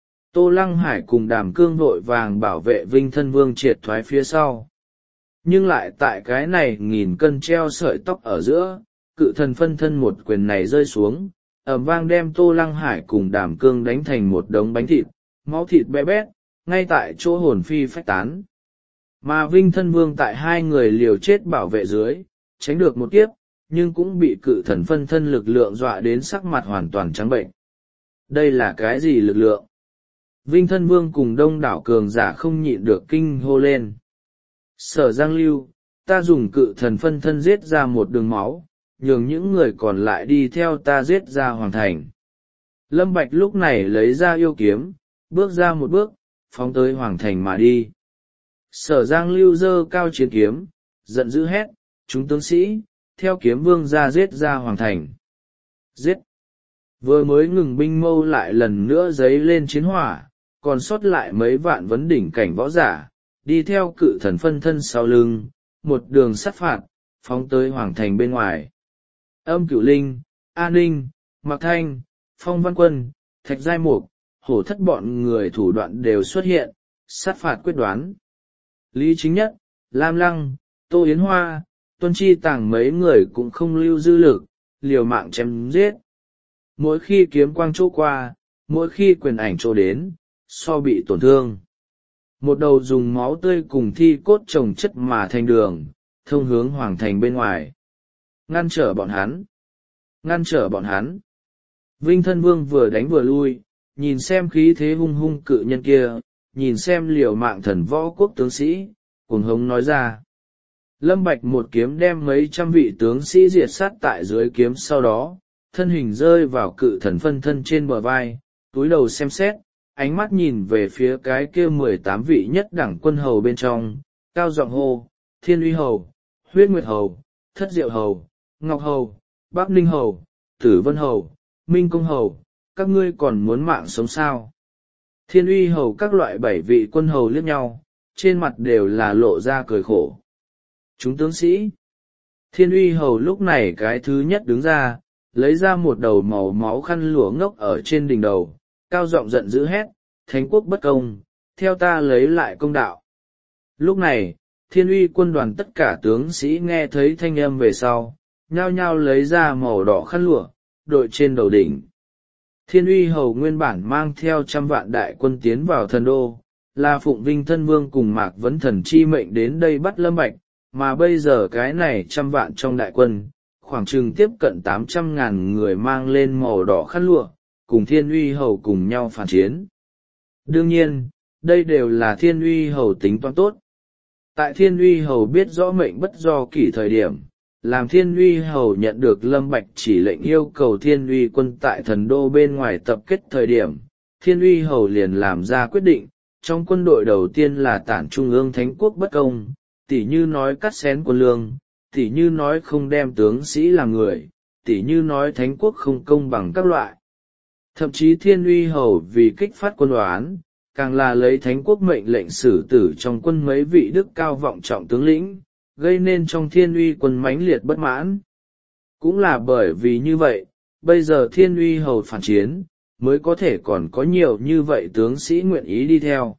Tô Lăng Hải cùng Đàm Cương vội vàng bảo vệ Vinh Thân Vương triệt thoái phía sau. Nhưng lại tại cái này nghìn cân treo sợi tóc ở giữa, cự thần phân thân một quyền này rơi xuống, ầm vang đem Tô Lăng Hải cùng Đàm Cương đánh thành một đống bánh thịt, máu thịt bé bét, ngay tại chỗ hồn phi phách tán. Mà Vinh Thân Vương tại hai người liều chết bảo vệ dưới, tránh được một kiếp, nhưng cũng bị cự thần phân thân lực lượng dọa đến sắc mặt hoàn toàn trắng bệnh. Đây là cái gì lực lượng? Vinh Thân Vương cùng đông đảo cường giả không nhịn được kinh hô lên. Sở Giang Lưu, ta dùng cự thần phân thân giết ra một đường máu, nhường những người còn lại đi theo ta giết ra hoàng thành. Lâm Bạch lúc này lấy ra yêu kiếm, bước ra một bước, phóng tới hoàng thành mà đi. Sở Giang Lưu giơ cao chiến kiếm, giận dữ hét, chúng tướng sĩ, theo kiếm vương ra giết ra hoàng thành. Giết! Vừa mới ngừng binh mâu lại lần nữa dấy lên chiến hỏa, còn sót lại mấy vạn vấn đỉnh cảnh võ giả, đi theo cự thần phân thân sau lưng, một đường sát phạt, phóng tới hoàng thành bên ngoài. Âm Cửu Linh, An Ninh, Mạc Thanh, Phong Văn Quân, Thạch Giai Mục, Hổ Thất bọn người thủ đoạn đều xuất hiện, sát phạt quyết đoán. Lý Chính Nhất, Lam Lăng, Tô Yến Hoa, Tuân Chi Tàng mấy người cũng không lưu dư lực, liều mạng chém giết. Mỗi khi kiếm quang chỗ qua, mỗi khi quyền ảnh chỗ đến, so bị tổn thương. Một đầu dùng máu tươi cùng thi cốt chồng chất mà thành đường, thông hướng hoàng thành bên ngoài. Ngăn trở bọn hắn! Ngăn trở bọn hắn! Vinh Thân Vương vừa đánh vừa lui, nhìn xem khí thế hung hung cự nhân kia, nhìn xem liều mạng thần võ quốc tướng sĩ, cuồng hống nói ra. Lâm Bạch một kiếm đem mấy trăm vị tướng sĩ diệt sát tại dưới kiếm, sau đó, thân hình rơi vào cự thần phân thân trên bờ vai, túi đầu xem xét, ánh mắt nhìn về phía cái kia mười tám vị nhất đẳng quân hầu bên trong, cao giọng hô, Thiên Uy Hầu, Huyết Nguyệt Hầu, Thất Diệu Hầu, Ngọc Hầu, Bắc Ninh Hầu, Tử Vân Hầu, Minh Công Hầu, các ngươi còn muốn mạng sống sao? Thiên Uy Hầu các loại bảy vị quân hầu liếc nhau, trên mặt đều là lộ ra cười khổ. Chúng tướng sĩ! Thiên Uy Hầu lúc này cái thứ nhất đứng ra, lấy ra một đầu màu máu khăn lụa ngốc ở trên đỉnh đầu, cao giọng giận dữ hét, Thánh quốc bất công, theo ta lấy lại công đạo. Lúc này, Thiên Uy quân đoàn tất cả tướng sĩ nghe thấy thanh âm về sau, nhao nhao lấy ra màu đỏ khăn lụa, đội trên đầu đỉnh. Thiên Uy Hầu nguyên bản mang theo trăm vạn đại quân tiến vào thần đô, là phụng Vinh Thân Vương cùng Mạc Vấn Thần chi mệnh đến đây bắt Lâm Bạch, mà bây giờ cái này trăm vạn trong đại quân, khoảng chừng tiếp cận tám trăm ngàn người mang lên màu đỏ khăn lụa, cùng Thiên Uy Hầu cùng nhau phản chiến. Đương nhiên, đây đều là Thiên Uy Hầu tính toán tốt. Tại Thiên Uy Hầu biết rõ mệnh bất do kỷ thời điểm, làm Thiên Uy Hầu nhận được Lâm Bạch chỉ lệnh yêu cầu Thiên Uy quân tại thần đô bên ngoài tập kết thời điểm, Thiên Uy Hầu liền làm ra quyết định, trong quân đội đầu tiên là tản trung ương Thánh quốc bất công, tỉ như nói cắt xén quân lương, tỉ như nói không đem tướng sĩ làm người, tỉ như nói Thánh quốc không công bằng các loại. Thậm chí Thiên Uy Hầu vì kích phát quân đoán, càng là lấy Thánh quốc mệnh lệnh xử tử trong quân mấy vị đức cao vọng trọng tướng lĩnh, gây nên trong Thiên Uy quân mãnh liệt bất mãn. Cũng là bởi vì như vậy, bây giờ Thiên Uy Hầu phản chiến, mới có thể còn có nhiều như vậy tướng sĩ nguyện ý đi theo.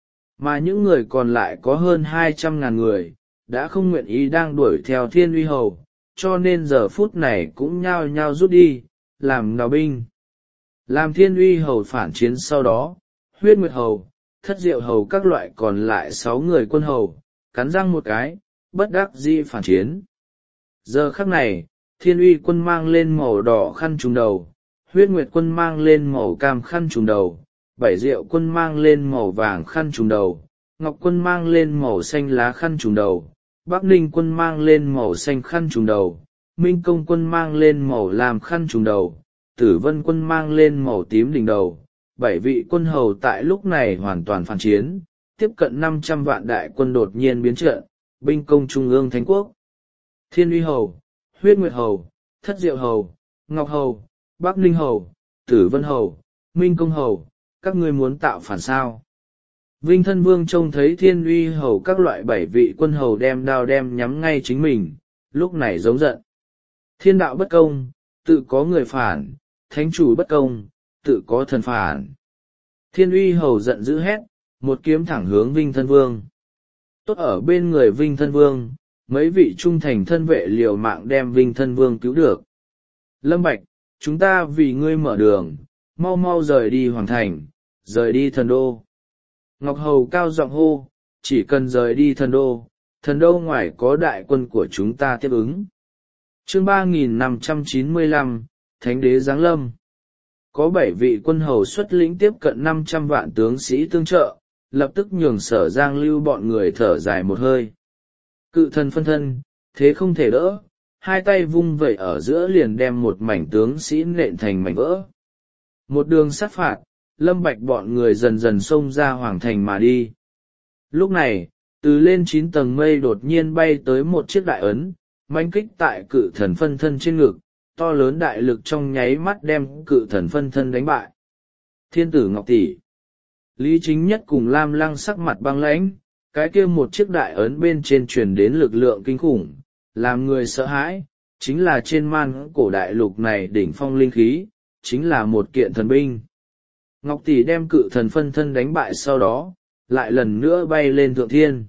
Mà những người còn lại có hơn hai trăm ngàn người, đã không nguyện ý đang đuổi theo Thiên Uy Hầu, cho nên giờ phút này cũng nhao nhao rút đi, làm nào binh. Làm Thiên Uy Hầu phản chiến sau đó, Huyết Nguyệt Hầu, Thất Diệu Hầu các loại còn lại sáu người quân hầu, cắn răng một cái, bất đắc dĩ phản chiến. Giờ khắc này, Thiên Uy quân mang lên màu đỏ khăn trùm đầu, Huyết Nguyệt quân mang lên màu cam khăn trùm đầu, Bảy Diệu quân mang lên màu vàng khăn trùm đầu, Ngọc quân mang lên màu xanh lá khăn trùm đầu, Bắc Ninh quân mang lên màu xanh khăn trùm đầu, Minh Công quân mang lên màu lam khăn trùm đầu, Tử Vân quân mang lên màu tím đỉnh đầu. Bảy vị quân hầu tại lúc này hoàn toàn phản chiến, tiếp cận năm trăm vạn đại quân đột nhiên biến trận, binh công trung ương Thánh quốc. Thiên Uy Hầu, Huyết Nguyệt Hầu, Thất Diệu Hầu, Ngọc Hầu, Bắc Ninh Hầu, Tử Vân Hầu, Minh Công Hầu, các ngươi muốn tạo phản sao? Vinh Thân Vương trông thấy Thiên Uy Hầu các loại bảy vị quân hầu đem đao đem nhắm ngay chính mình, lúc này giống giận. Thiên đạo bất công, tự có người phản, thánh chủ bất công, tự có thần phản. Thiên Uy Hầu giận dữ hét, một kiếm thẳng hướng Vinh Thân Vương. Tốt ở bên người Vinh Thân Vương, mấy vị trung thành thân vệ liều mạng đem Vinh Thân Vương cứu được. Lâm Bạch, chúng ta vì ngươi mở đường, mau mau rời đi hoàng thành, rời đi thần đô. Ngọc Hầu cao giọng hô, chỉ cần rời đi thần đô, thần đô ngoài có đại quân của chúng ta tiếp ứng. Chương ba nghìn năm trăm chín mươi lăm, Thánh đế giáng lâm. Có bảy vị quân hầu xuất lĩnh tiếp cận năm trăm vạn tướng sĩ tương trợ, lập tức nhường Sở Giang Lưu bọn người thở dài một hơi. Cự thần phân thân, thế không thể đỡ, hai tay vung vẩy ở giữa liền đem một mảnh tướng sĩ nện thành mảnh vỡ. Một đường sát phạt, Lâm Bạch bọn người dần dần xông ra hoàng thành mà đi. Lúc này, từ lên chín tầng mây đột nhiên bay tới một chiếc đại ấn, mãnh kích tại cự thần phân thân trên ngực, to lớn đại lực trong nháy mắt đem cự thần phân thân đánh bại. Thiên tử Ngọc Tỷ. Lý Chính Nhất cùng Lam Lăng sắc mặt băng lãnh, cái kia một chiếc đại ấn bên trên truyền đến lực lượng kinh khủng, làm người sợ hãi, chính là trên man cổ đại lục này đỉnh phong linh khí, chính là một kiện thần binh. Ngọc Tỷ đem cự thần phân thân đánh bại sau đó, lại lần nữa bay lên thượng thiên.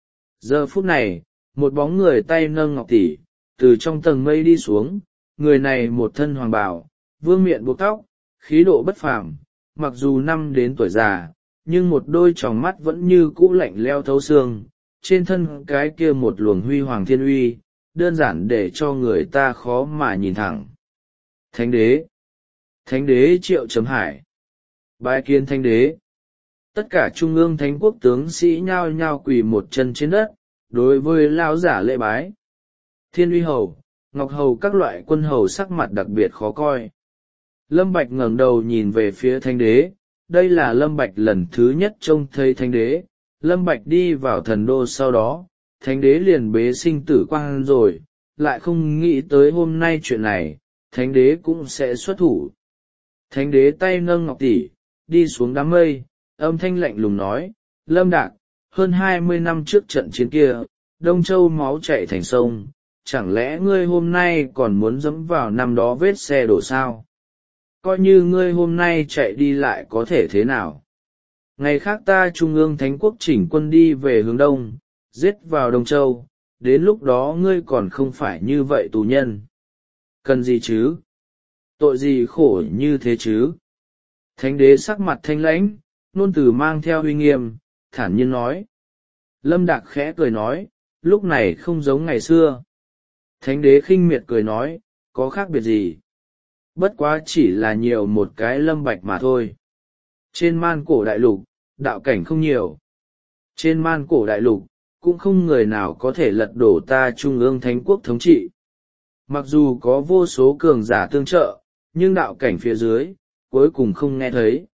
Giờ phút này, một bóng người tay nâng Ngọc Tỷ, từ trong tầng mây đi xuống, người này một thân hoàng bào, vương miện buộc tóc, khí độ bất phàm, mặc dù năm đến tuổi già, nhưng một đôi tròng mắt vẫn như cũ lạnh leo thấu xương, trên thân cái kia một luồng huy hoàng thiên uy, đơn giản để cho người ta khó mà nhìn thẳng. Thánh đế! Thánh đế Triệu Chấm Hải! Bái kiến thánh đế! Tất cả trung ương thánh quốc tướng sĩ nhao nhao quỳ một chân trên đất, đối với lão giả lễ bái. Thiên uy hầu, ngọc hầu các loại quân hầu sắc mặt đặc biệt khó coi. Lâm Bạch ngẩng đầu nhìn về phía thánh đế, đây là Lâm Bạch lần thứ nhất trông thấy thánh đế. Lâm Bạch đi vào thần đô sau đó, thánh đế liền bế sinh tử quan rồi, lại không nghĩ tới hôm nay chuyện này, thánh đế cũng sẽ xuất thủ. Thánh đế tay nâng Ngọc Tỷ, đi xuống đám mây, âm thanh lạnh lùng nói, Lâm Đạc, hơn hai mươi năm trước trận chiến kia, Đông Châu máu chảy thành sông, chẳng lẽ ngươi hôm nay còn muốn dẫm vào năm đó vết xe đổ sao? Coi như ngươi hôm nay chạy đi lại có thể thế nào? Ngày khác ta Trung ương Thánh quốc chỉnh quân đi về hướng Đông, giết vào Đông Châu, đến lúc đó ngươi còn không phải như vậy tù nhân. Cần gì chứ? Tội gì khổ như thế chứ? Thánh đế sắc mặt thanh lãnh, nôn từ mang theo uy nghiêm, thản nhiên nói. Lâm Đạc khẽ cười nói, lúc này không giống ngày xưa. Thánh đế khinh miệt cười nói, có khác biệt gì? Bất quá chỉ là nhiều một cái Lâm Bạch mà thôi. Trên man cổ đại lục, đạo cảnh không nhiều. Trên man cổ đại lục, cũng không người nào có thể lật đổ ta Trung ương Thánh quốc thống trị. Mặc dù có vô số cường giả tương trợ, nhưng đạo cảnh phía dưới, cuối cùng không nghe thấy.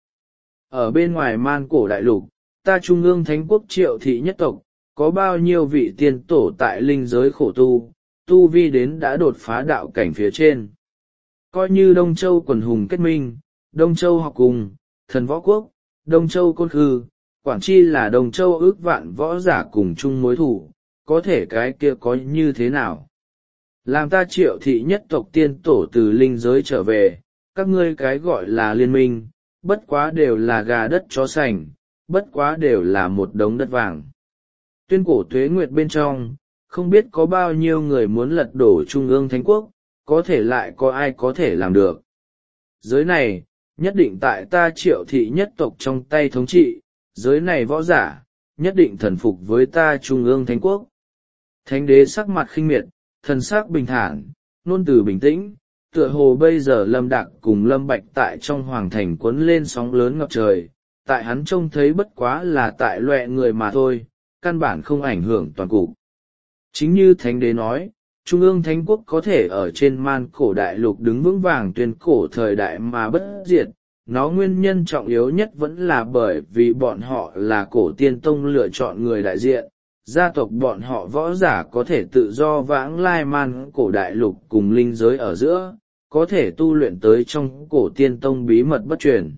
Ở bên ngoài man cổ đại lục, ta Trung ương Thánh quốc Triệu thị nhất tộc, có bao nhiêu vị tiên tổ tại linh giới khổ tu, tu vi đến đã đột phá đạo cảnh phía trên. Coi như Đông Châu quần hùng kết minh, Đông Châu học cùng, thần võ quốc, Đông Châu côn khư, Quảng Chi là Đông Châu ước vạn võ giả cùng chung mối thủ, có thể cái kia có như thế nào? Làm ta Triệu thị nhất tộc tiên tổ từ linh giới trở về, các ngươi cái gọi là liên minh, bất quá đều là gà đất chó sành, bất quá đều là một đống đất vàng. Tuyên cổ tuế nguyệt bên trong, không biết có bao nhiêu người muốn lật đổ Trung ương Thánh quốc, có thể lại có ai có thể làm được. Giới này, nhất định tại ta Triệu thị nhất tộc trong tay thống trị, giới này võ giả, nhất định thần phục với ta Trung ương Thánh quốc. Thánh đế sắc mặt khinh miệt, thần sắc bình thản, ngôn từ bình tĩnh, tựa hồ bây giờ Lâm Đạc cùng Lâm Bạch tại trong hoàng thành cuốn lên sóng lớn ngập trời, tại hắn trông thấy bất quá là tại loẹ người mà thôi, căn bản không ảnh hưởng toàn cục. Chính như Thánh đế nói, Trung ương Thánh quốc có thể ở trên man cổ đại lục đứng vững vàng tuyên cổ thời đại mà bất diệt, nó nguyên nhân trọng yếu nhất vẫn là bởi vì bọn họ là cổ tiên tông lựa chọn người đại diện, gia tộc bọn họ võ giả có thể tự do vãng lai man cổ đại lục cùng linh giới ở giữa, có thể tu luyện tới trong cổ tiên tông bí mật bất truyền.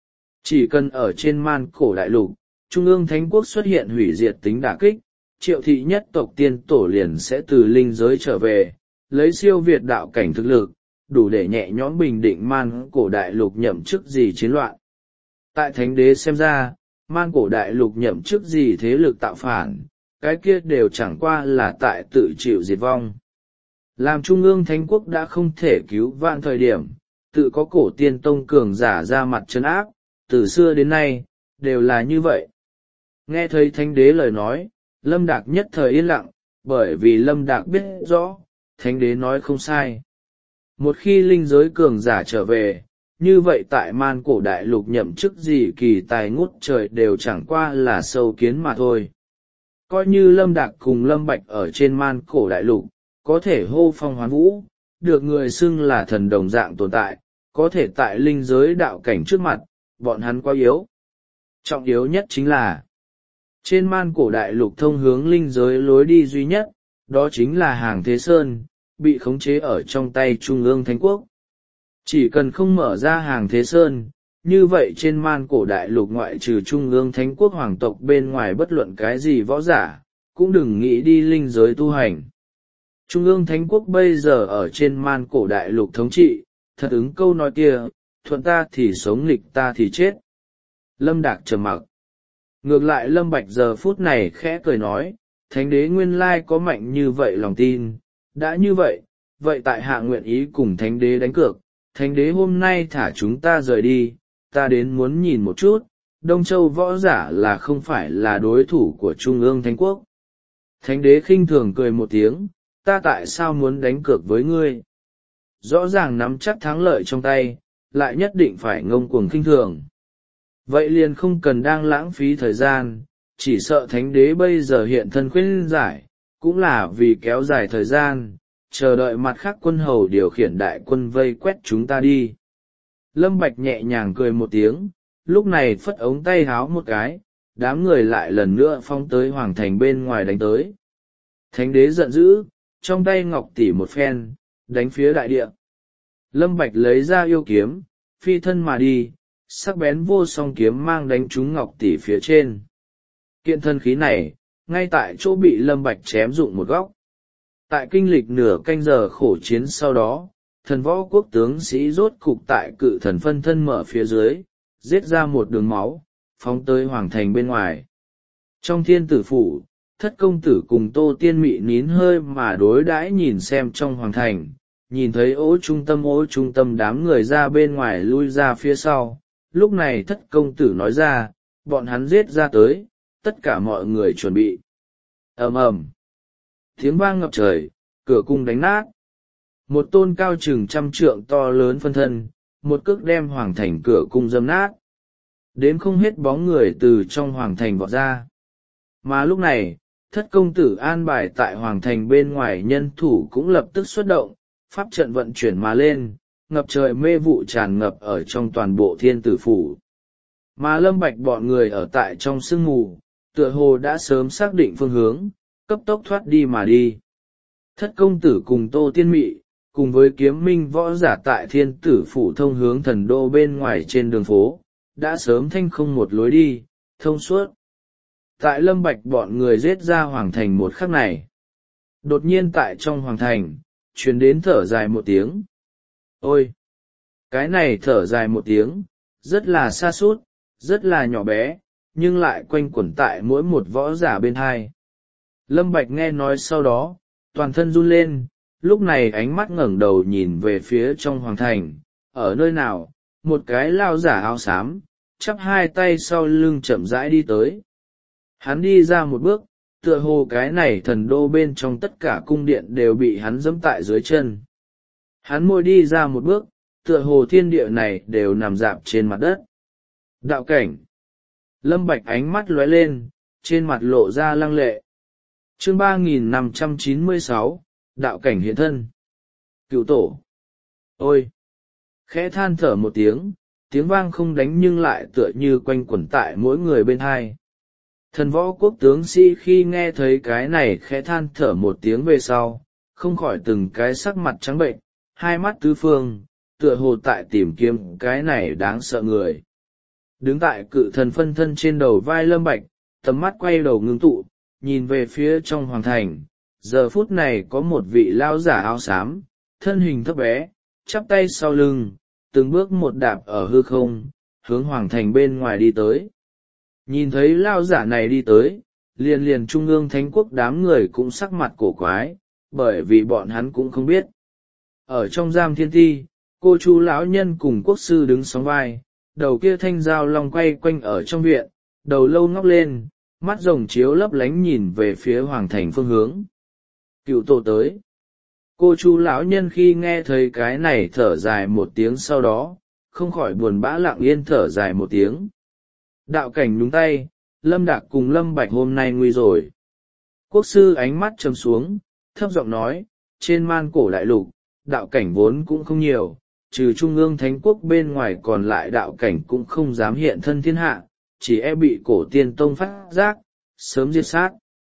Chỉ cần ở trên man cổ đại lục, Trung ương Thánh quốc xuất hiện hủy diệt tính đả kích, Triệu thị nhất tộc tiên tổ liền sẽ từ linh giới trở về, lấy siêu việt đạo cảnh thực lực, đủ để nhẹ nhõm bình định man cổ đại lục nhậm chức gì chiến loạn. Tại Thánh đế xem ra, man cổ đại lục nhậm chức gì thế lực tạo phản, cái kia đều chẳng qua là tại tự chịu diệt vong. Làm Trung ương Thánh quốc đã không thể cứu vãn thời điểm, tự có cổ tiên tông cường giả ra mặt trấn áp, từ xưa đến nay, đều là như vậy. Nghe thấy Thánh đế lời nói, Lâm Đạc nhất thời yên lặng, bởi vì Lâm Đạc biết rõ, Thánh đế nói không sai. Một khi linh giới cường giả trở về, như vậy tại man cổ đại lục nhậm chức gì kỳ tài ngút trời đều chẳng qua là sâu kiến mà thôi. Coi như Lâm Đạc cùng Lâm Bạch ở trên man cổ đại lục, có thể hô phong hoán vũ, được người xưng là thần đồng dạng tồn tại, có thể tại linh giới đạo cảnh trước mặt, bọn hắn quá yếu. Trọng yếu nhất chính là, trên man cổ đại lục thông hướng linh giới lối đi duy nhất, đó chính là hàng thế sơn, bị khống chế ở trong tay Trung ương Thánh Quốc. Chỉ cần không mở ra hàng thế sơn, như vậy trên man cổ đại lục ngoại trừ Trung ương Thánh Quốc hoàng tộc bên ngoài bất luận cái gì võ giả, cũng đừng nghĩ đi linh giới tu hành. Trung ương Thánh Quốc bây giờ ở trên man cổ đại lục thống trị, thật ứng câu nói kia, thuận ta thì sống nghịch ta thì chết. Lâm Đạc trầm mặc. Ngược lại Lâm Bạch giờ phút này khẽ cười nói, Thánh đế nguyên lai có mạnh như vậy lòng tin, đã như vậy, vậy tại hạ nguyện ý cùng Thánh đế đánh cược, Thánh đế hôm nay thả chúng ta rời đi, ta đến muốn nhìn một chút, Đông Châu võ giả là không phải là đối thủ của Trung ương Thánh Quốc. Thánh đế khinh thường cười một tiếng, ta tại sao muốn đánh cược với ngươi? Rõ ràng nắm chắc thắng lợi trong tay, lại nhất định phải ngông cuồng khinh thường. Vậy liền không cần đang lãng phí thời gian, chỉ sợ thánh đế bây giờ hiện thân khuyên giải, cũng là vì kéo dài thời gian, chờ đợi mặt khác quân hầu điều khiển đại quân vây quét chúng ta đi. Lâm Bạch nhẹ nhàng cười một tiếng, lúc này phất ống tay háo một cái, đám người lại lần nữa phong tới hoàng thành bên ngoài đánh tới. Thánh đế giận dữ, trong tay ngọc tỷ một phen, đánh phía đại địa. Lâm Bạch lấy ra yêu kiếm, phi thân mà đi, sắc bén vô song kiếm mang đánh trúng ngọc tỷ phía trên. Kiện thân khí này, ngay tại chỗ bị Lâm Bạch chém dụng một góc. Tại kinh lịch nửa canh giờ khổ chiến sau đó, thần võ quốc tướng sĩ rốt cục tại cự thần phân thân mở phía dưới, giết ra một đường máu, phóng tới hoàng thành bên ngoài. Trong thiên tử phủ, thất công tử cùng Tô Tiên Mị nín hơi mà đối đãi nhìn xem trong hoàng thành, nhìn thấy ố trung tâm ố trung tâm đám người ra bên ngoài lui ra phía sau. Lúc này thất công tử nói ra, bọn hắn giết ra tới, tất cả mọi người chuẩn bị. Ầm ầm, tiếng vang ngập trời, cửa cung đánh nát. Một tôn cao chừng trăm trượng to lớn phân thân, một cước đem hoàng thành cửa cung dâm nát. Đếm không hết bóng người từ trong hoàng thành vọt ra. Mà lúc này, thất công tử an bài tại hoàng thành bên ngoài nhân thủ cũng lập tức xuất động, pháp trận vận chuyển mà lên, ngập trời mê vụ tràn ngập ở trong toàn bộ thiên tử phủ. Mà Lâm Bạch bọn người ở tại trong sương mù, tựa hồ đã sớm xác định phương hướng, cấp tốc thoát đi mà đi. Thất công tử cùng Tô Tiên Mị, cùng với kiếm minh võ giả tại thiên tử phủ thông hướng thần đô bên ngoài trên đường phố, đã sớm thanh không một lối đi, thông suốt. Tại Lâm Bạch bọn người giết ra hoàng thành một khắc này. Đột nhiên tại trong hoàng thành, truyền đến thở dài một tiếng. Ôi! Cái này thở dài một tiếng, rất là xa sút, rất là nhỏ bé, nhưng lại quanh quẩn tại mỗi một võ giả bên hai. Lâm Bạch nghe nói sau đó, toàn thân run lên, lúc này ánh mắt ngẩng đầu nhìn về phía trong hoàng thành, ở nơi nào, một cái lao giả áo xám, chắp hai tay sau lưng chậm rãi đi tới. Hắn đi ra một bước, tựa hồ cái này thần đô bên trong tất cả cung điện đều bị hắn giẫm tại dưới chân. Hắn môi đi ra một bước, tựa hồ thiên địa này đều nằm rạp trên mặt đất. Đạo cảnh. Lâm Bạch ánh mắt lóe lên, trên mặt lộ ra lăng lệ. Chương ba nghìn năm trăm chín mươi sáu, đạo cảnh hiện thân. Cửu tổ. Ôi! Khẽ than thở một tiếng, tiếng vang không đánh nhưng lại tựa như quanh quẩn tại mỗi người bên hai. Thần võ quốc tướng sĩ khi nghe thấy cái này khẽ than thở một tiếng về sau, không khỏi từng cái sắc mặt trắng bệnh, hai mắt tứ phương, tựa hồ tại tìm kiếm cái này đáng sợ người. Đứng tại cự thần phân thân trên đầu vai Lâm Bạch, tầm mắt quay đầu ngưng tụ, nhìn về phía trong hoàng thành, giờ phút này có một vị lao giả áo xám, thân hình thấp bé, chắp tay sau lưng, từng bước một đạp ở hư không, hướng hoàng thành bên ngoài đi tới. Nhìn thấy lao giả này đi tới, liền liền trung ương thánh quốc đám người cũng sắc mặt cổ quái, bởi vì bọn hắn cũng không biết. Ở trong giam thiên ti, cô chú lão nhân cùng quốc sư đứng sóng vai, đầu kia thanh dao long quay quanh ở trong viện, đầu lâu ngóc lên, mắt rồng chiếu lấp lánh nhìn về phía hoàng thành phương hướng. Cựu tổ tới. Cô chú lão nhân khi nghe thấy cái này thở dài một tiếng sau đó, không khỏi buồn bã lặng yên thở dài một tiếng. Đạo cảnh nhúng tay, Lâm Đạc cùng Lâm Bạch hôm nay nguy rồi. Quốc sư ánh mắt trầm xuống, thấp giọng nói, trên man cổ đại lục, đạo cảnh vốn cũng không nhiều, trừ trung ương thánh quốc bên ngoài còn lại đạo cảnh cũng không dám hiện thân thiên hạ, chỉ e bị cổ tiên tông phát giác, sớm diệt sát.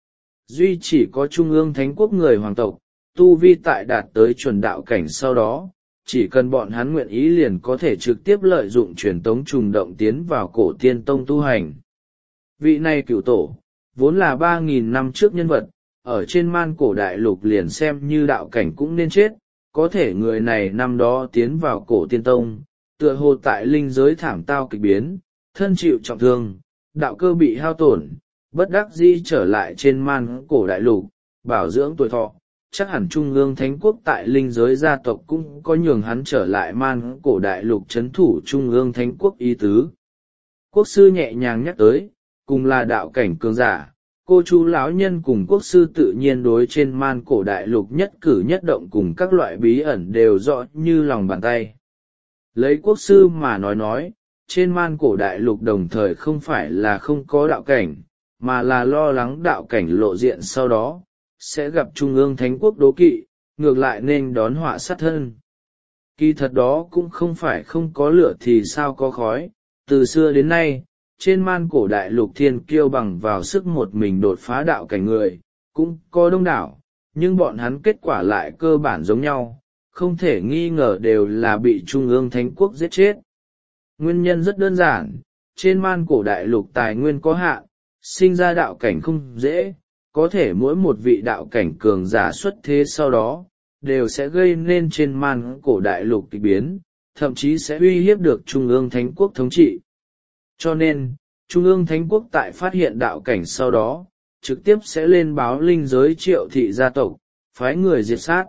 Duy chỉ có trung ương thánh quốc người hoàng tộc, tu vi tại đạt tới chuẩn đạo cảnh sau đó, chỉ cần bọn hắn nguyện ý liền có thể trực tiếp lợi dụng truyền tống trùng động tiến vào cổ tiên tông tu hành. Vị này cửu tổ, vốn là ba nghìn năm trước nhân vật, ở trên man cổ đại lục liền xem như đạo cảnh cũng nên chết, có thể người này năm đó tiến vào cổ tiên tông, tựa hồ tại linh giới thảm tao kịch biến, thân chịu trọng thương, đạo cơ bị hao tổn, bất đắc dĩ trở lại trên man cổ đại lục, bảo dưỡng tuổi thọ. Chắc hẳn trung ương thánh quốc tại linh giới gia tộc cũng có nhường hắn trở lại man cổ đại lục chấn thủ trung ương thánh quốc ý tứ. Quốc sư nhẹ nhàng nhắc tới, cùng là đạo cảnh cường giả, cô chú lão nhân cùng quốc sư tự nhiên đối trên man cổ đại lục nhất cử nhất động cùng các loại bí ẩn đều rõ như lòng bàn tay. Lấy quốc sư mà nói nói, trên man cổ đại lục đồng thời không phải là không có đạo cảnh, mà là lo lắng đạo cảnh lộ diện sau đó sẽ gặp trung ương thánh quốc đố kỵ, ngược lại nên đón họa sát thân. Kỳ thật đó cũng không phải không có lửa thì sao có khói, từ xưa đến nay, trên man cổ đại lục thiên kiêu bằng vào sức một mình đột phá đạo cảnh người, cũng có đông đảo, nhưng bọn hắn kết quả lại cơ bản giống nhau, không thể nghi ngờ đều là bị trung ương thánh quốc giết chết. Nguyên nhân rất đơn giản, trên man cổ đại lục tài nguyên có hạn, sinh ra đạo cảnh không dễ, có thể mỗi một vị đạo cảnh cường giả xuất thế sau đó, đều sẽ gây nên trên man cổ đại lục kịch biến, thậm chí sẽ uy hiếp được Trung ương Thánh quốc thống trị. Cho nên, Trung ương Thánh quốc tại phát hiện đạo cảnh sau đó, trực tiếp sẽ lên báo linh giới triệu thị gia tộc, phái người diệt sát.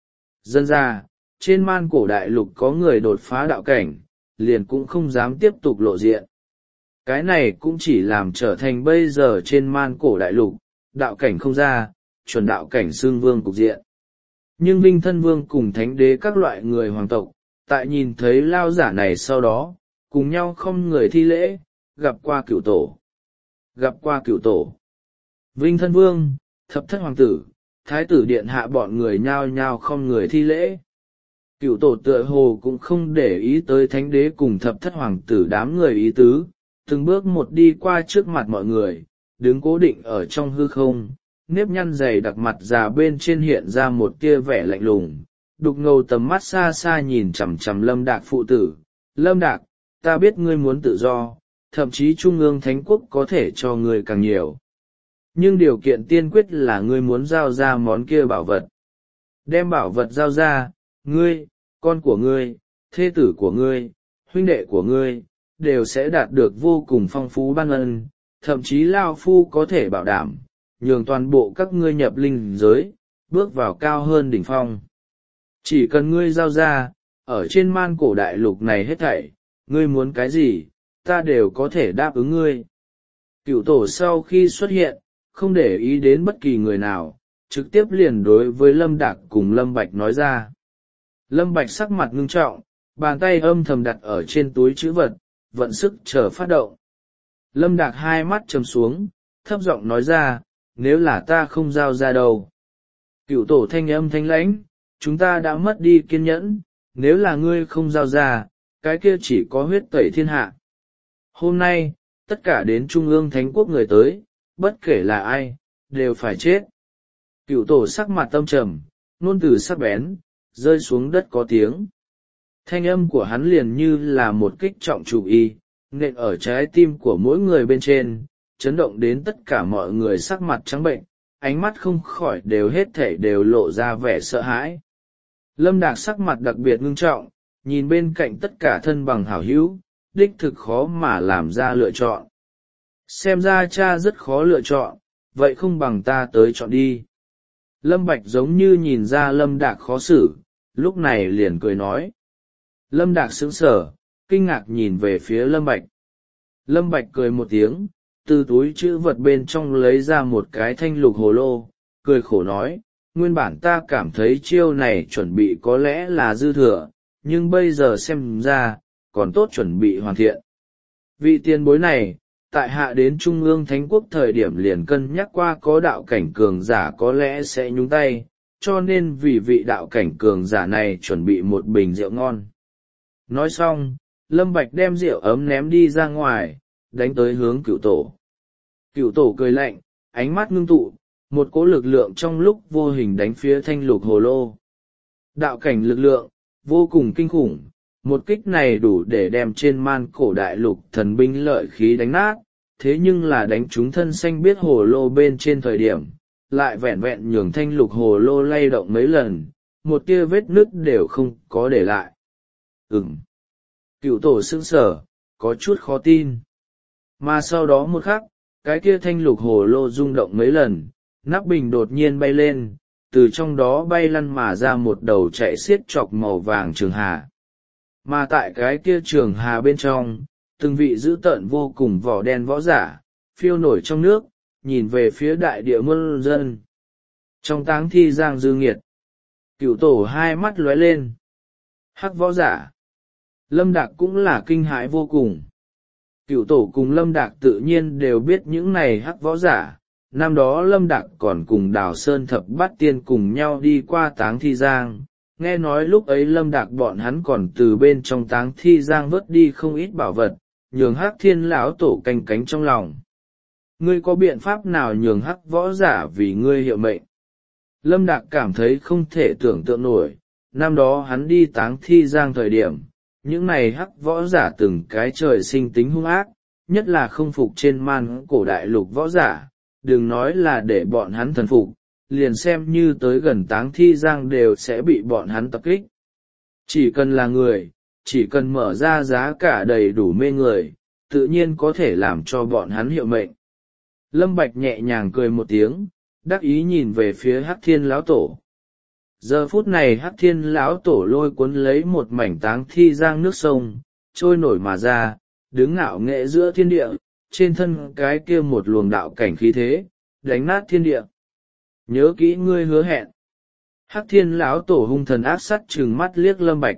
Dân ra, trên man cổ đại lục có người đột phá đạo cảnh, liền cũng không dám tiếp tục lộ diện. Cái này cũng chỉ làm trở thành bây giờ trên man cổ đại lục, đạo cảnh không ra, chuẩn đạo cảnh xương vương cục diện. Nhưng Vinh Thân Vương cùng Thánh Đế các loại người hoàng tộc, tại nhìn thấy lao giả này sau đó, cùng nhau không người thi lễ, gặp qua cửu tổ. Gặp qua cửu tổ. Vinh Thân Vương, Thập Thất Hoàng tử, Thái tử Điện hạ bọn người nhao nhao không người thi lễ. Cửu tổ tựa hồ cũng không để ý tới Thánh Đế cùng Thập Thất Hoàng tử đám người ý tứ, từng bước một đi qua trước mặt mọi người, đứng cố định ở trong hư không, nếp nhăn dày đặc mặt già bên trên hiện ra một tia vẻ lạnh lùng, đục ngầu tầm mắt xa xa nhìn chằm chằm Lâm Đạc phụ tử. Lâm Đạc, ta biết ngươi muốn tự do, thậm chí Trung ương Thánh quốc có thể cho ngươi càng nhiều. Nhưng điều kiện tiên quyết là ngươi muốn giao ra món kia bảo vật. Đem bảo vật giao ra, ngươi, con của ngươi, thê tử của ngươi, huynh đệ của ngươi, đều sẽ đạt được vô cùng phong phú ban ân, thậm chí Lao Phu có thể bảo đảm, nhường toàn bộ các ngươi nhập linh giới, bước vào cao hơn đỉnh phong. Chỉ cần ngươi giao ra, ở trên man cổ đại lục này hết thảy, ngươi muốn cái gì, ta đều có thể đáp ứng ngươi. Cửu tổ sau khi xuất hiện, không để ý đến bất kỳ người nào, trực tiếp liền đối với Lâm Đạc cùng Lâm Bạch nói ra. Lâm Bạch sắc mặt ngưng trọng, bàn tay âm thầm đặt ở trên túi trữ vật, vận sức chờ phát động. Lâm Đạc hai mắt trầm xuống, thấp giọng nói ra, nếu là ta không giao ra đâu. Cửu tổ thanh âm thanh lãnh, chúng ta đã mất đi kiên nhẫn, nếu là ngươi không giao ra, cái kia chỉ có huyết tẩy thiên hạ. Hôm nay, tất cả đến Trung ương Thánh quốc người tới, bất kể là ai, đều phải chết. Cửu tổ sắc mặt tâm trầm, ngôn từ sắc bén, rơi xuống đất có tiếng. Thanh âm của hắn liền như là một kích trọng chủ y, nện ở trái tim của mỗi người bên trên, chấn động đến tất cả mọi người sắc mặt trắng bệnh, ánh mắt không khỏi đều hết thể đều lộ ra vẻ sợ hãi. Lâm Đạc sắc mặt đặc biệt ngưng trọng, nhìn bên cạnh tất cả thân bằng hảo hữu, đích thực khó mà làm ra lựa chọn. Xem ra cha rất khó lựa chọn, vậy không bằng ta tới chọn đi. Lâm Bạch giống như nhìn ra Lâm Đạc khó xử, lúc này liền cười nói. Lâm Đạc sững sờ, kinh ngạc nhìn về phía Lâm Bạch. Lâm Bạch cười một tiếng, từ túi trữ vật bên trong lấy ra một cái thanh lục hồ lô, cười khổ nói, nguyên bản ta cảm thấy chiêu này chuẩn bị có lẽ là dư thừa, nhưng bây giờ xem ra, còn tốt chuẩn bị hoàn thiện. Vị tiền bối này, tại hạ đến Trung ương Thánh quốc thời điểm liền cân nhắc qua có đạo cảnh cường giả có lẽ sẽ nhúng tay, cho nên vì vị đạo cảnh cường giả này chuẩn bị một bình rượu ngon. Nói xong, Lâm Bạch đem rượu ấm ném đi ra ngoài, đánh tới hướng cửu tổ. Cửu tổ cười lạnh, ánh mắt ngưng tụ, một cỗ lực lượng trong lúc vô hình đánh phía thanh lục hồ lô. Đạo cảnh lực lượng, vô cùng kinh khủng, một kích này đủ để đem trên man cổ đại lục thần binh lợi khí đánh nát, thế nhưng là đánh trúng thân xanh biết hồ lô bên trên thời điểm, lại vẹn vẹn nhường thanh lục hồ lô lay động mấy lần, một tia vết nứt đều không có để lại. Ừm. Cựu tổ sững sờ, có chút khó tin. Mà sau đó một khắc, cái kia thanh lục hồ lô rung động mấy lần, nắp bình đột nhiên bay lên, từ trong đó bay lăn mà ra một đầu chạy xiết chọc màu vàng trường hà. Mà tại cái kia trường hà bên trong, từng vị dữ tợn vô cùng vỏ đen võ giả, phiêu nổi trong nước, nhìn về phía đại địa muôn dân. Trong táng thi giang dư nghiệt, cửu tổ hai mắt lóe lên. Hắc võ giả. Lâm Đạc cũng là kinh hãi vô cùng. Cửu tổ cùng Lâm Đạc tự nhiên đều biết những này hắc võ giả. Năm đó Lâm Đạc còn cùng Đào Sơn Thập Bát Tiên cùng nhau đi qua táng thi giang. Nghe nói lúc ấy Lâm Đạc bọn hắn còn từ bên trong táng thi giang vớt đi không ít bảo vật, nhường hắc thiên lão tổ canh cánh trong lòng. Ngươi có biện pháp nào nhường hắc võ giả vì ngươi hiệu mệnh? Lâm Đạc cảm thấy không thể tưởng tượng nổi, năm đó hắn đi táng thi giang thời điểm, những này hắc võ giả từng cái trời sinh tính hung ác, nhất là không phục trên man cổ đại lục võ giả, đừng nói là để bọn hắn thần phục, liền xem như tới gần táng thi giang đều sẽ bị bọn hắn tập kích. Chỉ cần là người, chỉ cần mở ra giá cả đầy đủ mê người, tự nhiên có thể làm cho bọn hắn hiệu mệnh. Lâm Bạch nhẹ nhàng cười một tiếng, đắc ý nhìn về phía Hắc Thiên lão tổ. Giờ phút này Hắc Thiên lão tổ lôi cuốn lấy một mảnh táng thi giang nước sông, trôi nổi mà ra, đứng ngạo nghệ giữa thiên địa, trên thân cái kia một luồng đạo cảnh khí thế, đánh nát thiên địa. Nhớ kỹ ngươi hứa hẹn. Hắc Thiên lão tổ hung thần ác sắt trừng mắt liếc Lâm Bạch.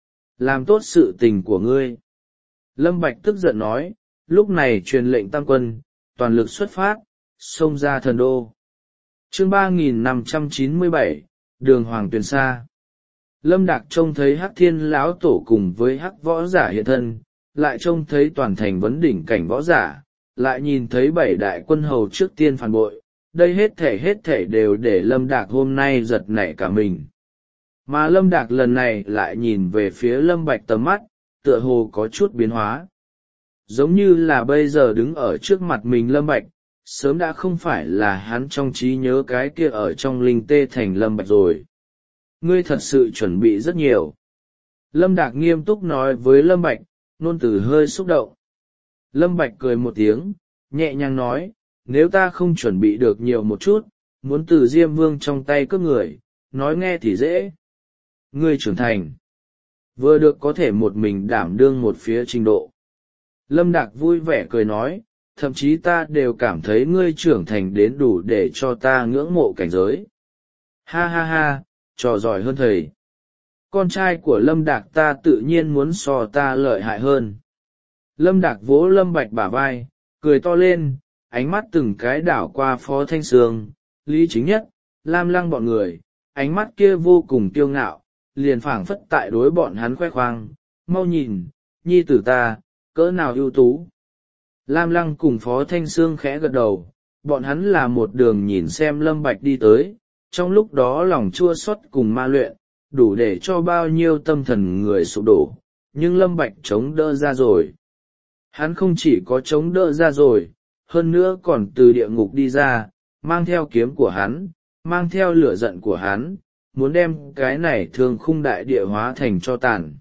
Làm tốt sự tình của ngươi. Lâm Bạch tức giận nói, lúc này truyền lệnh tam quân, toàn lực xuất phát, xông ra thần đô. Chương ba nghìn năm trăm chín mươi bảy, Đường Hoàng Tuyền Sa. Lâm Đạc trông thấy Hắc Thiên lão tổ cùng với Hắc võ giả hiện thân, lại trông thấy toàn thành vấn đỉnh cảnh võ giả, lại nhìn thấy bảy đại quân hầu trước tiên phản bội, đây hết thể hết thể đều để Lâm Đạc hôm nay giật nảy cả mình. Mà Lâm Đạc lần này lại nhìn về phía Lâm Bạch tầm mắt, tựa hồ có chút biến hóa. Giống như là bây giờ đứng ở trước mặt mình Lâm Bạch, sớm đã không phải là hắn trong trí nhớ cái kia ở trong linh tê thành Lâm Bạch rồi. Ngươi thật sự chuẩn bị rất nhiều. Lâm Đạc nghiêm túc nói với Lâm Bạch, nôn từ hơi xúc động. Lâm Bạch cười một tiếng, nhẹ nhàng nói, nếu ta không chuẩn bị được nhiều một chút, muốn từ Diêm Vương trong tay cướp người, nói nghe thì dễ. Ngươi trưởng thành, vừa được có thể một mình đảm đương một phía trình độ. Lâm Đạc vui vẻ cười nói, thậm chí ta đều cảm thấy ngươi trưởng thành đến đủ để cho ta ngưỡng mộ cảnh giới. Ha ha ha, trò giỏi hơn thầy. Con trai của Lâm Đạc ta tự nhiên muốn so ta lợi hại hơn. Lâm Đạc vỗ Lâm Bạch bả vai, cười to lên, ánh mắt từng cái đảo qua Phó Thanh Sương, Lý Chính Nhất, Lam Lăng bọn người, ánh mắt kia vô cùng kiêu ngạo, liền phảng phất tại đối bọn hắn khoe khoang, mau nhìn, nhi tử ta, cỡ nào ưu tú. Lam Lăng cùng Phó Thanh Sương khẽ gật đầu, bọn hắn là một đường nhìn xem Lâm Bạch đi tới, trong lúc đó lòng chua xót cùng ma luyện, đủ để cho bao nhiêu tâm thần người sụp đổ, nhưng Lâm Bạch chống đỡ ra rồi. Hắn không chỉ có chống đỡ ra rồi, hơn nữa còn từ địa ngục đi ra, mang theo kiếm của hắn, mang theo lửa giận của hắn, muốn đem cái này thương khung đại địa hóa thành cho tàn.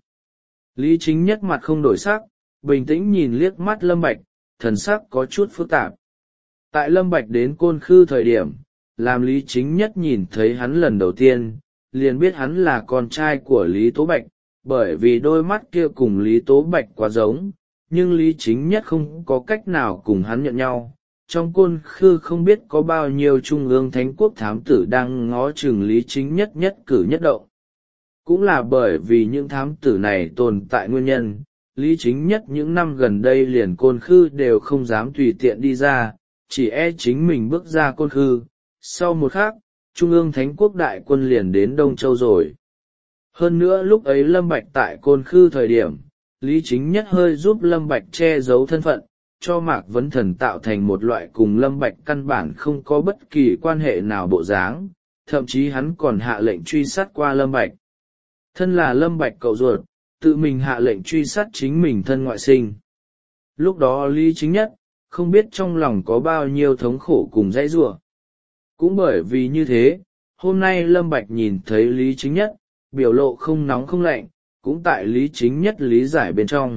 Lý Chính Nhất mặt không đổi sắc, bình tĩnh nhìn liếc mắt Lâm Bạch, thần sắc có chút phức tạp. Tại Lâm Bạch đến Côn Khư thời điểm, làm Lý Chính Nhất nhìn thấy hắn lần đầu tiên, liền biết hắn là con trai của Lý Tố Bạch, bởi vì đôi mắt kia cùng Lý Tố Bạch quá giống, nhưng Lý Chính Nhất không có cách nào cùng hắn nhận nhau. Trong Côn Khư không biết có bao nhiêu trung ương thánh quốc thám tử đang ngó chừng Lý Chính Nhất nhất cử nhất động. Cũng là bởi vì những thám tử này tồn tại nguyên nhân, Lý Chính Nhất những năm gần đây liền Côn Khư đều không dám tùy tiện đi ra, chỉ e chính mình bước ra Côn Khư. Sau một khắc, Trung ương Thánh quốc đại quân liền đến Đông Châu rồi. Hơn nữa lúc ấy Lâm Bạch tại Côn Khư thời điểm, Lý Chính Nhất hơi giúp Lâm Bạch che giấu thân phận, cho Mạc Vấn Thần tạo thành một loại cùng Lâm Bạch căn bản không có bất kỳ quan hệ nào bộ dáng, thậm chí hắn còn hạ lệnh truy sát qua Lâm Bạch. Thân là Lâm Bạch cậu ruột, tự mình hạ lệnh truy sát chính mình thân ngoại sinh. Lúc đó Lý Chính Nhất, không biết trong lòng có bao nhiêu thống khổ cùng dãy rủa. Cũng bởi vì như thế, hôm nay Lâm Bạch nhìn thấy Lý Chính Nhất, biểu lộ không nóng không lạnh, cũng tại Lý Chính Nhất lý giải bên trong.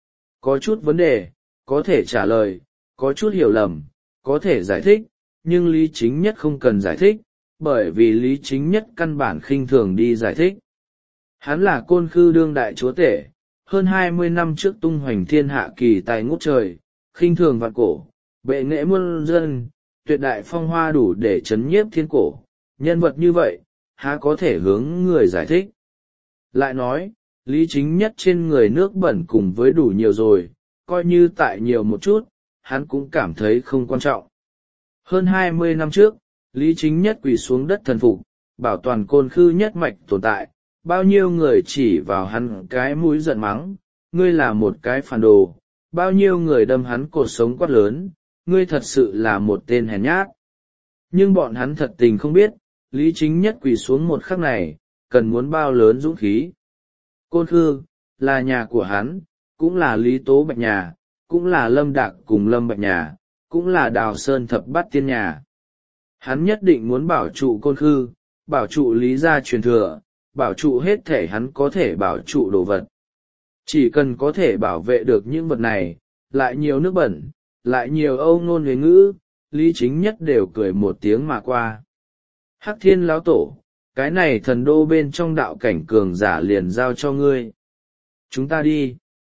Có chút vấn đề, có thể trả lời, có chút hiểu lầm, có thể giải thích, nhưng Lý Chính Nhất không cần giải thích, bởi vì Lý Chính Nhất căn bản khinh thường đi giải thích. Hắn là Côn Khư đương đại chúa tể, hơn hai mươi năm trước tung hoành thiên hạ kỳ tài ngút trời, khinh thường vạn cổ, bệ nghệ muôn dân, tuyệt đại phong hoa đủ để chấn nhiếp thiên cổ, nhân vật như vậy, há có thể hướng người giải thích. Lại nói, Lý Chính Nhất trên người nước bẩn cùng với đủ nhiều rồi, coi như tại nhiều một chút, hắn cũng cảm thấy không quan trọng. Hơn hai mươi năm trước, Lý Chính Nhất quỳ xuống đất thần phục, bảo toàn Côn Khư nhất mạch tồn tại, bao nhiêu người chỉ vào hắn cái mũi giận mắng, ngươi là một cái phản đồ, bao nhiêu người đâm hắn cột sống quát lớn, ngươi thật sự là một tên hèn nhát. Nhưng bọn hắn thật tình không biết, Lý Chính Nhất quỳ xuống một khắc này, cần muốn bao lớn dũng khí. Côn Khư, là nhà của hắn, cũng là Lý Tố Bạch nhà, cũng là Lâm Đạc cùng Lâm Bạch nhà, cũng là Đào Sơn thập bát tiên nhà. Hắn nhất định muốn bảo trụ Côn Khư, bảo trụ Lý gia truyền thừa, bảo trụ hết thể hắn có thể bảo trụ đồ vật. Chỉ cần có thể bảo vệ được những vật này, lại nhiều nước bẩn, lại nhiều âu ngôn huế ngữ, Lý Chính Nhất đều cười một tiếng mà qua. Hắc Thiên lão tổ, cái này thần đô bên trong đạo cảnh cường giả liền giao cho ngươi. Chúng ta đi.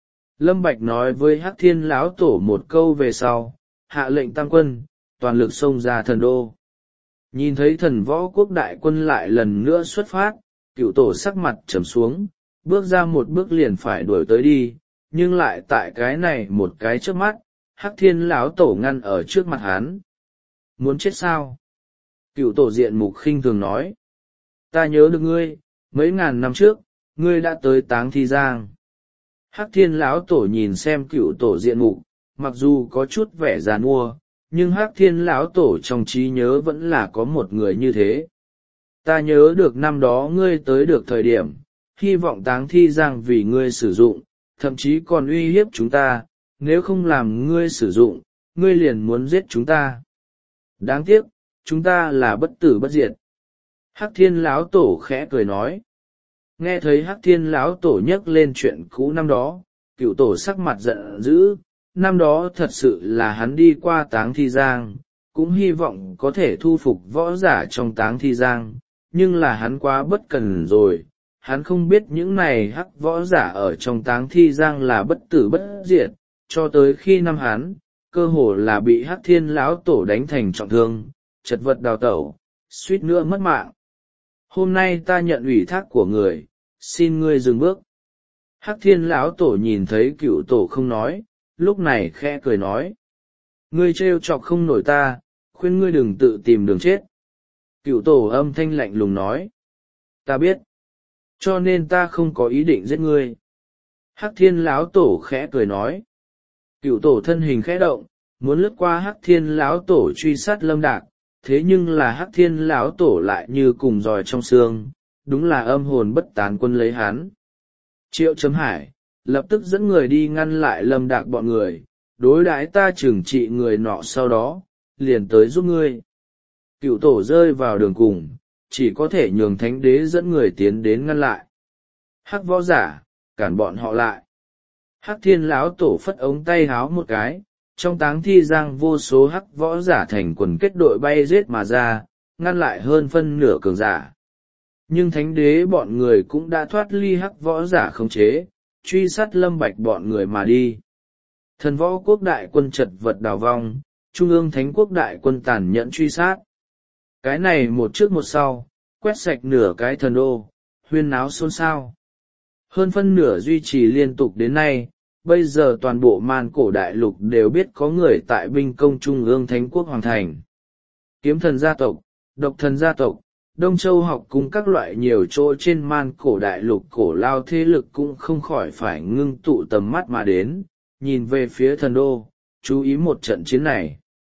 Lâm Bạch nói với Hắc Thiên lão tổ một câu về sau, hạ lệnh tam quân, toàn lực xông ra thần đô. Nhìn thấy thần võ quốc đại quân lại lần nữa xuất phát, cựu tổ sắc mặt trầm xuống, bước ra một bước liền phải đuổi tới đi, nhưng lại tại cái này một cái trước mắt, Hắc Thiên lão tổ ngăn ở trước mặt hắn. Muốn chết sao? Cựu tổ diện mục khinh thường nói. Ta nhớ được ngươi, mấy ngàn năm trước, ngươi đã tới Táng Thi Giang. Hắc Thiên lão tổ nhìn xem cựu tổ diện mục, mặc dù có chút vẻ già nua, nhưng Hắc Thiên lão tổ trong trí nhớ vẫn là có một người như thế. Ta nhớ được năm đó ngươi tới được thời điểm, hy vọng Táng Thi Giang vì ngươi sử dụng, thậm chí còn uy hiếp chúng ta, nếu không làm ngươi sử dụng, ngươi liền muốn giết chúng ta. Đáng tiếc, chúng ta là bất tử bất diệt. Hắc Thiên lão tổ khẽ cười nói. Nghe thấy Hắc Thiên lão tổ nhắc lên chuyện cũ năm đó, cựu tổ sắc mặt giận dữ, năm đó thật sự là hắn đi qua Táng Thi Giang, cũng hy vọng có thể thu phục võ giả trong Táng Thi Giang, nhưng là hắn quá bất cần rồi, hắn không biết những này hắc võ giả ở trong Táng Thi Giang là bất tử bất diệt, cho tới khi năm hắn, cơ hồ là bị Hắc Thiên lão tổ đánh thành trọng thương, chật vật đào tẩu, suýt nữa mất mạng. Hôm nay ta nhận ủy thác của người, xin ngươi dừng bước. Hắc Thiên lão tổ nhìn thấy cựu tổ không nói, lúc này khẽ cười nói. Ngươi trêu chọc không nổi ta, khuyên ngươi đừng tự tìm đường chết. Cựu tổ âm thanh lạnh lùng nói. Ta biết. Cho nên ta không có ý định giết ngươi. Hắc Thiên lão tổ khẽ cười nói. Cựu tổ thân hình khẽ động, muốn lướt qua Hắc Thiên lão tổ truy sát Lâm Đạc, thế nhưng là Hắc Thiên lão tổ lại như cùng giòi trong xương, đúng là âm hồn bất tán quân lấy hắn. Triệu Chấm Hải lập tức dẫn người đi ngăn lại Lâm Đạc bọn người, đối đãi ta trừng trị người nọ, sau đó liền tới giúp ngươi. Cựu tổ rơi vào đường cùng, chỉ có thể nhường thánh đế dẫn người tiến đến ngăn lại. Hắc võ giả, cản bọn họ lại. Hắc Thiên lão tổ phất ống tay háo một cái, trong Táng Thi Giang vô số hắc võ giả thành quần kết đội bay giết mà ra, ngăn lại hơn phân nửa cường giả. Nhưng thánh đế bọn người cũng đã thoát ly hắc võ giả khống chế, truy sát Lâm Bạch bọn người mà đi. Thần võ quốc đại quân chật vật đào vong, trung ương thánh quốc đại quân tàn nhẫn truy sát. Cái này một trước một sau, quét sạch nửa cái thần đô, huyên náo xôn xao. Hơn phân nửa duy trì liên tục đến nay, bây giờ toàn bộ man cổ đại lục đều biết có người tại binh công trung ương thánh quốc hoàng thành. Kiếm thần gia tộc, độc thần gia tộc, Đông Châu học cung các loại nhiều chỗ trên man cổ đại lục cổ lao thế lực cũng không khỏi phải ngưng tụ tầm mắt mà đến, nhìn về phía thần đô, chú ý một trận chiến này.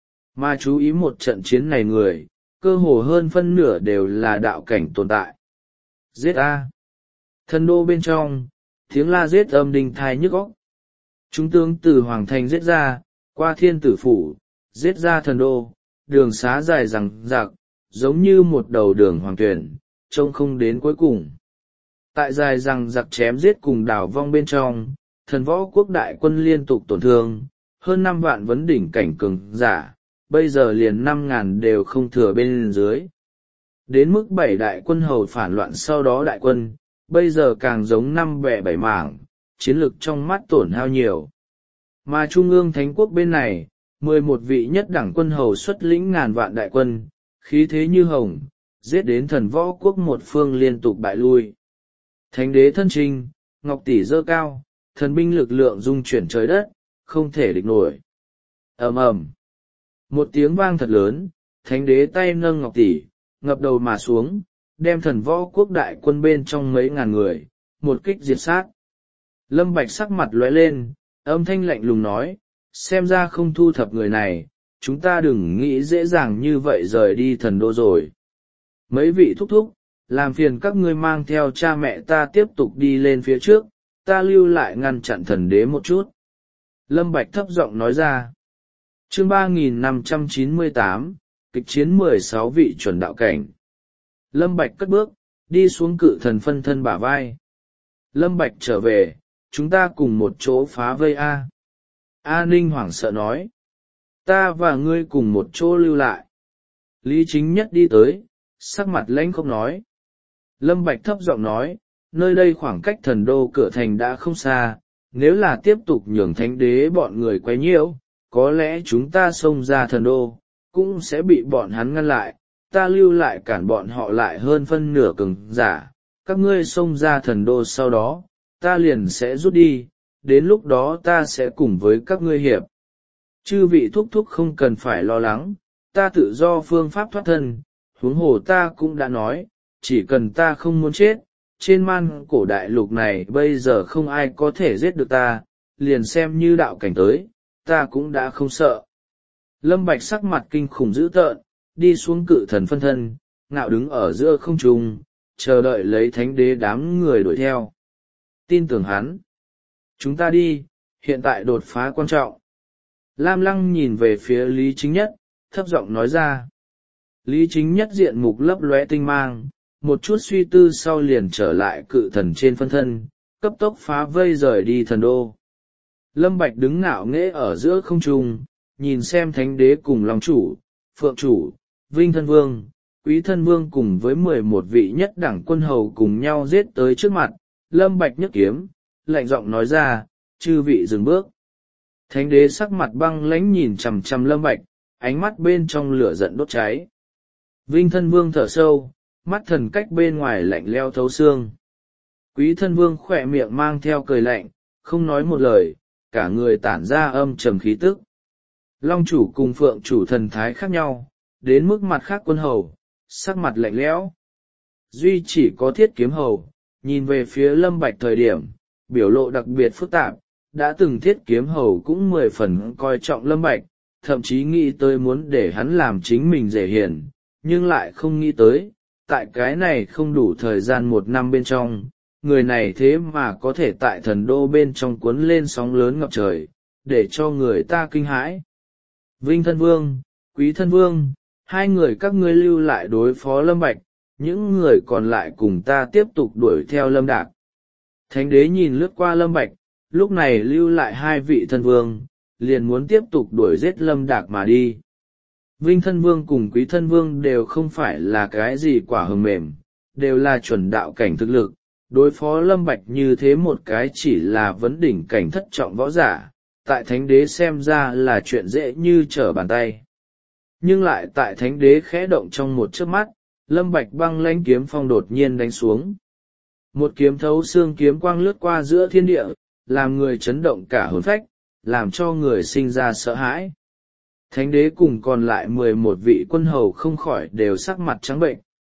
Mà chú ý một trận chiến này người, cơ hồ hơn phân nửa đều là đạo cảnh tồn tại. Giết a! Thần đô bên trong, tiếng la giết âm đình thai nhức óc. Chúng tướng từ Hoàng Thành giết ra, qua Thiên Tử Phủ, giết ra thần đô, đường xá dài rằng rạc, giống như một đầu đường hoàng tuyển, trông không đến cuối cùng. Tại dài rằng giặc chém giết cùng đảo vong bên trong, thần võ quốc đại quân liên tục tổn thương, hơn năm vạn vấn đỉnh cảnh cường giả, bây giờ liền năm ngàn đều không thừa bên dưới. Đến mức bảy đại quân hầu phản loạn sau đó đại quân, bây giờ càng giống năm bè bảy mảng, chiến lực trong mắt tổn hao nhiều. Mà Trung ương Thánh quốc bên này, mười một vị nhất đẳng quân hầu xuất lĩnh ngàn vạn đại quân, khí thế như hồng, giết đến thần võ quốc một phương liên tục bại lui. Thánh đế thân trinh, ngọc tỷ dơ cao, thần binh lực lượng dung chuyển trời đất, không thể địch nổi. Ầm ầm, một tiếng vang thật lớn, thánh đế tay nâng ngọc tỷ, ngập đầu mà xuống, đem thần võ quốc đại quân bên trong mấy ngàn người, một kích diệt sát. Lâm Bạch sắc mặt lóe lên, âm thanh lạnh lùng nói, xem ra không thu thập người này, chúng ta đừng nghĩ dễ dàng như vậy rời đi thần đô rồi. Mấy vị thúc thúc, làm phiền các ngươi mang theo cha mẹ ta tiếp tục đi lên phía trước, ta lưu lại ngăn chặn thần đế một chút. Lâm Bạch thấp giọng nói ra. Chương ba nghìn năm trăm chín mươi tám, kịch chiến mười sáu vị chuẩn đạo cảnh. Lâm Bạch cất bước, đi xuống cự thần phân thân bả vai. Lâm Bạch trở về, chúng ta cùng một chỗ phá vây A. A Ninh hoảng sợ nói. Ta và ngươi cùng một chỗ lưu lại. Lý Chính Nhất đi tới, sắc mặt lãnh không nói. Lâm Bạch thấp giọng nói, nơi đây khoảng cách thần đô cửa thành đã không xa, nếu là tiếp tục nhường thánh đế bọn người quấy nhiễu, có lẽ chúng ta xông ra thần đô, cũng sẽ bị bọn hắn ngăn lại, ta lưu lại cản bọn họ lại hơn phân nửa cường giả, các ngươi xông ra thần đô sau đó, ta liền sẽ rút đi, đến lúc đó ta sẽ cùng với các ngươi hiệp. Chư vị thúc thúc không cần phải lo lắng, ta tự do phương pháp thoát thân, huống hồ ta cũng đã nói, chỉ cần ta không muốn chết, trên man cổ đại lục này bây giờ không ai có thể giết được ta, liền xem như đạo cảnh tới, ta cũng đã không sợ. Lâm Bạch sắc mặt kinh khủng dữ tợn, đi xuống cự thần phân thân, ngạo đứng ở giữa không trung, chờ đợi lấy thánh đế đám người đuổi theo. Tin tưởng hắn. Chúng ta đi, hiện tại đột phá quan trọng. Lam Lăng nhìn về phía Lý Chính Nhất, thấp giọng nói ra. Lý Chính Nhất diện mục lấp lóe tinh mang, một chút suy tư sau liền trở lại cự thần trên phân thân, cấp tốc phá vây rời đi thần đô. Lâm Bạch đứng ngạo nghễ ở giữa không trung, nhìn xem thánh đế cùng Long chủ, Phượng chủ, Vinh thân vương, Quý thân vương cùng với mười một vị nhất đẳng quân hầu cùng nhau giết tới trước mặt. Lâm Bạch nhấc kiếm, lạnh giọng nói ra, chư vị dừng bước. Thánh đế sắc mặt băng lãnh nhìn chằm chằm Lâm Bạch, ánh mắt bên trong lửa giận đốt cháy. Vinh thân vương thở sâu, mắt thần cách bên ngoài lạnh leo thấu xương. Quý thân vương khỏe miệng mang theo cười lạnh, không nói một lời, cả người tản ra âm trầm khí tức. Long chủ cùng Phượng chủ thần thái khác nhau, đến mức mặt khác quân hầu, sắc mặt lạnh lẽo. Duy chỉ có Thiết kiếm hầu, nhìn về phía Lâm Bạch thời điểm, biểu lộ đặc biệt phức tạp, đã từng Thiết kiếm hầu cũng mười phần coi trọng Lâm Bạch, thậm chí nghĩ tới muốn để hắn làm chính mình dễ hiền, nhưng lại không nghĩ tới, tại cái này không đủ thời gian một năm bên trong, người này thế mà có thể tại thần đô bên trong cuốn lên sóng lớn ngập trời, để cho người ta kinh hãi. Vinh thân vương, Quý thân vương, hai người các ngươi lưu lại đối phó Lâm Bạch, những người còn lại cùng ta tiếp tục đuổi theo Lâm Đạc. Thánh đế nhìn lướt qua Lâm Bạch, lúc này lưu lại hai vị thân vương, liền muốn tiếp tục đuổi giết Lâm Đạc mà đi. Vinh thân vương cùng Quý thân vương đều không phải là cái gì quả hồng mềm, đều là chuẩn đạo cảnh thực lực, đối phó Lâm Bạch như thế một cái chỉ là vấn đỉnh cảnh thất trọng võ giả, tại thánh đế xem ra là chuyện dễ như trở bàn tay. Nhưng lại tại thánh đế khẽ động trong một chớp mắt, Lâm Bạch băng lãnh kiếm phong đột nhiên đánh xuống. Một kiếm thấu xương kiếm quang lướt qua giữa thiên địa, làm người chấn động cả hồn phách, làm cho người sinh ra sợ hãi. Thánh đế cùng còn lại mười một vị quân hầu không khỏi đều sắc mặt trắng bệnh,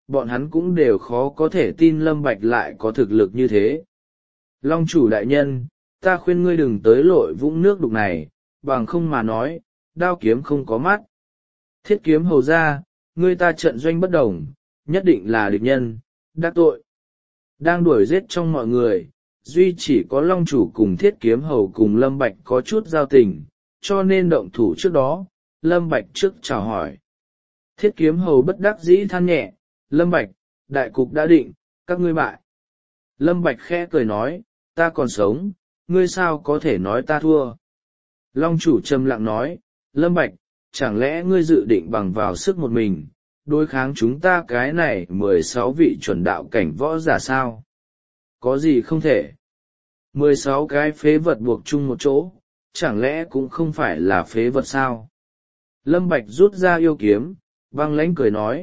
bọn hắn cũng đều khó có thể tin Lâm Bạch lại có thực lực như thế. Long chủ đại nhân, ta khuyên ngươi đừng tới lội vũng nước đục này, bằng không mà nói, đao kiếm không có mắt. Thiết kiếm hầu ra, ngươi ta trận doanh bất đồng, nhất định là địch nhân, đắc tội. Đang đuổi giết trong mọi người, duy chỉ có Long chủ cùng thiết kiếm hầu cùng Lâm Bạch có chút giao tình, cho nên động thủ trước đó, Lâm Bạch trước chào hỏi. Thiết kiếm hầu bất đắc dĩ than nhẹ, Lâm Bạch, đại cục đã định, các ngươi bại. Lâm Bạch khẽ cười nói, ta còn sống, ngươi sao có thể nói ta thua. Long chủ trầm lặng nói, Lâm Bạch, chẳng lẽ ngươi dự định bằng vào sức một mình, đối kháng chúng ta cái này mười sáu vị chuẩn đạo cảnh võ giả sao? Có gì không thể? Mười sáu cái phế vật buộc chung một chỗ, chẳng lẽ cũng không phải là phế vật sao? Lâm Bạch rút ra yêu kiếm, băng lãnh cười nói.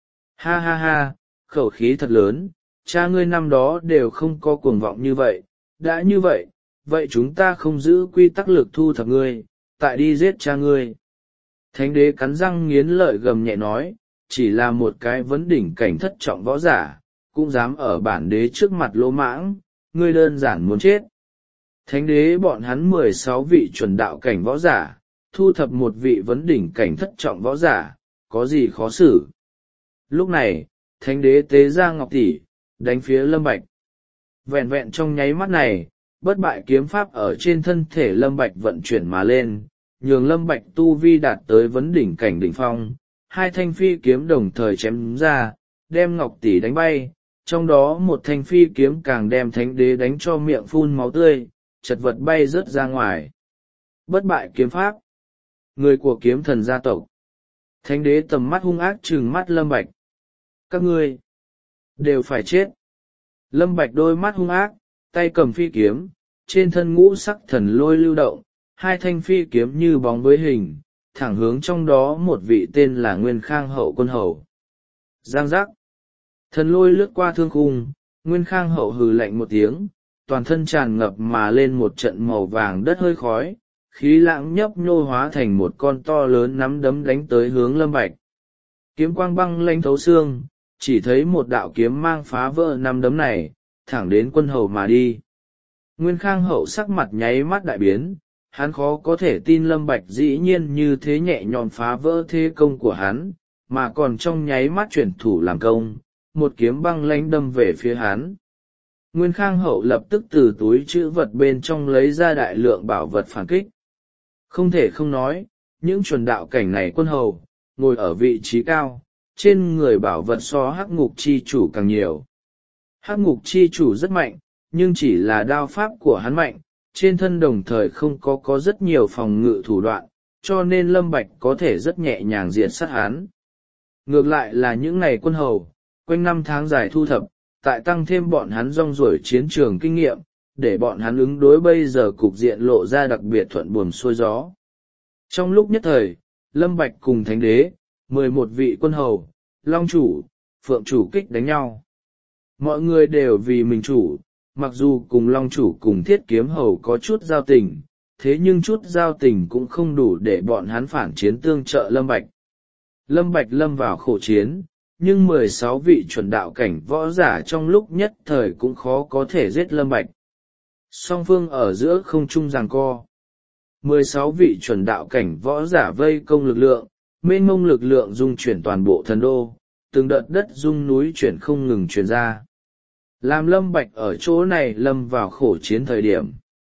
Ha ha ha, khẩu khí thật lớn, cha ngươi năm đó đều không có cuồng vọng như vậy, đã như vậy, vậy chúng ta không giữ quy tắc lực thu thập ngươi, tại đi giết cha ngươi. Thánh đế cắn răng nghiến lợi gầm nhẹ nói, chỉ là một cái vấn đỉnh cảnh thất trọng võ giả, cũng dám ở bản đế trước mặt lỗ mãng, ngươi đơn giản muốn chết. Thánh đế bọn hắn mười sáu vị chuẩn đạo cảnh võ giả, thu thập một vị vấn đỉnh cảnh thất trọng võ giả, có gì khó xử. Lúc này, thánh đế tế ra ngọc tỷ, đánh phía Lâm Bạch. Vẹn vẹn trong nháy mắt này, bất bại kiếm pháp ở trên thân thể Lâm Bạch vận chuyển mà lên, nhường Lâm Bạch tu vi đạt tới vấn đỉnh cảnh đỉnh phong, hai thanh phi kiếm đồng thời chém ra, đem ngọc tỷ đánh bay, trong đó một thanh phi kiếm càng đem thánh đế đánh cho miệng phun máu tươi, chật vật bay rớt ra ngoài. Bất bại kiếm pháp, người của kiếm thần gia tộc. Thánh đế tầm mắt hung ác trừng mắt Lâm Bạch. Các ngươi đều phải chết. Lâm Bạch đôi mắt hung ác, tay cầm phi kiếm, trên thân ngũ sắc thần lôi lưu động, hai thanh phi kiếm như bóng với hình, thẳng hướng trong đó một vị tên là Nguyên Khang Hậu quân hầu. Giang giác. Thần lôi lướt qua thương khung, Nguyên Khang Hậu hừ lạnh một tiếng, toàn thân tràn ngập mà lên một trận màu vàng đất hơi khói, khí lãng nhấp nhô hóa thành một con to lớn nắm đấm đánh tới hướng Lâm Bạch. Kiếm quang băng lanh thấu xương, chỉ thấy một đạo kiếm mang phá vỡ nắm đấm này, thẳng đến quân hầu mà đi. Nguyên Khang Hậu sắc mặt nháy mắt đại biến, hắn khó có thể tin Lâm Bạch dĩ nhiên như thế nhẹ nhõm phá vỡ thế công của hắn, mà còn trong nháy mắt chuyển thủ làm công, một kiếm băng lanh đâm về phía hắn. Nguyên Khang Hậu lập tức từ túi trữ vật bên trong lấy ra đại lượng bảo vật phản kích. Không thể không nói, những chuẩn đạo cảnh này quân hầu, ngồi ở vị trí cao, trên người bảo vật so hắc ngục chi chủ càng nhiều. Hắc ngục chi chủ rất mạnh, nhưng chỉ là đao pháp của hắn mạnh, trên thân đồng thời không có có rất nhiều phòng ngự thủ đoạn, cho nên Lâm Bạch có thể rất nhẹ nhàng diệt sát hắn. Ngược lại là những ngày quân hầu, quanh năm tháng dài thu thập, tại tăng thêm bọn hắn rong ruổi chiến trường kinh nghiệm, để bọn hắn ứng đối bây giờ cục diện lộ ra đặc biệt thuận buồm xuôi gió. Trong lúc nhất thời, Lâm Bạch cùng Thánh đế, mười một vị quân hầu, Long chủ, Phượng chủ kích đánh nhau. Mọi người đều vì mình chủ, mặc dù cùng Long chủ cùng Thiết kiếm hầu có chút giao tình, thế nhưng chút giao tình cũng không đủ để bọn hắn phản chiến tương trợ Lâm Bạch. Lâm Bạch lâm vào khổ chiến, nhưng mười sáu vị chuẩn đạo cảnh võ giả trong lúc nhất thời cũng khó có thể giết Lâm Bạch. Song phương ở giữa không trung giằng co. mười sáu vị chuẩn đạo cảnh võ giả vây công lực lượng, mênh mông lực lượng dung chuyển toàn bộ thần đô, từng đợt đất rung núi chuyển không ngừng chuyển ra. Làm Lâm Bạch ở chỗ này lâm vào khổ chiến thời điểm.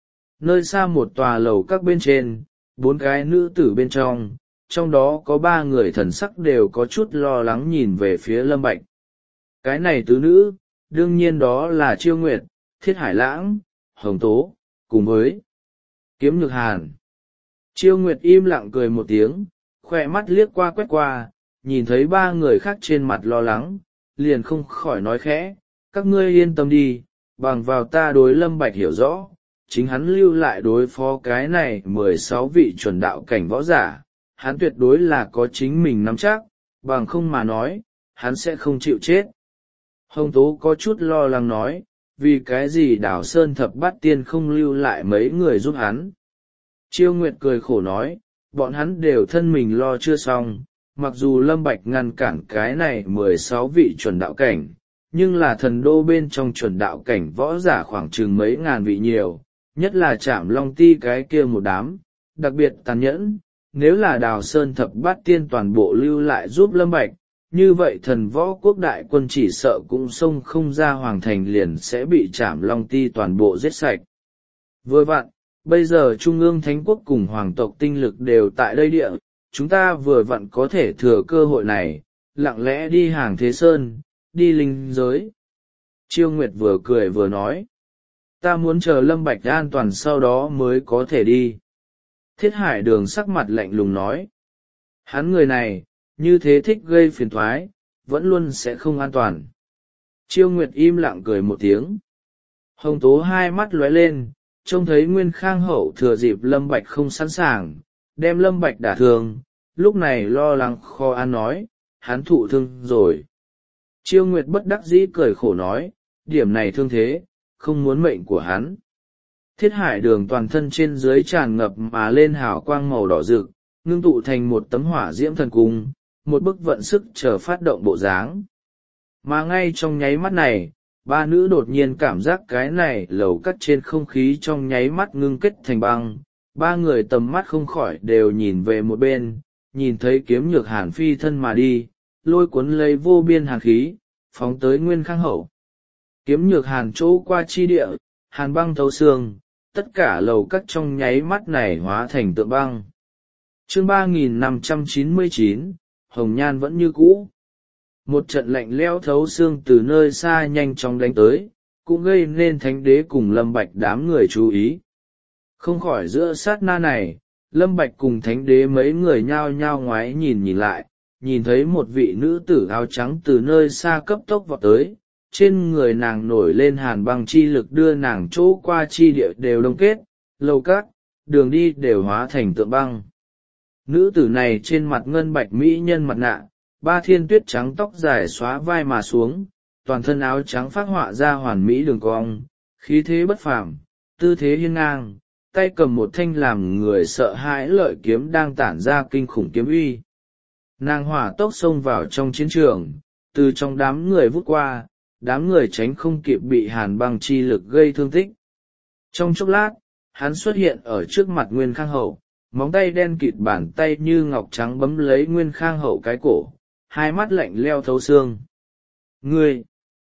Nơi xa một tòa lầu các bên trên, bốn cái nữ tử bên trong, trong đó có ba người thần sắc đều có chút lo lắng nhìn về phía Lâm Bạch. Cái này tứ nữ, đương nhiên đó là Chiêu Nguyệt, Thiết Hải Lãng, Hồng Tố, cùng với Kiếm Nhược Hàn. Chiêu Nguyệt im lặng cười một tiếng, khoe mắt liếc qua quét qua, nhìn thấy ba người khác trên mặt lo lắng, liền không khỏi nói khẽ, các ngươi yên tâm đi, bằng vào ta đối Lâm Bạch hiểu rõ, chính hắn lưu lại đối phó cái này mười sáu vị chuẩn đạo cảnh võ giả, hắn tuyệt đối là có chính mình nắm chắc, bằng không mà nói, hắn sẽ không chịu chết. Hồng Tố có chút lo lắng nói, vì cái gì Đảo Sơn Thập Bát Tiên không lưu lại mấy người giúp hắn. Chiêu Nguyệt cười khổ nói, bọn hắn đều thân mình lo chưa xong, mặc dù Lâm Bạch ngăn cản cái này mười sáu vị chuẩn đạo cảnh, nhưng là thần đô bên trong chuẩn đạo cảnh võ giả khoảng chừng mấy ngàn vị nhiều, nhất là Trảm Long Ti cái kia một đám, đặc biệt tàn nhẫn. Nếu là Đào Sơn thập bát tiên toàn bộ lưu lại giúp Lâm Bạch, như vậy thần võ quốc đại quân chỉ sợ cũng xông không ra hoàng thành liền sẽ bị Trảm Long Ti toàn bộ giết sạch. Vừa vặn, bây giờ Trung ương Thánh quốc cùng hoàng tộc tinh lực đều tại đây địa, chúng ta vừa vặn có thể thừa cơ hội này, lặng lẽ đi hàng thế sơn, đi linh giới. Chiêu Nguyệt vừa cười vừa nói, ta muốn chờ Lâm Bạch an toàn sau đó mới có thể đi. Thiết Hải Đường sắc mặt lạnh lùng nói, hắn người này, như thế thích gây phiền toái, vẫn luôn sẽ không an toàn. Chiêu Nguyệt im lặng cười một tiếng. Hồng Tố hai mắt lóe lên, trông thấy Nguyên Khang Hậu thừa dịp Lâm Bạch không sẵn sàng, đem Lâm Bạch đả thương, lúc này lo lắng kho an nói, hắn thụ thương rồi. Chiêu Nguyệt bất đắc dĩ cười khổ nói, điểm này thương thế, không muốn mệnh của hắn. Thiết Hải Đường toàn thân trên dưới tràn ngập mà lên hào quang màu đỏ rực, ngưng tụ thành một tấm hỏa diễm thần cung, một bức vận sức chờ phát động bộ dáng. Mà ngay trong nháy mắt này, ba nữ đột nhiên cảm giác cái này lầu cắt trên không khí trong nháy mắt ngưng kết thành băng, ba người tầm mắt không khỏi đều nhìn về một bên, nhìn thấy Kiếm Nhược Hàn phi thân mà đi, lôi cuốn lấy vô biên hàn khí, phóng tới Nguyên Khang Hậu. Kiếm Nhược Hàn chỗ qua chi địa, hàn băng thấu xương, tất cả lầu cắt trong nháy mắt này hóa thành tượng băng. Chương ba nghìn năm trăm chín mươi chín, Hồng Nhan vẫn như cũ. Một trận lạnh lẽo thấu xương từ nơi xa nhanh chóng đánh tới, cũng gây nên Thánh Đế cùng Lâm Bạch đám người chú ý. Không khỏi giữa sát na này, Lâm Bạch cùng Thánh Đế mấy người nhao nhao ngoái nhìn nhìn lại, nhìn thấy một vị nữ tử áo trắng từ nơi xa cấp tốc vọt tới, trên người nàng nổi lên hàn băng chi lực đưa nàng chỗ qua chi địa đều đông kết, lầu cát, đường đi đều hóa thành tượng băng. Nữ tử này trên mặt ngân bạch mỹ nhân mặt nạ, ba thiên tuyết trắng tóc dài xóa vai mà xuống, toàn thân áo trắng phác họa ra hoàn mỹ đường cong, khí thế bất phàm, tư thế hiên ngang, tay cầm một thanh làm người sợ hãi lợi kiếm đang tản ra kinh khủng kiếm uy. Nàng hỏa tốc xông vào trong chiến trường, từ trong đám người vút qua, đám người tránh không kịp bị hàn băng chi lực gây thương tích. Trong chốc lát, hắn xuất hiện ở trước mặt Nguyên Khang Hậu, móng tay đen kịt bàn tay như ngọc trắng bấm lấy Nguyên Khang Hậu cái cổ, hai mắt lạnh leo thấu xương. Ngươi!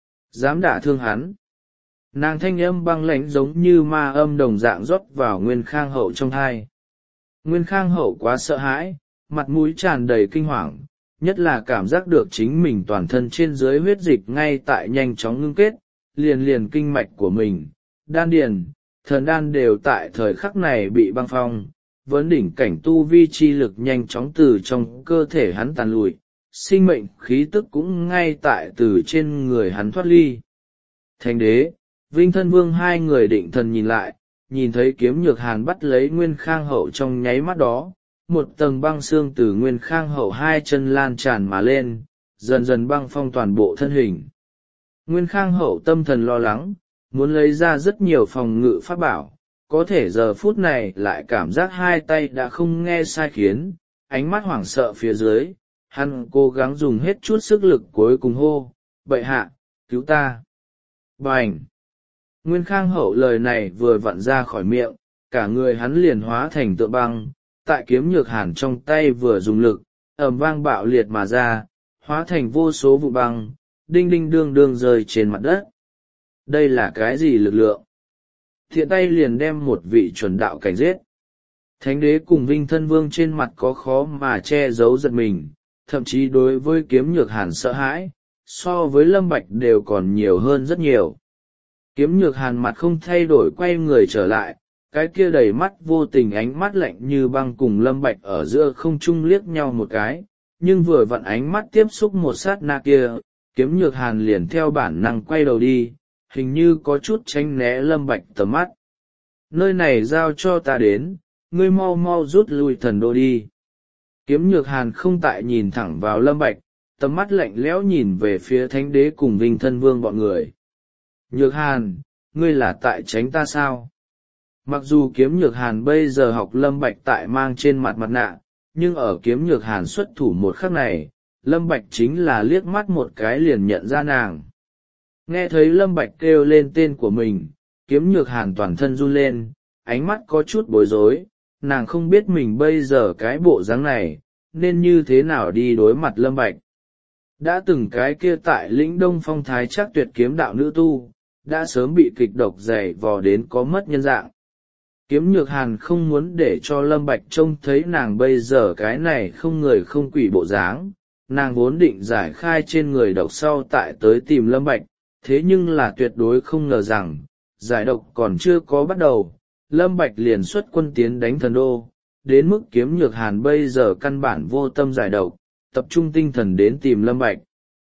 Dám đả thương hắn! Nàng thanh âm băng lãnh giống như ma âm đồng dạng rót vào Nguyên Khang Hậu trong thai. Nguyên Khang Hậu quá sợ hãi, mặt mũi tràn đầy kinh hoàng, nhất là cảm giác được chính mình toàn thân trên dưới huyết dịch ngay tại nhanh chóng ngưng kết, liền liền kinh mạch của mình, đan điền, thần đan đều tại thời khắc này bị băng phong, vấn đỉnh cảnh tu vi chi lực nhanh chóng từ trong cơ thể hắn tàn lụi, sinh mệnh khí tức cũng ngay tại từ trên người hắn thoát ly. Thánh Đế, Vinh Thân Vương hai người định thần nhìn lại, nhìn thấy Kiếm Nhược Hàn bắt lấy Nguyên Khang Hậu trong nháy mắt đó, một tầng băng xương từ Nguyên Khang Hậu hai chân lan tràn mà lên, dần dần băng phong toàn bộ thân hình. Nguyên Khang Hậu tâm thần lo lắng, muốn lấy ra rất nhiều phòng ngự pháp bảo, có thể giờ phút này lại cảm giác hai tay đã không nghe sai khiến, ánh mắt hoảng sợ phía dưới, hắn cố gắng dùng hết chút sức lực cuối cùng hô, bệ hạ, cứu ta. Bành! Nguyên Khang Hậu lời này vừa vặn ra khỏi miệng, cả người hắn liền hóa thành tượng băng, tại Kiếm Nhược Hàn trong tay vừa dùng lực, ầm vang bạo liệt mà ra, hóa thành vô số vụ băng, đinh đinh đương đương rơi trên mặt đất. Đây là cái gì lực lượng? Thiện tay liền đem một vị chuẩn đạo cảnh giết. Thánh Đế cùng Vinh Thân Vương trên mặt có khó mà che giấu giật mình, thậm chí đối với Kiếm Nhược Hàn sợ hãi, so với Lâm Bạch đều còn nhiều hơn rất nhiều. Kiếm Nhược Hàn mặt không thay đổi quay người trở lại, cái kia đầy mắt vô tình ánh mắt lạnh như băng cùng Lâm Bạch ở giữa không trung liếc nhau một cái, nhưng vừa vặn ánh mắt tiếp xúc một sát na kia, Kiếm Nhược Hàn liền theo bản năng quay đầu đi, hình như có chút tránh né Lâm Bạch tầm mắt. Nơi này giao cho ta đến, ngươi mau mau rút lui thần đô đi. Kiếm Nhược Hàn không tại nhìn thẳng vào Lâm Bạch, tầm mắt lạnh lẽo nhìn về phía Thánh Đế cùng Vinh Thân Vương bọn người. Nhược Hàn, ngươi là tại tránh ta sao? Mặc dù Kiếm Nhược Hàn bây giờ học Lâm Bạch tại mang trên mặt mặt nạ, nhưng ở kiếm nhược hàn xuất thủ một khắc này, Lâm Bạch chính là liếc mắt một cái liền nhận ra nàng. Nghe thấy Lâm Bạch kêu lên tên của mình, kiếm nhược hàn toàn thân run lên, ánh mắt có chút bối rối, nàng không biết mình bây giờ cái bộ dáng này, nên như thế nào đi đối mặt Lâm Bạch. Đã từng cái kia tại lĩnh Đông Phong thái chắc tuyệt kiếm đạo nữ tu, đã sớm bị kịch độc dày vò đến có mất nhân dạng. Kiếm nhược hàn không muốn để cho Lâm Bạch trông thấy nàng bây giờ cái này không người không quỷ bộ dáng, nàng vốn định giải khai trên người độc sau tại tới tìm Lâm Bạch, thế nhưng là tuyệt đối không ngờ rằng, giải độc còn chưa có bắt đầu, Lâm Bạch liền xuất quân tiến đánh thần đô, đến mức kiếm nhược hàn bây giờ căn bản vô tâm giải độc, tập trung tinh thần đến tìm Lâm Bạch.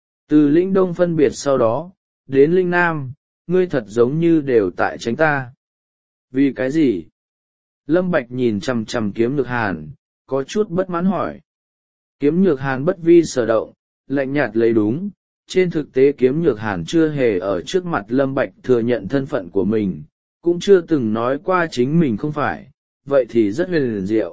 Từ lĩnh Đông phân biệt sau đó, đến lĩnh Nam, ngươi thật giống như đều tại tránh ta. Vì cái gì? Lâm Bạch nhìn chằm chằm kiếm nhược hàn, có chút bất mãn hỏi. Kiếm nhược hàn bất vi sở động, lạnh nhạt lấy đúng, trên thực tế kiếm nhược hàn chưa hề ở trước mặt Lâm Bạch thừa nhận thân phận của mình, cũng chưa từng nói qua chính mình không phải, vậy thì rất huyền diệu.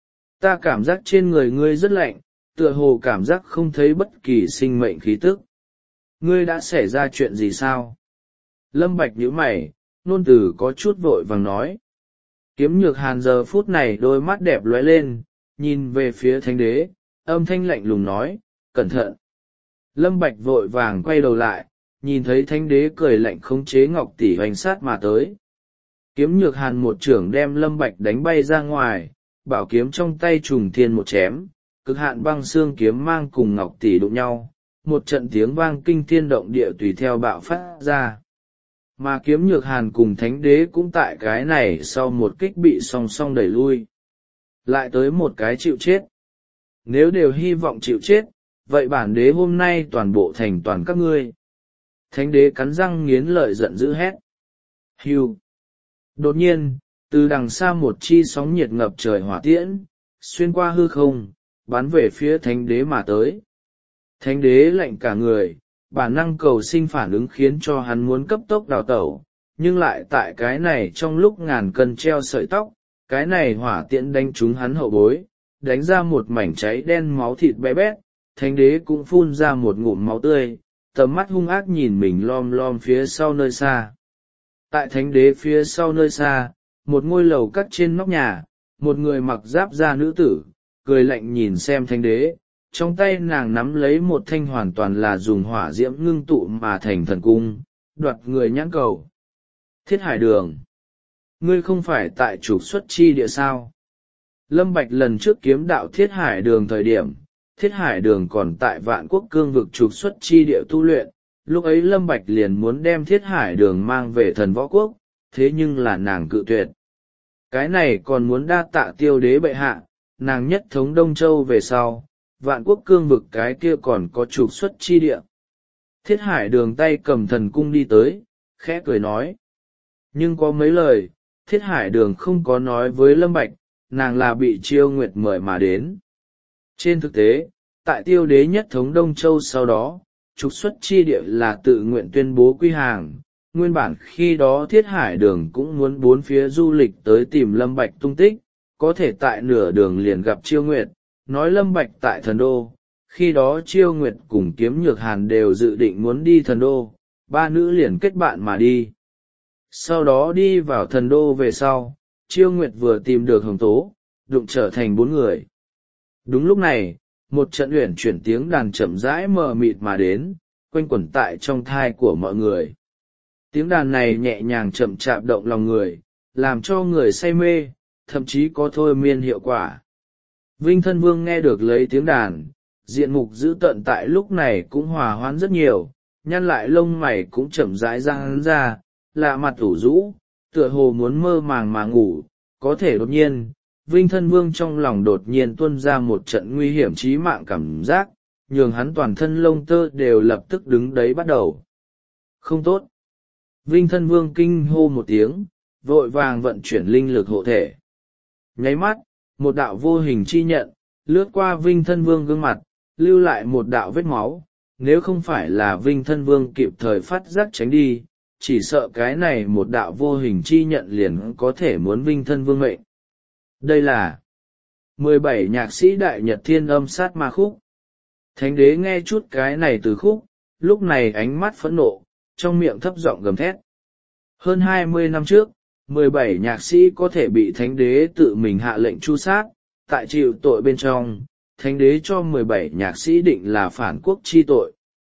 Ta cảm giác trên người ngươi rất lạnh, tựa hồ cảm giác không thấy bất kỳ sinh mệnh khí tức. Ngươi đã xảy ra chuyện gì sao? Lâm Bạch nhíu mày, nôn từ có chút vội vàng nói. Kiếm nhược hàn giờ phút này đôi mắt đẹp lóe lên, nhìn về phía thánh đế, âm thanh lạnh lùng nói, cẩn thận. Lâm Bạch vội vàng quay đầu lại, nhìn thấy thánh đế cười lạnh khống chế ngọc tỷ hoành sát mà tới. Kiếm nhược hàn một trưởng đem Lâm Bạch đánh bay ra ngoài, bảo kiếm trong tay trùng thiên một chém, cực hạn băng xương kiếm mang cùng ngọc tỷ đụng nhau, một trận tiếng vang kinh thiên động địa tùy theo bạo phát ra. Mà kiếm nhược hàn cùng thánh đế cũng tại cái này sau một kích bị song song đẩy lui. Lại tới một cái chịu chết. Nếu đều hy vọng chịu chết, vậy bản đế hôm nay toàn bộ thành toàn các ngươi. Thánh đế cắn răng nghiến lợi giận dữ hét. Hưu. Đột nhiên, từ đằng xa một chi sóng nhiệt ngập trời hỏa tiễn, xuyên qua hư không, bắn về phía thánh đế mà tới. Thánh đế lạnh cả người, bản năng cầu sinh phản ứng khiến cho hắn muốn cấp tốc đào tẩu, nhưng lại tại cái này trong lúc ngàn cân treo sợi tóc, cái này hỏa tiễn đánh trúng hắn hậu bối, đánh ra một mảnh cháy đen máu thịt bé bét, thánh đế cũng phun ra một ngụm máu tươi, tầm mắt hung ác nhìn mình lom lom phía sau nơi xa. Tại thánh đế phía sau nơi xa, một ngôi lầu cắt trên nóc nhà, một người mặc giáp da nữ tử, cười lạnh nhìn xem thánh đế, trong tay nàng nắm lấy một thanh hoàn toàn là dùng hỏa diễm ngưng tụ mà thành thần cung, đoạt người nhãn cầu. Thiết Hải Đường, ngươi không phải tại trục xuất chi địa sao? Lâm Bạch lần trước kiếm đạo Thiết Hải Đường thời điểm, Thiết Hải Đường còn tại Vạn Quốc cương vực trục xuất chi địa tu luyện, lúc ấy Lâm Bạch liền muốn đem Thiết Hải Đường mang về thần võ quốc, thế nhưng là nàng cự tuyệt. Cái này còn muốn đa tạ Tiêu đế bệ hạ, nàng nhất thống Đông Châu về sau, Vạn Quốc cương vực cái kia còn có trục xuất chi địa. Thiết Hải Đường tay cầm thần cung đi tới, khẽ cười nói. Nhưng có mấy lời, Thiết Hải Đường không có nói với Lâm Bạch, nàng là bị Chiêu Nguyệt mời mà đến. Trên thực tế, tại Tiêu đế nhất thống Đông Châu sau đó, trục xuất chi địa là tự nguyện tuyên bố quy hàng. Nguyên bản khi đó Thiết Hải Đường cũng muốn bốn phía du lịch tới tìm Lâm Bạch tung tích, có thể tại nửa đường liền gặp Chiêu Nguyệt, nói Lâm Bạch tại thần đô, khi đó Chiêu Nguyệt cùng Kiếm Nhược Hàn đều dự định muốn đi thần đô, ba nữ liền kết bạn mà đi. Sau đó đi vào thần đô về sau, Chiêu Nguyệt vừa tìm được Hồng Tố, đụng trở thành bốn người. Đúng lúc này, một trận uyển chuyển tiếng đàn chậm rãi mờ mịt mà đến, quanh quẩn tại trong thai của mọi người. Tiếng đàn này nhẹ nhàng chậm chạp động lòng người, làm cho người say mê, thậm chí có thôi miên hiệu quả. Vinh Thân Vương nghe được lấy tiếng đàn, diện mục dữ tợn tại lúc này cũng hòa hoãn rất nhiều, nhăn lại lông mày cũng chậm rãi ra hắn ra, lạ mặt ủ rũ, tựa hồ muốn mơ màng mà ngủ, có thể đột nhiên, Vinh Thân Vương trong lòng đột nhiên tuôn ra một trận nguy hiểm chí mạng cảm giác, nhường hắn toàn thân lông tơ đều lập tức đứng đấy bắt đầu. Không tốt. Vinh Thân Vương kinh hô một tiếng, vội vàng vận chuyển linh lực hộ thể. Nháy mắt, một đạo vô hình chi nhận, lướt qua Vinh Thân Vương gương mặt, lưu lại một đạo vết máu, nếu không phải là Vinh Thân Vương kịp thời phát giác tránh đi, chỉ sợ cái này một đạo vô hình chi nhận liền có thể muốn Vinh Thân Vương mệnh. Đây là mười bảy nhạc sĩ đại nhật thiên âm sát ma khúc. Thánh đế nghe chút cái này từ khúc, lúc này ánh mắt phẫn nộ, trong miệng thấp giọng gầm thét. Hơn hai mươi năm trước, mười bảy nhạc sĩ có thể bị thánh đế tự mình hạ lệnh tru sát, tại chịu tội bên trong, thánh đế cho mười bảy nhạc sĩ định là phản quốc chi tội.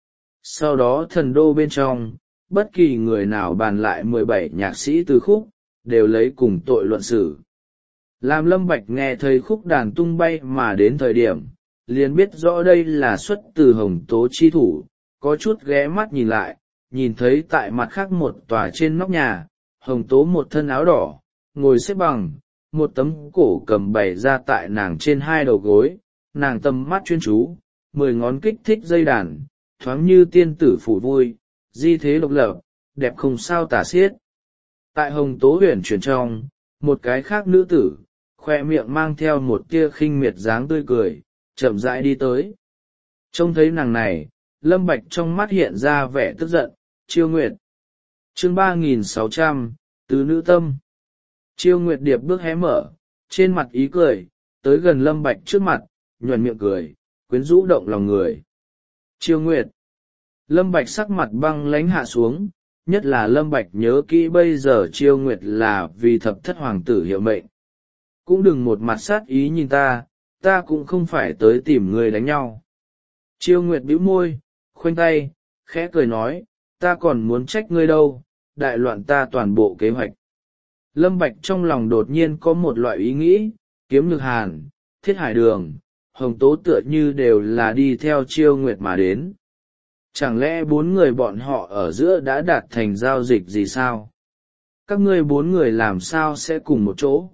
Sau đó thần đô bên trong, bất kỳ người nào bàn lại mười bảy nhạc sĩ từ khúc, đều lấy cùng tội luận xử. Làm Lâm Bạch nghe thấy khúc đàn tung bay mà đến thời điểm, liền biết rõ đây là xuất từ Hồng Tố chi thủ, có chút ghé mắt nhìn lại, nhìn thấy tại mặt khác một tòa trên nóc nhà, Hồng Tố một thân áo đỏ, ngồi xếp bằng, một tấm cổ cầm bày ra tại nàng trên hai đầu gối, nàng tầm mắt chuyên chú, mười ngón kích thích dây đàn, thoáng như tiên tử phủ vui, di thế độc lập, đẹp không sao tả xiết. Tại Hồng Tố huyền chuyển trong, một cái khác nữ tử, khoe miệng mang theo một tia khinh miệt dáng tươi cười, chậm rãi đi tới. Trông thấy nàng này, Lâm Bạch trong mắt hiện ra vẻ tức giận. Chiêu Nguyệt. Chương ba nghìn sáu trăm, Tứ nữ tâm. Chiêu Nguyệt điệp bước hé mở, trên mặt ý cười, tới gần Lâm Bạch trước mặt, nhuận miệng cười, quyến rũ động lòng người. Chiêu Nguyệt. Lâm Bạch sắc mặt băng lãnh hạ xuống, nhất là Lâm Bạch nhớ kỹ bây giờ Chiêu Nguyệt là vì thập thất hoàng tử hiệu mệnh. Cũng đừng một mặt sát ý nhìn ta, ta cũng không phải tới tìm người đánh nhau. Chiêu Nguyệt bĩu môi, khoanh tay, khẽ cười nói, ta còn muốn trách ngươi đâu, đại loạn ta toàn bộ kế hoạch. Lâm Bạch trong lòng đột nhiên có một loại ý nghĩ, Kiếm Nhược Hàn, Thiết Hải Đường, Hồng Tố tựa như đều là đi theo Chiêu Nguyệt mà đến. Chẳng lẽ bốn người bọn họ ở giữa đã đạt thành giao dịch gì sao? Các ngươi bốn người làm sao sẽ cùng một chỗ?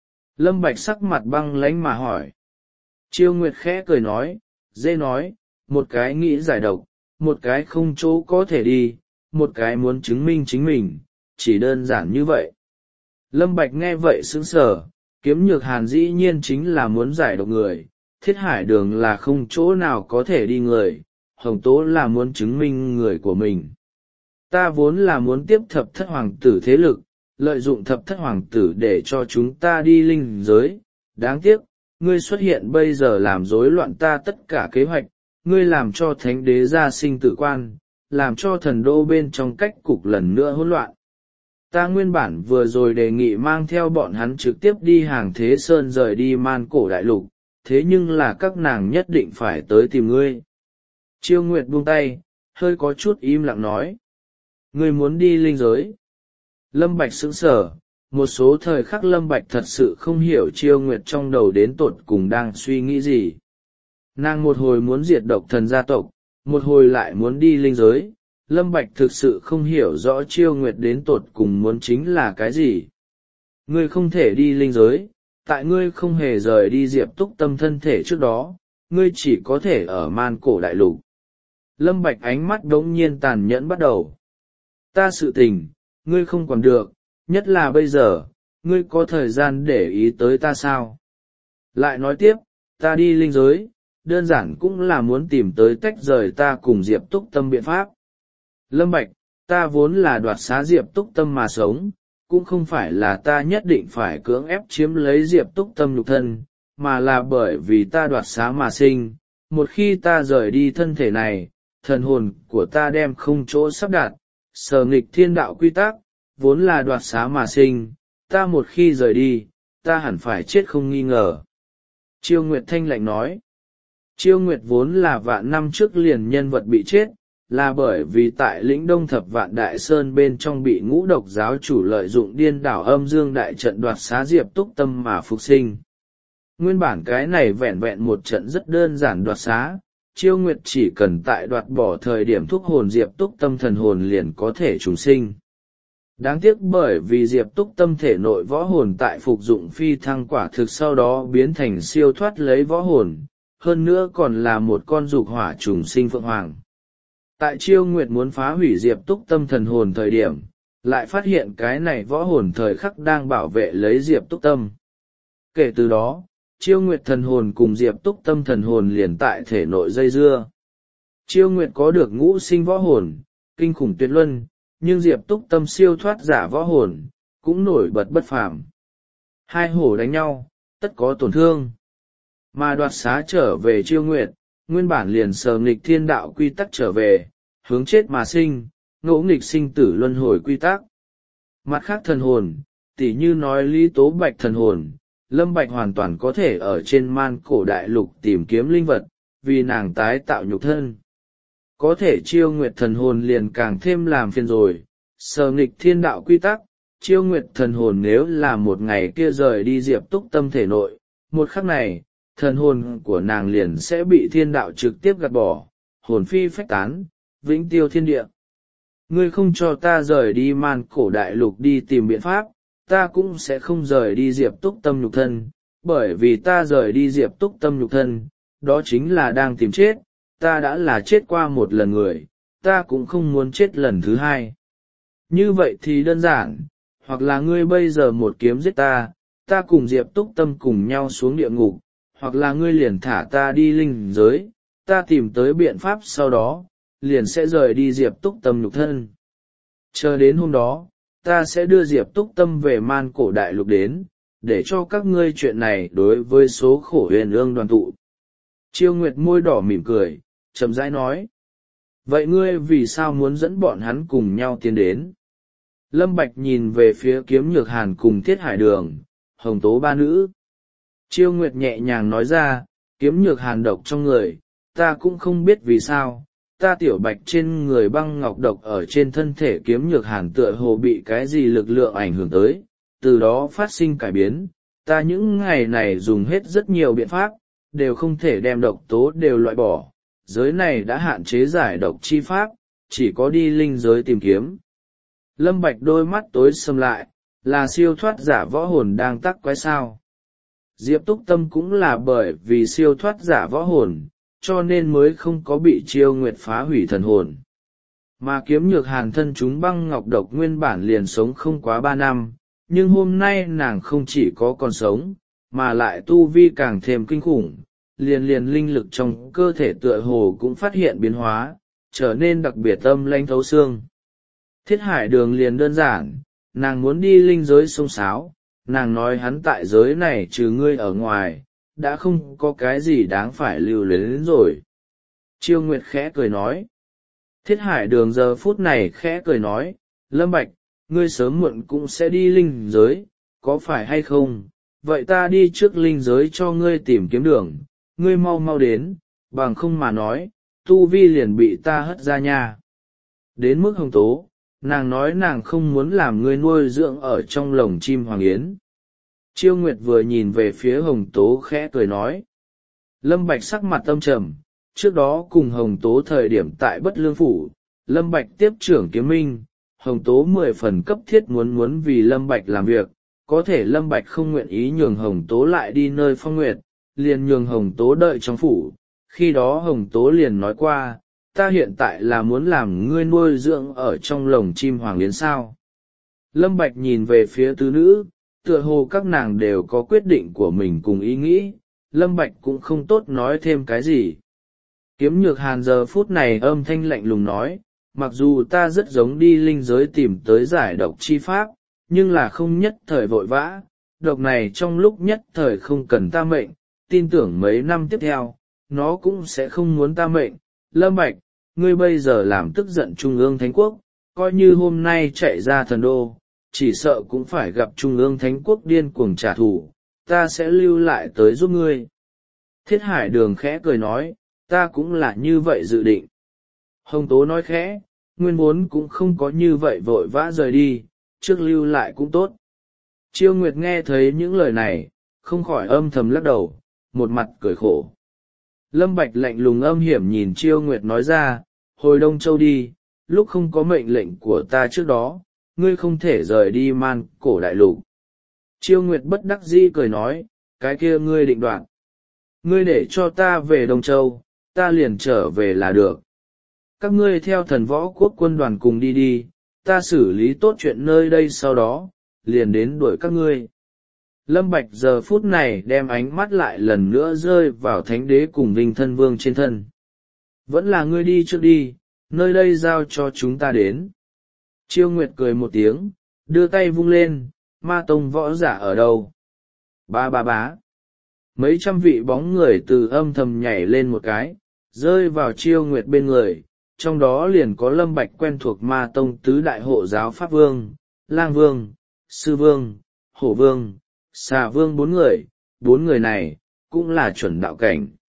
Lâm Bạch sắc mặt băng lãnh mà hỏi. Chiêu Nguyệt khẽ cười nói, dễ nói, một cái nghĩ giải độc, một cái không chỗ có thể đi, một cái muốn chứng minh chính mình, chỉ đơn giản như vậy. Lâm Bạch nghe vậy sững sờ, Kiếm Nhược Hàn dĩ nhiên chính là muốn giải độc người, Thiết Hải Đường là không chỗ nào có thể đi người, Hồng Tố là muốn chứng minh người của mình. Ta vốn là muốn tiếp thập thất hoàng tử thế lực, lợi dụng thập thất hoàng tử để cho chúng ta đi linh giới, đáng tiếc, ngươi xuất hiện bây giờ làm rối loạn ta tất cả kế hoạch, ngươi làm cho thánh đế ra sinh tử quan, làm cho thần đô bên trong cách cục lần nữa hỗn loạn. Ta nguyên bản vừa rồi đề nghị mang theo bọn hắn trực tiếp đi hàng thế sơn rời đi man cổ đại lục, thế nhưng là các nàng nhất định phải tới tìm ngươi. Chiêu Nguyệt buông tay, hơi có chút im lặng nói. Ngươi muốn đi linh giới. Lâm Bạch sững sờ, một số thời khắc Lâm Bạch thật sự không hiểu Chiêu Nguyệt trong đầu đến tột cùng đang suy nghĩ gì. Nàng một hồi muốn diệt độc thần gia tộc, một hồi lại muốn đi linh giới, Lâm Bạch thực sự không hiểu rõ Chiêu Nguyệt đến tột cùng muốn chính là cái gì. Ngươi không thể đi linh giới, tại ngươi không hề rời đi Diệp Túc Tâm thân thể trước đó, ngươi chỉ có thể ở man cổ đại lục. Lâm Bạch ánh mắt đống nhiên tàn nhẫn bắt đầu. Ta sự tình, ngươi không còn được, nhất là bây giờ, ngươi có thời gian để ý tới ta sao? Lại nói tiếp, ta đi linh giới, đơn giản cũng là muốn tìm tới tách rời ta cùng Diệp Túc Tâm biện pháp. Lâm Bạch, ta vốn là đoạt xá Diệp Túc Tâm mà sống, cũng không phải là ta nhất định phải cưỡng ép chiếm lấy Diệp Túc Tâm nhục thân, mà là bởi vì ta đoạt xá mà sinh. Một khi ta rời đi thân thể này, thần hồn của ta đem không chỗ sắp đặt, sở nghịch thiên đạo quy tắc, vốn là đoạt xá mà sinh, ta một khi rời đi, ta hẳn phải chết không nghi ngờ. Chiêu Nguyệt thanh lạnh nói. Chiêu Nguyệt vốn là vạn năm trước liền nhân vật bị chết, là bởi vì tại lĩnh Đông Thập Vạn Đại Sơn bên trong bị ngũ độc giáo chủ lợi dụng điên đảo âm dương đại trận đoạt xá Diệp Túc Tâm mà phục sinh. Nguyên bản cái này vẹn vẹn một trận rất đơn giản đoạt xá, Chiêu Nguyệt chỉ cần tại đoạt bỏ thời điểm thúc hồn Diệp Túc Tâm thần hồn liền có thể trùng sinh. Đáng tiếc bởi vì Diệp Túc Tâm thể nội võ hồn tại phục dụng phi thăng quả thực sau đó biến thành siêu thoát lấy võ hồn, hơn nữa còn là một con dục hỏa trùng sinh phượng hoàng. Tại Chiêu Nguyệt muốn phá hủy Diệp Túc Tâm thần hồn thời điểm, lại phát hiện cái này võ hồn thời khắc đang bảo vệ lấy Diệp Túc Tâm. Kể từ đó, Chiêu Nguyệt thần hồn cùng Diệp Túc Tâm thần hồn liền tại thể nội dây dưa. Chiêu Nguyệt có được ngũ sinh võ hồn, kinh khủng tuyệt luân, nhưng Diệp Túc Tâm siêu thoát giả võ hồn, cũng nổi bật bất phàm. Hai hổ đánh nhau, tất có tổn thương. mà đoạt xá trở về Chiêu Nguyệt, nguyên bản liền sờ nghịch thiên đạo quy tắc trở về, hướng chết mà sinh, ngỗ nghịch sinh tử luân hồi quy tắc. Mặt khác thần hồn, tỉ như nói Lý Tố Bạch thần hồn, Lâm Bạch hoàn toàn có thể ở trên man cổ đại lục tìm kiếm linh vật, vì nàng tái tạo nhục thân. Có thể Chiêu Nguyệt thần hồn liền càng thêm làm phiền rồi, sờ nghịch thiên đạo quy tắc, Chiêu Nguyệt thần hồn nếu là một ngày kia rời đi Diệp Túc Tâm thể nội, một khắc này, thần hồn của nàng liền sẽ bị thiên đạo trực tiếp gạt bỏ, hồn phi phách tán, vĩnh tiêu thiên địa. Ngươi không cho ta rời đi man cổ đại lục đi tìm biện pháp, ta cũng sẽ không rời đi Diệp Túc Tâm nhục thân, bởi vì ta rời đi Diệp Túc Tâm nhục thân, đó chính là đang tìm chết, ta đã là chết qua một lần người, ta cũng không muốn chết lần thứ hai. Như vậy thì đơn giản, hoặc là ngươi bây giờ một kiếm giết ta, ta cùng Diệp Túc Tâm cùng nhau xuống địa ngục, hoặc là ngươi liền thả ta đi linh giới, ta tìm tới biện pháp sau đó, liền sẽ rời đi Diệp Túc Tâm nhục thân. Chờ đến hôm đó, ta sẽ đưa Diệp Túc Tâm về man cổ đại lục đến, để cho các ngươi chuyện này đối với số khổ huyền ương đoàn tụ. Chiêu Nguyệt môi đỏ mỉm cười, chậm rãi nói. Vậy ngươi vì sao muốn dẫn bọn hắn cùng nhau tiến đến? Lâm Bạch nhìn về phía Kiếm Nhược Hàn cùng Thiết Hải Đường, Hồng Tố ba nữ. Chiêu Nguyệt nhẹ nhàng nói ra, Kiếm Nhược Hàn độc trong người, ta cũng không biết vì sao, ta tiểu bạch trên người băng ngọc độc ở trên thân thể Kiếm Nhược Hàn tựa hồ bị cái gì lực lượng ảnh hưởng tới, từ đó phát sinh cải biến, ta những ngày này dùng hết rất nhiều biện pháp, đều không thể đem độc tố đều loại bỏ, giới này đã hạn chế giải độc chi pháp, chỉ có đi linh giới tìm kiếm. Lâm Bạch đôi mắt tối sầm lại, là siêu thoát giả võ hồn đang tắc quái sao. Diệp Túc Tâm cũng là bởi vì siêu thoát giả võ hồn, cho nên mới không có bị Chiêu Nguyệt phá hủy thần hồn. Mà Kiếm Nhược Hàn thân chúng băng ngọc độc nguyên bản liền sống không quá ba năm, nhưng hôm nay nàng không chỉ có còn sống, mà lại tu vi càng thêm kinh khủng, liền liền linh lực trong cơ thể tựa hồ cũng phát hiện biến hóa, trở nên đặc biệt âm lãnh thấu xương. Thiết Hải Đường liền đơn giản, nàng muốn đi linh giới sông sáo, nàng nói hắn tại giới này trừ ngươi ở ngoài, đã không có cái gì đáng phải lưu luyến rồi. Chiêu Nguyệt khẽ cười nói. Thiết Hải Đường giờ phút này khẽ cười nói, Lâm Bạch, ngươi sớm muộn cũng sẽ đi linh giới, có phải hay không? Vậy ta đi trước linh giới cho ngươi tìm kiếm đường, ngươi mau mau đến, bằng không mà nói, tu vi liền bị ta hất ra nha. Đến mức Hồng Tố, nàng nói nàng không muốn làm ngươi nuôi dưỡng ở trong lồng chim hoàng yến. Chiêu Nguyệt vừa nhìn về phía Hồng Tố khẽ cười nói. Lâm Bạch sắc mặt âm trầm, trước đó cùng Hồng Tố thời điểm tại Bất Lương Phủ, Lâm Bạch tiếp trưởng Kiếm Minh, Hồng Tố mười phần cấp thiết muốn muốn vì Lâm Bạch làm việc, có thể Lâm Bạch không nguyện ý nhường Hồng Tố lại đi nơi Phong Nguyệt, liền nhường Hồng Tố đợi trong phủ, khi đó Hồng Tố liền nói qua, ta hiện tại là muốn làm ngươi nuôi dưỡng ở trong lồng chim hoàng yến sao. Lâm Bạch nhìn về phía tứ nữ, tựa hồ các nàng đều có quyết định của mình cùng ý nghĩ, Lâm Bạch cũng không tốt nói thêm cái gì. Kiếm Nhược Hàn giờ phút này âm thanh lạnh lùng nói, mặc dù ta rất giống đi linh giới tìm tới giải độc chi pháp, nhưng là không nhất thời vội vã, độc này trong lúc nhất thời không cần ta mệnh, tin tưởng mấy năm tiếp theo, nó cũng sẽ không muốn ta mệnh. Lâm Bạch, ngươi bây giờ làm tức giận Trung ương Thánh Quốc, coi như hôm nay chạy ra thần đô, chỉ sợ cũng phải gặp Trung ương Thánh Quốc điên cuồng trả thù, ta sẽ lưu lại tới giúp ngươi. Thiết Hải Đường khẽ cười nói, ta cũng là như vậy dự định. Hồng Tố nói khẽ, nguyên vốn cũng không có như vậy vội vã rời đi, trước lưu lại cũng tốt. Chiêu Nguyệt nghe thấy những lời này, không khỏi âm thầm lắc đầu, một mặt cười khổ. Lâm Bạch lạnh lùng âm hiểm nhìn Chiêu Nguyệt nói ra, hồi Đông Châu đi, lúc không có mệnh lệnh của ta trước đó, ngươi không thể rời đi man cổ đại lục. Chiêu Nguyệt bất đắc dĩ cười nói, cái kia ngươi định đoạt. Ngươi để cho ta về Đông Châu, ta liền trở về là được. Các ngươi theo thần võ quốc quân đoàn cùng đi đi, ta xử lý tốt chuyện nơi đây sau đó, liền đến đuổi các ngươi. Lâm Bạch giờ phút này đem ánh mắt lại lần nữa rơi vào Thánh Đế cùng Vinh Thân Vương trên thân. Vẫn là ngươi đi trước đi, nơi đây giao cho chúng ta đến. Chiêu Nguyệt cười một tiếng, đưa tay vung lên, Ma Tông võ giả ở đâu? Ba ba bá. mấy trăm vị bóng người từ âm thầm nhảy lên một cái, rơi vào Chiêu Nguyệt bên người, trong đó liền có Lâm Bạch quen thuộc Ma Tông tứ đại hộ giáo Pháp Vương, Lang Vương, Sư Vương, Hổ Vương, Xà Vương bốn người, bốn người này cũng là chuẩn đạo cảnh.